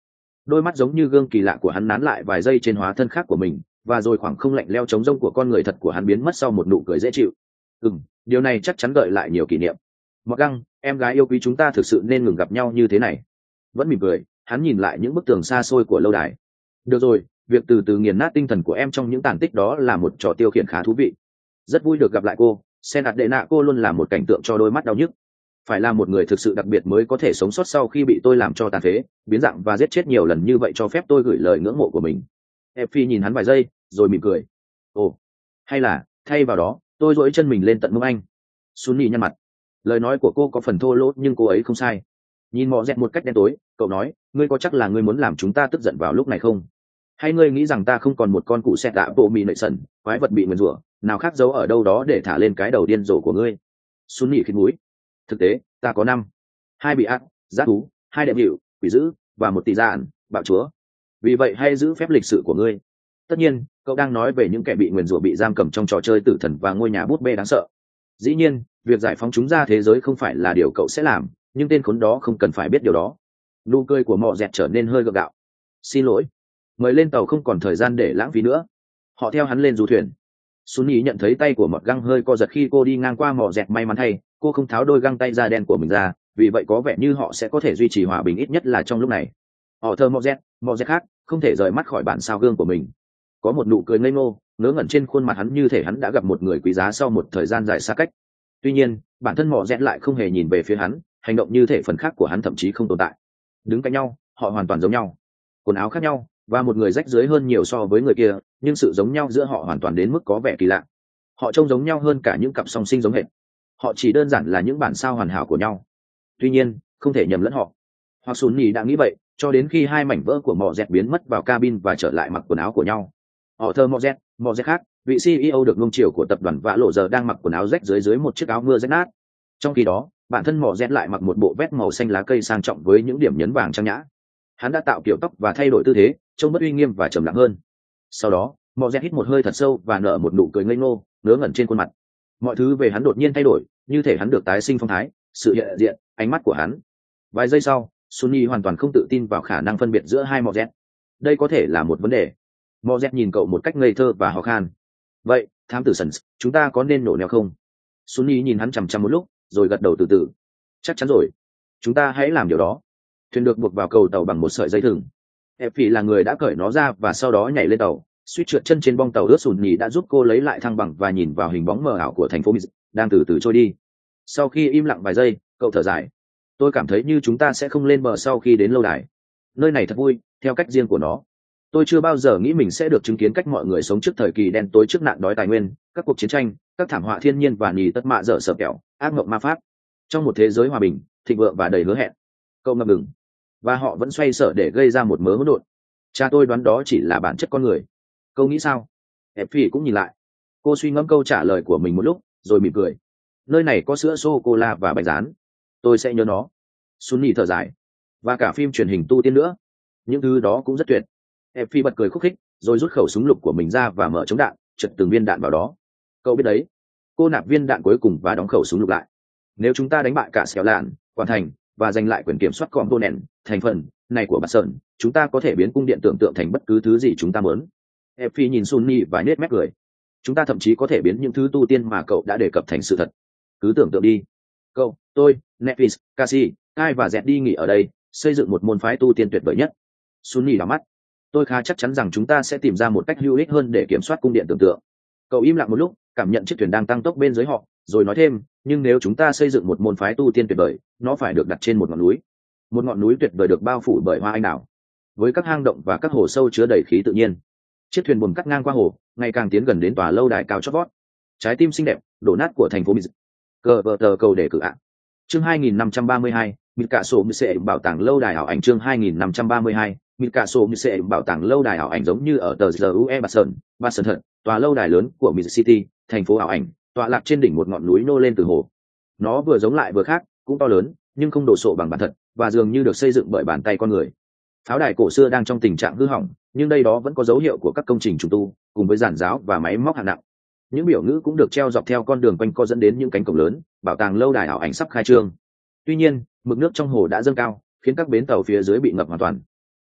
Đôi mắt giống như gương kỳ lạ của hắn nán lại vài giây trên hóa thân khác của mình, và rồi khoảng không lạnh leo trống rông của con người thật của hắn biến mất sau một nụ cười dễ chịu. Ừ, điều này chắc chắn gợi lại nhiều kỷ niệm. Mặc găng, em gái yêu quý, chúng ta thực sự nên ngừng gặp nhau như thế này. Vẫn mỉm cười, hắn nhìn lại những bức tường xa xôi của lâu đài. Được rồi, việc từ từ nghiền nát tinh thần của em trong những tàn tích đó là một trò tiêu khiển khá thú vị. Rất vui được gặp lại cô. Sen ạt đệ nạ cô luôn là một cảnh tượng cho đôi mắt đau nhức. Phải là một người thực sự đặc biệt mới có thể sống sót sau khi bị tôi làm cho tàn phế, biến dạng và giết chết nhiều lần như vậy cho phép tôi gửi lời ngưỡng mộ của mình. Effie nhìn hắn vài giây, rồi mỉm cười. Ồ, hay là, thay vào đó, tôi duỗi chân mình lên tận mông anh. Sunny nhăn mặt. Lời nói của cô có phần thô lỗ nhưng cô ấy không sai. Nhìn Mọ Dẹt một cách đen tối, cậu nói, ngươi có chắc là ngươi muốn làm chúng ta tức giận vào lúc này không? Hay ngươi nghĩ rằng ta không còn một con cụ xe tạ bộ mì nệ sần, quái vật bị nguyền rủa, nào khác giấu ở đâu đó để thả lên cái đầu điên rồ của ngươi? Sunny khịt mũi. Thực tế, ta có năm, hai bị ác, giác thú, hai đệ hiệu, quỷ dữ, và một tỷ dạn, bạo chúa. Vì vậy hãy giữ phép lịch sự của ngươi. Tất nhiên, cậu đang nói về những kẻ bị nguyền rủa bị giam cầm trong trò chơi tử thần và ngôi nhà bút bê đáng sợ. Dĩ nhiên, việc giải phóng chúng ra thế giới không phải là điều cậu sẽ làm, nhưng tên khốn đó không cần phải biết điều đó. Nụ cười của Mọ Dẹt trở nên hơi gượng gạo. Xin lỗi, mời lên tàu, không còn thời gian để lãng phí nữa. Họ theo hắn lên du thuyền. Sunny nhận thấy tay của Mọt Găng hơi co giật khi cô đi ngang qua Mọ Dẹt. May mắn thay, cô không tháo đôi găng tay da đen của mình ra, vì vậy có vẻ như họ sẽ có thể duy trì hòa bình ít nhất là trong lúc này. Họ thơ Mọ Dẹt, Mọ Dẹt khác không thể rời mắt khỏi bản sao gương của mình. Có một nụ cười ngây ngô ngớ ngẩn trên khuôn mặt hắn, như thể hắn đã gặp một người quý giá sau một thời gian dài xa cách. Tuy nhiên, bản thân Mọ Dẹt lại không hề nhìn về phía hắn, hành động như thể phần khác của hắn thậm chí không tồn tại. Đứng cạnh nhau, họ hoàn toàn giống nhau, quần áo khác nhau và một người rách rưới hơn nhiều so với người kia, nhưng sự giống nhau giữa họ hoàn toàn đến mức có vẻ kỳ lạ. Họ trông giống nhau hơn cả những cặp song sinh giống hệt. Họ chỉ đơn giản là những bản sao hoàn hảo của nhau. Tuy nhiên, không thể nhầm lẫn họ. Hoặc Sunny đã nghĩ vậy, cho đến khi hai mảnh vỡ của Mọ Dẹt biến mất vào cabin và trở lại mặc quần áo của nhau. Họ thơ Mọ Dẹt, Mọ Dẹt khác, vị xê e ô được nuông chiều của tập đoàn Vã Lộ giờ đang mặc quần áo rách dưới dưới một chiếc áo mưa rách nát. Trong khi đó, bản thân Mọ Dẹt lại mặc một bộ vest màu xanh lá cây sang trọng với những điểm nhấn vàng trang nhã. Hắn đã tạo kiểu tóc và thay đổi tư thế, trông bất uy nghiêm và trầm lặng hơn. Sau đó, Mọ Dẹt hít một hơi thật sâu và nở một nụ cười ngây ngô ngớ ngẩn trên khuôn mặt. Mọi thứ về hắn đột nhiên thay đổi, như thể hắn được tái sinh phong thái, sự hiện diện, ánh mắt của hắn. Vài giây sau, Sunny hoàn toàn không tự tin vào khả năng phân biệt giữa hai Mọ Dẹt. Đây có thể là một vấn đề. Mọ Dẹt nhìn cậu một cách ngây thơ và hò khan. Vậy, thám tử Sần, chúng ta có nên nổ neo không? Sunny nhìn hắn chằm chằm một lúc, rồi gật đầu từ từ. Chắc chắn rồi. Chúng ta hãy làm điều đó. Thuyền được buộc vào cầu tàu bằng một sợi dây thừng. Effie là người đã cởi nó ra và sau đó nhảy lên tàu. Suýt trượt chân trên bong tàu ướt sùn nhì đã giúp cô lấy lại thăng bằng và nhìn vào hình bóng mờ ảo của thành phố Mid, đang từ từ trôi đi. Sau khi im lặng vài giây, cậu thở dài. Tôi cảm thấy như chúng ta sẽ không lên bờ sau khi đến lâu đài. Nơi này thật vui, theo cách riêng của nó. Tôi chưa bao giờ nghĩ mình sẽ được chứng kiến cách mọi người sống trước thời kỳ đen tối, trước nạn đói tài nguyên, các cuộc chiến tranh, các thảm họa thiên nhiên và nhì tất mạ dở sợ kẹo, ác mộng ma pháp. Trong một thế giới hòa bình, thịnh vượng và đầy hứa hẹn. Cậu ngập ngừng. Và họ vẫn xoay sở để gây ra một mớ hỗn độn. Cha tôi đoán đó chỉ là bản chất con người. Câu nghĩ sao? Effie cũng nhìn lại. Cô suy ngẫm câu trả lời của mình một lúc, rồi mỉm cười. Nơi này có sữa sô cô la và bánh rán. Tôi sẽ nhớ nó. Sunny thở dài. Và cả phim truyền hình tu tiên nữa. Những thứ đó cũng rất tuyệt. Effie bật cười khúc khích, rồi rút khẩu súng lục của mình ra và mở chống đạn, chật từng viên đạn vào đó. Cậu biết đấy. Cô nạp viên đạn cuối cùng và đóng khẩu súng lục lại. Nếu chúng ta đánh bại cả Xéo Lạn, Quản Thành và giành lại quyền kiểm soát component thành phần này của Bạt Sơn, chúng ta có thể biến cung điện tưởng tượng thành bất cứ thứ gì chúng ta muốn. Effie nhìn Sunny và nết mép cười. Chúng ta thậm chí có thể biến những thứ tu tiên mà cậu đã đề cập thành sự thật. Cứ tưởng tượng đi. Cậu, tôi, Netflix, Cassie, Kai và Zed đi nghỉ ở đây, xây dựng một môn phái tu tiên tuyệt vời nhất. Sunny đảo mắt. Tôi khá chắc chắn rằng chúng ta sẽ tìm ra một cách hữu ích hơn để kiểm soát cung điện tưởng tượng. Cậu im lặng một lúc, cảm nhận chiếc thuyền đang tăng tốc bên dưới họ, rồi nói thêm, nhưng nếu chúng ta xây dựng một môn phái tu tiên tuyệt vời, nó phải được đặt trên một ngọn núi. Một ngọn núi tuyệt vời được bao phủ bởi hoa anh đào, với các hang động và các hồ sâu chứa đầy khí tự nhiên. Chiếc thuyền buồm cắt ngang qua hồ, ngày càng tiến gần đến tòa lâu đài cao chót vót. Trái tim xinh đẹp, đổ nát của thành phố Mỹ. Cờ vợ tờ cầu để cử ạ. Chương hai nghìn năm trăm ba mươi hai, Mịt cả sổ sẽ bảo tàng lâu đài ảo ảnh. Chương hai nghìn năm trăm ba mươi hai, Mịt cả sổ sẽ bảo tàng lâu đài ảo ảnh. Giống như ở tờ giê u e Barcelona, Barcelona, tòa lâu đài lớn của Mid City, thành phố ảo ảnh, tọa lạc trên đỉnh một ngọn núi nô lên từ hồ. Nó vừa giống lại vừa khác, cũng to lớn, nhưng không đồ sộ bằng bản thật, và dường như được xây dựng bởi bàn tay con người. Pháo đài cổ xưa đang trong tình trạng hư hỏng, nhưng đây đó vẫn có dấu hiệu của các công trình trùng tu, cùng với giàn giáo và máy móc hạng nặng. Những biểu ngữ cũng được treo dọc theo con đường quanh co dẫn đến những cánh cổng lớn, bảo tàng lâu đài ảo ảnh sắp khai trương. Tuy nhiên, mực nước trong hồ đã dâng cao, khiến các bến tàu phía dưới bị ngập hoàn toàn.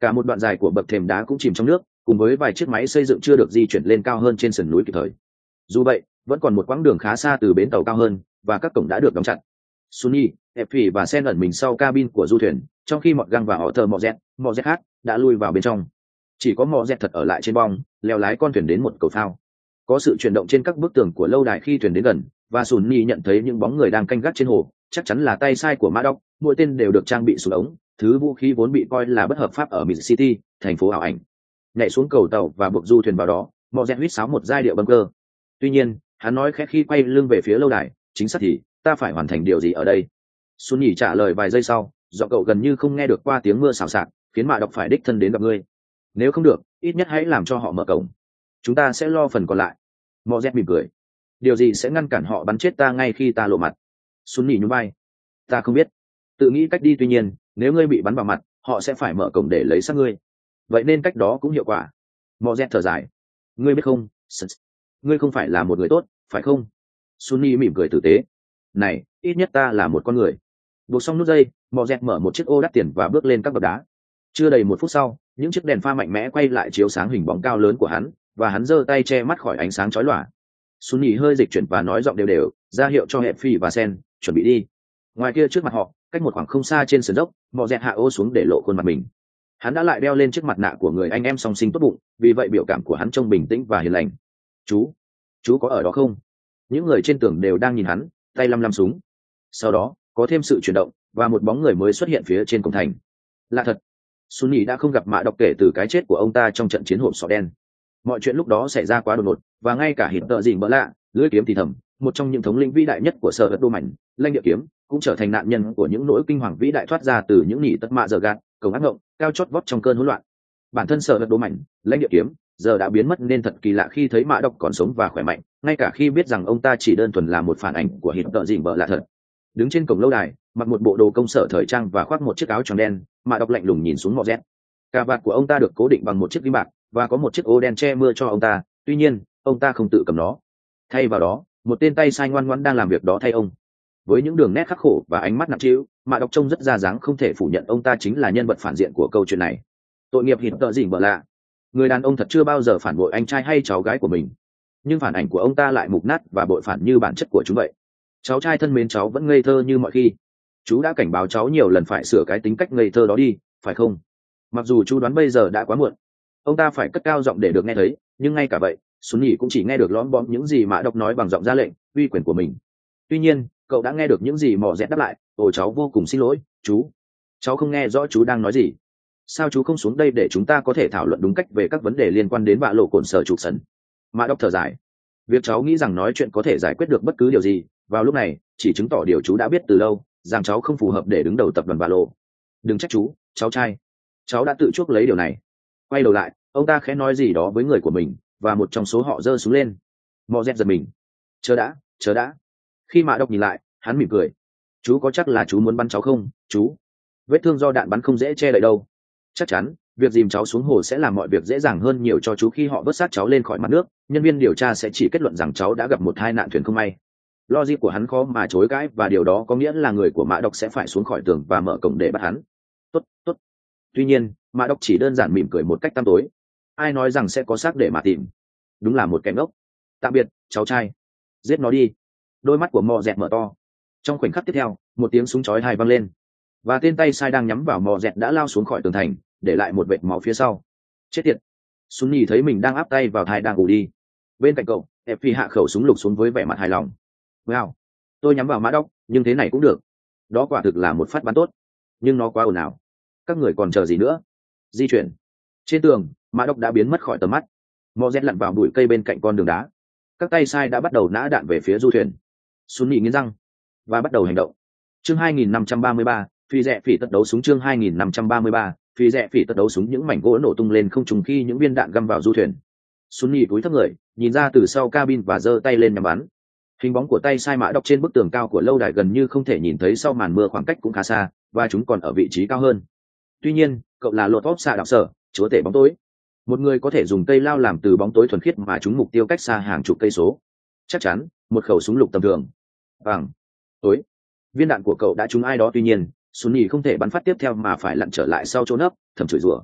Cả một đoạn dài của bậc thềm đá cũng chìm trong nước, cùng với vài chiếc máy xây dựng chưa được di chuyển lên cao hơn trên sườn núi kịp thời. Dù vậy, vẫn còn một quãng đường khá xa từ bến tàu cao hơn, và các cổng đã được đóng chặt. Sunny, Effie và Sen ẩn mình sau cabin của du thuyền, trong khi Mọt Găng và họ thờ Mọt Dẹt, Mọt Dẹt khác đã lui vào bên trong. Chỉ có Mọt Dẹt thật ở lại trên bong, leo lái con thuyền đến một cầu phao. Có sự chuyển động trên các bức tường của lâu đài khi thuyền đến gần, và Sunny nhận thấy những bóng người đang canh gác trên hồ, chắc chắn là tay sai của Mã Đốc, mỗi tên đều được trang bị súng ống, thứ vũ khí vốn bị coi là bất hợp pháp ở Mid City, thành phố ảo ảnh. Nhảy xuống cầu tàu và buộc du thuyền vào đó, Mọt Dẹt huýt sáo một giai điệu bâng cơ. Tuy nhiên, hắn nói khẽ khi quay lưng về phía lâu đài, chính xác thì ta phải hoàn thành điều gì ở đây? Sunny trả lời vài giây sau, giọng cậu gần như không nghe được qua tiếng mưa xào xạc, khiến Mã Đốc phải đích thân đến gặp ngươi. Nếu không được, ít nhất hãy làm cho họ mở cổng. Chúng ta sẽ lo phần còn lại. Mọt Dẹt mỉm cười. Điều gì sẽ ngăn cản họ bắn chết ta ngay khi ta lộ mặt? Sunny nhún vai. Ta không biết. Tự nghĩ cách đi, tuy nhiên, nếu ngươi bị bắn vào mặt, họ sẽ phải mở cổng để lấy xác ngươi. Vậy nên cách đó cũng hiệu quả. Mọt Dẹt thở dài. Ngươi biết không, ngươi không phải là một người tốt, phải không? Sunny mỉm cười tử tế. Này, ít nhất ta là một con người. Buộc xong nút dây, Mọt Dẹt mở một chiếc ô đắt tiền và bước lên các bậc đá. Chưa đầy một phút sau, những chiếc đèn pha mạnh mẽ quay lại chiếu sáng hình bóng cao lớn của hắn, và hắn giơ tay che mắt khỏi ánh sáng chói lòa. Sunny hơi dịch chuyển và nói giọng đều đều, ra hiệu cho Effie và Sen chuẩn bị đi. Ngoài kia trước mặt họ, cách một khoảng không xa trên sườn dốc, Mọt Dẹt hạ ô xuống để lộ khuôn mặt mình. Hắn đã lại đeo lên chiếc mặt nạ của người anh em song sinh tốt bụng, vì vậy biểu cảm của hắn trông bình tĩnh và hiền lành. Chú, chú có ở đó không? Những người trên tường đều đang nhìn hắn, tay lăm lăm súng. Sau đó, có thêm sự chuyển động, và một bóng người mới xuất hiện phía trên cổng thành. Lạ thật, Sunny đã không gặp Mã Đọc kể từ cái chết của ông ta trong trận chiến hộp sọ đen. Mọi chuyện lúc đó xảy ra quá đột ngột, và ngay cả hiện tợ dình bỡ lạ, lưỡi kiếm thì thầm, một trong những thống lĩnh vĩ đại nhất của sở hật đô mảnh, Lanh Địa Kiếm, cũng trở thành nạn nhân của những nỗi kinh hoàng vĩ đại thoát ra từ những nhị tất mạ giờ gạt, cầu ác ngộng, cao chót vót trong cơn hỗn loạn. Bản thân sở hật đô mảnh, Lanh Địa Kiếm, giờ đã biến mất, nên thật kỳ lạ khi thấy Mã Đọc còn sống và khỏe mạnh, ngay cả khi biết rằng ông ta chỉ đơn thuần là một phản ảnh của hiện tợ dình bỡ lạ thật. Đứng trên cổng lâu đài, mặc một bộ đồ công sở thời trang và khoác một chiếc áo tròn đen, Mã Đọc lạnh lùng nhìn xuống Mọt Dẹt. Cà vạt của ông ta được cố định bằng một chiếc ghim bạc, và có một chiếc ô đen che mưa cho ông ta, tuy nhiên ông ta không tự cầm nó. Thay vào đó, một tên tay sai ngoan ngoãn đang làm việc đó thay ông. Với những đường nét khắc khổ và ánh mắt nặng trĩu, Mã Đọc trông rất ra dáng, không thể phủ nhận ông ta chính là nhân vật phản diện của câu chuyện này. Tội nghiệp hít tợ dình bỡ lạ. Người đàn ông thật chưa bao giờ phản bội anh trai hay cháu gái của mình, nhưng phản ảnh của ông ta lại mục nát và bội phản như bản chất của chúng vậy. Cháu trai thân mến, cháu vẫn ngây thơ như mọi khi. Chú đã cảnh báo cháu nhiều lần phải sửa cái tính cách ngây thơ đó đi, phải không? Mặc dù chú đoán bây giờ đã quá muộn. Ông ta phải cất cao giọng để được nghe thấy, nhưng ngay cả vậy, Sunny cũng chỉ nghe được lõm bõm những gì Mã Đọc nói bằng giọng ra lệnh, uy quyền của mình. Tuy nhiên, cậu đã nghe được những gì Mọt Dẹt đáp lại. Ồ, cháu vô cùng xin lỗi, chú. Cháu không nghe rõ chú đang nói gì. Sao chú không xuống đây để chúng ta có thể thảo luận đúng cách về các vấn đề liên quan đến vạ lộ cồn sở trục sần? Mã Đọc thở dài. Việc cháu nghĩ rằng nói chuyện có thể giải quyết được bất cứ điều gì, vào lúc này, chỉ chứng tỏ điều chú đã biết từ lâu, rằng cháu không phù hợp để đứng đầu tập đoàn vạ lộ. Đừng trách chú, cháu trai. Cháu đã tự chuốc lấy điều này. Quay đầu lại, ông ta khẽ nói gì đó với người của mình, và một trong số họ giơ súng lên. Mọt Dẹt giật mình. Chờ đã, chờ đã. Khi Mã Đọc nhìn lại, hắn mỉm cười. Chú có chắc là chú muốn bắn cháu không, chú? Vết thương do đạn bắn không dễ che đậy đâu. Chắc chắn, việc dìm cháu xuống hồ sẽ làm mọi việc dễ dàng hơn nhiều cho chú. Khi họ vớt xác cháu lên khỏi mặt nước, nhân viên điều tra sẽ chỉ kết luận rằng cháu đã gặp một tai nạn thuyền không may. Logic của hắn khó mà chối cãi, và điều đó có nghĩa là người của Mã Đọc sẽ phải xuống khỏi tường và mở cổng để bắt hắn. Tốt, tốt. Tuy nhiên, Mã Đọc chỉ đơn giản mỉm cười một cách tăm tối. Ai nói rằng sẽ có xác để mà tìm? Đúng là một kẻ ngốc. Tạm biệt, cháu trai. Giết nó đi. Đôi mắt của Mọt Dẹt mở to. Trong khoảnh khắc tiếp theo, một tiếng súng chói tai vang lên, và tên tay sai đang nhắm vào Mọt Dẹt đã lao xuống khỏi tường thành, để lại một vệt máu phía sau. Chết tiệt. Sunny thấy mình đang áp tay vào thai đang ngủ đi. Bên cạnh cậu, Effie hạ khẩu súng lục xuống với vẻ mặt hài lòng. Wow, tôi nhắm vào Mã Đọc, nhưng thế này cũng được. Đó quả thực là một phát bắn tốt, nhưng nó quá ồn ào. Các người còn chờ gì nữa? Di chuyển. Trên tường, Mã Đọc đã biến mất khỏi tầm mắt. Mọt Dẹt lặn vào bụi cây bên cạnh con đường đá. Các tay sai đã bắt đầu nã đạn về phía du thuyền. Sunny nghiến răng và bắt đầu hành động. Chương hai nghìn năm trăm ba mươi ba, phi rẽ phỉ tất đấu súng. Chương hai nghìn năm trăm ba mươi ba, phi rẽ phỉ tất đấu súng. Những mảnh gỗ nổ tung lên không trùng khi những viên đạn găm vào du thuyền. Sunny cúi thấp người, nhìn ra từ sau cabin và giơ tay lên nhắm bắn. Hình bóng của tay sai Mã Đọc trên bức tường cao của lâu đài gần như không thể nhìn thấy sau màn mưa, khoảng cách cũng khá xa, và chúng còn ở vị trí cao hơn. Tuy nhiên, cậu là lột óp xạ đạo sở, chúa tể bóng tối. Một người có thể dùng cây lao làm từ bóng tối thuần khiết mà trúng mục tiêu cách xa hàng chục cây số. Chắc chắn, một khẩu súng lục tầm thường. Vàng. Tối. Viên đạn của cậu đã trúng ai đó, tuy nhiên, Sunny không thể bắn phát tiếp theo mà phải lặn trở lại sau chỗ nấp, thầm chửi rủa.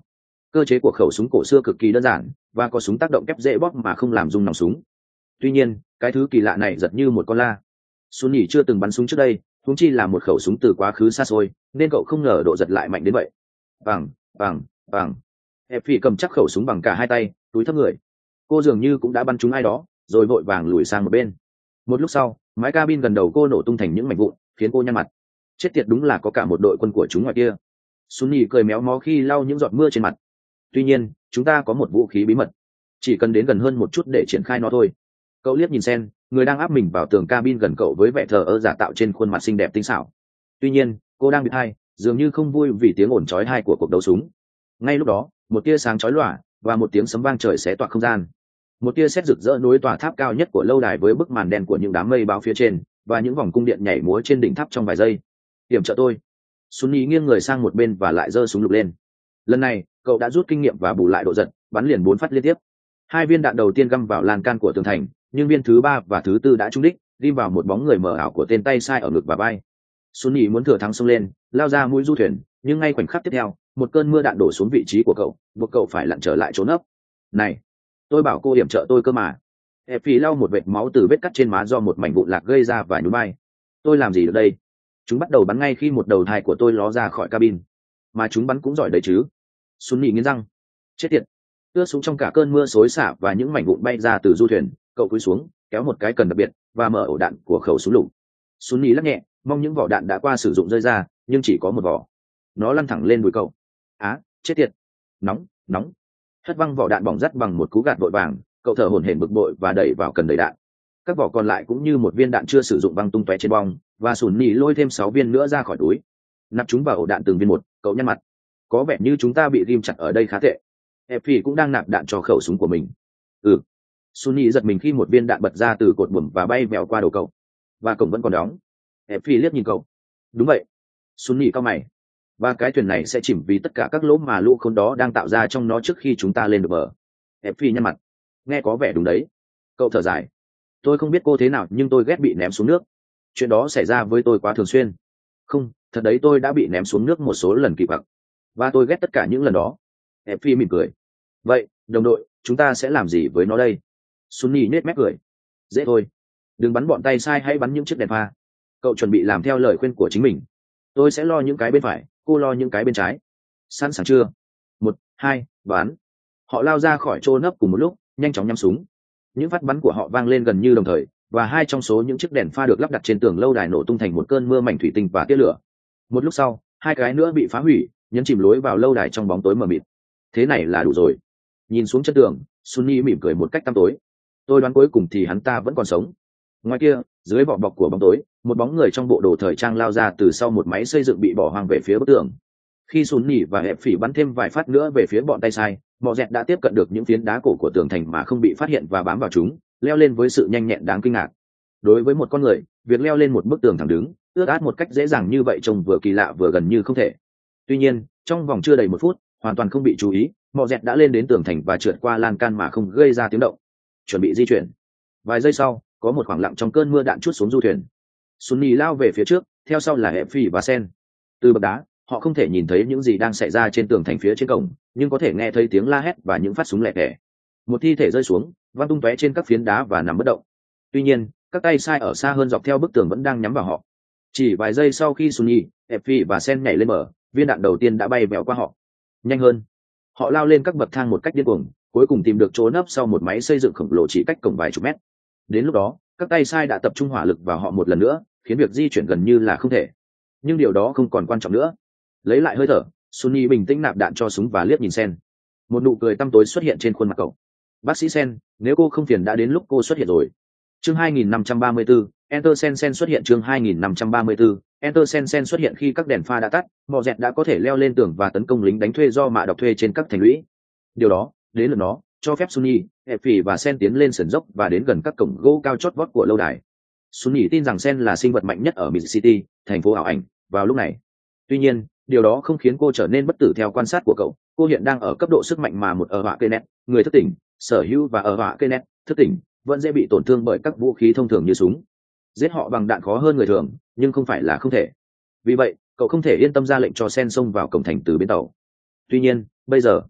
Cơ chế của khẩu súng cổ xưa cực kỳ đơn giản và có súng tác động kép dễ bóp mà không làm rung nòng súng. Tuy nhiên cái thứ kỳ lạ này giật như một con la. Sunny chưa từng bắn súng trước đây, huống chi là một khẩu súng từ quá khứ xa xôi, nên cậu không ngờ độ giật lại mạnh đến vậy. Bằng bằng bằng Effie cầm chắc khẩu súng bằng cả hai tay, túi thấp người. Cô dường như cũng đã bắn trúng ai đó, rồi vội vàng lùi sang một bên. Một lúc sau, mái cabin gần đầu cô nổ tung thành những mảnh vụn, khiến cô nhăn mặt. Chết tiệt, đúng là có cả một đội quân của chúng ngoài kia. Sunny cười méo mó khi lau những giọt mưa trên mặt. Tuy nhiên, chúng ta có một vũ khí bí mật, chỉ cần đến gần hơn một chút để triển khai nó thôi. Cậu liếc nhìn Sen, người đang áp mình vào tường cabin gần cậu với vẻ thờ ơ giả tạo trên khuôn mặt xinh đẹp tinh xảo. Tuy nhiên, cô đang bị hai, dường như không vui vì tiếng ồn chói tai của cuộc đấu súng. Ngay lúc đó, một tia sáng chói lòa và một tiếng sấm vang trời xé toạc không gian. Một tia sét rực rỡ nối tòa tháp cao nhất của lâu đài với bức màn đen của những đám mây báo phía trên và những vòng cung điện nhảy múa trên đỉnh tháp trong vài giây. Yểm trợ tôi. Sunny nghiêng người sang một bên và lại giơ súng lục lên. Lần này, cậu đã rút kinh nghiệm và bù lại độ giật, bắn liền bốn phát liên tiếp. Hai viên đạn đầu tiên găm vào lan can của tường thành, nhưng viên thứ ba và thứ tư đã trúng đích, ghim vào một bóng người mờ ảo của tên tay sai ở ngực và vai. Sunny muốn thừa thắng xông lên, lao ra mũi du thuyền, nhưng ngay khoảnh khắc tiếp theo, một cơn mưa đạn đổ xuống vị trí của cậu, buộc cậu phải lặn trở lại trốn ấp. Này, tôi bảo cô yểm trợ tôi cơ mà. Effie lau một vệt máu từ vết cắt trên má do một mảnh vụn lạc gây ra và nhún vai. Tôi làm gì được đây? Chúng bắt đầu bắn ngay khi một đầu thai của tôi ló ra khỏi cabin. Mà chúng bắn cũng giỏi đấy chứ. Sunny nghiến răng. Chết tiệt. Ướt xuống trong cả cơn mưa xối xả và những mảnh vụn bay ra từ du thuyền, cậu cúi xuống, kéo một cái cần đặc biệt và mở ổ đạn của khẩu súng lục. Sunny lắc nhẹ, mong những vỏ đạn đã qua sử dụng rơi ra, nhưng chỉ có một vỏ. Nó lăn thẳng lên đùi cậu. Á, à, chết tiệt. Nóng, nóng. Hất văng vỏ đạn bỏng rắt bằng một cú gạt vội vàng, cậu thở hổn hển bực bội và đẩy vào cần đầy đạn. Các vỏ còn lại cũng như một viên đạn chưa sử dụng văng tung tóe trên bong, và Sunny lôi thêm sáu viên nữa ra khỏi túi. Nắp chúng vào ổ đạn từng viên một, cậu nhăn mặt. Có vẻ như chúng ta bị ghim chặt ở đây khá tệ. Effie cũng đang nạp đạn cho khẩu súng của mình. Ừ. Sunny giật mình khi một viên đạn bật ra từ cột buồm và bay vèo qua đầu cậu. Và cổng vẫn còn đóng. Effie liếc nhìn cậu. Đúng vậy. Sunny cau mày. Và cái thuyền này sẽ chìm vì tất cả các lỗ mà lũ khốn đó đang tạo ra trong nó trước khi chúng ta lên được bờ. Effie nhăn mặt. Nghe có vẻ đúng đấy. Cậu thở dài. Tôi không biết cô thế nào nhưng tôi ghét bị ném xuống nước. Chuyện đó xảy ra với tôi quá thường xuyên. Không, thật đấy, tôi đã bị ném xuống nước một số lần kỳ quặc. Và tôi ghét tất cả những lần đó. Effie mỉm cười. Vậy, đồng đội, chúng ta sẽ làm gì với nó đây? Sunny nết mép cười. Dễ thôi. Đừng bắn bọn tay sai, hãy bắn những chiếc đèn pha. Cậu chuẩn bị làm theo lời khuyên của chính mình. Tôi sẽ lo những cái bên phải, cô lo những cái bên trái. Sẵn sàng chưa? Một, hai, bắn. Họ lao ra khỏi chỗ nấp cùng một lúc, nhanh chóng nhắm súng. Những phát bắn của họ vang lên gần như đồng thời, và hai trong số những chiếc đèn pha được lắp đặt trên tường lâu đài nổ tung thành một cơn mưa mảnh thủy tinh và tia lửa. Một lúc sau, hai cái nữa bị phá hủy, nhấn chìm lối vào lâu đài trong bóng tối mờ mịt. Thế này là đủ rồi. Nhìn xuống chân tường, Sunny mỉm cười một cách tăm tối. Tôi đoán cuối cùng thì hắn ta vẫn còn sống. Ngoài kia, dưới vỏ bọc của bóng tối, một bóng người trong bộ đồ thời trang lao ra từ sau một máy xây dựng bị bỏ hoang về phía bức tường. Khi Sunny và Hẹp Phỉ bắn thêm vài phát nữa về phía bọn tay sai, Mọ Dẹt đã tiếp cận được những phiến đá cổ của tường thành mà không bị phát hiện và bám vào chúng, leo lên với sự nhanh nhẹn đáng kinh ngạc. Đối với một con người, việc leo lên một bức tường thẳng đứng, ướt át một cách dễ dàng như vậy trông vừa kỳ lạ vừa gần như không thể. Tuy nhiên, trong vòng chưa đầy một phút, hoàn toàn không bị chú ý, Mọ Dẹt đã lên đến tường thành và trượt qua lan can mà không gây ra tiếng động. Chuẩn bị di chuyển. Vài giây sau, có một khoảng lặng trong cơn mưa đạn trút xuống du thuyền. Sunny lao về phía trước, theo sau là Hẹp Phỉ và Sen. Từ bậc đá, họ không thể nhìn thấy những gì đang xảy ra trên tường thành phía trên cổng, nhưng có thể nghe thấy tiếng la hét và những phát súng lẻ tẻ. Một thi thể rơi xuống, văng tung tóe trên các phiến đá và nằm bất động. Tuy nhiên, các tay sai ở xa hơn dọc theo bức tường vẫn đang nhắm vào họ. Chỉ vài giây sau khi Sunny, Effie và Sen nhảy lên bờ, viên đạn đầu tiên đã bay vèo qua họ. Nhanh hơn! Họ lao lên các bậc thang một cách điên cuồng, cuối cùng tìm được chỗ nấp sau một máy xây dựng khổng lồ chỉ cách cổng vài chục mét. Đến lúc đó, các tay sai đã tập trung hỏa lực vào họ một lần nữa, khiến việc di chuyển gần như là không thể. Nhưng điều đó không còn quan trọng nữa. Lấy lại hơi thở, Sunny bình tĩnh nạp đạn cho súng và liếc nhìn Sen. Một nụ cười tăm tối xuất hiện trên khuôn mặt cậu. Bác sĩ Sen, nếu cô không phiền đã đến lúc cô xuất hiện rồi. Chương hai nghìn năm trăm ba mươi tư, Enter Sen Sen xuất hiện. Chương hai nghìn năm trăm ba mươi tư, Enter Sen Sen xuất hiện khi các đèn pha đã tắt, Mọ Dẹt đã có thể leo lên tường và tấn công lính đánh thuê do mạ đọc thuê trên các thành lũy. Điều đó, đến lượt nó, cho phép Sunny, Effie và Sen tiến lên sườn dốc và đến gần các cổng gỗ cao chót vót của lâu đài. Sunny tin rằng Sen là sinh vật mạnh nhất ở Mid City, thành phố ảo ảnh, vào lúc này. Tuy nhiên, điều đó không khiến cô trở nên bất tử theo quan sát của cậu. Cô hiện đang ở cấp độ sức mạnh mà một ở họa Kenneth, người thức tỉnh, sở hữu và ở họa Kenneth, thức tỉnh, vẫn dễ bị tổn thương bởi các vũ khí thông thường như súng. Giết họ bằng đạn khó hơn người thường, nhưng không phải là không thể. Vì vậy, cậu không thể yên tâm ra lệnh cho Sen xông vào cổng thành từ bến tàu. Tuy nhiên, bây giờ,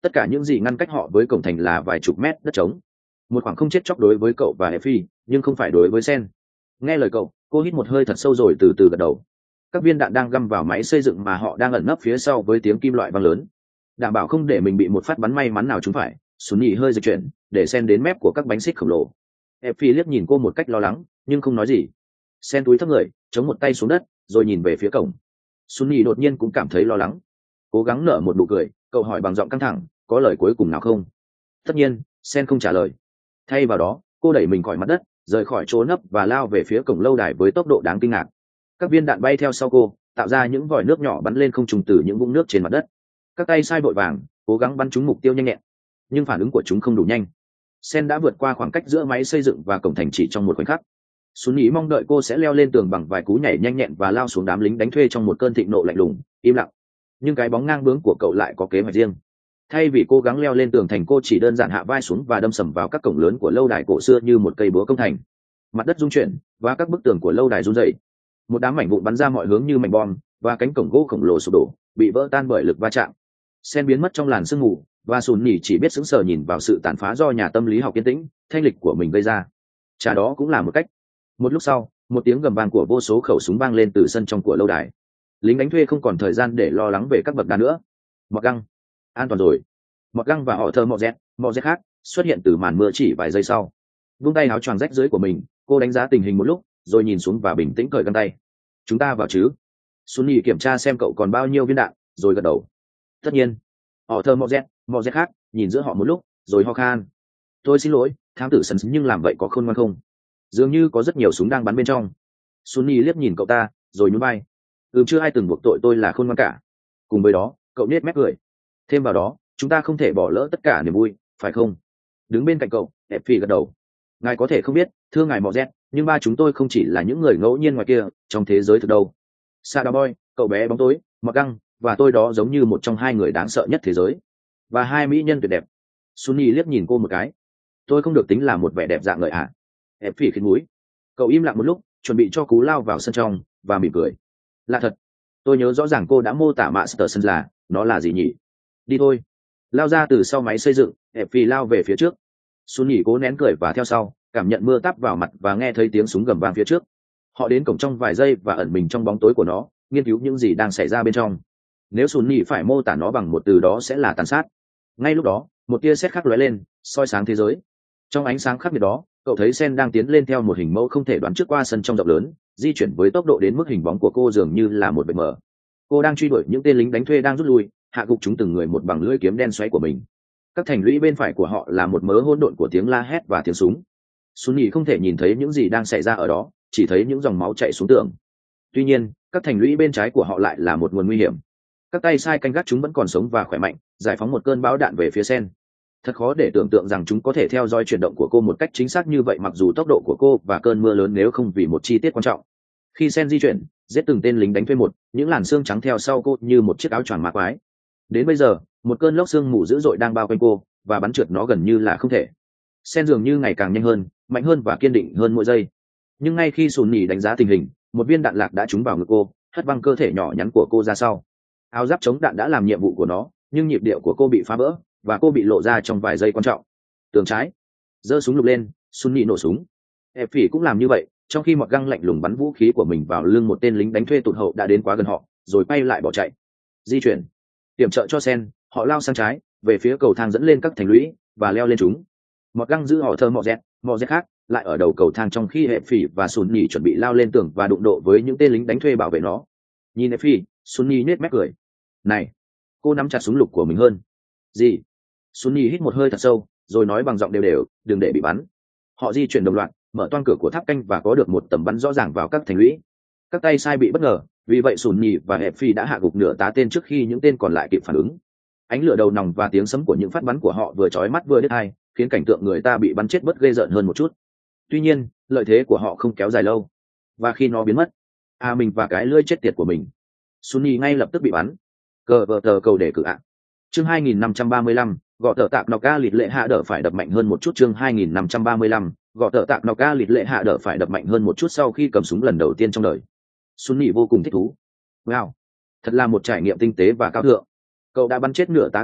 tất cả những gì ngăn cách họ với cổng thành là vài chục mét đất trống, một khoảng không chết chóc đối với cậu và Effie, nhưng không phải đối với Sen. Nghe lời cậu, cô hít một hơi thật sâu rồi từ từ gật đầu. Các viên đạn đang găm vào máy xây dựng mà họ đang ẩn nấp phía sau với tiếng kim loại vang lớn, đảm bảo không để mình bị một phát bắn may mắn nào trúng phải. Sunny hơi dịch chuyển để Sen đến mép của các bánh xích khổng lồ. Effie liếc nhìn cô một cách lo lắng nhưng không nói gì. Sen túi thấp người, chống một tay xuống đất rồi nhìn về phía cổng. Sunny đột nhiên cũng cảm thấy lo lắng, cố gắng nở một nụ cười. Cậu hỏi bằng giọng căng thẳng, có lời cuối cùng nào không? Tất nhiên, Sen không trả lời. Thay vào đó, cô đẩy mình khỏi mặt đất, rời khỏi chỗ nấp và lao về phía cổng lâu đài với tốc độ đáng kinh ngạc. Các viên đạn bay theo sau cô, tạo ra những vòi nước nhỏ bắn lên không trung từ những vũng nước trên mặt đất. Các tay sai vội vàng cố gắng bắn trúng mục tiêu nhanh nhẹn, nhưng phản ứng của chúng không đủ nhanh. Sen đã vượt qua khoảng cách giữa máy xây dựng và cổng thành chỉ trong một khoảnh khắc. Sunny mong đợi cô sẽ leo lên tường bằng vài cú nhảy nhanh nhẹn và lao xuống đám lính đánh thuê trong một cơn thịnh nộ lạnh lùng, im lặng. Nhưng cái bóng ngang bướng của cậu lại có kế hoạch riêng. Thay vì cố gắng leo lên tường thành, cô chỉ đơn giản hạ vai xuống và đâm sầm vào các cổng lớn của lâu đài cổ xưa như một cây búa công thành. Mặt đất rung chuyển và các bức tường của lâu đài rung dậy. Một đám mảnh vụn bắn ra mọi hướng như mảnh bom, và cánh cổng gỗ khổng lồ sụp đổ, bị vỡ tan bởi lực va chạm. Sen biến mất trong làn sương mù, và Sunny chỉ biết sững sờ nhìn vào sự tàn phá do nhà tâm lý học yên tĩnh, thanh lịch của mình gây ra. Chả đó cũng là một cách. Một lúc sau, một tiếng gầm vang của vô số khẩu súng vang lên từ sân trong của lâu đài. Lính đánh thuê không còn thời gian để lo lắng về các bậc đá nữa. Mọt găng, an toàn rồi. Mọt găng và họ thơ mọ dẹt, mọ dẹt khác xuất hiện từ màn mưa chỉ vài giây sau. Vung tay áo choàng rách rưới của mình, cô đánh giá tình hình một lúc, rồi nhìn xuống và bình tĩnh cởi găng tay. Chúng ta vào chứ? Sunny kiểm tra xem cậu còn bao nhiêu viên đạn, rồi gật đầu. Tất nhiên. Họ thơ mọ dẹt, mọ dẹt khác nhìn giữa họ một lúc, rồi ho khan. Tôi xin lỗi, thám tử sần, nhưng làm vậy có khôn ngoan không? Dường như có rất nhiều súng đang bắn bên trong. Sunny liếc nhìn cậu ta, rồi nhún vai. Ừm, chưa ai từng buộc tội tôi là khôn ngoan cả. Cùng với đó, cậu nết mép cười. Thêm vào đó, chúng ta không thể bỏ lỡ tất cả niềm vui, phải không? Đứng bên cạnh cậu, Effie gật đầu. Ngài có thể không biết, thưa ngài Mọ Dẹt, nhưng ba chúng tôi không chỉ là những người ngẫu nhiên ngoài kia, trong thế giới thực đâu. Sada Boy, cậu bé bóng tối, Mọt Găng, và tôi đó giống như một trong hai người đáng sợ nhất thế giới. Và hai mỹ nhân tuyệt đẹp. Sunny liếc nhìn cô một cái. Tôi không được tính là một vẻ đẹp dạng ngời à? Effie khịt mũi. Cậu im lặng một lúc, chuẩn bị cho cú lao vào sân trong, và mỉm cười. Lạ thật, tôi nhớ rõ ràng cô đã mô tả Master sân là, nó là gì nhỉ? Đi thôi. Lao ra từ sau máy xây dựng, Effie lao về phía trước. Sunny cố nén cười và theo sau, cảm nhận mưa táp vào mặt và nghe thấy tiếng súng gầm vang phía trước. Họ đến cổng trong vài giây và ẩn mình trong bóng tối của nó, nghiên cứu những gì đang xảy ra bên trong. Nếu Sunny phải mô tả nó bằng một từ đó sẽ là tàn sát. Ngay lúc đó, một tia sét khác lóe lên, soi sáng thế giới. Trong ánh sáng khắc nghiệt đó, cậu thấy Sen đang tiến lên theo một hình mẫu không thể đoán trước qua sân trong rộng lớn, di chuyển với tốc độ đến mức hình bóng của cô dường như là một vệt mờ. Cô đang truy đuổi những tên lính đánh thuê đang rút lui, hạ gục chúng từng người một bằng lưỡi kiếm đen xoáy của mình. Các thành lũy bên phải của họ là một mớ hỗn độn của tiếng la hét và tiếng súng. Sunny không thể nhìn thấy những gì đang xảy ra ở đó, chỉ thấy những dòng máu chảy xuống tường. Tuy nhiên, các thành lũy bên trái của họ lại là một nguồn nguy hiểm. Các tay sai canh gác chúng vẫn còn sống và khỏe mạnh, giải phóng một cơn bão đạn về phía Sen. Thật khó để tưởng tượng rằng chúng có thể theo dõi chuyển động của cô một cách chính xác như vậy, mặc dù tốc độ của cô và cơn mưa lớn nếu không vì một chi tiết quan trọng. Khi Sen di chuyển, giết từng tên lính đánh thuê một, những làn xương trắng theo sau cô như một chiếc áo choàng ma quái. Đến bây giờ, một cơn lốc sương mù dữ dội đang bao quanh cô, và bắn trượt nó gần như là không thể. Sen dường như ngày càng nhanh hơn, mạnh hơn và kiên định hơn mỗi giây. Nhưng ngay khi Sunny đánh giá tình hình, một viên đạn lạc đã trúng vào ngực cô, hất văng cơ thể nhỏ nhắn của cô ra sau. Áo giáp chống đạn đã làm nhiệm vụ của nó, nhưng nhịp điệu của cô bị phá vỡ, và cô bị lộ ra trong vài giây quan trọng. Tường trái, giơ súng lục lên, Sunny nổ súng. Effie cũng làm như vậy, trong khi Mọt Găng lạnh lùng bắn vũ khí của mình vào lưng một tên lính đánh thuê tụt hậu đã đến quá gần họ, rồi quay lại bỏ chạy. Di chuyển, tiệm trợ cho Sen, họ lao sang trái, về phía cầu thang dẫn lên các thành lũy, và leo lên chúng. Mọt Găng giữ họ thơ Mọ Dẹt, Mọ Dẹt khác lại ở đầu cầu thang, trong khi Effie và Sunny chuẩn bị lao lên tường và đụng độ với những tên lính đánh thuê bảo vệ nó. Nhìn Effie, Sunny nhếch mép cười. Này, cô nắm chặt súng lục của mình hơn. Gì? Sunny hít một hơi thật sâu, rồi nói bằng giọng đều đều, đừng để bị bắn. Họ di chuyển đồng loạt, mở toang cửa của tháp canh và có được một tầm bắn rõ ràng vào các thành lũy. Các tay sai bị bất ngờ, vì vậy Sunny và Effie đã hạ gục nửa tá tên trước khi những tên còn lại kịp phản ứng. Ánh lửa đầu nòng và tiếng sấm của những phát bắn của họ vừa chói mắt vừa đứt tai, khiến cảnh tượng người ta bị bắn chết bớt ghê rợn hơn một chút. Tuy nhiên, lợi thế của họ không kéo dài lâu, và khi nó biến mất, à mình và cái lưỡi chết tiệt của mình, Sunny ngay lập tức bị bắn. Cờ vờ tờ cầu để cử ạ. Chương hai nghìn năm trăm ba mươi lăm, gõ tờ tạc nọc ca lịt lệ hạ đỡ phải đập mạnh hơn một chút. Chương hai nghìn năm trăm ba mươi lăm, gõ tờ tạc nọc ca lịt lệ hạ đỡ phải đập mạnh hơn một chút. Sau khi cầm súng lần đầu tiên trong đời, Sunny vô cùng thích thú. Wow, thật là một trải nghiệm tinh tế và cao thượng. Cậu đã bắn chết nửa tá kẻ thù,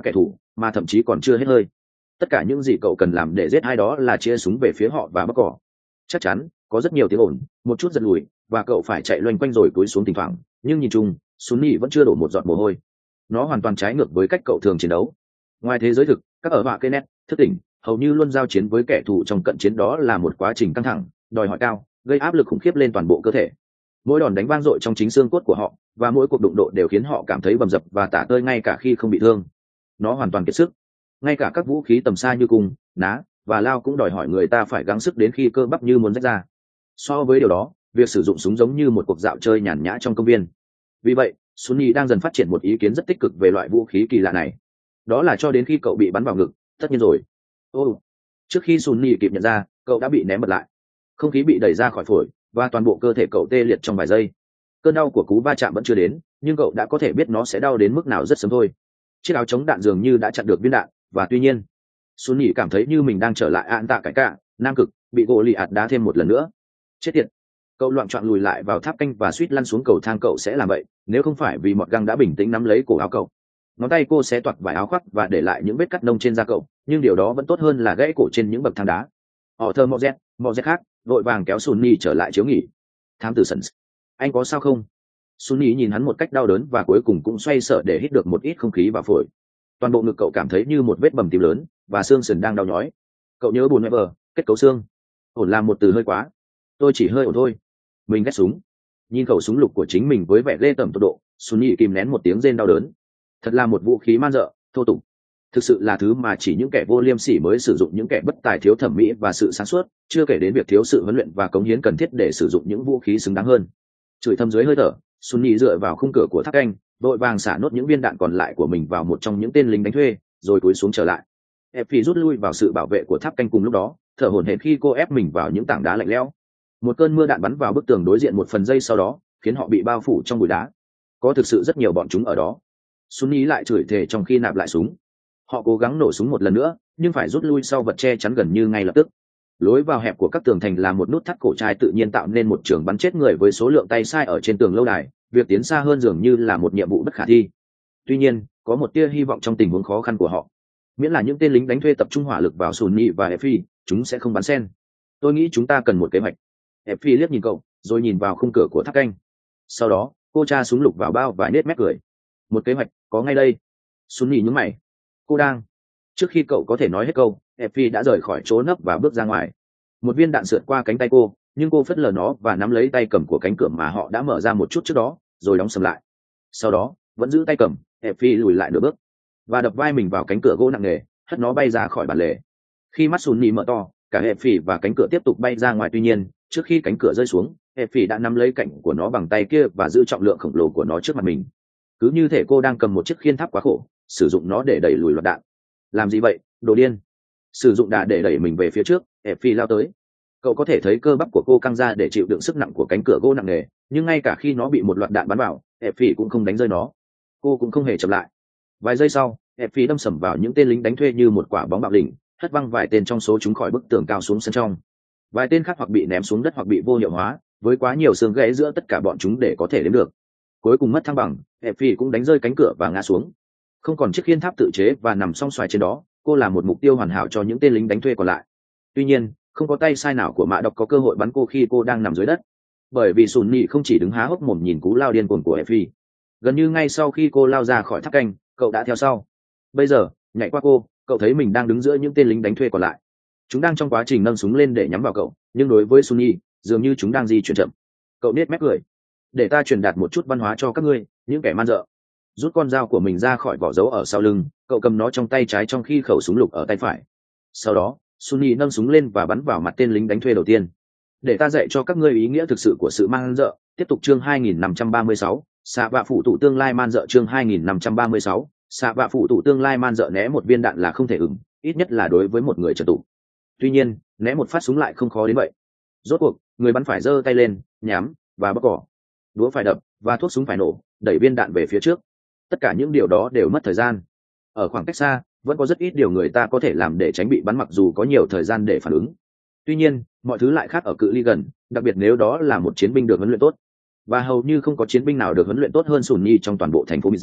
mà thậm chí còn chưa hết hơi. Tất cả những gì cậu cần làm để giết ai đó là chia súng về phía họ và bóc cỏ. Chắc chắn có rất nhiều tiếng ồn, một chút giật lùi, và cậu phải chạy loanh quanh rồi cúi xuống thỉnh thoảng, nhưng nhìn chung Sunny vẫn chưa đổ một giọt mồ hôi. Nó hoàn toàn trái ngược với cách cậu thường chiến đấu. Ngoài thế giới thực, các ở họa cây nét thức tỉnh hầu như luôn giao chiến với kẻ thù trong cận chiến, đó là một quá trình căng thẳng, đòi hỏi cao, gây áp lực khủng khiếp lên toàn bộ cơ thể. Mỗi đòn đánh vang dội trong chính xương cốt của họ, và mỗi cuộc đụng độ đều khiến họ cảm thấy bầm dập và tả tơi ngay cả khi không bị thương. Nó hoàn toàn kiệt sức. Ngay cả các vũ khí tầm xa như cung, ná và lao cũng đòi hỏi người ta phải gắng sức đến khi cơ bắp như muốn rách ra. So với điều đó, việc sử dụng súng giống như một cuộc dạo chơi nhàn nhã trong công viên. Vì vậy, Sunny đang dần phát triển một ý kiến rất tích cực về loại vũ khí kỳ lạ này. Đó là cho đến khi cậu bị bắn vào ngực, tất nhiên rồi. Ô, trước khi Sunny kịp nhận ra, cậu đã bị ném bật lại. Không khí bị đẩy ra khỏi phổi, và toàn bộ cơ thể cậu tê liệt trong vài giây. Cơn đau của cú va chạm vẫn chưa đến, nhưng cậu đã có thể biết nó sẽ đau đến mức nào rất sớm thôi. Chiếc áo chống đạn dường như đã chặn được viên đạn, và tuy nhiên, Sunny cảm thấy như mình đang trở lại An Tạ Cải Cả, Nam Cực, bị gỗ lì ạt đá thêm một lần nữa. Chết tiệt! Cậu loạng choạng lùi lại vào tháp canh và suýt lăn xuống cầu thang. Cậu sẽ làm vậy nếu không phải vì Mọt Găng đã bình tĩnh nắm lấy cổ áo cậu. Ngón tay cô xé toạc vải áo khoác và để lại những vết cắt nông trên da cậu, nhưng điều đó vẫn tốt hơn là gãy cổ trên những bậc thang đá. Họ thơ Mozet, Mozet khác, vội vàng kéo Sunny trở lại chiếu nghỉ. Thám tử Sons, anh có sao không? Sunny nhìn hắn một cách đau đớn và cuối cùng cũng xoay sở để hít được một ít không khí vào phổi. Toàn bộ ngực cậu cảm thấy như một vết bầm tím lớn, và xương sườn đang đau nhói. Cậu nhớ buồn mẹ bờ, kết cấu xương. Ổn là một từ hơi quá. Tôi chỉ hơi ổn thôi. Mình ghét súng. Nhìn khẩu súng lục của chính mình với vẻ ghê tởm tột độ, Sunny kìm nén một tiếng rên đau đớn. Thật là một vũ khí man dợ, thô tục. Thực sự là thứ mà chỉ những kẻ vô liêm sỉ mới sử dụng, những kẻ bất tài, thiếu thẩm mỹ và sự sáng suốt, chưa kể đến việc thiếu sự huấn luyện và cống hiến cần thiết để sử dụng những vũ khí xứng đáng hơn. Chửi thầm dưới hơi thở, Sunny dựa vào khung cửa của tháp canh, đội vàng xả nốt những viên đạn còn lại của mình vào một trong những tên lính đánh thuê, rồi cúi xuống trở lại. Effie rút lui vào sự bảo vệ của tháp canh cùng lúc đó, thở hổn hển khi cô ép mình vào những tảng đá lạnh lẽo. Một cơn mưa đạn bắn vào bức tường đối diện một phần giây sau đó, khiến họ bị bao phủ trong bụi đá. Có thực sự rất nhiều bọn chúng ở đó. Sunny lại chửi thề trong khi nạp lại súng. Họ cố gắng nổ súng một lần nữa, nhưng phải rút lui sau vật che chắn gần như ngay lập tức. Lối vào hẹp của các tường thành là một nút thắt cổ trai tự nhiên tạo nên một trường bắn chết người với số lượng tay sai ở trên tường lâu đài. Việc tiến xa hơn dường như là một nhiệm vụ bất khả thi. Tuy nhiên, có một tia hy vọng trong tình huống khó khăn của họ. Miễn là những tên lính đánh thuê tập trung hỏa lực vào Sunny và Effie, chúng sẽ không bắn sen. Tôi nghĩ chúng ta cần một kế hoạch. Effie liếc nhìn cậu, rồi nhìn vào khung cửa của tháp canh. Sau đó, cô tra súng lục vào bao và nết mép cười. Một kế hoạch, có ngay đây. Sunny nhướng mày. Cô đang. Trước khi cậu có thể nói hết câu, Effie đã rời khỏi chỗ nấp và bước ra ngoài. Một viên đạn sượt qua cánh tay cô, nhưng cô phớt lờ nó và nắm lấy tay cầm của cánh cửa mà họ đã mở ra một chút trước đó, rồi đóng sầm lại. Sau đó, vẫn giữ tay cầm, Effie lùi lại nửa bước và đập vai mình vào cánh cửa gỗ nặng nề, hất nó bay ra khỏi bản lề. Khi mắt Sunny mở to, cả Effie và cánh cửa tiếp tục bay ra ngoài. Tuy nhiên, trước khi cánh cửa rơi xuống, Effie đã nắm lấy cạnh của nó bằng tay kia và giữ trọng lượng khổng lồ của nó trước mặt mình. Cứ như thể cô đang cầm một chiếc khiên tháp quá khổ, sử dụng nó để đẩy lùi loạt đạn. Làm gì vậy, đồ điên? Sử dụng đà để đẩy mình về phía trước, Effie lao tới. Cậu có thể thấy cơ bắp của cô căng ra để chịu đựng sức nặng của cánh cửa gỗ nặng nề, nhưng ngay cả khi nó bị một loạt đạn bắn vào, Effie cũng không đánh rơi nó. Cô cũng không hề chậm lại. Vài giây sau, Effie đâm sầm vào những tên lính đánh thuê như một quả bóng bạo đỉnh, hất văng vài tên trong số chúng khỏi bức tường cao xuống sân trong. Vài tên khác hoặc bị ném xuống đất hoặc bị vô hiệu hóa, với quá nhiều xương gãy giữa tất cả bọn chúng để có thể đếm được. Cuối cùng mất thăng bằng, Effie cũng đánh rơi cánh cửa và ngã xuống. Không còn chiếc khiên tháp tự chế và nằm song xoài trên đó, cô là một mục tiêu hoàn hảo cho những tên lính đánh thuê còn lại. Tuy nhiên, không có tay sai nào của mã độc có cơ hội bắn cô khi cô đang nằm dưới đất, bởi vì Sunny không chỉ đứng há hốc mồm nhìn cú lao điên cuồng của Effie. Gần như ngay sau khi cô lao ra khỏi tháp canh, cậu đã theo sau. Bây giờ, nhảy qua cô, cậu thấy mình đang đứng giữa những tên lính đánh thuê còn lại. Chúng đang trong quá trình nâng súng lên để nhắm vào cậu, nhưng đối với Sunny, dường như chúng đang di chuyển chậm. Cậu nết mép cười. Để ta truyền đạt một chút văn hóa cho các ngươi, những kẻ man dợ. Rút con dao của mình ra khỏi vỏ giấu ở sau lưng, cậu cầm nó trong tay trái trong khi khẩu súng lục ở tay phải. Sau đó, Sunny nâng súng lên và bắn vào mặt tên lính đánh thuê đầu tiên. Để ta dạy cho các ngươi ý nghĩa thực sự của sự man dợ. Tiếp tục chương hai nghìn năm trăm ba mươi sáu, xạ vạ phụ tụ tương lai man dợ chương hai nghìn năm trăm ba mươi sáu, xạ vạ phụ tụ tương lai man dợ. Né một viên đạn là không thể ửng, ít nhất là đối với một người trật tụ. Tuy nhiên, né một phát súng lại không khó đến vậy. Rốt cuộc, người bắn phải giơ tay lên, nhắm và bóc cỏ. Đũa phải đập và thuốc súng phải nổ, đẩy viên đạn về phía trước. Tất cả những điều đó đều mất thời gian. Ở khoảng cách xa, vẫn có rất ít điều người ta có thể làm để tránh bị bắn mặc dù có nhiều thời gian để phản ứng. Tuy nhiên, mọi thứ lại khác ở cự ly gần, đặc biệt nếu đó là một chiến binh được huấn luyện tốt. Và hầu như không có chiến binh nào được huấn luyện tốt hơn Sunny trong toàn bộ thành phố Mỹ.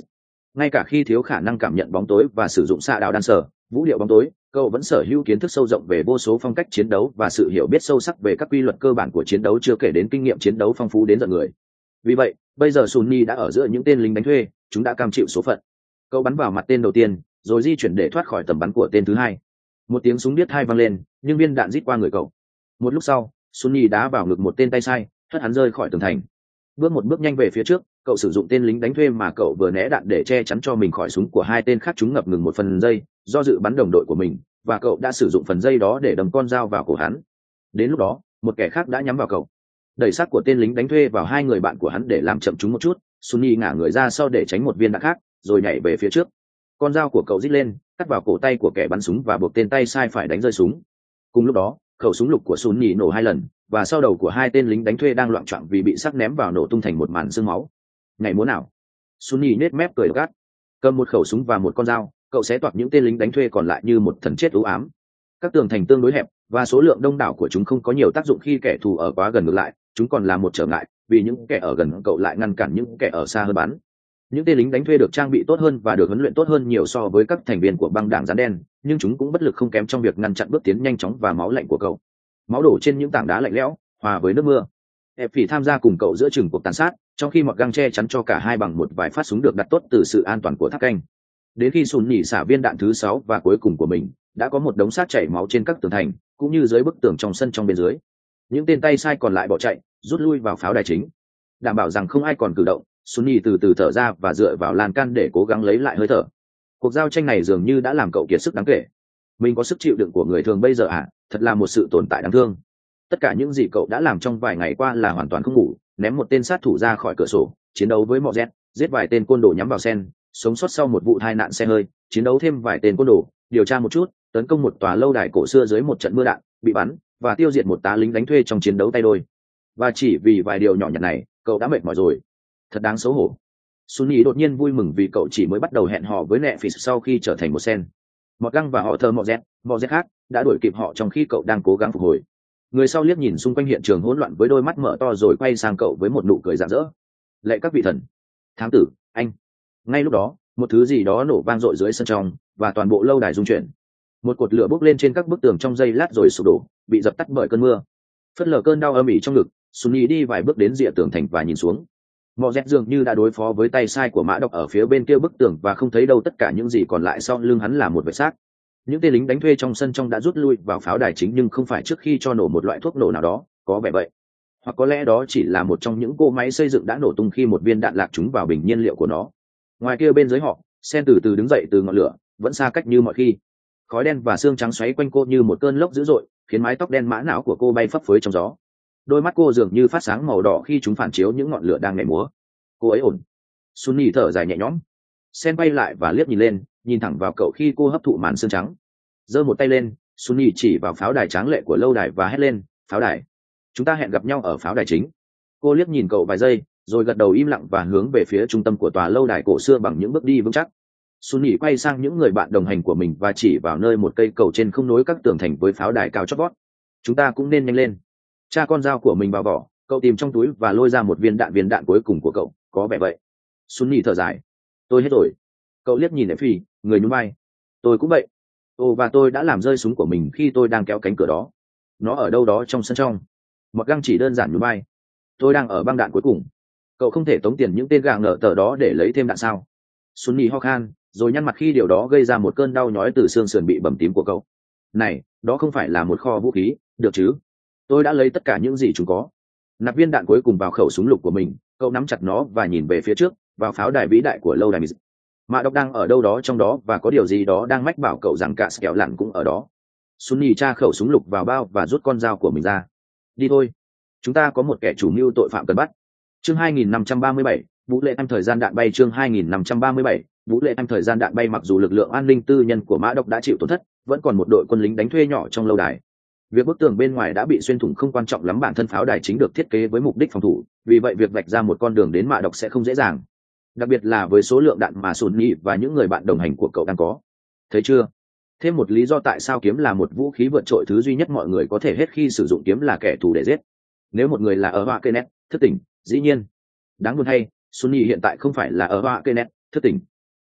ngay cả khi thiếu khả năng cảm nhận bóng tối và sử dụng xạ đạo đan sở vũ điệu bóng tối, cậu vẫn sở hữu kiến thức sâu rộng về vô số phong cách chiến đấu và sự hiểu biết sâu sắc về các quy luật cơ bản của chiến đấu, chưa kể đến kinh nghiệm chiến đấu phong phú đến giận người. Vì vậy bây giờ Sunny đã ở giữa những tên lính đánh thuê, chúng đã cam chịu số phận. Cậu bắn vào mặt tên đầu tiên rồi di chuyển để thoát khỏi tầm bắn của tên thứ hai. Một tiếng súng điếc tai vang lên, nhưng viên đạn rít qua người cậu. Một lúc sau, Sunny đá vào ngực một tên tay sai, hất hắn rơi khỏi tường thành. Bước một bước nhanh về phía trước, cậu sử dụng tên lính đánh thuê mà cậu vừa né đạn để che chắn cho mình khỏi súng của hai tên khác. Chúng ngập ngừng một phần giây do dự bắn đồng đội của mình, và cậu đã sử dụng phần giây đó để đâm con dao vào cổ hắn. Đến lúc đó, một kẻ khác đã nhắm vào cậu. Đẩy xác của tên lính đánh thuê vào hai người bạn của hắn để làm chậm chúng một chút, Sunny ngả người ra sau để tránh một viên đạn khác, rồi nhảy về phía trước. Con dao của cậu rít lên, cắt vào cổ tay của kẻ bắn súng và buộc tên tay sai phải đánh rơi súng. Cùng lúc đó, khẩu súng lục của Sunny nổ hai lần, và sau đầu của hai tên lính đánh thuê đang loạng choạng vì bị sắc ném vào nổ tung thành một màn xương máu. Ngày múa nào? Sunny nết mép cười gắt. Cầm một khẩu súng và một con dao, cậu xé toạc những tên lính đánh thuê còn lại như một thần chết u ám. Các tường thành tương đối hẹp và số lượng đông đảo của chúng không có nhiều tác dụng khi kẻ thù ở quá gần, ngược lại, chúng còn là một trở ngại, vì những kẻ ở gần cậu lại ngăn cản những kẻ ở xa hơn bắn. Những tên lính đánh thuê được trang bị tốt hơn và được huấn luyện tốt hơn nhiều so với các thành viên của băng đảng rắn đen, nhưng chúng cũng bất lực không kém trong việc ngăn chặn bước tiến nhanh chóng và máu lạnh của cậu. Máu đổ trên những tảng đá lạnh lẽo hòa với nước mưa. Ép phỉ tham gia cùng cậu giữa chừng cuộc tàn sát, trong khi Mọt Găng che chắn cho cả hai bằng một vài phát súng được đặt tốt từ sự an toàn của tháp canh. Đến khi Sùn nhỉ xả viên đạn thứ sáu và cuối cùng của mình, đã có một đống xác chảy máu trên các tường thành, cũng như dưới bức tường trong sân trong bên dưới. Những tên tay sai còn lại bỏ chạy, rút lui vào pháo đài chính. Đảm bảo rằng không ai còn cử động, Sunny từ từ thở ra và dựa vào lan can để cố gắng lấy lại hơi thở. Cuộc giao tranh này dường như đã làm cậu kiệt sức đáng kể. Mình có sức chịu đựng của người thường bây giờ à? Thật là một sự tồn tại đáng thương. Tất cả những gì cậu đã làm trong vài ngày qua là hoàn toàn không ngủ, ném một tên sát thủ ra khỏi cửa sổ, chiến đấu với Mọ Z, giết vài tên côn đồ nhắm vào Sen, sống sót sau một vụ tai nạn xe hơi, chiến đấu thêm vài tên côn đồ, điều tra một chút, tấn công một tòa lâu đài cổ xưa dưới một trận mưa đạn, bị bắn và tiêu diệt một tá lính đánh thuê trong chiến đấu tay đôi. Và chỉ vì vài điều nhỏ nhặt này, cậu đã mệt mỏi rồi. Thật đáng xấu hổ. Sunny đột nhiên vui mừng vì cậu chỉ mới bắt đầu hẹn hò với Netflix sau khi trở thành một Sen. Mọt Găng và họ thơ Mọ Z, Mọ Z khác đã đuổi kịp họ trong khi cậu đang cố gắng phục hồi. Người sau liếc nhìn xung quanh hiện trường hỗn loạn với đôi mắt mở to rồi quay sang cậu với một nụ cười rạng rỡ. Lạy các vị thần, thám tử, anh. Ngay lúc đó, một thứ gì đó nổ vang dội dưới sân trong, và toàn bộ lâu đài rung chuyển. Một cột lửa bốc lên trên các bức tường trong giây lát rồi sụp đổ, bị dập tắt bởi cơn mưa. Phớt lờ cơn đau âm ỉ trong ngực, Sunny đi vài bước đến rìa tường thành và nhìn xuống. Mọ Z dường như đã đối phó với tay sai của mã độc ở phía bên kia bức tường và không thấy đâu, tất cả những gì còn lại sau lưng hắn là một vệt xác. Những tên lính đánh thuê trong sân trong đã rút lui vào pháo đài chính, nhưng không phải trước khi cho nổ một loại thuốc nổ nào đó, có vẻ vậy. Hoặc có lẽ đó chỉ là một trong những cỗ máy xây dựng đã nổ tung khi một viên đạn lạc trúng vào bình nhiên liệu của nó. Ngoài kia bên dưới họ, Sen từ từ đứng dậy từ ngọn lửa, vẫn xa cách như mọi khi. Khói đen và xương trắng xoáy quanh cô như một cơn lốc dữ dội, khiến mái tóc đen mã não của cô bay phấp phới trong gió. Đôi mắt cô dường như phát sáng màu đỏ khi chúng phản chiếu những ngọn lửa đang nhảy múa. Cô ấy ổn. Sunny thở dài nhẹ nhõm. Sen bay lại và liếc nhìn lên, nhìn thẳng vào cậu khi cô hấp thụ màn xương trắng. Giơ một tay lên, Sunny chỉ vào pháo đài tráng lệ của lâu đài và hét lên, pháo đài. Chúng ta hẹn gặp nhau ở pháo đài chính. Cô liếc nhìn cậu vài giây, rồi gật đầu im lặng và hướng về phía trung tâm của tòa lâu đài cổ xưa bằng những bước đi vững chắc. Sunny quay sang những người bạn đồng hành của mình và chỉ vào nơi một cây cầu trên không nối các tường thành với pháo đài cao chót vót. Chúng ta cũng nên nhanh lên. Cha con dao của mình vào vỏ, cậu tìm trong túi và lôi ra một viên đạn viên đạn cuối cùng của cậu, có vẻ vậy. Sunny thở dài. Tôi hết rồi. Cậu liếc nhìn Effie, người nhún vai. Tôi cũng vậy. Ồ, và tôi đã làm rơi súng của mình khi tôi đang kéo cánh cửa đó. Nó ở đâu đó trong sân trong. Mọt Găng chỉ đơn giản nhún vai. Tôi đang ở băng đạn cuối cùng. Cậu không thể tống tiền những tên gà ngờ tờ đó để lấy thêm đạn sao? Sunny ho khan, rồi nhăn mặt khi điều đó gây ra một cơn đau nhói từ xương sườn bị bầm tím của cậu. Này, đó không phải là một kho vũ khí, được chứ? Tôi đã lấy tất cả những gì chúng có. Nạp viên đạn cuối cùng vào khẩu súng lục của mình, cậu nắm chặt nó và nhìn về phía trước, vào pháo đài vĩ đại của lâu đài. Mạ độc đang ở đâu đó trong đó và có điều gì đó đang mách bảo cậu rằng cả Skell lặn cũng ở đó. Sunny tra khẩu súng lục vào bao và rút con dao của mình ra. Đi thôi. Chúng ta có một kẻ chủ mưu tội phạm cần bắt. Chương hai nghìn năm trăm ba mươi bảy, Vũ Lệ Anh thời gian đạn bay. Chương hai nghìn năm trăm ba mươi bảy, Vũ Lệ Anh thời gian đạn bay. Mặc dù lực lượng an ninh tư nhân của Mã Độc đã chịu tổn thất, vẫn còn một đội quân lính đánh thuê nhỏ trong lâu đài. Việc bức tường bên ngoài đã bị xuyên thủng không quan trọng lắm, bản thân pháo đài chính được thiết kế với mục đích phòng thủ, vì vậy việc vạch ra một con đường đến Mã Độc sẽ không dễ dàng. Đặc biệt là với số lượng đạn mà Sunny và những người bạn đồng hành của cậu đang có. Thấy chưa? Thêm một lý do tại sao kiếm là một vũ khí vượt trội, thứ duy nhất mọi người có thể hết khi sử dụng kiếm là kẻ thù để giết. Nếu một người là ở Hoa Kenneth, thức tỉnh, dĩ nhiên. Đáng buồn thay, Sunny hiện tại không phải là ở Hoa Kenneth, thức tỉnh.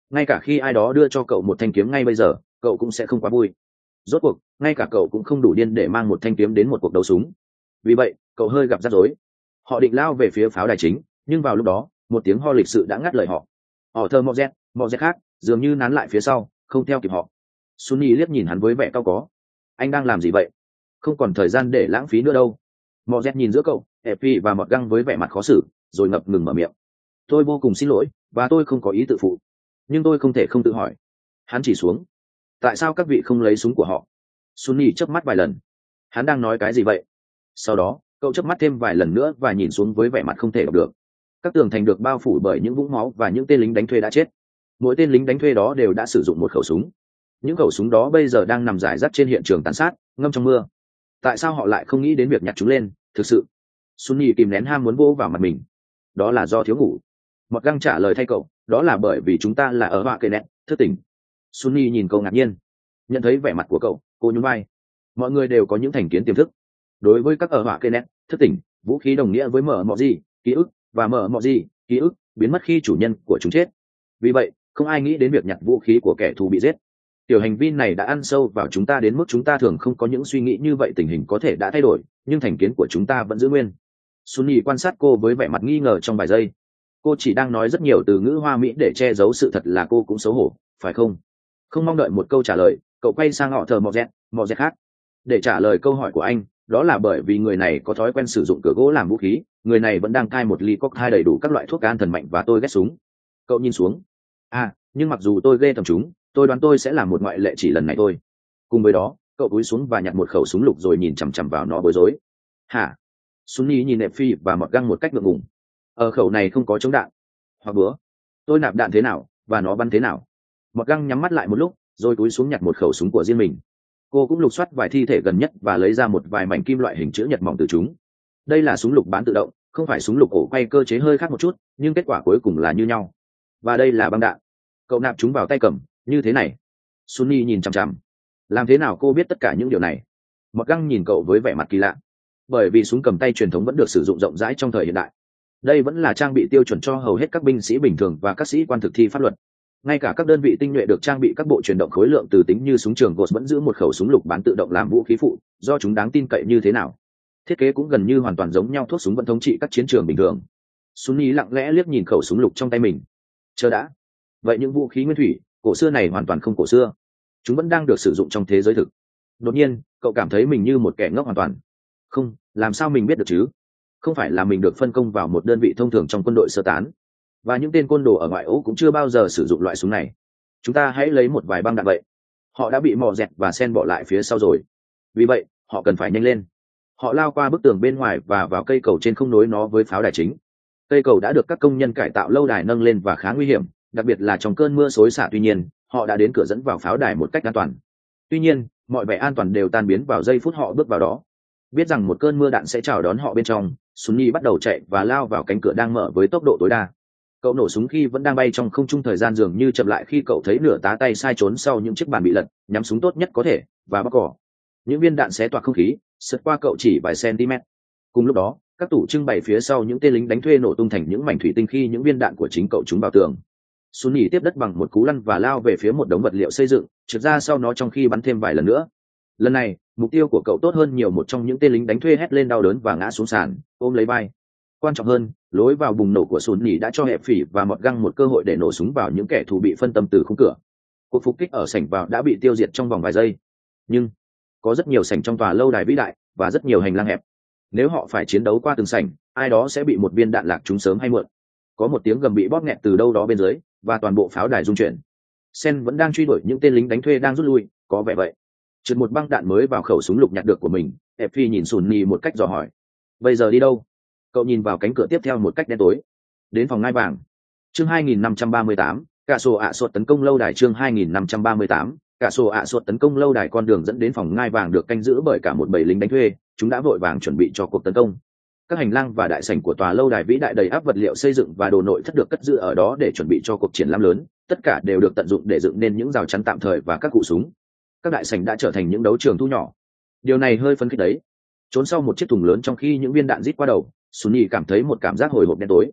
ngay cả khi ai đó đưa cho cậu một thanh kiếm ngay bây giờ cậu cũng sẽ không quá vui. Rốt cuộc ngay cả cậu cũng không đủ điên để mang một thanh kiếm đến một cuộc đấu súng. Vì vậy cậu hơi gặp rắc rối. Họ định lao về phía pháo đài chính, nhưng vào lúc đó một tiếng ho lịch sự đã ngắt lời họ. Họ thơ mò rét mò rét khác dường như nán lại phía sau, không theo kịp họ. Sunny liếc nhìn hắn với vẻ cau có. Anh đang làm gì vậy? Không còn thời gian để lãng phí nữa đâu. Mò rét nhìn giữa cậu, Effie và Mọt Găng với vẻ mặt khó xử, rồi ngập ngừng mở miệng. Tôi vô cùng xin lỗi, và tôi không có ý tự phụ. Nhưng tôi không thể không tự hỏi. Hắn chỉ xuống. Tại sao các vị không lấy súng của họ? Sunny chớp mắt vài lần. Hắn đang nói cái gì vậy? Sau đó cậu chớp mắt thêm vài lần nữa và nhìn xuống với vẻ mặt không thể đọc được. Các tường thành được bao phủ bởi những vũng máu và những tên lính đánh thuê đã chết. Mỗi tên lính đánh thuê đó đều đã sử dụng một khẩu súng. Những khẩu súng đó bây giờ đang nằm rải rác trên hiện trường tàn sát, ngâm trong mưa. Tại sao họ lại không nghĩ đến việc nhặt chúng lên? Thực sự Sunny kìm nén ham muốn vô vào mặt mình. Đó là do thiếu ngủ. Mọt Găng trả lời thay cậu, đó là bởi vì chúng ta là ở họa cây nét thức tỉnh. Sunny nhìn cậu ngạc nhiên. Nhận thấy vẻ mặt của cậu, cô nhún vai. Mọi người đều có những thành kiến tiềm thức. Đối với các ở họa cây nét thức tỉnh, vũ khí đồng nghĩa với mở mọ gì ký ức, và mở mọ gì ký ức biến mất khi chủ nhân của chúng chết. Vì vậy không ai nghĩ đến việc nhặt vũ khí của kẻ thù bị giết. Tiểu hành vi này đã ăn sâu vào chúng ta đến mức chúng ta thường không có những suy nghĩ như vậy. Tình hình có thể đã thay đổi, nhưng thành kiến của chúng ta vẫn giữ nguyên. Sunny quan sát cô với vẻ mặt nghi ngờ trong vài giây. Cô chỉ đang nói rất nhiều từ ngữ hoa mỹ để che giấu sự thật là cô cũng xấu hổ, phải không? Không mong đợi một câu trả lời, cậu quay sang họ thờ mò dẹt mò dẹt khác. Để trả lời câu hỏi của anh, đó là bởi vì người này có thói quen sử dụng cửa gỗ làm vũ khí. Người này vẫn đang cai một ly cocktail đầy đủ các loại thuốc an thần mạnh, và tôi ghét súng. Cậu nhìn xuống. À, nhưng mặc dù tôi ghê tầm chúng, tôi đoán tôi sẽ làm một ngoại lệ chỉ lần này thôi. Cùng với đó cậu cúi xuống và nhặt một khẩu súng lục rồi nhìn chằm chằm vào nó bối rối. Hả? Sunny nhìn nẹp phi và Mọt Găng một cách ngượng ngùng. Ở khẩu này không có chống đạn. Hoặc bữa tôi nạp đạn thế nào và nó bắn thế nào? Mọt Găng nhắm mắt lại một lúc rồi cúi xuống nhặt một khẩu súng của riêng mình. Cô cũng lục soát vài thi thể gần nhất và lấy ra một vài mảnh kim loại hình chữ nhật mỏng từ chúng. Đây là súng lục bán tự động, không phải súng lục ổ quay, cơ chế hơi khác một chút, nhưng kết quả cuối cùng là như nhau. Và đây là băng đạn. Cậu nạp chúng vào tay cầm như thế này. Sunny nhìn chằm chằm. Làm thế nào cô biết tất cả những điều này? Mọt Găng nhìn cậu với vẻ mặt kỳ lạ. Bởi vì súng cầm tay truyền thống vẫn được sử dụng rộng rãi trong thời hiện đại. Đây vẫn là trang bị tiêu chuẩn cho hầu hết các binh sĩ bình thường và các sĩ quan thực thi pháp luật. Ngay cả các đơn vị tinh nhuệ được trang bị các bộ truyền động khối lượng từ tính như súng trường Ghost vẫn giữ một khẩu súng lục bán tự động làm vũ khí phụ, do chúng đáng tin cậy như thế nào. Thiết kế cũng gần như hoàn toàn giống nhau. Thuốc súng vẫn thống trị các chiến trường bình thường. Sunny lặng lẽ liếc nhìn khẩu súng lục trong tay mình. Chờ đã. Vậy những vũ khí nguyên thủy cổ xưa này hoàn toàn không cổ xưa. Chúng vẫn đang được sử dụng trong thế giới thực. Đột nhiên cậu cảm thấy mình như một kẻ ngốc hoàn toàn. Không, làm sao mình biết được chứ? Không phải là mình được phân công vào một đơn vị thông thường trong quân đội sơ tán, và những tên côn đồ ở ngoại ô cũng chưa bao giờ sử dụng loại súng này. Chúng ta hãy lấy một vài băng đạn vậy. Họ đã bị mò dẹt và sen bỏ lại phía sau rồi. Vì vậy họ cần phải nhanh lên. Họ lao qua bức tường bên ngoài và vào cây cầu trên không, nối nó với pháo đài chính. Cây cầu đã được các công nhân cải tạo lâu đài nâng lên và khá nguy hiểm, đặc biệt là trong cơn mưa xối xả. Tuy nhiên họ đã đến cửa dẫn vào pháo đài một cách an toàn. Tuy nhiên mọi vẻ an toàn đều tan biến vào giây phút họ bước vào đó. Biết rằng một cơn mưa đạn sẽ chào đón họ bên trong, Sunny bắt đầu chạy và lao vào cánh cửa đang mở với tốc độ tối đa. Cậu nổ súng khi vẫn đang bay trong không trung, thời gian dường như chậm lại khi cậu thấy nửa tá tay sai trốn sau những chiếc bàn bị lật, nhắm súng tốt nhất có thể và bóc cỏ. Những viên đạn xé toạc không khí, sượt qua cậu chỉ vài cm. Cùng lúc đó các tủ trưng bày phía sau những tên lính đánh thuê nổ tung thành những mảnh thủy tinh khi những viên đạn của chính cậu trúng vào tường. Sunny tiếp đất bằng một cú lăn và lao về phía một đống vật liệu xây dựng, trượt ra sau nó trong khi bắn thêm vài lần nữa. Lần này mục tiêu của cậu tốt hơn nhiều. Một trong những tên lính đánh thuê hét lên đau đớn và ngã xuống sàn, ôm lấy vai. Quan trọng hơn, lối vào bùng nổ của Sunny đã cho Hẹp Phỉ và Mọt Găng một cơ hội để nổ súng vào những kẻ thù bị phân tâm từ khung cửa. Cuộc phục kích ở sảnh vào đã bị tiêu diệt trong vòng vài giây. Nhưng có rất nhiều sảnh trong tòa lâu đài vĩ đại và rất nhiều hành lang hẹp. Nếu họ phải chiến đấu qua từng sảnh, ai đó sẽ bị một viên đạn lạc trúng sớm hay muộn. Có một tiếng gầm bị bóp nghẹt từ đâu đó bên dưới, và toàn bộ pháo đài rung chuyển. Sen vẫn đang truy đuổi những tên lính đánh thuê đang rút lui, có vẻ vậy. Trượt một băng đạn mới vào khẩu súng lục nhặt được của mình, Effie nhìn Sunny một cách dò hỏi. Bây giờ đi đâu? Cậu nhìn vào cánh cửa tiếp theo một cách đen tối. Đến phòng ngai vàng. Chương hai nghìn năm trăm ba mươi tám, cả sổ ạ sột tấn công lâu đài. Chương hai nghìn năm trăm ba mươi tám, cả sổ ạ sột tấn công lâu đài. Con đường dẫn đến phòng ngai vàng được canh giữ bởi cả một bầy lính đánh thuê. Chúng đã vội vàng chuẩn bị cho cuộc tấn công. Các hành lang và đại sảnh của tòa lâu đài vĩ đại đầy ắp vật liệu xây dựng và đồ nội thất được cất giữ ở đó để chuẩn bị cho cuộc triển lãm lớn. Tất cả đều được tận dụng để dựng nên những rào chắn tạm thời và các cụ súng. Các đại sảnh đã trở thành những đấu trường thu nhỏ. Điều này hơi phấn khích đấy. Trốn sau một chiếc thùng lớn trong khi những viên đạn rít qua đầu, Sunny cảm thấy một cảm giác hồi hộp đen tối.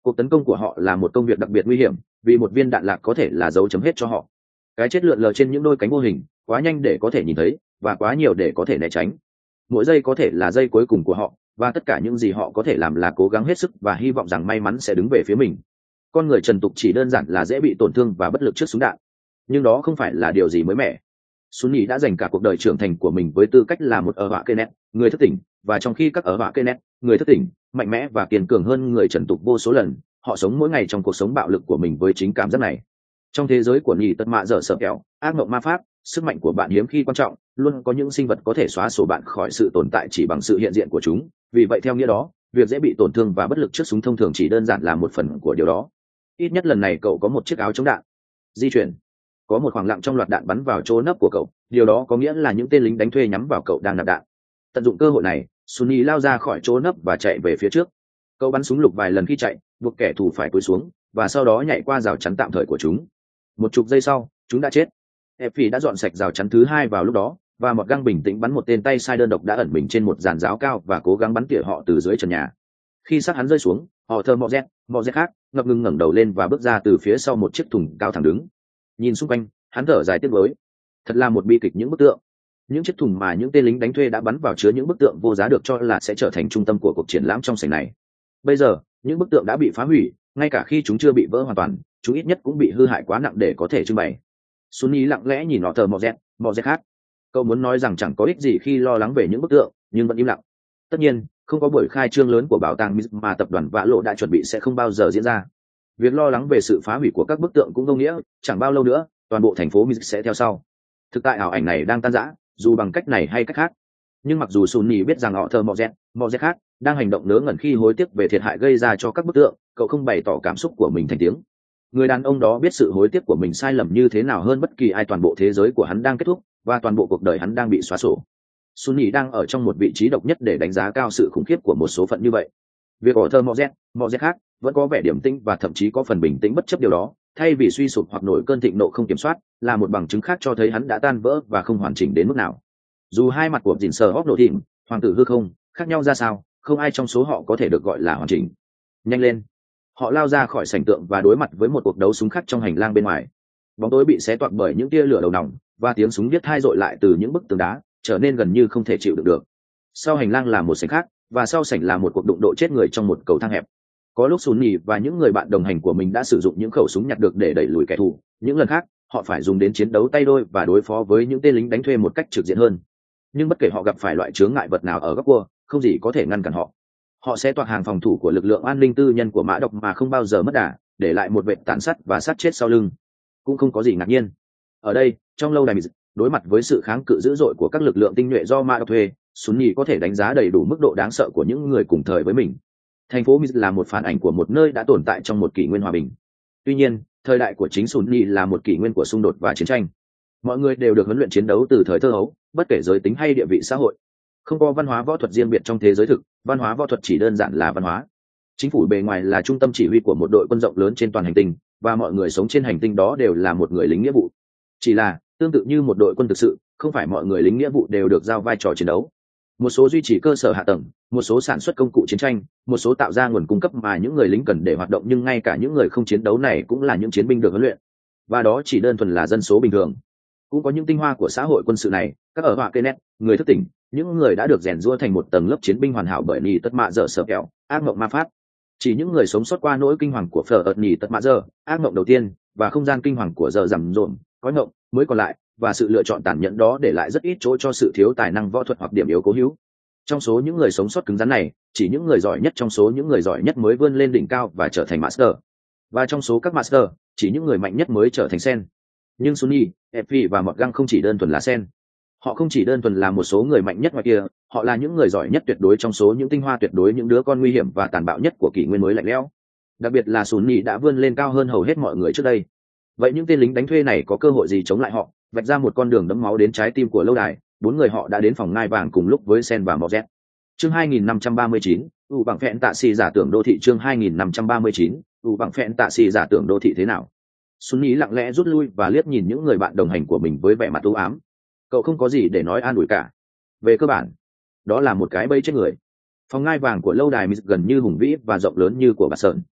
Cuộc tấn công của họ là một công việc đặc biệt nguy hiểm, vì một viên đạn lạc có thể là dấu chấm hết cho họ. Cái chết lượn lờ trên những đôi cánh vô hình, quá nhanh để có thể nhìn thấy và quá nhiều để có thể né tránh. Mỗi giây có thể là giây cuối cùng của họ, và tất cả những gì họ có thể làm là cố gắng hết sức và hy vọng rằng may mắn sẽ đứng về phía mình. Con người trần tục chỉ đơn giản là dễ bị tổn thương và bất lực trước súng đạn, nhưng đó không phải là điều gì mới mẻ. Sunny đã dành cả cuộc đời trưởng thành của mình với tư cách là một ở họa Kenneth, người thức tỉnh, và trong khi các ở họa Kenneth, người thức tỉnh, mạnh mẽ và kiên cường hơn người trần tục vô số lần, họ sống mỗi ngày trong cuộc sống bạo lực của mình với chính cảm giác này. Trong thế giới của nhì tật mạ dở sợ kẹo, ác mộng ma pháp, sức mạnh của bạn hiếm khi quan trọng, luôn có những sinh vật có thể xóa sổ bạn khỏi sự tồn tại chỉ bằng sự hiện diện của chúng. Vì vậy theo nghĩa đó, việc dễ bị tổn thương và bất lực trước súng thông thường chỉ đơn giản là một phần của điều đó. Ít nhất lần này cậu có một chiếc áo chống đạn. Di chuyển. Có một khoảng lặng trong loạt đạn bắn vào chỗ nấp của cậu, điều đó có nghĩa là những tên lính đánh thuê nhắm vào cậu đang nạp đạn. Tận dụng cơ hội này, Sunny lao ra khỏi chỗ nấp và chạy về phía trước. Cậu bắn súng lục vài lần khi chạy, buộc kẻ thù phải cúi xuống, và sau đó nhảy qua rào chắn tạm thời của chúng. Một chục giây sau, chúng đã chết. Effie đã dọn sạch rào chắn thứ hai vào lúc đó, và một găng bình tĩnh bắn một tên tay sai đơn độc đã ẩn mình trên một giàn giáo cao và cố gắng bắn tỉa họ từ dưới trần nhà. Khi xác hắn rơi xuống, họ thơ mọ rét, mọ rét khác, ngập ngừng ngẩng đầu lên và bước ra từ phía sau một chiếc thùng cao thẳng đứng. Nhìn xung quanh, hắn thở dài tiếc nuối. Thật là một bi kịch những bức tượng. Những chiếc thùng mà những tên lính đánh thuê đã bắn vào chứa những bức tượng vô giá được cho là sẽ trở thành trung tâm của cuộc triển lãm trong sảnh này. Bây giờ, những bức tượng đã bị phá hủy, ngay cả khi chúng chưa bị vỡ hoàn toàn, chúng ít nhất cũng bị hư hại quá nặng để có thể trưng bày. Sunny lặng lẽ nhìn họ thờ mọ dẹt, mọ dẹt khác. Cậu muốn nói rằng chẳng có ích gì khi lo lắng về những bức tượng, nhưng vẫn im lặng. Tất nhiên, không có buổi khai trương lớn của bảo tàng mà tập đoàn Vã Lộ đã chuẩn bị sẽ không bao giờ diễn ra. Việc lo lắng về sự phá hủy của các bức tượng cũng vô nghĩa, chẳng bao lâu nữa, toàn bộ thành phố Music sẽ theo sau. Thực tại ảo ảnh này đang tan rã, dù bằng cách này hay cách khác. Nhưng mặc dù Sunny biết rằng họ thờ mọ dẹt, mọ dẹt khác đang hành động ngớ ngẩn khi hối tiếc về thiệt hại gây ra cho các bức tượng, cậu không bày tỏ cảm xúc của mình thành tiếng. Người đàn ông đó biết sự hối tiếc của mình sai lầm như thế nào hơn bất kỳ ai. Toàn bộ thế giới của hắn đang kết thúc, và toàn bộ cuộc đời hắn đang bị xóa sổ. Sunny đang ở trong một vị trí độc nhất để đánh giá cao sự khủng khiếp của một số phận như vậy. Việc ở thơ Mozet, Mozet khác vẫn có vẻ điềm tĩnh và thậm chí có phần bình tĩnh bất chấp điều đó, thay vì suy sụp hoặc nổi cơn thịnh nộ không kiểm soát, là một bằng chứng khác cho thấy hắn đã tan vỡ và không hoàn chỉnh đến mức nào. Dù hai mặt của dìn sờ hóc nổ thịnh, hoàng tử hư không khác nhau ra sao, không ai trong số họ có thể được gọi là hoàn chỉnh. Nhanh lên! Họ lao ra khỏi sảnh tượng và đối mặt với một cuộc đấu súng khác trong hành lang bên ngoài. Bóng tối bị xé toạc bởi những tia lửa đầu nòng, và tiếng súng biết hai dội lại từ những bức tường đá, trở nên gần như không thể chịu đựng được. Sau hành lang là một sảnh khác, và sau sảnh là một cuộc đụng độ chết người trong một cầu thang hẹp. Có lúc Sunny và những người bạn đồng hành của mình đã sử dụng những khẩu súng nhặt được để đẩy lùi kẻ thù, những lần khác họ phải dùng đến chiến đấu tay đôi và đối phó với những tên lính đánh thuê một cách trực diện hơn. Nhưng bất kể họ gặp phải loại chướng ngại vật nào ở góc cua, không gì có thể ngăn cản họ. Họ sẽ toạc hàng phòng thủ của lực lượng an ninh tư nhân của mã độc mà không bao giờ mất đà, để lại một vệt tàn sát và sát chết sau lưng. Cũng không có gì ngạc nhiên. Ở đây, trong lâu đài, đối mặt với sự kháng cự dữ dội của các lực lượng tinh nhuệ do mã độc thuê, Sunny có thể đánh giá đầy đủ mức độ đáng sợ của những người cùng thời với mình. Thành phố Miz là một phản ảnh của một nơi đã tồn tại trong một kỷ nguyên hòa bình. Tuy nhiên, thời đại của chính Sunny là một kỷ nguyên của xung đột và chiến tranh. Mọi người đều được huấn luyện chiến đấu từ thời thơ ấu, bất kể giới tính hay địa vị xã hội. Không có văn hóa võ thuật riêng biệt trong thế giới thực, văn hóa võ thuật chỉ đơn giản là văn hóa. Chính phủ bề ngoài là trung tâm chỉ huy của một đội quân rộng lớn trên toàn hành tinh, và mọi người sống trên hành tinh đó đều là một người lính nghĩa vụ. Chỉ là, tương tự như một đội quân thực sự, không phải mọi người lính nghĩa vụ đều được giao vai trò chiến đấu. Một số duy trì cơ sở hạ tầng, một số sản xuất công cụ chiến tranh, một số tạo ra nguồn cung cấp mà những người lính cần để hoạt động, nhưng ngay cả những người không chiến đấu này cũng là những chiến binh được huấn luyện. Và đó chỉ đơn thuần là dân số bình thường. Cũng có những tinh hoa của xã hội quân sự này, các ở họa Kenneth, người thức tỉnh, những người đã được rèn giũa thành một tầng lớp chiến binh hoàn hảo bởi nhì tất mạ dở sợ kẹo, ác mộng ma pháp. Chỉ những người sống sót qua nỗi kinh hoàng của phở ợt nhì tất mạ dở, ác mộng đầu tiên, và không gian kinh hoàng của giờ rằm rộn, cõi mộng mới còn lại, và sự lựa chọn tàn nhẫn đó để lại rất ít chỗ cho sự thiếu tài năng võ thuật hoặc điểm yếu cố hữu. Trong số những người sống sót cứng rắn này, chỉ những người giỏi nhất trong số những người giỏi nhất mới vươn lên đỉnh cao và trở thành master. Và trong số các master, chỉ những người mạnh nhất mới trở thành sen. Nhưng Sunny, Effie và Mọt Găng không chỉ đơn thuần là sen. Họ không chỉ đơn thuần là một số người mạnh nhất ngoài kia, họ là những người giỏi nhất tuyệt đối trong số những tinh hoa tuyệt đối, những đứa con nguy hiểm và tàn bạo nhất của kỷ nguyên mới lạnh lẽo. Đặc biệt là Sunny đã vươn lên cao hơn hầu hết mọi người trước đây. Vậy những tên lính đánh thuê này có cơ hội gì chống lại họ, vạch ra một con đường đẫm máu đến trái tim của lâu đài? Bốn người họ đã đến phòng ngai vàng cùng lúc với Sen và Mozet. Chương hai nghìn năm trăm ba mươi chín, u bằng phẹn tạ xì giả tưởng đô thị. Chương hai nghìn năm trăm ba mươi chín, u bằng phẹn tạ xì giả tưởng đô thị thế nào? Sunny lặng lẽ rút lui và liếc nhìn những người bạn đồng hành của mình với vẻ mặt u ám. Cậu không có gì để nói an ủi cả. Về cơ bản, đó là một cái bẫy chết người. Phòng ngai vàng của lâu đài gần như hùng vĩ và rộng lớn như của bà Sơn.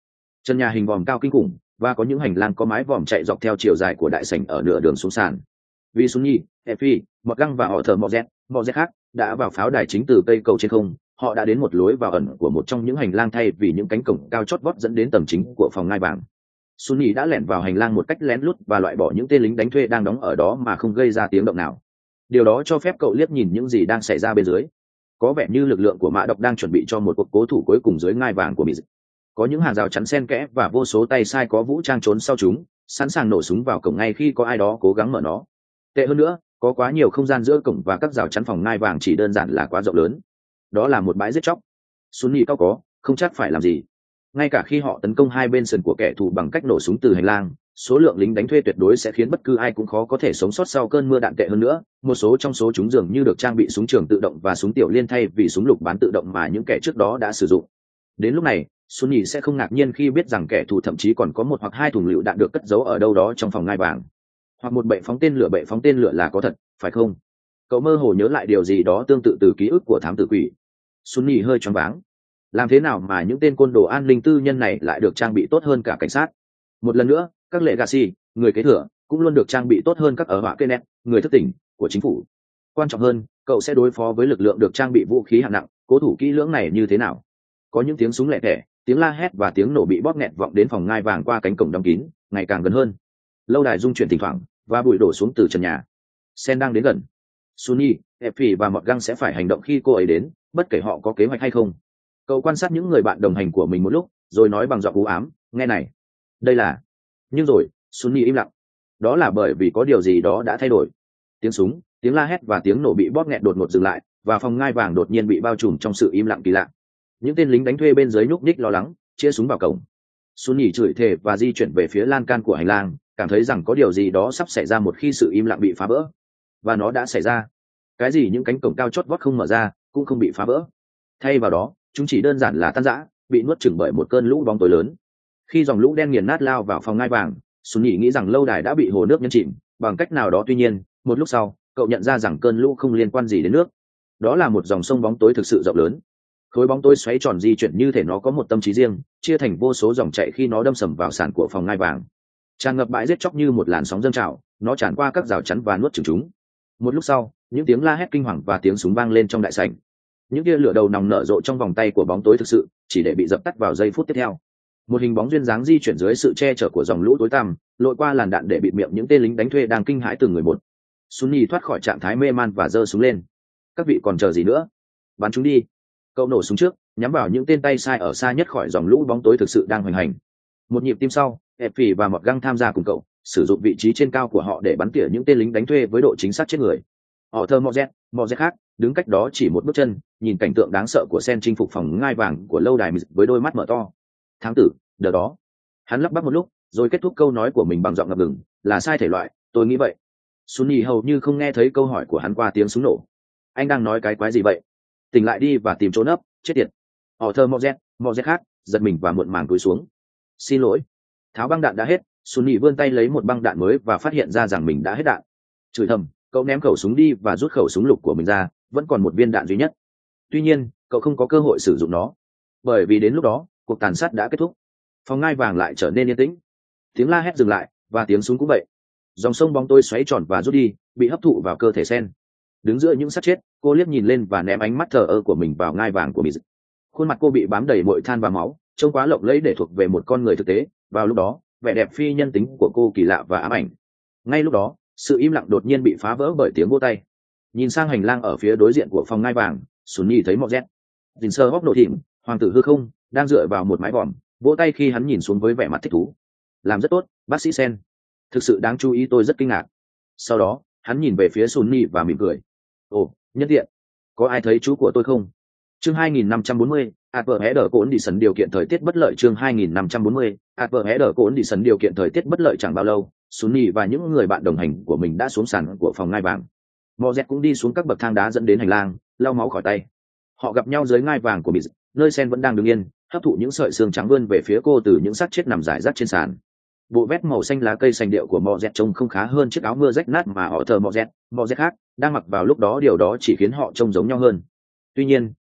Trần nhà hình vòm cao kinh khủng, và có những hành lang có mái vòm chạy dọc theo chiều dài của đại sảnh ở nửa đường xuống sàn. Vì Sunny, Effie, Mọt Găng và họ thờ Mọt Mọt khác đã vào pháo đài chính từ cây cầu trên không. Họ đã đến một lối vào ẩn của một trong những hành lang thay vì những cánh cổng cao chót vót dẫn đến tầng chính của phòng ngai vàng. Sunny đã lẻn vào hành lang một cách lén lút và loại bỏ những tên lính đánh thuê đang đóng ở đó mà không gây ra tiếng động nào. Điều đó cho phép cậu liếc nhìn những gì đang xảy ra bên dưới. Có vẻ như lực lượng của mã độc đang chuẩn bị cho một cuộc cố thủ cuối cùng dưới ngai vàng của Mỹ. Có những hàng rào chắn xen kẽ và vô số tay sai có vũ trang trốn sau chúng, sẵn sàng nổ súng vào cổng ngay khi có ai đó cố gắng mở nó. Tệ hơn nữa, có quá nhiều không gian giữa cổng và các rào chắn phòng ngai vàng chỉ đơn giản là quá rộng lớn. Đó là một bãi giết chóc. Sunny cao có, không chắc phải làm gì. Ngay cả khi họ tấn công hai bên sườn của kẻ thù bằng cách nổ súng từ hành lang, số lượng lính đánh thuê tuyệt đối sẽ khiến bất cứ ai cũng khó có thể sống sót sau cơn mưa đạn. Tệ hơn nữa, một số trong số chúng dường như được trang bị súng trường tự động và súng tiểu liên thay vì súng lục bán tự động mà những kẻ trước đó đã sử dụng. Đến lúc này, Sunny sẽ không ngạc nhiên khi biết rằng kẻ thù thậm chí còn có một hoặc hai thùng lựu đạn được cất giấu ở đâu đó trong phòng ngai vàng, hoặc một bệ phóng tên lửa. Bệ phóng tên lửa là có thật, phải không? Cậu mơ hồ nhớ lại điều gì đó tương tự từ ký ức của thám tử quỷ. Sunny hơi choáng váng. Làm thế nào mà những tên côn đồ an ninh tư nhân này lại được trang bị tốt hơn cả cảnh sát? Một lần nữa, các legacy, người kế thừa, cũng luôn được trang bị tốt hơn các ở họa Kenneth, người thức tỉnh của chính phủ. Quan trọng hơn, cậu sẽ đối phó với lực lượng được trang bị vũ khí hạng nặng, cố thủ kỹ lưỡng này như thế nào? Có những tiếng súng lẹ tẻ, tiếng la hét và tiếng nổ bị bóp nghẹt vọng đến phòng ngai vàng qua cánh cổng đóng kín, ngày càng gần hơn. Lâu đài rung chuyển thỉnh thoảng và bụi đổ xuống từ trần nhà. Sen đang đến gần. Sunny, Effie và Mọt Găng sẽ phải hành động khi cô ấy đến, bất kể họ có kế hoạch hay không. Cậu quan sát những người bạn đồng hành của mình một lúc, rồi nói bằng giọng u ám, nghe này, đây là... Nhưng rồi, Sunny im lặng. Đó là bởi vì có điều gì đó đã thay đổi. Tiếng súng, tiếng la hét và tiếng nổ bị bóp nghẹt đột ngột dừng lại, và phòng ngai vàng đột nhiên bị bao trùm trong sự im lặng kỳ lạ. Những tên lính đánh thuê bên dưới nhúc nhích lo lắng, chĩa súng vào cổng. Sunny chửi thề và di chuyển về phía lan can của hành lang, cảm thấy rằng có điều gì đó sắp xảy ra một khi sự im lặng bị phá vỡ. Và nó đã xảy ra. Cái gì những cánh cổng cao chót vót không mở ra, cũng không bị phá vỡ. Thay vào đó, chúng chỉ đơn giản là tan rã, bị nuốt chửng bởi một cơn lũ bóng tối lớn. Khi dòng lũ đen nghiền nát lao vào phòng ngai vàng, Sunny nghĩ rằng lâu đài đã bị hồ nước nhấn chìm bằng cách nào đó. Tuy nhiên, một lúc sau, cậu nhận ra rằng cơn lũ không liên quan gì đến nước. Đó là một dòng sông bóng tối thực sự rộng lớn. Khối bóng tối xoáy tròn di chuyển như thể nó có một tâm trí riêng, chia thành vô số dòng chảy khi nó đâm sầm vào sàn của phòng ngai vàng. Tràn ngập bãi giết chóc như một làn sóng dâng trào, nó tràn qua các rào chắn và nuốt chửng chúng. Một lúc sau, những tiếng la hét kinh hoàng và tiếng súng vang lên trong đại sảnh. Những tia lửa đầu nòng nở rộ trong vòng tay của bóng tối thực sự, chỉ để bị dập tắt vào giây phút tiếp theo. Một hình bóng duyên dáng di chuyển dưới sự che chở của dòng lũ tối tăm, lội qua làn đạn để bịt miệng những tên lính đánh thuê đang kinh hãi từng người một. Sunny thoát khỏi trạng thái mê man và giơ súng lên. Các vị còn chờ gì nữa? Bắn chúng đi. Cậu nổ súng trước, nhắm vào những tên tay sai ở xa nhất khỏi dòng lũ bóng tối thực sự đang hoành hành. Một nhịp tim sau, Effie và Mọt Găng tham gia cùng cậu, sử dụng vị trí trên cao của họ để bắn tỉa những tên lính đánh thuê với độ chính xác chết người. Họ thơ Mọt Mọt khác đứng cách đó chỉ một bước chân, nhìn cảnh tượng đáng sợ của Sen chinh phục phòng ngai vàng của lâu đài với đôi mắt mở to. Thám tử, đờ đó. Hắn lắp bắp một lúc, rồi kết thúc câu nói của mình bằng giọng ngập ngừng, là sai thể loại, tôi nghĩ vậy. Sunny hầu như không nghe thấy câu hỏi của hắn qua tiếng súng nổ. Anh đang nói cái quái gì vậy? Tỉnh lại đi và tìm chỗ nấp, chết tiệt. Họ thơ Mozet, Mozet khác, giật mình và muộn màng cúi xuống. Xin lỗi. Tháo băng đạn đã hết, Sunny vươn tay lấy một băng đạn mới và phát hiện ra rằng mình đã hết đạn. Chửi thầm, cậu ném khẩu súng đi và rút khẩu súng lục của mình ra, vẫn còn một viên đạn duy nhất. Tuy nhiên, cậu không có cơ hội sử dụng nó, bởi vì đến lúc đó, cuộc tàn sát đã kết thúc. Phòng ngai vàng lại trở nên yên tĩnh. Tiếng la hét dừng lại, và tiếng súng cũng vậy. Dòng sông bóng tối xoáy tròn và rút đi, bị hấp thụ vào cơ thể Sen. Đứng giữa những xác chết, cô liếc nhìn lên và ném ánh mắt thờ ơ của mình vào ngai vàng của mình. Khuôn mặt cô bị bám đầy bụi than và máu, trông quá lộng lẫy để thuộc về một con người thực tế. Vào lúc đó, vẻ đẹp phi nhân tính của cô kỳ lạ và ám ảnh. Ngay lúc đó, sự im lặng đột nhiên bị phá vỡ bởi tiếng vỗ tay. Nhìn sang hành lang ở phía đối diện của phòng ngai vàng, Sunny thấy Mọt Z. Dình sơ hóc nổ thỉm, hoàng tử hư không, đang dựa vào một mái vòm, vỗ tay khi hắn nhìn xuống với vẻ mặt thích thú. Làm rất tốt, bác sĩ Sen. Thực sự đáng chú ý, tôi rất kinh ngạc. Sau đó, hắn nhìn về phía Sunny và mỉm cười. Ồ, nhân tiện. Có ai thấy chú của tôi không? Chương hai nghìn năm trăm bốn mươi, Adverheader Cổn đi sân điều kiện thời tiết bất lợi. Chương hai nghìn năm trăm bốn mươi, Adverheader Cổn đi sân điều kiện thời tiết bất lợi. Chẳng bao lâu, Sunny và những người bạn đồng hành của mình đã xuống sàn của phòng ngai vàng. Mozet cũng đi xuống các bậc thang đá dẫn đến hành lang, lau máu khỏi tay. Họ gặp nhau dưới ngai vàng của mình, nơi Sen vẫn đang đứng yên, hấp thụ những sợi xương trắng vươn về phía cô từ những xác chết nằm rải rác trên sàn. Bộ vest màu xanh lá cây sành điệu của Mozet trông không khá hơn chiếc áo mưa rách nát mà họ thờ Mozet, Mozet khác đang mặc vào lúc đó. Điều đó chỉ khiến họ trông giống nhau hơn. Tuy nhiên,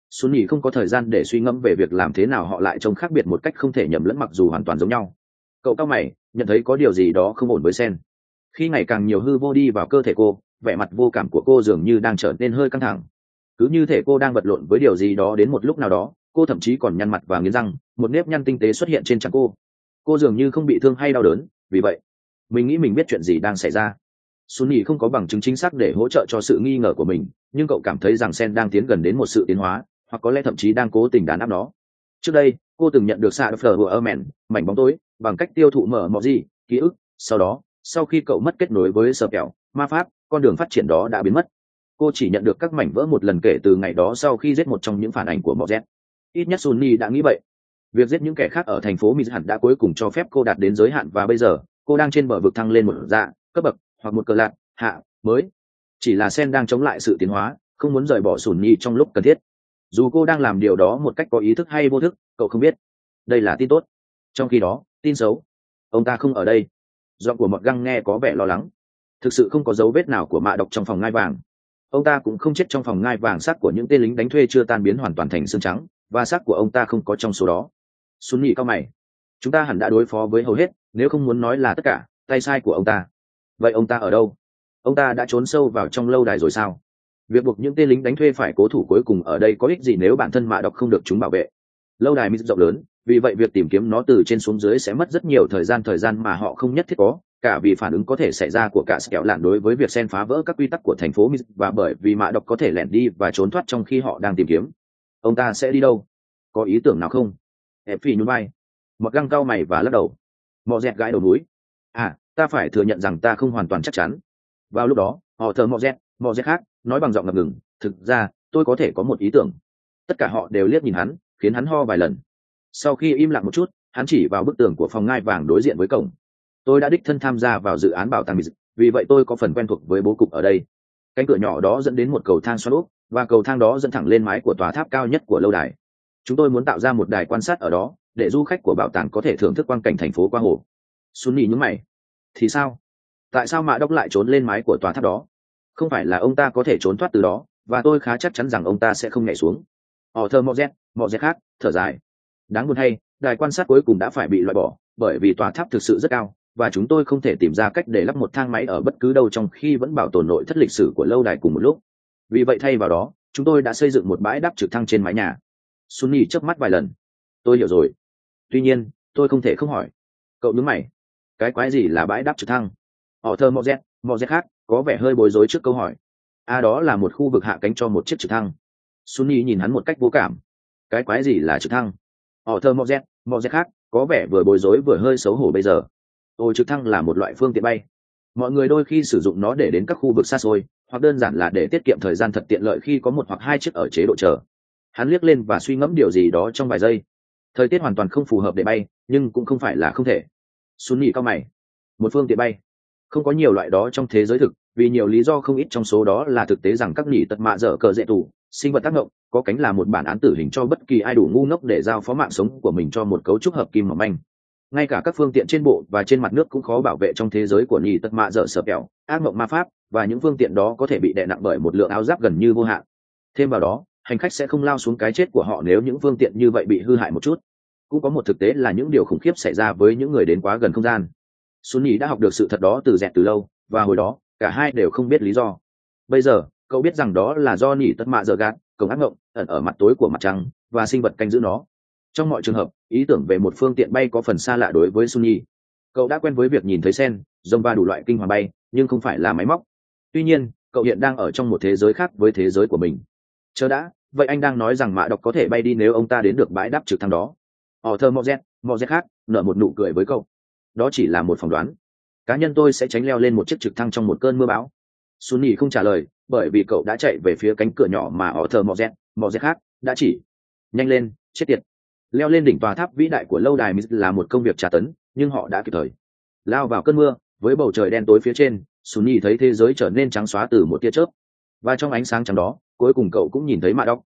Sunny không có thời gian để suy ngẫm về việc làm thế nào họ lại trông khác biệt một cách không thể nhầm lẫn mặc dù hoàn toàn giống nhau. Cậu cao mày, nhận thấy có điều gì đó không ổn với Sen. Khi ngày càng nhiều hư vô đi vào cơ thể cô, vẻ mặt vô cảm của cô dường như đang trở nên hơi căng thẳng. Cứ như thể cô đang vật lộn với điều gì đó đến một lúc nào đó, cô thậm chí còn nhăn mặt và nghiến răng, một nếp nhăn tinh tế xuất hiện trên trán cô. Cô dường như không bị thương hay đau đớn, vì vậy, mình nghĩ mình biết chuyện gì đang xảy ra. Sunny không có bằng chứng chính xác để hỗ trợ cho sự nghi ngờ của mình, nhưng cậu cảm thấy rằng Sen đang tiến gần đến một sự tiến hóa, hoặc có lẽ thậm chí đang cố tình đàn áp nó. Trước đây, cô từng nhận được xạ phở của Ermen, mảnh bóng tối, bằng cách tiêu thụ mở mọ gì, ký ức. Sau đó, sau khi cậu mất kết nối với sờ kẹo, ma pháp, con đường phát triển đó đã biến mất. Cô chỉ nhận được các mảnh vỡ một lần kể từ ngày đó sau khi giết một trong những phản ảnh của mọ z. Ít nhất Sunny đã nghĩ vậy. Việc giết những kẻ khác ở thành phố Mizhan đã cuối cùng cho phép cô đạt đến giới hạn và bây giờ, cô đang trên bờ vực thăng lên một dạ, cấp bậc, hoặc một cờ lạc, hạ, mới. Chỉ là Sen đang chống lại sự tiến hóa, không muốn rời bỏ Sunny trong lúc cần thiết. Dù cô đang làm điều đó một cách có ý thức hay vô thức, cậu không biết. Đây là tin tốt. Trong khi đó, tin xấu. Ông ta không ở đây. Giọng của Mọt Găng nghe có vẻ lo lắng. Thực sự không có dấu vết nào của mạ độc trong phòng ngai vàng. Ông ta cũng không chết trong phòng ngai vàng, xác của những tên lính đánh thuê chưa tan biến hoàn toàn thành xương trắng, và xác của ông ta không có trong số đó. Sunny cao mày. Chúng ta hẳn đã đối phó với hầu hết, nếu không muốn nói là tất cả, tay sai của ông ta. Vậy ông ta ở đâu? Ông ta đã trốn sâu vào trong lâu đài rồi sao? Việc buộc những tên lính đánh thuê phải cố thủ cuối cùng ở đây có ích gì nếu bản thân mạ độc không được chúng bảo vệ? Lâu đài Mít rộng lớn, vì vậy việc tìm kiếm nó từ trên xuống dưới sẽ mất rất nhiều thời gian thời gian mà họ không nhất thiết có, cả vì phản ứng có thể xảy ra của cả kẹo lạn đối với việc Sen phá vỡ các quy tắc của thành phố Mít và bởi vì mạ độc có thể lẻn đi và trốn thoát trong khi họ đang tìm kiếm. Ông ta sẽ đi đâu? Có ý tưởng nào không? Ép phi nhún vai. Mọt Găng cau mày và lắc đầu. Mọ dẹt gãi đầu núi. À, ta phải thừa nhận rằng ta không hoàn toàn chắc chắn. Vào lúc đó, họ thờ mọ dẹt, mọ dẹt khác, nói bằng giọng ngập ngừng. Thực ra, tôi có thể có một ý tưởng. Tất cả họ đều liếc nhìn hắn, khiến hắn ho vài lần. Sau khi im lặng một chút, hắn chỉ vào bức tường của phòng ngai vàng đối diện với cổng. Tôi đã đích thân tham gia vào dự án bảo tàng Mít, vì vậy tôi có phần quen thuộc với bố cục ở đây. Cánh cửa nhỏ đó dẫn đến một cầu thang xoắn úp, và cầu thang đó dẫn thẳng lên mái của tòa tháp cao nhất của lâu đài. Chúng tôi muốn tạo ra một đài quan sát ở đó, để du khách của bảo tàng có thể thưởng thức quang cảnh thành phố qua hồ. Sunny nhướng mày. Thì sao? Tại sao Mạ Đốc lại trốn lên mái của tòa tháp đó? Không phải là ông ta có thể trốn thoát từ đó, và tôi khá chắc chắn rằng ông ta sẽ không nhảy xuống. Họ thơ mọ z, mọ z khác, thở dài. Đáng buồn hay, đài quan sát cuối cùng đã phải bị loại bỏ, bởi vì tòa tháp thực sự rất cao, và chúng tôi không thể tìm ra cách để lắp một thang máy ở bất cứ đâu trong khi vẫn bảo tồn nội thất lịch sử của lâu đài cùng một lúc. Vì vậy thay vào đó, chúng tôi đã xây dựng một bãi đáp trực thăng trên mái nhà. Sunny chớp mắt vài lần. Tôi hiểu rồi. Tuy nhiên, tôi không thể không hỏi. Cậu nhướng mày. Cái quái gì là bãi đáp trực thăng? Họ thơ mọ z, mọ z khác, có vẻ hơi bối rối trước câu hỏi. À, đó là một khu vực hạ cánh cho một chiếc trực thăng. Sunny nhìn hắn một cách vô cảm. Cái quái gì là trực thăng? Họ thơ mọ z, mọ z khác, có vẻ vừa bối rối vừa hơi xấu hổ bây giờ. Ồ, trực thăng là một loại phương tiện bay. Mọi người đôi khi sử dụng nó để đến các khu vực xa xôi, hoặc đơn giản là để tiết kiệm thời gian thật tiện lợi khi có một hoặc hai chiếc ở chế độ chờ. Hắn liếc lên và suy ngẫm điều gì đó trong vài giây. Thời tiết hoàn toàn không phù hợp để bay, nhưng cũng không phải là không thể. Sunny cao mày. Một phương tiện bay. Không có nhiều loại đó trong thế giới thực, vì nhiều lý do không ít trong số đó là thực tế rằng các nỉ tật mạ dở cờ dễ tủ, sinh vật tác động, có cánh là một bản án tử hình cho bất kỳ ai đủ ngu ngốc để giao phó mạng sống của mình cho một cấu trúc hợp kim mỏng manh. Ngay cả các phương tiện trên bộ và trên mặt nước cũng khó bảo vệ trong thế giới của nỉ tật mạ dở sờ kẹo, ác mộng ma pháp, và những phương tiện đó có thể bị đè nặng bởi một lượng áo giáp gần như vô hạn. Thêm vào đó, hành khách sẽ không lao xuống cái chết của họ nếu những phương tiện như vậy bị hư hại một chút. Cũng có một thực tế là những điều khủng khiếp xảy ra với những người đến quá gần không gian. Sunny đã học được sự thật đó từ dẹt từ lâu, và hồi đó cả hai đều không biết lý do. Bây giờ cậu biết rằng đó là do nỉ tất mạ dở gạt, cổng ác mộng ẩn ở mặt tối của mặt trăng, và sinh vật canh giữ nó. Trong mọi trường hợp, ý tưởng về một phương tiện bay có phần xa lạ đối với Sunny. Cậu đã quen với việc nhìn thấy sen, rồng và đủ loại kinh hoàng bay, nhưng không phải là máy móc. Tuy nhiên, cậu hiện đang ở trong một thế giới khác với thế giới của mình. Chờ đã, vậy anh đang nói rằng Mạ Độc có thể bay đi nếu ông ta đến được bãi đáp trực thăng đó? Họ thơ mọ z, mọ z khác, nở một nụ cười với cậu. Đó chỉ là một phỏng đoán. Cá nhân tôi sẽ tránh leo lên một chiếc trực thăng trong một cơn mưa bão. Sunny không trả lời, bởi vì cậu đã chạy về phía cánh cửa nhỏ mà họ thờ mọ z, mọ z khác đã chỉ. Nhanh lên, chết tiệt. Leo lên đỉnh tòa tháp vĩ đại của lâu đài Mist là một công việc tra tấn, nhưng họ đã kịp thời. Lao vào cơn mưa, với bầu trời đen tối phía trên, Sunny thấy thế giới trở nên trắng xóa từ một tia chớp. Và trong ánh sáng trắng đó, cuối cùng cậu cũng nhìn thấy Mạ Đốc.